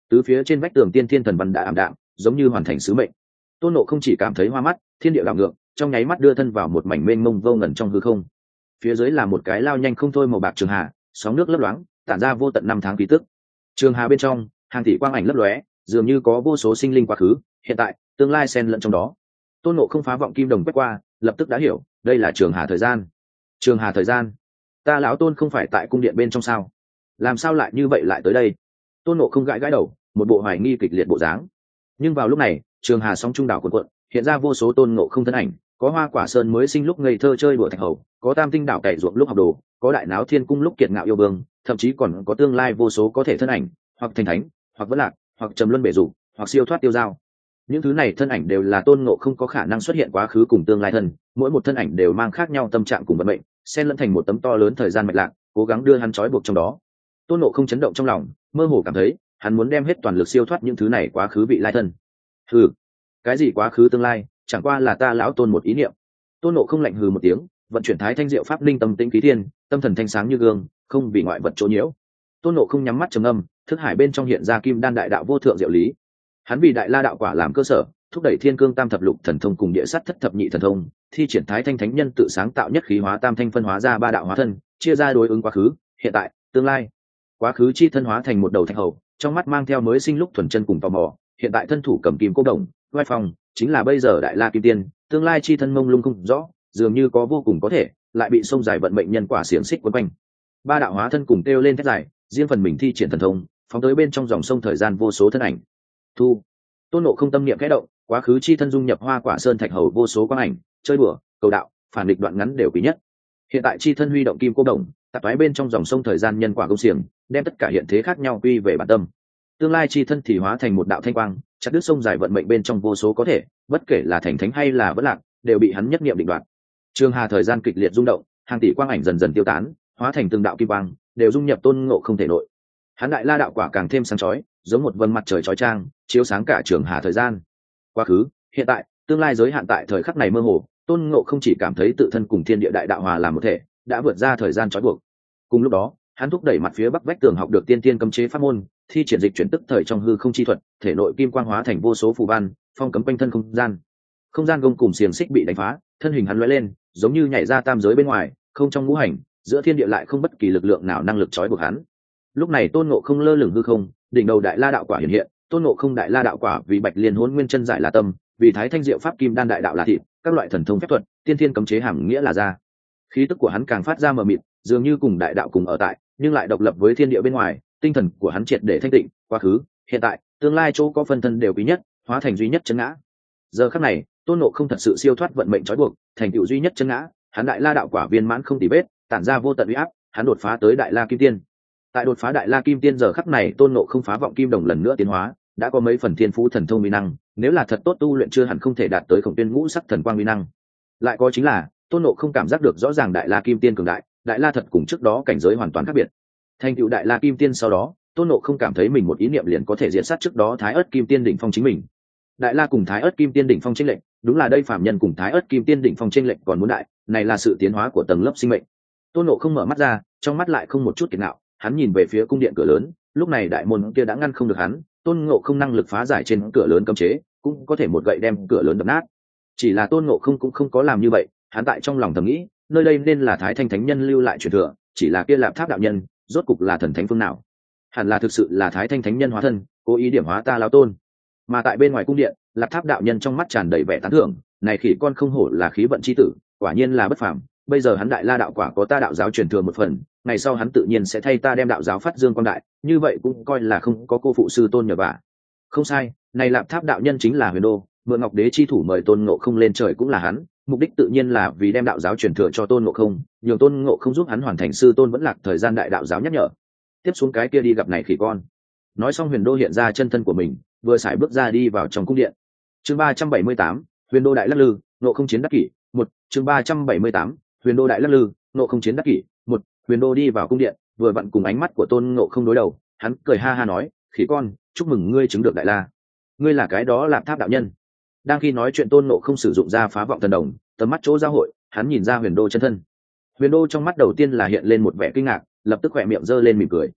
Từ phía trên vách tường tiên thiên thần văn đã ảm đạm, giống như hoàn thành sứ mệnh. Tôn Ngộ không chỉ cảm thấy hoa mắt, thiên địa đảo ngược, trong nháy mắt đưa thân vào một mảnh mênh mông vô ngần trong hư không. Phía dưới là một cái lao nhanh không thôi màu bạc trường hà, sóng nước lấp loáng, tản ra vô tận năm tháng khí tức. Trường hà bên trong, hàng tỷ quang ảnh lấp lóe, dường như có vô số sinh linh quá khứ, hiện tại, tương lai xen lẫn trong đó. Tôn Ngộ không phá vọng kim đồng quét qua, lập tức đã hiểu, đây là trường hà thời gian. Trường hà thời gian, ta lão Tôn không phải tại cung điện bên trong sao? Làm sao lại như vậy lại tới đây? Tôn Ngộ không gãi gãi đầu, một bộ hoài nghi kịch liệt bộ dáng. Nhưng vào lúc này, trường hà sóng trung đảo cuộn cuộn, hiện ra vô số Tôn Ngộ không thân ảnh, có Hoa Quả Sơn mới sinh lúc ngây thơ chơi đùa thạch hầu, có Tam Tinh đảo cày ruộng lúc học đồ, có Đại Náo Thiên cung lúc kiệt ngạo yêu vương, thậm chí còn có tương lai vô số có thể thân ảnh, hoặc thành thánh, hoặc vỡ lạc, hoặc trầm luân bể dục, hoặc siêu thoát tiêu dao. Những thứ này thân ảnh đều là Tôn Ngộ không có khả năng xuất hiện quá khứ cùng tương lai thân, mỗi một thân ảnh đều mang khác nhau tâm trạng cùng vận mệnh, xen lẫn thành một tấm to lớn thời gian mạch lạc, cố gắng đưa hắn trói buộc trong đó. Tôn Ngộ không chấn động trong lòng, mơ hồ cảm thấy hắn muốn đem hết toàn lực siêu thoát những thứ này quá khứ vị lai thân. Hừ, cái gì quá khứ tương lai, chẳng qua là ta lão Tôn một ý niệm. Tôn Ngộ không lạnh hừ một tiếng, vận chuyển Thái Thanh Diệu Pháp linh tâm tĩnh khí thiên, tâm thần thanh sáng như gương, không bị ngoại vật chỗ nhiễu. Tôn Ngộ không nhắm mắt trầm ngâm, thức hải bên trong hiện ra kim đan đại đạo vô thượng diệu lý. Hắn vì đại la đạo quả làm cơ sở, thúc đẩy thiên cương tam thập lục thần thông cùng địa sắt thất thập nhị thần thông, thi triển Thái Thanh Thánh Nhân tự sáng tạo nhất khí hóa tam thanh phân hóa ra ba đạo hóa thân, chia ra đối ứng quá khứ, hiện tại, tương lai. Quá khứ chi thân hóa thành một đầu thạch hầu, trong mắt mang theo mới sinh lúc thuần chân cùng tò mò, hiện tại thân thủ cầm kim cô đồng, vai phòng, chính là bây giờ đại la kim tiên, tương lai chi thân mông lung không rõ, dường như có vô cùng có thể, lại bị sông dài vận mệnh nhân quả xiềng xích quấn quanh. Ba đạo hóa thân cùng kêu lên thét dài, riêng phần mình thi triển thần thông, phóng tới bên trong dòng sông thời gian vô số thân ảnh. Thu. Tôn Ngộ không tâm niệm khẽ động, quá khứ chi thân dung nhập Hoa Quả Sơn thạch hầu vô số quang ảnh, chơi bừa, cầu đạo, phản địch đoạn ngắn đều quý nhất. Hiện tại chi thân huy động kim cô đồng, tạp toái bên trong dòng sông thời gian nhân quả công xiềng, đem tất cả hiện thế khác nhau quy về bản tâm. Tương lai chi thân thì hóa thành một đạo thanh quang, chặt đứt sông dài vận mệnh bên trong vô số có thể, bất kể là thành thánh hay là vỡ lạc, đều bị hắn nhất niệm định đoạt. Trường hà thời gian kịch liệt rung động, hàng tỷ quang ảnh dần dần tiêu tán, hóa thành từng đạo kim quang, đều dung nhập Tôn Ngộ không thể nội. Hắn đại la đạo quả càng thêm sáng chói, giống một vầng mặt trời chói chang, chiếu sáng cả trường hà thời gian. Quá khứ, hiện tại, tương lai giới hạn tại thời khắc này mơ hồ, Tôn Ngộ không chỉ cảm thấy tự thân cùng thiên địa đại đạo hòa làm một thể, đã vượt ra thời gian trói buộc. Cùng lúc đó, hắn thúc đẩy mặt phía bắc vách tường học được tiên tiên cấm chế pháp môn, thi triển dịch chuyển tức thời trong hư không chi thuật, thể nội kim quang hóa thành vô số phù văn, phong cấm quanh thân không gian. Không gian gông cùng xiềng xích bị đánh phá, thân hình hắn lóe lên, giống như nhảy ra tam giới bên ngoài, không trong ngũ hành, giữa thiên địa lại không bất kỳ lực lượng nào năng lực trói buộc hắn. Lúc này Tôn Ngộ không lơ lửng hư không, đỉnh đầu đại la đạo quả hiện hiện, Tôn Ngộ không đại la đạo quả vì Bạch Liên Hỗn Nguyên chân giải là tâm, vì Thái Thanh Diệu Pháp kim đan đại đạo là thịt, các loại thần thông phép thuật, tiên thiên cấm chế hàm nghĩa là da. Khí tức của hắn càng phát ra mờ mịt, dường như cùng đại đạo cùng ở tại, nhưng lại độc lập với thiên địa bên ngoài, tinh thần của hắn triệt để thanh tịnh, quá khứ, hiện tại, tương lai chỗ có phân thân đều quý nhất, hóa thành duy nhất chân ngã. Giờ khắc này, Tôn Ngộ không thật sự siêu thoát vận mệnh trói buộc, thành tựu duy nhất chân ngã, hắn đại la đạo quả viên mãn không tì vết, tản ra vô tận uy áp, hắn đột phá tới đại la kim tiên. Tại đột phá đại la kim tiên giờ khắc này, Tôn Ngộ không phá vọng kim đồng lần nữa tiến hóa, đã có mấy phần thiên phú thần thông uy năng, nếu là thật tốt tu luyện chưa hẳn không thể đạt tới Khổng Tuyên ngũ sắc thần quang uy năng. Lại có chính là, Tôn Ngộ không cảm giác được rõ ràng đại la kim tiên cường đại, đại la thật cùng trước đó cảnh giới hoàn toàn khác biệt. Thành tựu đại la kim tiên sau đó, Tôn Ngộ không cảm thấy mình một ý niệm liền có thể diễn sát trước đó Thái Ức kim tiên đỉnh phong chính mình. Đại la cùng Thái Ức kim tiên đỉnh phong chênh lệch, đúng là đây phàm nhân cùng Thái Ức kim tiên đỉnh phong chênh lệch còn muốn đại, này là sự tiến hóa của tầng lớp sinh mệnh. Tôn Ngộ không mở mắt ra, trong mắt lại không một chút kiệt ngạo, hắn nhìn về phía cung điện cửa lớn, lúc này đại môn kia đã ngăn không được hắn, Tôn Ngộ không năng lực phá giải trên cửa lớn cấm chế, cũng có thể một gậy đem cửa lớn đập nát. Chỉ là Tôn Ngộ không cũng không có làm như vậy, hắn tại trong lòng thầm nghĩ, nơi đây nên là Thái Thanh Thánh Nhân lưu lại truyền thừa, chỉ là kia Lạp Tháp đạo nhân, rốt cục là thần thánh phương nào? Hẳn là thực sự là Thái Thanh Thánh Nhân hóa thân, cố ý điểm hóa ta lão Tôn. Mà tại bên ngoài cung điện, Lạp Tháp đạo nhân trong mắt tràn đầy vẻ tán thưởng, này khỉ con không hổ là khí vận chi tử, quả nhiên là bất phàm, bây giờ hắn đại la đạo quả có ta đạo giáo truyền thừa một phần, ngày sau hắn tự nhiên sẽ thay ta đem đạo giáo phát dương quang đại, như vậy cũng coi là không có cô phụ sư tôn nhờ vả. Không sai, này Lạp Tháp đạo nhân chính là Huyền Đô, mượn Ngọc Đế chi thủ mời Tôn Ngộ không lên trời cũng là hắn, mục đích tự nhiên là vì đem đạo giáo truyền thừa cho Tôn Ngộ không, nhường Tôn Ngộ không giúp hắn hoàn thành sư tôn vẫn lạc thời gian đại đạo giáo nhắc nhở. Tiếp xuống cái kia đi gặp này khỉ con. Nói xong Huyền Đô hiện ra chân thân của mình, vừa sải bước ra đi vào trong cung điện. Chương ba trăm bảy mươi tám, Huyền Đô đại lắc lư, Ngộ không chiến đắc kỷ, một, chương ba trăm bảy mươi tám, Huyền Đô đại lắc lư, Ngộ không chiến đắc kỷ, một. Huyền Đô đi vào cung điện, vừa vặn cùng ánh mắt của Tôn Ngộ không đối đầu, hắn cười ha ha nói, khỉ con, chúc mừng ngươi chứng được đại la. Ngươi là cái đó Lạp Tháp đạo nhân. Đang khi nói chuyện Tôn Ngộ không sử dụng ra phá vọng thần đồng, tầm mắt chỗ giao hội, hắn nhìn ra Huyền Đô chân thân. Huyền Đô trong mắt đầu tiên là hiện lên một vẻ kinh ngạc, lập tức khỏe miệng giơ lên mỉm cười.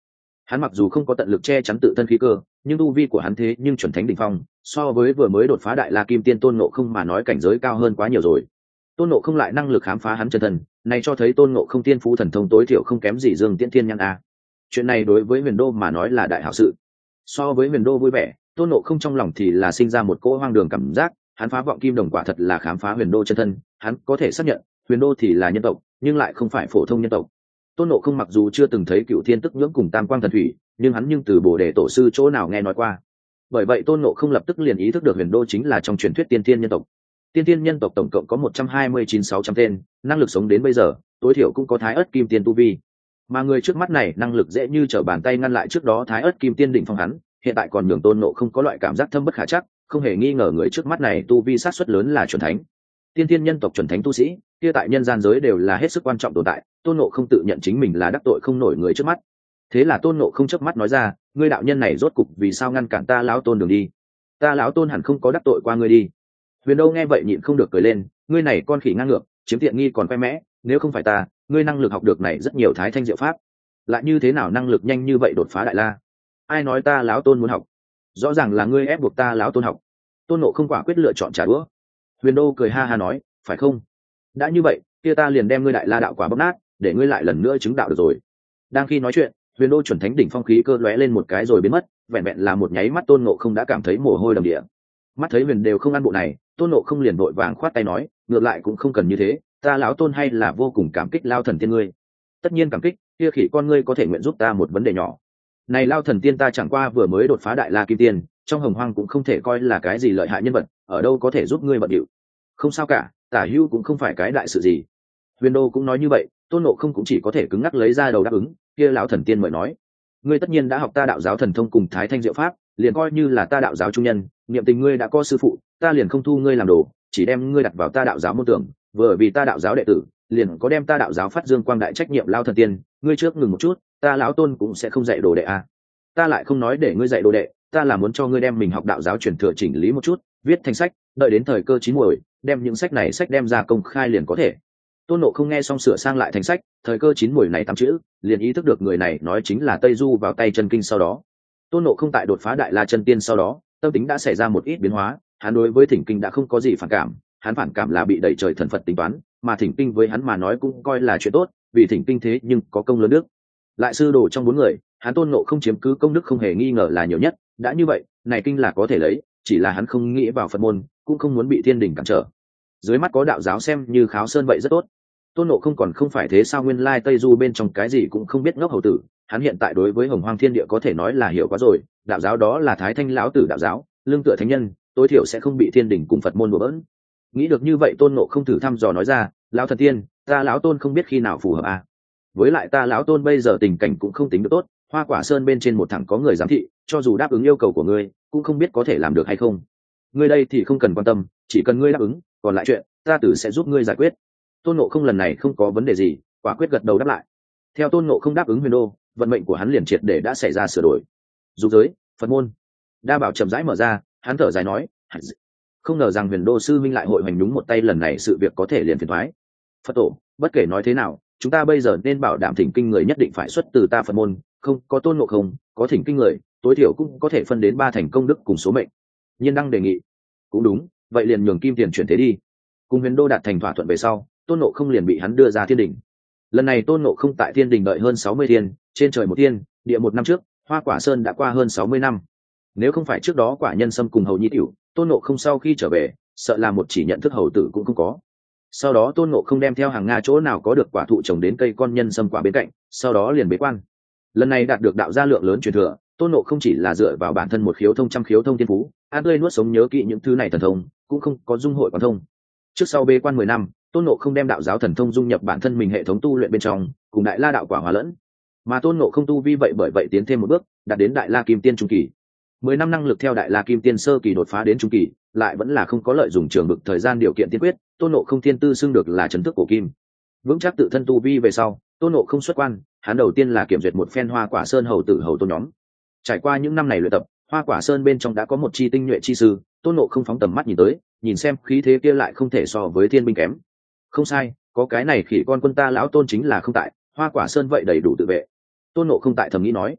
Hắn mặc dù không có tận lực che chắn tự thân khí cơ, nhưng tu vi của hắn thế nhưng chuẩn thánh đỉnh phong, so với vừa mới đột phá đại la kim tiên Tôn Ngộ Không mà nói cảnh giới cao hơn quá nhiều rồi. Tôn Ngộ Không lại năng lực khám phá hắn chân thần, này cho thấy Tôn Ngộ Không tiên phú thần thông tối thiểu không kém gì Dương Tiễn Thiên Nhân a. Chuyện này đối với Huyền Đô mà nói là đại hảo sự. So với Huyền Đô vui vẻ, Tôn Ngộ Không trong lòng thì là sinh ra một cỗ hoang đường cảm giác, hắn phá vọng kim đồng quả thật là khám phá Huyền Đô chân thân, hắn có thể xác nhận, Huyền Đô thì là nhân tộc, nhưng lại không phải phổ thông nhân tộc. Tôn Ngộ Không mặc dù chưa từng thấy Cựu Thiên Tức Nhưỡng cùng Tam Quang Thần Thủy, nhưng hắn nhưng từ Bồ Đề tổ sư chỗ nào nghe nói qua. Bởi vậy Tôn Ngộ Không lập tức liền ý thức được Huyền Đô chính là trong truyền thuyết tiên thiên nhân tộc. Tiên thiên nhân tộc tổng cộng có một trăm hai mươi chín sáu trăm tên, năng lực sống đến bây giờ, tối thiểu cũng có Thái Ức Kim Tiên tu vi. Mà người trước mắt này năng lực dễ như trở bàn tay ngăn lại trước đó Thái Ức Kim Tiên đỉnh phong hắn, hiện tại còn nhường Tôn Ngộ Không có loại cảm giác thâm bất khả trắc, không hề nghi ngờ người trước mắt này tu vi sát suất lớn là chuẩn thánh. Tiên thiên nhân tộc chuẩn thánh tu sĩ, kia tại nhân gian giới đều là hết sức quan trọng tồn tại, Tôn Ngộ Không tự nhận chính mình là đắc tội không nổi người trước mắt. Thế là Tôn Ngộ Không chớp mắt nói ra, ngươi đạo nhân này rốt cục vì sao ngăn cản ta lão Tôn đường đi? Ta lão Tôn hẳn không có đắc tội qua ngươi đi. Huyền Đô nghe vậy nhịn không được cười lên, ngươi này con khỉ ngang ngược, chiếm tiện nghi còn khoe mẽ, nếu không phải ta, ngươi năng lực học được này rất nhiều thái thanh diệu pháp, lại như thế nào năng lực nhanh như vậy đột phá đại la? Ai nói ta lão Tôn muốn học? Rõ ràng là ngươi ép buộc ta lão Tôn học. Tôn Ngộ Không quả quyết lựa chọn trả đũa. Huyền Đô cười ha ha nói, phải không? Đã như vậy, kia ta liền đem ngươi đại la đạo quả bóp nát, để ngươi lại lần nữa chứng đạo được rồi. Đang khi nói chuyện, Huyền Đô chuẩn thánh đỉnh phong khí cơ lóe lên một cái rồi biến mất, vẹn vẹn là một nháy mắt Tôn Ngộ Không đã cảm thấy mồ hôi đầm địa. Mắt thấy Huyền đều không ăn bộ này, Tôn Ngộ Không liền vội vàng khoát tay nói, ngược lại cũng không cần như thế, ta lão Tôn hay là vô cùng cảm kích Lao Thần Tiên ngươi. Tất nhiên cảm kích, kia khỉ con ngươi có thể nguyện giúp ta một vấn đề nhỏ. Này Lao Thần Tiên ta chẳng qua vừa mới đột phá đại la kim tiên, trong hồng hoang cũng không thể coi là cái gì lợi hại nhân vật, ở đâu có thể giúp ngươi bận điệu. Không sao cả, Tả Hữu cũng không phải cái đại sự gì. Huyền Đô cũng nói như vậy, Tôn Ngộ Không cũng chỉ có thể cứng ngắc lấy ra đầu đáp ứng. Kia lão thần tiên mời nói, ngươi tất nhiên đã học ta đạo giáo thần thông cùng thái thanh diệu pháp, liền coi như là ta đạo giáo trung nhân, niệm tình ngươi đã có sư phụ, ta liền không thu ngươi làm đồ, chỉ đem ngươi đặt vào ta đạo giáo môn tưởng, vừa vì ta đạo giáo đệ tử, liền có đem ta đạo giáo phát dương quang đại trách nhiệm. Lao thần tiên, ngươi trước ngừng một chút, ta lão Tôn cũng sẽ không dạy đồ đệ à. Ta lại không nói để ngươi dạy đồ đệ, ta là muốn cho ngươi đem mình học đạo giáo truyền thừa chỉnh lý một chút, viết thành sách, đợi đến thời cơ chín muồi, đem những sách này sách đem ra công khai liền có thể. Tôn Ngộ Không nghe xong sửa sang lại thành sách, thời cơ chín muồi này tám chữ, liền ý thức được người này nói chính là Tây Du vào tay chân kinh. Sau đó, Tôn Ngộ Không tại đột phá đại la chân tiên sau đó, tâm tính đã xảy ra một ít biến hóa, hắn đối với thỉnh kinh đã không có gì phản cảm, hắn phản cảm là bị đẩy trời thần Phật tính toán, mà thỉnh kinh với hắn mà nói cũng coi là chuyện tốt, vì thỉnh kinh thế nhưng có công lớn đức. Lại sư đồ trong bốn người, hắn Tôn Ngộ Không chiếm cứ công đức không hề nghi ngờ là nhiều nhất, đã như vậy, này kinh là có thể lấy, chỉ là hắn không nghĩ vào Phật môn, cũng không muốn bị thiên đình cản trở. Dưới mắt có đạo giáo xem như kháo sơn vậy rất tốt. Tôn Ngộ Không còn không phải thế sao, nguyên lai Tây Du bên trong cái gì cũng không biết ngốc hầu tử, hắn hiện tại đối với hồng hoang thiên địa có thể nói là hiểu quá rồi, đạo giáo đó là Thái Thanh lão tử đạo giáo, lương tựa thánh nhân, tối thiểu sẽ không bị thiên đình cùng Phật môn đùa bỡn. Nghĩ được như vậy, Tôn Ngộ Không thử thăm dò nói ra, lão thần tiên, ta lão Tôn không biết khi nào phù hợp à. Với lại ta lão Tôn bây giờ tình cảnh cũng không tính được tốt, Hoa Quả Sơn bên trên một thằng có người giám thị, cho dù đáp ứng yêu cầu của ngươi, cũng không biết có thể làm được hay không. Ngươi đây thì không cần quan tâm, chỉ cần ngươi đáp ứng, còn lại chuyện, ta tử sẽ giúp ngươi giải quyết. Tôn Ngộ Không lần này không có vấn đề gì, quả quyết gật đầu đáp lại. Theo Tôn Ngộ Không đáp ứng Huyền Đô, vận mệnh của hắn liền triệt để đã xảy ra sửa đổi. Dục giới, Phật môn, đa bảo chậm rãi mở ra, hắn thở dài nói, không ngờ rằng Huyền Đô sư minh lại hội hành đúng một tay, lần này sự việc có thể liền phiền toái. Phật tổ, bất kể nói thế nào, chúng ta bây giờ nên bảo đảm thỉnh kinh người nhất định phải xuất từ ta Phật môn, không có Tôn Ngộ Không, có thỉnh kinh người, tối thiểu cũng có thể phân đến ba thành công đức cùng số mệnh. Nhiên Đăng đề nghị, cũng đúng, vậy liền nhường kim tiền chuyển thế đi. Cùng Huyền Đô đạt thành thỏa thuận về sau, Tôn Ngộ Không liền bị hắn đưa ra thiên đình. Lần này Tôn Ngộ Không tại thiên đình đợi hơn sáu mươi thiên, trên trời một thiên, địa một năm trước, Hoa Quả Sơn đã qua hơn sáu mươi năm. Nếu không phải trước đó Quả Nhân Sâm cùng Hầu Nhi Tiểu, Tôn Ngộ Không sau khi trở về, sợ là một chỉ nhận thức hầu tử cũng không có. Sau đó Tôn Ngộ Không đem theo hàng Nga chỗ nào có được quả thụ trồng đến cây con nhân sâm quả bên cạnh, sau đó liền bế quan. Lần này đạt được đạo gia lượng lớn truyền thừa, Tôn Ngộ Không chỉ là dựa vào bản thân một khiếu thông trăm khiếu thông thiên phú, ăn tươi nuốt sống nhớ kỹ những thứ này thần thông, cũng không có dung hội quán thông. Trước sau bế quan mười năm, Tôn Ngộ Không đem đạo giáo thần thông dung nhập bản thân mình hệ thống tu luyện bên trong, cùng đại la đạo quả hòa lẫn. Mà Tôn Ngộ Không tu vi vậy bởi vậy tiến thêm một bước, đạt đến đại la kim tiên trung kỳ. Mười năm năng lực theo đại la kim tiên sơ kỳ đột phá đến trung kỳ, lại vẫn là không có lợi dụng trường bực thời gian điều kiện tiên quyết, Tôn Ngộ Không thiên tư xưng được là trấn thức cổ kim. Vững chắc tự thân tu vi về sau, Tôn Ngộ Không xuất quan, hắn đầu tiên là kiểm duyệt một phen Hoa Quả Sơn hầu tử hầu tôn nhóm. Trải qua những năm này luyện tập, Hoa Quả Sơn bên trong đã có một chi tinh nhuệ chi sư, Tôn Ngộ Không phóng tầm mắt nhìn tới, nhìn xem khí thế kia lại không thể so với thiên binh kém. Không sai, có cái này khỉ con quân ta lão Tôn chính là không tại, Hoa Quả Sơn vậy đầy đủ tự vệ. Tôn Ngộ Không tại thầm nghĩ nói.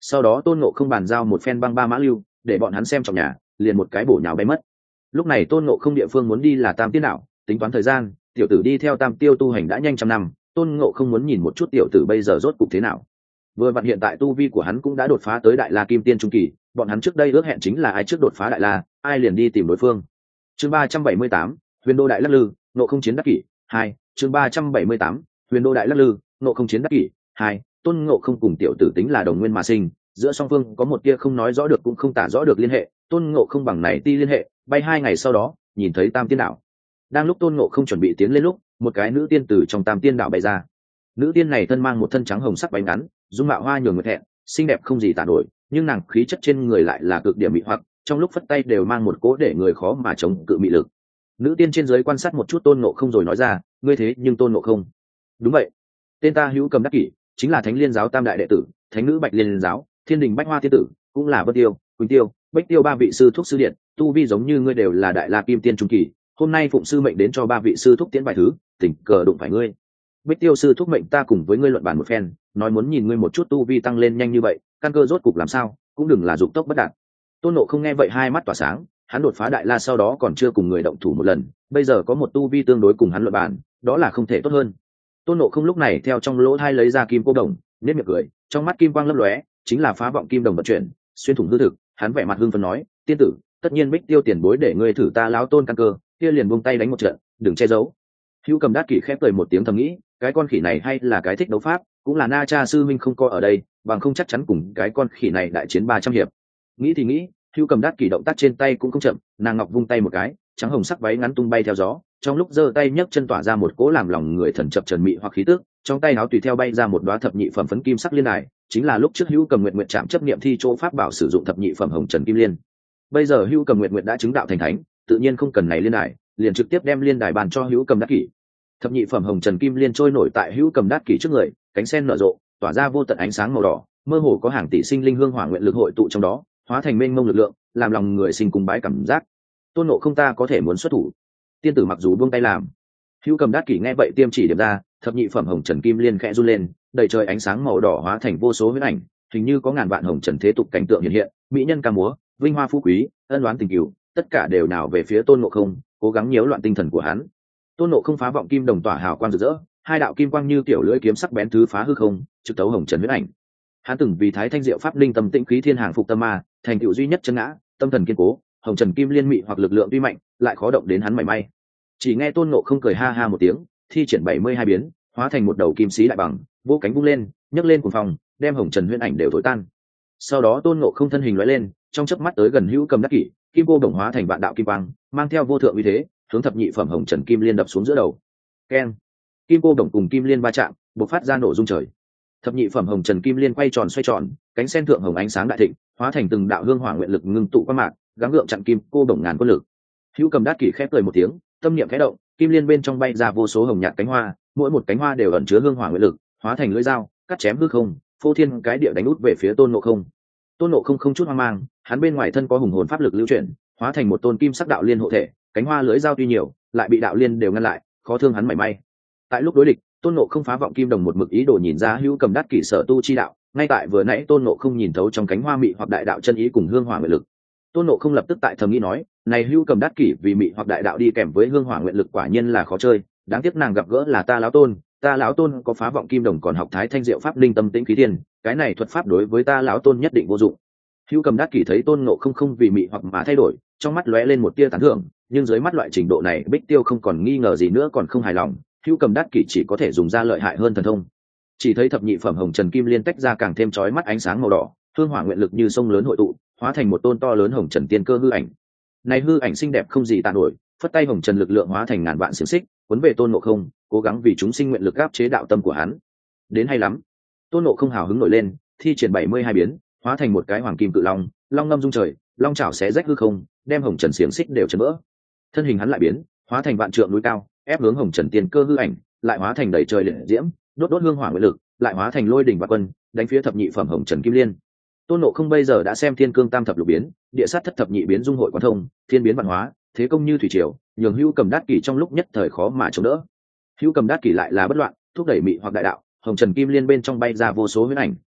sau đó tôn ngộ không bàn giao một phen băng ba mã lưu để bọn hắn xem trong nhà, liền một cái bổ nhào bay mất. Lúc này tôn ngộ không địa phương muốn đi là tam tiên đảo, tính toán thời gian, tiểu tử đi theo tam tiêu tu hành đã nhanh trăm năm, tôn ngộ không muốn nhìn một chút tiểu tử bây giờ rốt cục thế nào. Vừa vặn hiện tại tu vi của hắn cũng đã đột phá tới đại la kim tiên trung kỳ, bọn hắn trước đây ước hẹn chính là ai trước đột phá đại la ai liền đi tìm đối phương. Chương ba trăm bảy mươi tám, huyền đô đại lắc lư, ngộ không chiến đắc kỷ hai. Chương ba trăm bảy mươi tám, huyền đô đại lắc lư, ngộ không chiến đắc kỷ hai. Tôn ngộ không cùng tiểu tử tính là đồng nguyên mà sinh, giữa song phương có một tia không nói rõ được cũng không tả rõ được liên hệ. Tôn ngộ không bằng này ti liên hệ, bay hai ngày sau đó nhìn thấy tam tiên đảo. Đang lúc tôn ngộ không chuẩn bị tiến lên lúc, một cái nữ tiên từ trong tam tiên đảo bay ra. Nữ tiên này thân mang một thân trắng hồng sắc váy ngắn, dung mạo hoa nhường người thẹn, xinh đẹp không gì tả nổi, nhưng nàng khí chất trên người lại là cực điểm mị hoặc, trong lúc phất tay đều mang một cố để người khó mà chống cự mị lực. Nữ tiên trên dưới quan sát một chút tôn ngộ không rồi nói ra, ngươi thế nhưng tôn ngộ không? Đúng vậy, tên ta Hữu Cầm đắc kỷ, chính là thánh liên giáo tam đại đệ tử, thánh nữ bạch liên giáo, thiên đình bách hoa tiên tử, cũng là vân tiêu, quỳnh tiêu, bách tiêu ba vị sư thúc sư điện, tu vi giống như ngươi đều là đại la kim tiên trung kỳ. Hôm nay phụng sư mệnh đến cho ba vị sư thúc tiễn vài thứ, tình cờ đụng phải ngươi. Bích tiêu sư thúc mệnh ta cùng với ngươi luận bàn một phen, nói muốn nhìn ngươi một chút tu vi tăng lên nhanh như vậy, căn cơ rốt cục làm sao, cũng đừng là dụng tốc bất đạt. Tôn Ngộ không nghe vậy hai mắt tỏa sáng, hắn đột phá đại la sau đó còn chưa cùng người động thủ một lần, bây giờ có một tu vi tương đối cùng hắn luận bàn, đó là không thể tốt hơn. Tôn Ngộ không lúc này theo trong lỗ thai lấy ra kim cô đồng, nét miệng cười, trong mắt kim quang lấp lóe, chính là phá vọng kim đồng vận chuyển, xuyên thủng hư thực. Hắn vẻ mặt hưng phấn nói, tiên tử, tất nhiên Bích tiêu tiền bối để ngươi thử ta lão tôn căn cơ, kia liền buông tay đánh một trận, đừng che giấu. Hữu Cầm đắc kỷ khép cười một tiếng thầm nghĩ, cái con khỉ này hay là cái thích đấu pháp, cũng là na cha sư minh không coi ở đây, bằng không chắc chắn cùng cái con khỉ này đại chiến ba trăm hiệp. Nghĩ thì nghĩ, Hữu Cầm đắc kỷ động tác trên tay cũng không chậm, nàng ngọc vung tay một cái, trắng hồng sắc váy ngắn tung bay theo gió, trong lúc giơ tay nhấc chân tỏa ra một cỗ làm lòng người thần chập trần mị hoặc khí tức, trong tay áo tùy theo bay ra một đóa thập nhị phẩm phấn kim sắc liên đài, chính là lúc trước Hữu Cầm Nguyệt Nguyệt chạm chấp niệm thi chỗ pháp bảo sử dụng thập nhị phẩm hồng trần kim liên. Bây giờ Hữu Cầm Nguyệt Nguyệt đã chứng đạo thành thánh, tự nhiên không cần này liên đài, liền trực tiếp đem liên đài bàn cho Hữu Cầm đắc kỷ. Thập nhị phẩm hồng trần kim liên trôi nổi tại Hữu Cầm đắc kỷ trước người, cánh sen nở rộ, tỏa ra vô tận ánh sáng màu đỏ, mơ hồ có hàng tỷ sinh linh hương hỏa nguyện lực hội tụ trong đó, hóa thành mênh mông lực lượng, làm lòng người sinh cùng bái cảm giác. Tôn Ngộ không ta có thể muốn xuất thủ. Tiên tử mặc dù buông tay làm. Hữu Cầm đắc kỷ nghe vậy tiêm chỉ điểm ra, thập nhị phẩm hồng trần kim liên khẽ run lên, đầy trời ánh sáng màu đỏ hóa thành vô số huyễn ảnh, hình như có ngàn vạn hồng trần thế tục cảnh tượng hiện hiện, mỹ nhân ca múa, vinh hoa phú quý, ân oán tình cửu, tất cả đều nào về phía Tôn Ngộ không, cố gắng nhiễu loạn tinh thần của hắn. Tôn Ngộ không phá vọng kim đồng tỏa hào quang rực rỡ, hai đạo kim quang như kiểu lưỡi kiếm sắc bén thứ phá hư không, trực tấu hồng trần huyễn ảnh. Hắn từng vì thái thanh diệu pháp linh tâm tĩnh khí thiên hàng phục tâm ma, thành tựu duy nhất chân ngã, tâm thần kiên cố, hồng trần kim liên mị hoặc lực lượng tuy mạnh, lại khó động đến hắn mảy may. Chỉ nghe Tôn Ngộ không cười ha ha một tiếng, thi triển bảy mươi hai biến, hóa thành một đầu kim sĩ đại bằng, vỗ cánh vung lên, nhấc lên cuồng phong, đem hồng trần huyễn ảnh đều thổi tan. Sau đó Tôn Ngộ không thân hình lóe lên, trong chớp mắt tới gần Hữu Cầm đắc kỷ, kim cô đồng hóa thành vạn đạo kim quang, mang theo vô thượng uy thế, hướng thập nhị phẩm hồng trần kim liên đập xuống giữa đầu. Keng! Kim cô đồng cùng kim liên va chạm, bộc phát ra nổ rung trời. Thập nhị phẩm hồng trần kim liên quay tròn xoay tròn, cánh sen thượng hồng ánh sáng đại thịnh, hóa thành từng đạo hương hỏa nguyện lực ngưng tụ qua mạc, gắng gượng chặn kim cô đồng ngàn quân lực. Hữu Cầm đắc kỷ khép cười một tiếng, tâm niệm khẽ động, kim liên bên trong bay ra vô số hồng nhạt cánh hoa, mỗi một cánh hoa đều ẩn chứa hương hỏa nguyện lực, hóa thành lưỡi dao, cắt chém hư không, phô thiên cái địa đánh út về phía Tôn Ngộ không. Tôn Ngộ không không chút hoang mang, hắn bên ngoài thân có hùng hồn pháp lực lưu chuyển, hóa thành một tôn kim sắc đạo liên hộ thể, cánh hoa lưỡi dao tuy nhiều, lại bị đạo liên đều ngăn lại, khó thương hắn mảy may. Tại lúc đối địch, Tôn Ngộ không phá vọng kim đồng một mực ý đồ nhìn ra Hữu Cầm đắc kỷ sở tu chi đạo, ngay tại vừa nãy Tôn Ngộ không nhìn thấu trong cánh hoa mị hoặc đại đạo chân ý cùng hương hỏa nguyện lực. Tôn Ngộ không lập tức tại thầm nghĩ nói, này Hữu Cầm đắc kỷ vì mị hoặc đại đạo đi kèm với hương hỏa nguyện lực quả nhiên là khó chơi, đáng tiếc nàng gặp gỡ là ta lão tôn, ta lão tôn có phá vọng kim đồng còn học thái thanh diệu pháp linh tâm tĩnh khí thiên, cái này thuật pháp đối với ta lão tôn nhất định vô dụng. Hữu Cầm đắc kỷ thấy Tôn Ngộ không không vì mị hoặc mà thay đổi, trong mắt lóe lên một tia tán thưởng, nhưng dưới mắt loại trình độ này Bích Tiêu không còn nghi ngờ gì nữa, còn không hài lòng. Hữu Cầm đắc kỷ chỉ có thể dùng ra lợi hại hơn thần thông. Chỉ thấy thập nhị phẩm hồng trần kim liên tách ra càng thêm chói mắt ánh sáng màu đỏ, hương hỏa nguyện lực như sông lớn hội tụ, hóa thành một tôn to lớn hồng trần tiên cơ hư ảnh. Này hư ảnh xinh đẹp không gì tàn nổi, phất tay hồng trần lực lượng hóa thành ngàn vạn xiềng xích, cuốn về Tôn Ngộ không, cố gắng vì chúng sinh nguyện lực áp chế đạo tâm của hắn. Đến hay lắm. Tôn Ngộ không hào hứng nổi lên, thi triển bảy mươi hai biến, hóa thành một cái hoàng kim cự long, long ngâm rung trời, long chảo xé rách hư không, đem hồng trần xiềng xích đều chấn vỡ. Thân hình hắn lại biến, hóa thành vạn trượng núi cao, ép hướng hồng trần tiên cơ hư ảnh, lại hóa thành đầy trời liệt diễm, đốt đốt hương hỏa nguyện lực, lại hóa thành lôi đỉnh và quân, đánh phía thập nhị phẩm hồng trần kim liên. Tôn Ngộ không bây giờ đã xem thiên cương tam thập lục biến, địa sát thất thập nhị biến dung hội quan thông, thiên biến văn hóa, thế công như thủy triều, nhường Hữu Cầm đắc kỷ trong lúc nhất thời khó mà chống đỡ. Hữu Cầm đắc kỷ lại là bất loạn, thúc đẩy mị hoặc đại đạo, hồng trần kim liên bên trong bay ra vô số huyễn ảnh,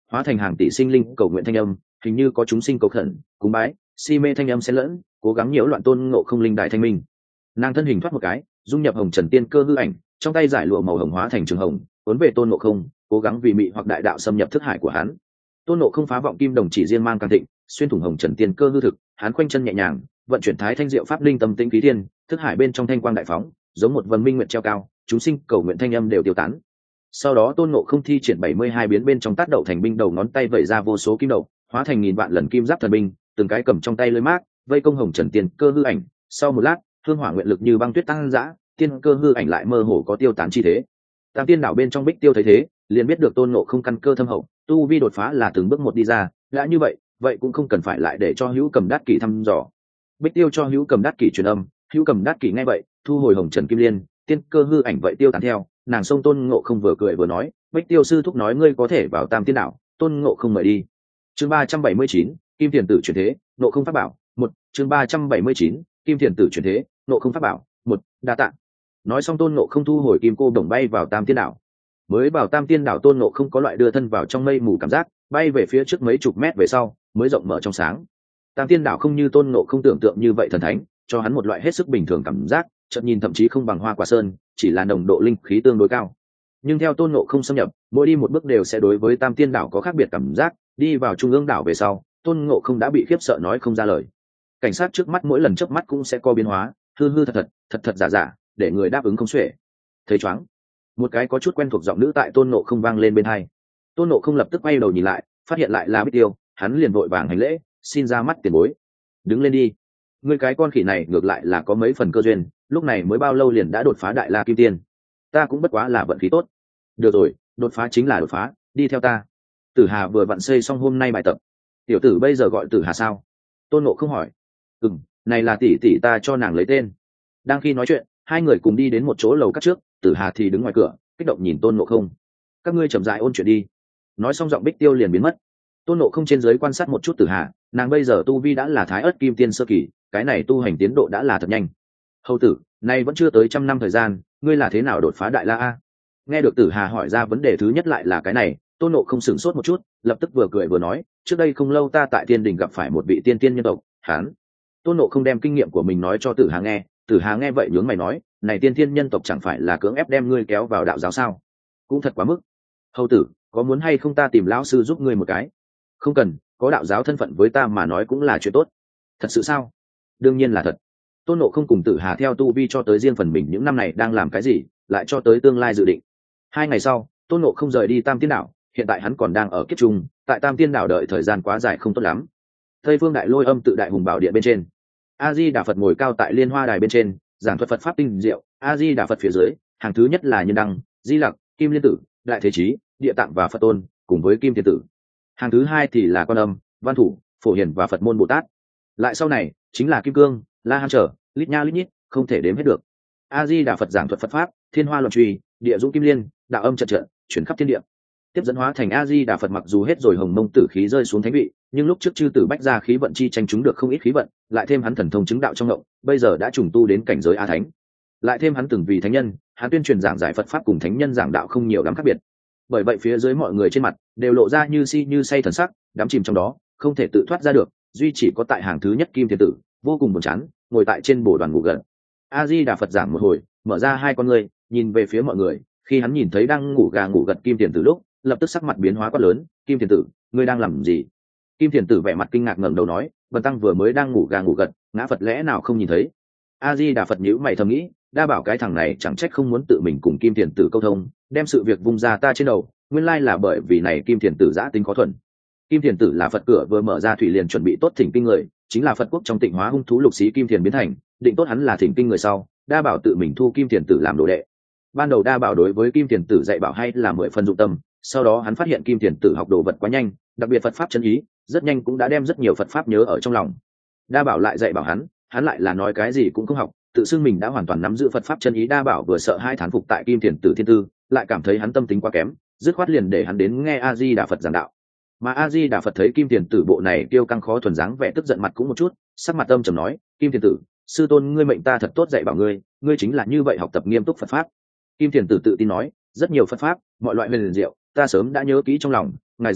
hóa thành hàng tỷ sinh linh cầu nguyện thanh âm, hình như có chúng sinh cầu khẩn cúng bái si mê thanh âm xen lẫn, cố gắng nhiễu loạn tôn ngộ không linh đại thanh minh. Nàng thân hình thoát một cái, dung nhập hồng trần tiên cơ hư ảnh, trong tay giải lụa màu hồng hóa thành trường hồng, cuốn về tôn ngộ không, cố gắng vì mị hoặc đại đạo xâm nhập thức hải của hắn. Tôn ngộ không phá vọng kim đồng chỉ riêng mang càng thịnh, xuyên thủng hồng trần tiên cơ hư thực, hắn khoanh chân nhẹ nhàng, vận chuyển thái thanh diệu pháp linh tâm tĩnh khí thiên, thức hải bên trong thanh quang đại phóng, giống một vần minh nguyện treo cao, chúng sinh cầu nguyện thanh âm đều tiêu tán. Sau đó tôn ngộ không thi triển bảy mươi hai biến bên trong tác đậu thành binh, đầu ngón tay vẩy ra vô số kim đậu, hóa thành nghìn vạn lần kim giáp thần binh, từng cái cầm trong tay lưới mát, vây công hồng trần tiên cơ hư ảnh. Sau một lát, hương hỏa nguyện lực như băng tuyết tăng dã, tiên cơ hư ảnh lại mơ hồ có tiêu tán chi thế. Tam tiên đảo bên trong Bích Tiêu thấy thế, liền biết được tôn ngộ không căn cơ thâm hậu, tu vi đột phá là từng bước một đi ra, đã như vậy, vậy cũng không cần phải lại để cho Hữu Cầm Đát Kỷ thăm dò. Bích Tiêu cho Hữu Cầm Đát Kỷ truyền âm, Hữu Cầm Đát Kỷ nghe vậy, thu hồi hồng trần kim liên, tiên cơ hư ảnh vậy tiêu tán theo. Nàng xông tôn ngộ không vừa cười vừa nói, Bích Tiêu sư thúc nói ngươi có thể vào Tam tiên đảo, tôn ngộ không mời đi. Chương ba trăm bảy mươi chín, Kim Thiền Tử chuyển thế, Ngộ không pháp bảo, một. Chương ba trăm bảy mươi chín, Kim Thiền Tử chuyển thế, Ngộ không pháp bảo, một. Đa tạ. Nói xong tôn ngộ không thu hồi kim cô đồng bay vào Tam tiên đảo. Mới vào Tam tiên đảo, tôn ngộ không có loại đưa thân vào trong mây mù cảm giác, bay về phía trước mấy chục mét về sau mới rộng mở trong sáng. Tam tiên đảo không như tôn ngộ không tưởng tượng như vậy thần thánh, cho hắn một loại hết sức bình thường cảm giác, chợt nhìn thậm chí không bằng Hoa Quả Sơn, chỉ là nồng độ linh khí tương đối cao. Nhưng theo tôn ngộ không xâm nhập, mỗi đi một bước đều sẽ đối với Tam tiên đảo có khác biệt cảm giác. Đi vào trung ương đảo về sau, tôn ngộ không đã bị khiếp sợ nói không ra lời. Cảnh sát trước mắt mỗi lần chớp mắt cũng sẽ có biến hóa, hư hư thật thật, thật thật giả giả, để người đáp ứng không xuể. Thấy choáng, một cái có chút quen thuộc giọng nữ tại tôn ngộ không vang lên bên tai. Tôn ngộ không lập tức quay đầu nhìn lại, phát hiện lại là Bích Tiêu, hắn liền vội vàng hành lễ, xin ra mắt tiền bối. Đứng lên đi, ngươi cái con khỉ này ngược lại là có mấy phần cơ duyên, lúc này mới bao lâu liền đã đột phá đại la kim tiên, ta cũng bất quá là vận khí tốt. Được rồi, đột phá chính là đột phá, đi theo ta. Tử Hà vừa vặn xây xong hôm nay bài tập. Tiểu tử bây giờ gọi Tử Hà sao? Tôn Ngộ không hỏi. Ừ, này là tỷ tỷ ta cho nàng lấy tên. Đang khi nói chuyện, hai người cùng đi đến một chỗ lầu các trước, Tử Hà thì đứng ngoài cửa, kích động nhìn Tôn Ngộ không. Các ngươi chậm rãi ôn chuyện đi. Nói xong giọng Bích Tiêu liền biến mất. Tôn Ngộ không trên dưới quan sát một chút Tử Hà, nàng bây giờ tu vi đã là Thái Ức Kim Tiên sơ kỳ, cái này tu hành tiến độ đã là thật nhanh. Hầu tử, nay vẫn chưa tới trăm năm thời gian, ngươi là thế nào đột phá đại la a? Nghe được Tử Hà hỏi ra vấn đề thứ nhất lại là cái này, Tôn Ngộ không sửng sốt một chút, lập tức vừa cười vừa nói, trước đây không lâu ta tại Tiên Đình gặp phải một vị tiên tiên nhân tộc, hắn. Tôn Ngộ không đem kinh nghiệm của mình nói cho Tử Hà nghe, Tử Hà nghe vậy nhướng mày nói, này tiên tiên nhân tộc chẳng phải là cưỡng ép đem ngươi kéo vào đạo giáo sao? Cũng thật quá mức. Hầu tử, có muốn hay không ta tìm lão sư giúp ngươi một cái? Không cần, có đạo giáo thân phận với ta mà nói cũng là chuyện tốt. Thật sự sao? Đương nhiên là thật. Tôn Ngộ không cùng Tử Hà theo tu vi cho tới riêng phần mình những năm này đang làm cái gì, lại cho tới tương lai dự định. Hai ngày sau, Tôn Ngộ không rời đi Tam Tiên Đảo, hiện tại hắn còn đang ở kiếp trung, tại Tam Tiên Đảo đợi thời gian quá dài không tốt lắm. Tây Phương Đại Lôi Âm tự Đại Hùng Bảo Điện bên trên, A Di Đà Phật ngồi cao tại Liên Hoa Đài bên trên, giảng thuật Phật pháp tinh diệu. A Di Đà Phật phía dưới, hàng thứ nhất là Nhân Đăng, Di Lặc, Kim Liên Tử, Đại Thế Chí, Địa Tạng và Phật Tôn, cùng với Kim Thiên Tử. Hàng thứ hai thì là Quan Âm, Văn Thủ, Phổ Hiền và Phật Môn Bồ Tát. Lại sau này chính là Kim Cương, La Hán Trở, lít nha lít nhít, không thể đếm hết được. A Di Đà Phật giảng thuật Phật pháp, Thiên Hoa Luận Truy, Địa Dũng Kim Liên, Đạo Âm trận trận, chuyển khắp thiên địa. Tiếp dẫn hóa thành A Di Đà Phật, mặc dù hết rồi hồng mông tử khí rơi xuống thánh vị, nhưng lúc trước chư tử bách gia khí vận chi tranh chúng được không ít khí vận, lại thêm hắn thần thông chứng đạo trong ngộng, bây giờ đã trùng tu đến cảnh giới A Thánh. Lại thêm hắn từng vì thánh nhân, hắn tuyên truyền giảng giải Phật pháp cùng thánh nhân giảng đạo không nhiều lắm khác biệt. Bởi vậy phía dưới mọi người trên mặt đều lộ ra như si như say thần sắc, đắm chìm trong đó, không thể tự thoát ra được. Duy chỉ có tại hàng thứ nhất Kim Thiên Tử, vô cùng buồn chán, ngồi tại trên bồ đoàn ngủ gần. A Di Đà Phật giảng một hồi, mở ra hai con ngươi, nhìn về phía mọi người. Khi hắn nhìn thấy đang ngủ gà ngủ gật Kim Thiên Tử lúc, lập tức sắc mặt biến hóa quá lớn. Kim Thiên Tử, ngươi đang làm gì? Kim Thiên Tử vẻ mặt kinh ngạc ngẩng đầu nói, Vân Tăng vừa mới đang ngủ gà ngủ gật, ngã Phật lẽ nào không nhìn thấy? A Di Đà Phật nhíu mày thầm nghĩ, đa bảo cái thằng này chẳng trách không muốn tự mình cùng Kim Thiên Tử câu thông, đem sự việc vung ra ta trên đầu, nguyên lai là bởi vì này Kim Thiên Tử giã tính khó thuần. Kim Thiền Tử là Phật cửa vừa mở ra thủy liền chuẩn bị tốt thỉnh kinh người, chính là Phật quốc trong Tịnh Hóa hung thú lục xí Kim Thiền biến thành, định tốt hắn là thỉnh kinh người sau, đa bảo tự mình thu Kim Thiền Tử làm đồ đệ. Ban đầu đa bảo đối với Kim Thiền Tử dạy bảo hay là mười phần dụng tâm, sau đó hắn phát hiện Kim Thiền Tử học đồ vật quá nhanh, đặc biệt Phật pháp chân ý, rất nhanh cũng đã đem rất nhiều Phật pháp nhớ ở trong lòng. Đa bảo lại dạy bảo hắn, hắn lại là nói cái gì cũng không học, tự xưng mình đã hoàn toàn nắm giữ Phật pháp chân ý. Đa bảo vừa sợ hai thán phục tại Kim Thiền Tử thiên tư, lại cảm thấy hắn tâm tính quá kém, dứt khoát liền để hắn đến nghe A Di Đà Phật giảng đạo. Mà A Di Đà Phật thấy Kim Thiền Tử bộ này kiêu căng khó thuần dáng vẻ, tức giận mặt cũng một chút, sắc mặt âm trầm nói, Kim Thiền Tử, sư tôn ngươi mệnh ta thật tốt dạy bảo ngươi, ngươi chính là như vậy học tập nghiêm túc Phật pháp. Kim Thiền Tử tự tin nói, rất nhiều Phật pháp, mọi loại huyền diệu, ta sớm đã nhớ kỹ trong lòng, ngài giảng,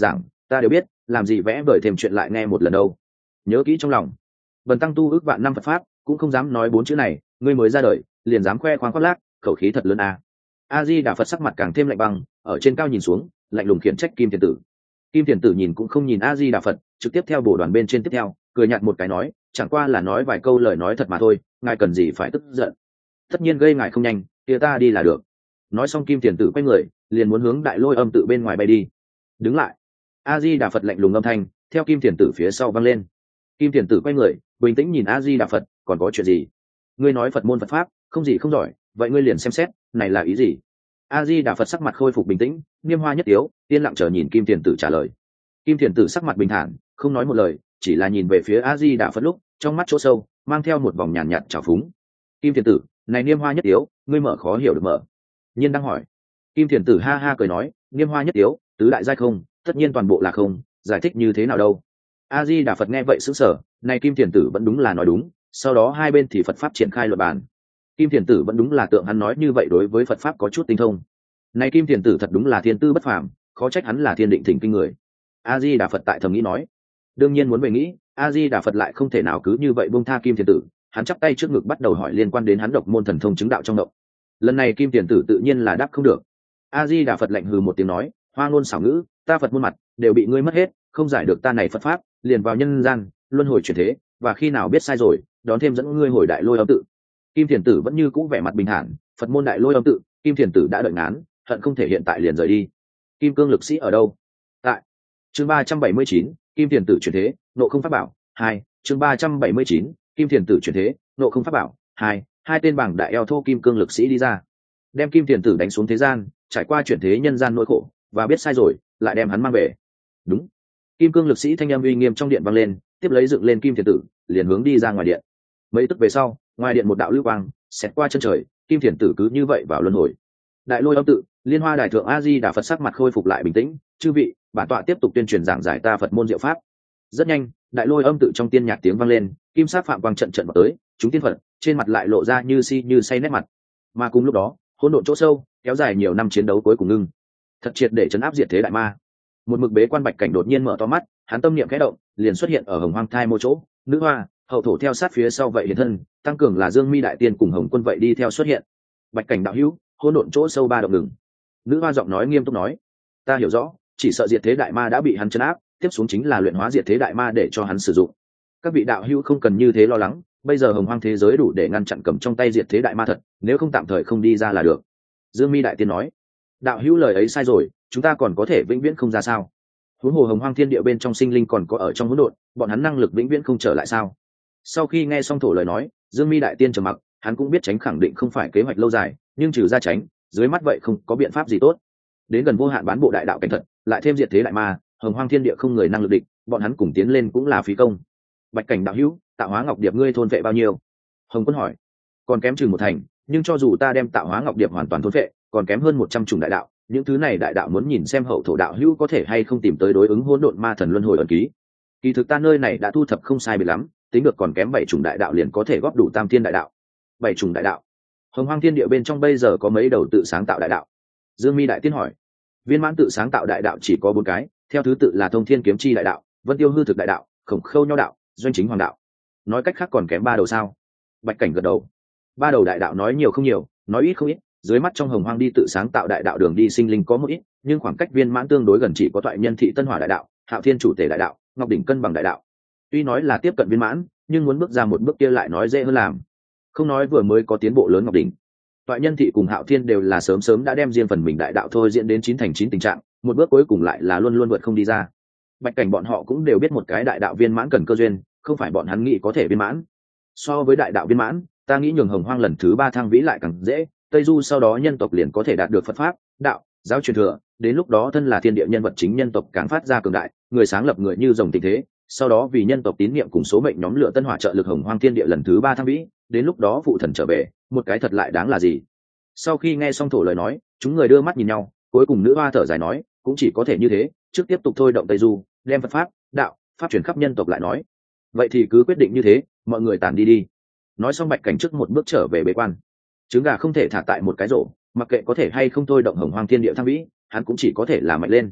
ta đều biết, làm gì vẽ vời thêm chuyện lại nghe một lần đâu. Nhớ kỹ trong lòng. Bần tăng tu ước vạn năm Phật pháp, cũng không dám nói bốn chữ này, ngươi mới ra đời liền dám khoe khoang khoác lác, khẩu khí thật lớn à. A Di Đà Phật sắc mặt càng thêm lạnh băng, ở trên cao nhìn xuống, lạnh lùng khiển trách Kim Thiền Tử. Kim Thiền Tử nhìn cũng không nhìn A Di Đà Phật, trực tiếp theo bổ đoàn bên trên tiếp theo, cười nhạt một cái nói, chẳng qua là nói vài câu lời nói thật mà thôi, ngài cần gì phải tức giận. Tất nhiên gây ngài không nhanh, kia ta đi là được. Nói xong Kim Thiền Tử quay người, liền muốn hướng Đại Lôi Âm tự bên ngoài bay đi. Đứng lại. A Di Đà Phật lạnh lùng âm thanh theo Kim Thiền Tử phía sau vang lên. Kim Thiền Tử quay người, bình tĩnh nhìn A Di Đà Phật, còn có chuyện gì? Ngươi nói Phật môn Phật pháp, không gì không giỏi, vậy ngươi liền xem xét, này là ý gì? A Di Đà Phật sắc mặt khôi phục bình tĩnh, niêm hoa nhất tiếu, yên lặng chờ nhìn Kim Thiền Tử trả lời. Kim Thiền Tử sắc mặt bình thản, không nói một lời, chỉ là nhìn về phía A Di Đà Phật lúc, trong mắt chỗ sâu mang theo một vòng nhàn nhạt trào phúng. Kim Thiền Tử, này niêm hoa nhất tiếu, ngươi mở khó hiểu được mở. Nhiên đang hỏi. Kim Thiền Tử ha ha cười nói, niêm hoa nhất tiếu, tứ đại giai không, tất nhiên toàn bộ là không, giải thích như thế nào đâu? A Di Đà Phật nghe vậy sững sờ, này Kim Thiền Tử vẫn đúng là nói đúng, sau đó hai bên thì Phật pháp triển khai luận bàn. Kim Thiền Tử vẫn đúng là tượng hắn nói như vậy, đối với Phật pháp có chút tinh thông. Này Kim Thiền Tử thật đúng là thiên tư bất phàm, khó trách hắn là thiên định thỉnh kinh người. A Di Đà Phật tại thầm nghĩ nói. Đương nhiên muốn về nghĩ, A Di Đà Phật lại không thể nào cứ như vậy buông tha Kim Thiền Tử, hắn chắp tay trước ngực bắt đầu hỏi liên quan đến hắn độc môn thần thông chứng đạo trong động. Lần này Kim Thiền Tử tự nhiên là đáp không được. A Di Đà Phật lạnh hừ một tiếng nói, hoa ngôn xảo ngữ, ta Phật muôn mặt đều bị ngươi mất hết, không giải được ta này Phật pháp, liền vào nhân gian luân hồi chuyển thế, và khi nào biết sai rồi, đón thêm dẫn ngươi hồi Đại Lôi Âm tự. Kim Thiền Tử vẫn như cũ vẻ mặt bình thản, Phật môn Đại Lôi Âm tự, Kim Thiền Tử đã đợi ngán, hận không thể hiện tại liền rời đi. Kim Cương lực sĩ ở đâu? Tại chương ba trăm bảy mươi chín, Kim Thiền Tử chuyển thế, nộ không pháp bảo hai. Chương ba trăm bảy mươi chín, Kim Thiền Tử chuyển thế, nộ không pháp bảo hai. Hai tên bảng đại eo thô kim cương lực sĩ đi ra, đem Kim Thiền Tử đánh xuống thế gian, trải qua chuyển thế nhân gian nỗi khổ, và biết sai rồi, lại đem hắn mang về. Đúng. Kim cương lực sĩ thanh âm uy nghiêm trong điện vang lên, tiếp lấy dựng lên Kim Thiền Tử, liền hướng đi ra ngoài điện. Mấy tức về sau, ngoài điện một đạo lưu quang xẹt qua chân trời, Kim Thiền Tử cứ như vậy vào luân hồi. Đại Lôi Âm tự, Liên Hoa Đại Thượng A Di Đà Phật sắc mặt khôi phục lại bình tĩnh, chư vị, bản tọa tiếp tục tuyên truyền giảng giải ta Phật môn diệu pháp. Rất nhanh, Đại Lôi Âm tự trong tiên nhạc tiếng vang lên, kim sắc phạm quang trận trận vào tới, chúng tiên Phật trên mặt lại lộ ra như si như say nét mặt. Mà cùng lúc đó, hỗn độn chỗ sâu kéo dài nhiều năm chiến đấu cuối cùng ngưng, thật triệt để chấn áp diệt thế đại ma. Một mực bế quan Bạch Cảnh đột nhiên mở to mắt, hắn tâm niệm khẽ động, liền xuất hiện ở Hồng Hoang thai mô chỗ, nữ hoa, hậu thổ theo sát phía sau vậy hiện thân, tăng cường là Dương Mi đại tiên cùng Hồng Quân vậy đi theo xuất hiện. Bạch Cảnh đạo hữu, hỗn độn chỗ sâu ba động ngừng. Nữ hoa giọng nói nghiêm túc nói, ta hiểu rõ, chỉ sợ diệt thế đại ma đã bị hắn chấn áp, tiếp xuống chính là luyện hóa diệt thế đại ma để cho hắn sử dụng. Các vị đạo hữu không cần như thế lo lắng, bây giờ Hồng Hoang thế giới đủ để ngăn chặn cầm trong tay diệt thế đại ma thật, nếu không tạm thời không đi ra là được. Dương Mi đại tiên nói, đạo hữu lời ấy sai rồi, chúng ta còn có thể vĩnh viễn không ra sao? Huống hồ Hồng Hoang thiên địa bên trong sinh linh còn có ở trong hỗn độn, bọn hắn năng lực vĩnh viễn không trở lại sao? Sau khi nghe xong thổ lời nói, Dương Mi đại tiên trầm mặc, hắn cũng biết tránh khẳng định không phải kế hoạch lâu dài, nhưng trừ ra tránh, dưới mắt vậy không có biện pháp gì tốt. Đến gần vô hạn bán bộ đại đạo cảnh thật, lại thêm diệt thế đại ma, Hồng Hoang thiên địa không người năng lực địch, bọn hắn cùng tiến lên cũng là phí công. Bạch Cảnh đạo hữu, Tạo Hóa Ngọc Điệp ngươi thôn vệ bao nhiêu? Hồng Quân hỏi. Còn kém chừng một thành, nhưng cho dù ta đem Tạo Hóa Ngọc Điệp hoàn toàn thôn vệ, còn kém hơn một trăm chủng đại đạo, những thứ này đại đạo muốn nhìn xem hậu thổ đạo hữu có thể hay không tìm tới đối ứng hỗn độn ma thần luân hồi ẩn ký. Kỳ thực ta nơi này đã thu thập không sai biệt lắm, tính được còn kém bảy chủng đại đạo liền có thể góp đủ tam thiên đại đạo. Bảy chủng đại đạo. Hồng Hoang thiên địa bên trong bây giờ có mấy đầu tự sáng tạo đại đạo? Dương Mi đại tiên hỏi. Viên mãn tự sáng tạo đại đạo chỉ có bốn cái, theo thứ tự là Thông Thiên Kiếm Chi đại đạo, Vân Tiêu Hư Thực đại đạo, Khổng Khâu Nho đạo, Doanh Chính Hoàng đạo. Nói cách khác còn kém ba đầu sao? Bạch Cảnh gật đầu. Ba đầu đại đạo nói nhiều không nhiều, nói ít không ít, dưới mắt trong Hồng Hoang đi tự sáng tạo đại đạo đường đi sinh linh có một ít, nhưng khoảng cách viên mãn tương đối gần chỉ có Toại Nhân Thị Tân Hỏa đại đạo, Hạo Thiên Chủ Tể đại đạo, Ngọc Đỉnh Cân Bằng đại đạo. Tuy nói là tiếp cận viên mãn, nhưng muốn bước ra một bước kia lại nói dễ hơn làm. Không nói vừa mới có tiến bộ lớn Ngọc Đỉnh, Toại Nhân Thị cùng Hạo Thiên đều là sớm sớm đã đem riêng phần mình đại đạo thôi diễn đến chín thành chín tình trạng, một bước cuối cùng lại là luôn luôn vượt không đi ra. Bạch Cảnh bọn họ cũng đều biết một cái đại đạo viên mãn cần cơ duyên, không phải bọn hắn nghĩ có thể viên mãn. So với đại đạo viên mãn, ta nghĩ nhường Hồng Hoang lần thứ ba thăng vĩ lại càng dễ, Tây Du sau đó nhân tộc liền có thể đạt được Phật pháp, đạo, giáo truyền thừa, đến lúc đó thân là thiên địa nhân vật chính nhân tộc càng phát ra cường đại, người sáng lập người như rồng tình thế, sau đó vì nhân tộc tín niệm cùng số mệnh nhóm lửa tân hỏa trợ lực Hồng Hoang thiên địa lần thứ ba thăng vĩ, đến lúc đó phụ thần trở về, một cái thật lại đáng là gì. Sau khi nghe xong thổ lời nói, chúng người đưa mắt nhìn nhau, cuối cùng nữ hoa thở dài nói, cũng chỉ có thể như thế, trước tiếp tục thôi động Tây Du, đem Phật pháp, đạo, pháp truyền khắp nhân tộc lại nói. Vậy thì cứ quyết định như thế, mọi người tản đi đi. Nói xong Bạch Cảnh trước một bước trở về bế quan. Trứng gà không thể thả tại một cái rổ, mặc kệ có thể hay không thôi động Hồng Hoang thiên địa thăng vĩ, hắn cũng chỉ có thể làm mạnh lên.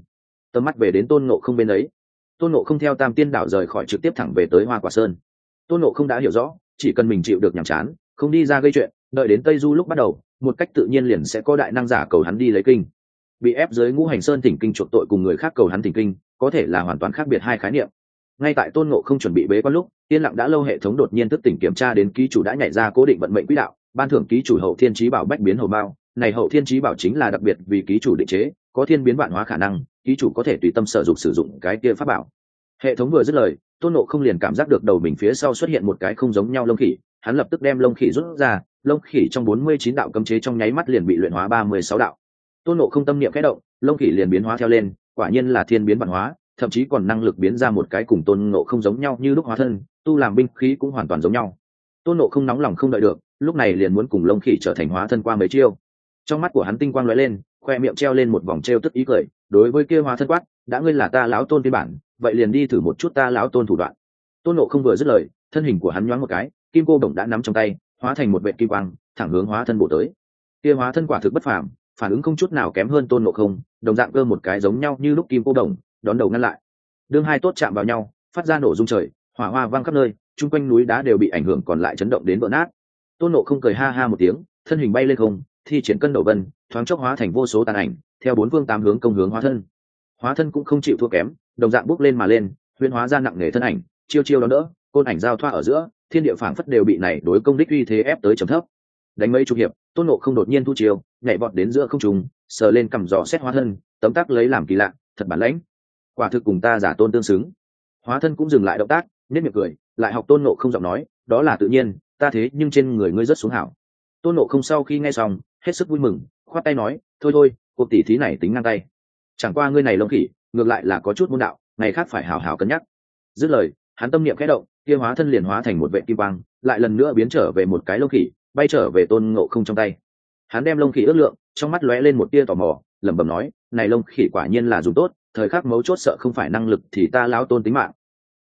tầm mắt về đến tôn ngộ không bên ấy. Tôn ngộ không theo tam tiên đảo rời khỏi, trực tiếp thẳng về tới Hoa Quả Sơn. Tôn ngộ không đã hiểu rõ, chỉ cần mình chịu được nhàm chán, không đi ra gây chuyện, đợi đến tây du lúc bắt đầu, một cách tự nhiên liền sẽ có đại năng giả cầu hắn đi lấy kinh. Bị ép dưới Ngũ Hành Sơn thỉnh kinh chuộc tội cùng người khác cầu hắn thỉnh kinh, có thể là hoàn toàn khác biệt hai khái niệm. Ngay tại tôn ngộ không chuẩn bị bế quan lúc, yên lặng đã lâu hệ thống đột nhiên thức tỉnh, kiểm tra đến ký chủ đã nhảy ra cố định vận mệnh quỹ đạo, ban thưởng ký chủ hậu thiên chí bảo bách biến hầu bao. Này hậu thiên chí bảo chính là đặc biệt vì ký chủ định chế, có thiên biến vạn hóa khả năng, ký chủ có thể tùy tâm sở dụng sử dụng cái kia pháp bảo. Hệ thống vừa dứt lời, tôn ngộ không liền cảm giác được đầu mình phía sau xuất hiện một cái không giống nhau lông khỉ, hắn lập tức đem lông khỉ rút ra, lông khỉ trong bốn mươi chín đạo cấm chế trong nháy mắt liền bị luyện hóa ba mươi sáu đạo. Tôn ngộ không tâm niệm khẽ động, lông khỉ liền biến hóa theo lên, quả nhiên là thiên biến vạn hóa, thậm chí còn năng lực biến ra một cái cùng tôn ngộ không giống nhau như lúc hóa thân, tu làm binh khí cũng hoàn toàn giống nhau. Tôn ngộ không nóng lòng không đợi được, lúc này liền muốn cùng lông khỉ trở thành hóa thân qua mấy chiêu. Trong mắt của hắn tinh quang lóe lên, khoe miệng treo lên một vòng trêu tức ý cười, đối với kia hóa thân quát, đã ngươi là ta lão tôn phiên bản, vậy liền đi thử một chút ta lão tôn thủ đoạn. Tôn ngộ không vừa dứt lời, thân hình của hắn nhoáng một cái, kim cô đồng đã nắm trong tay, hóa thành một vệt kim quang, thẳng hướng hóa thân bổ tới. Kia hóa thân quả thực bất phàm, phản ứng không chút nào kém hơn tôn ngộ không, đồng dạng cơ một cái giống nhau như lúc kim cô đồng, đón đầu ngăn lại. Đương hai tốt chạm vào nhau, phát ra nổ rung trời, hỏa hoa vang khắp nơi, chung quanh núi đá đều bị ảnh hưởng còn lại chấn động đến vỡ nát. Tôn ngộ không cười ha ha một tiếng, thân hình bay lên không, thi triển cân đầu vân, thoáng chốc hóa thành vô số tàn ảnh, theo bốn phương tám hướng công hướng hóa thân. Hóa thân cũng không chịu thua kém, đồng dạng bước lên mà lên, huyễn hóa ra nặng nề thân ảnh, chiêu chiêu đón đỡ, côn ảnh giao thoa ở giữa, thiên địa phảng phất đều bị này đối công đích uy thế ép tới trầm thấp. Đánh mấy chục hiệp, tôn ngộ không đột nhiên thu chiêu, nhảy vọt đến giữa không trung, sờ lên cầm giò xét hóa thân, tấm tắc lấy làm kỳ lạ, thật bản lãnh, quả thực cùng ta giả tôn tương xứng. Hóa thân cũng dừng lại động tác, nét miệng cười, lại học tôn ngộ không giọng nói, đó là tự nhiên, ta thế nhưng trên người ngươi rất xuống hảo. Tôn ngộ không sau khi nghe xong, hết sức vui mừng, khoát tay nói, thôi thôi, cuộc tỷ thí này tính ngang tay. Chẳng qua ngươi này lông khỉ, ngược lại là có chút môn đạo, ngày khác phải hào hào cân nhắc. Dứt lời, hắn tâm niệm khẽ động, kia hóa thân liền hóa thành một vệ kim quang, lại lần nữa biến trở về một cái lông khỉ, bay trở về tôn ngộ không trong tay. Hắn đem lông khỉ ước lượng, trong mắt lóe lên một tia tò mò, lẩm bẩm nói, này lông khỉ quả nhiên là dùng tốt, thời khắc mấu chốt sợ không phải năng lực thì ta lão tôn tính mạng.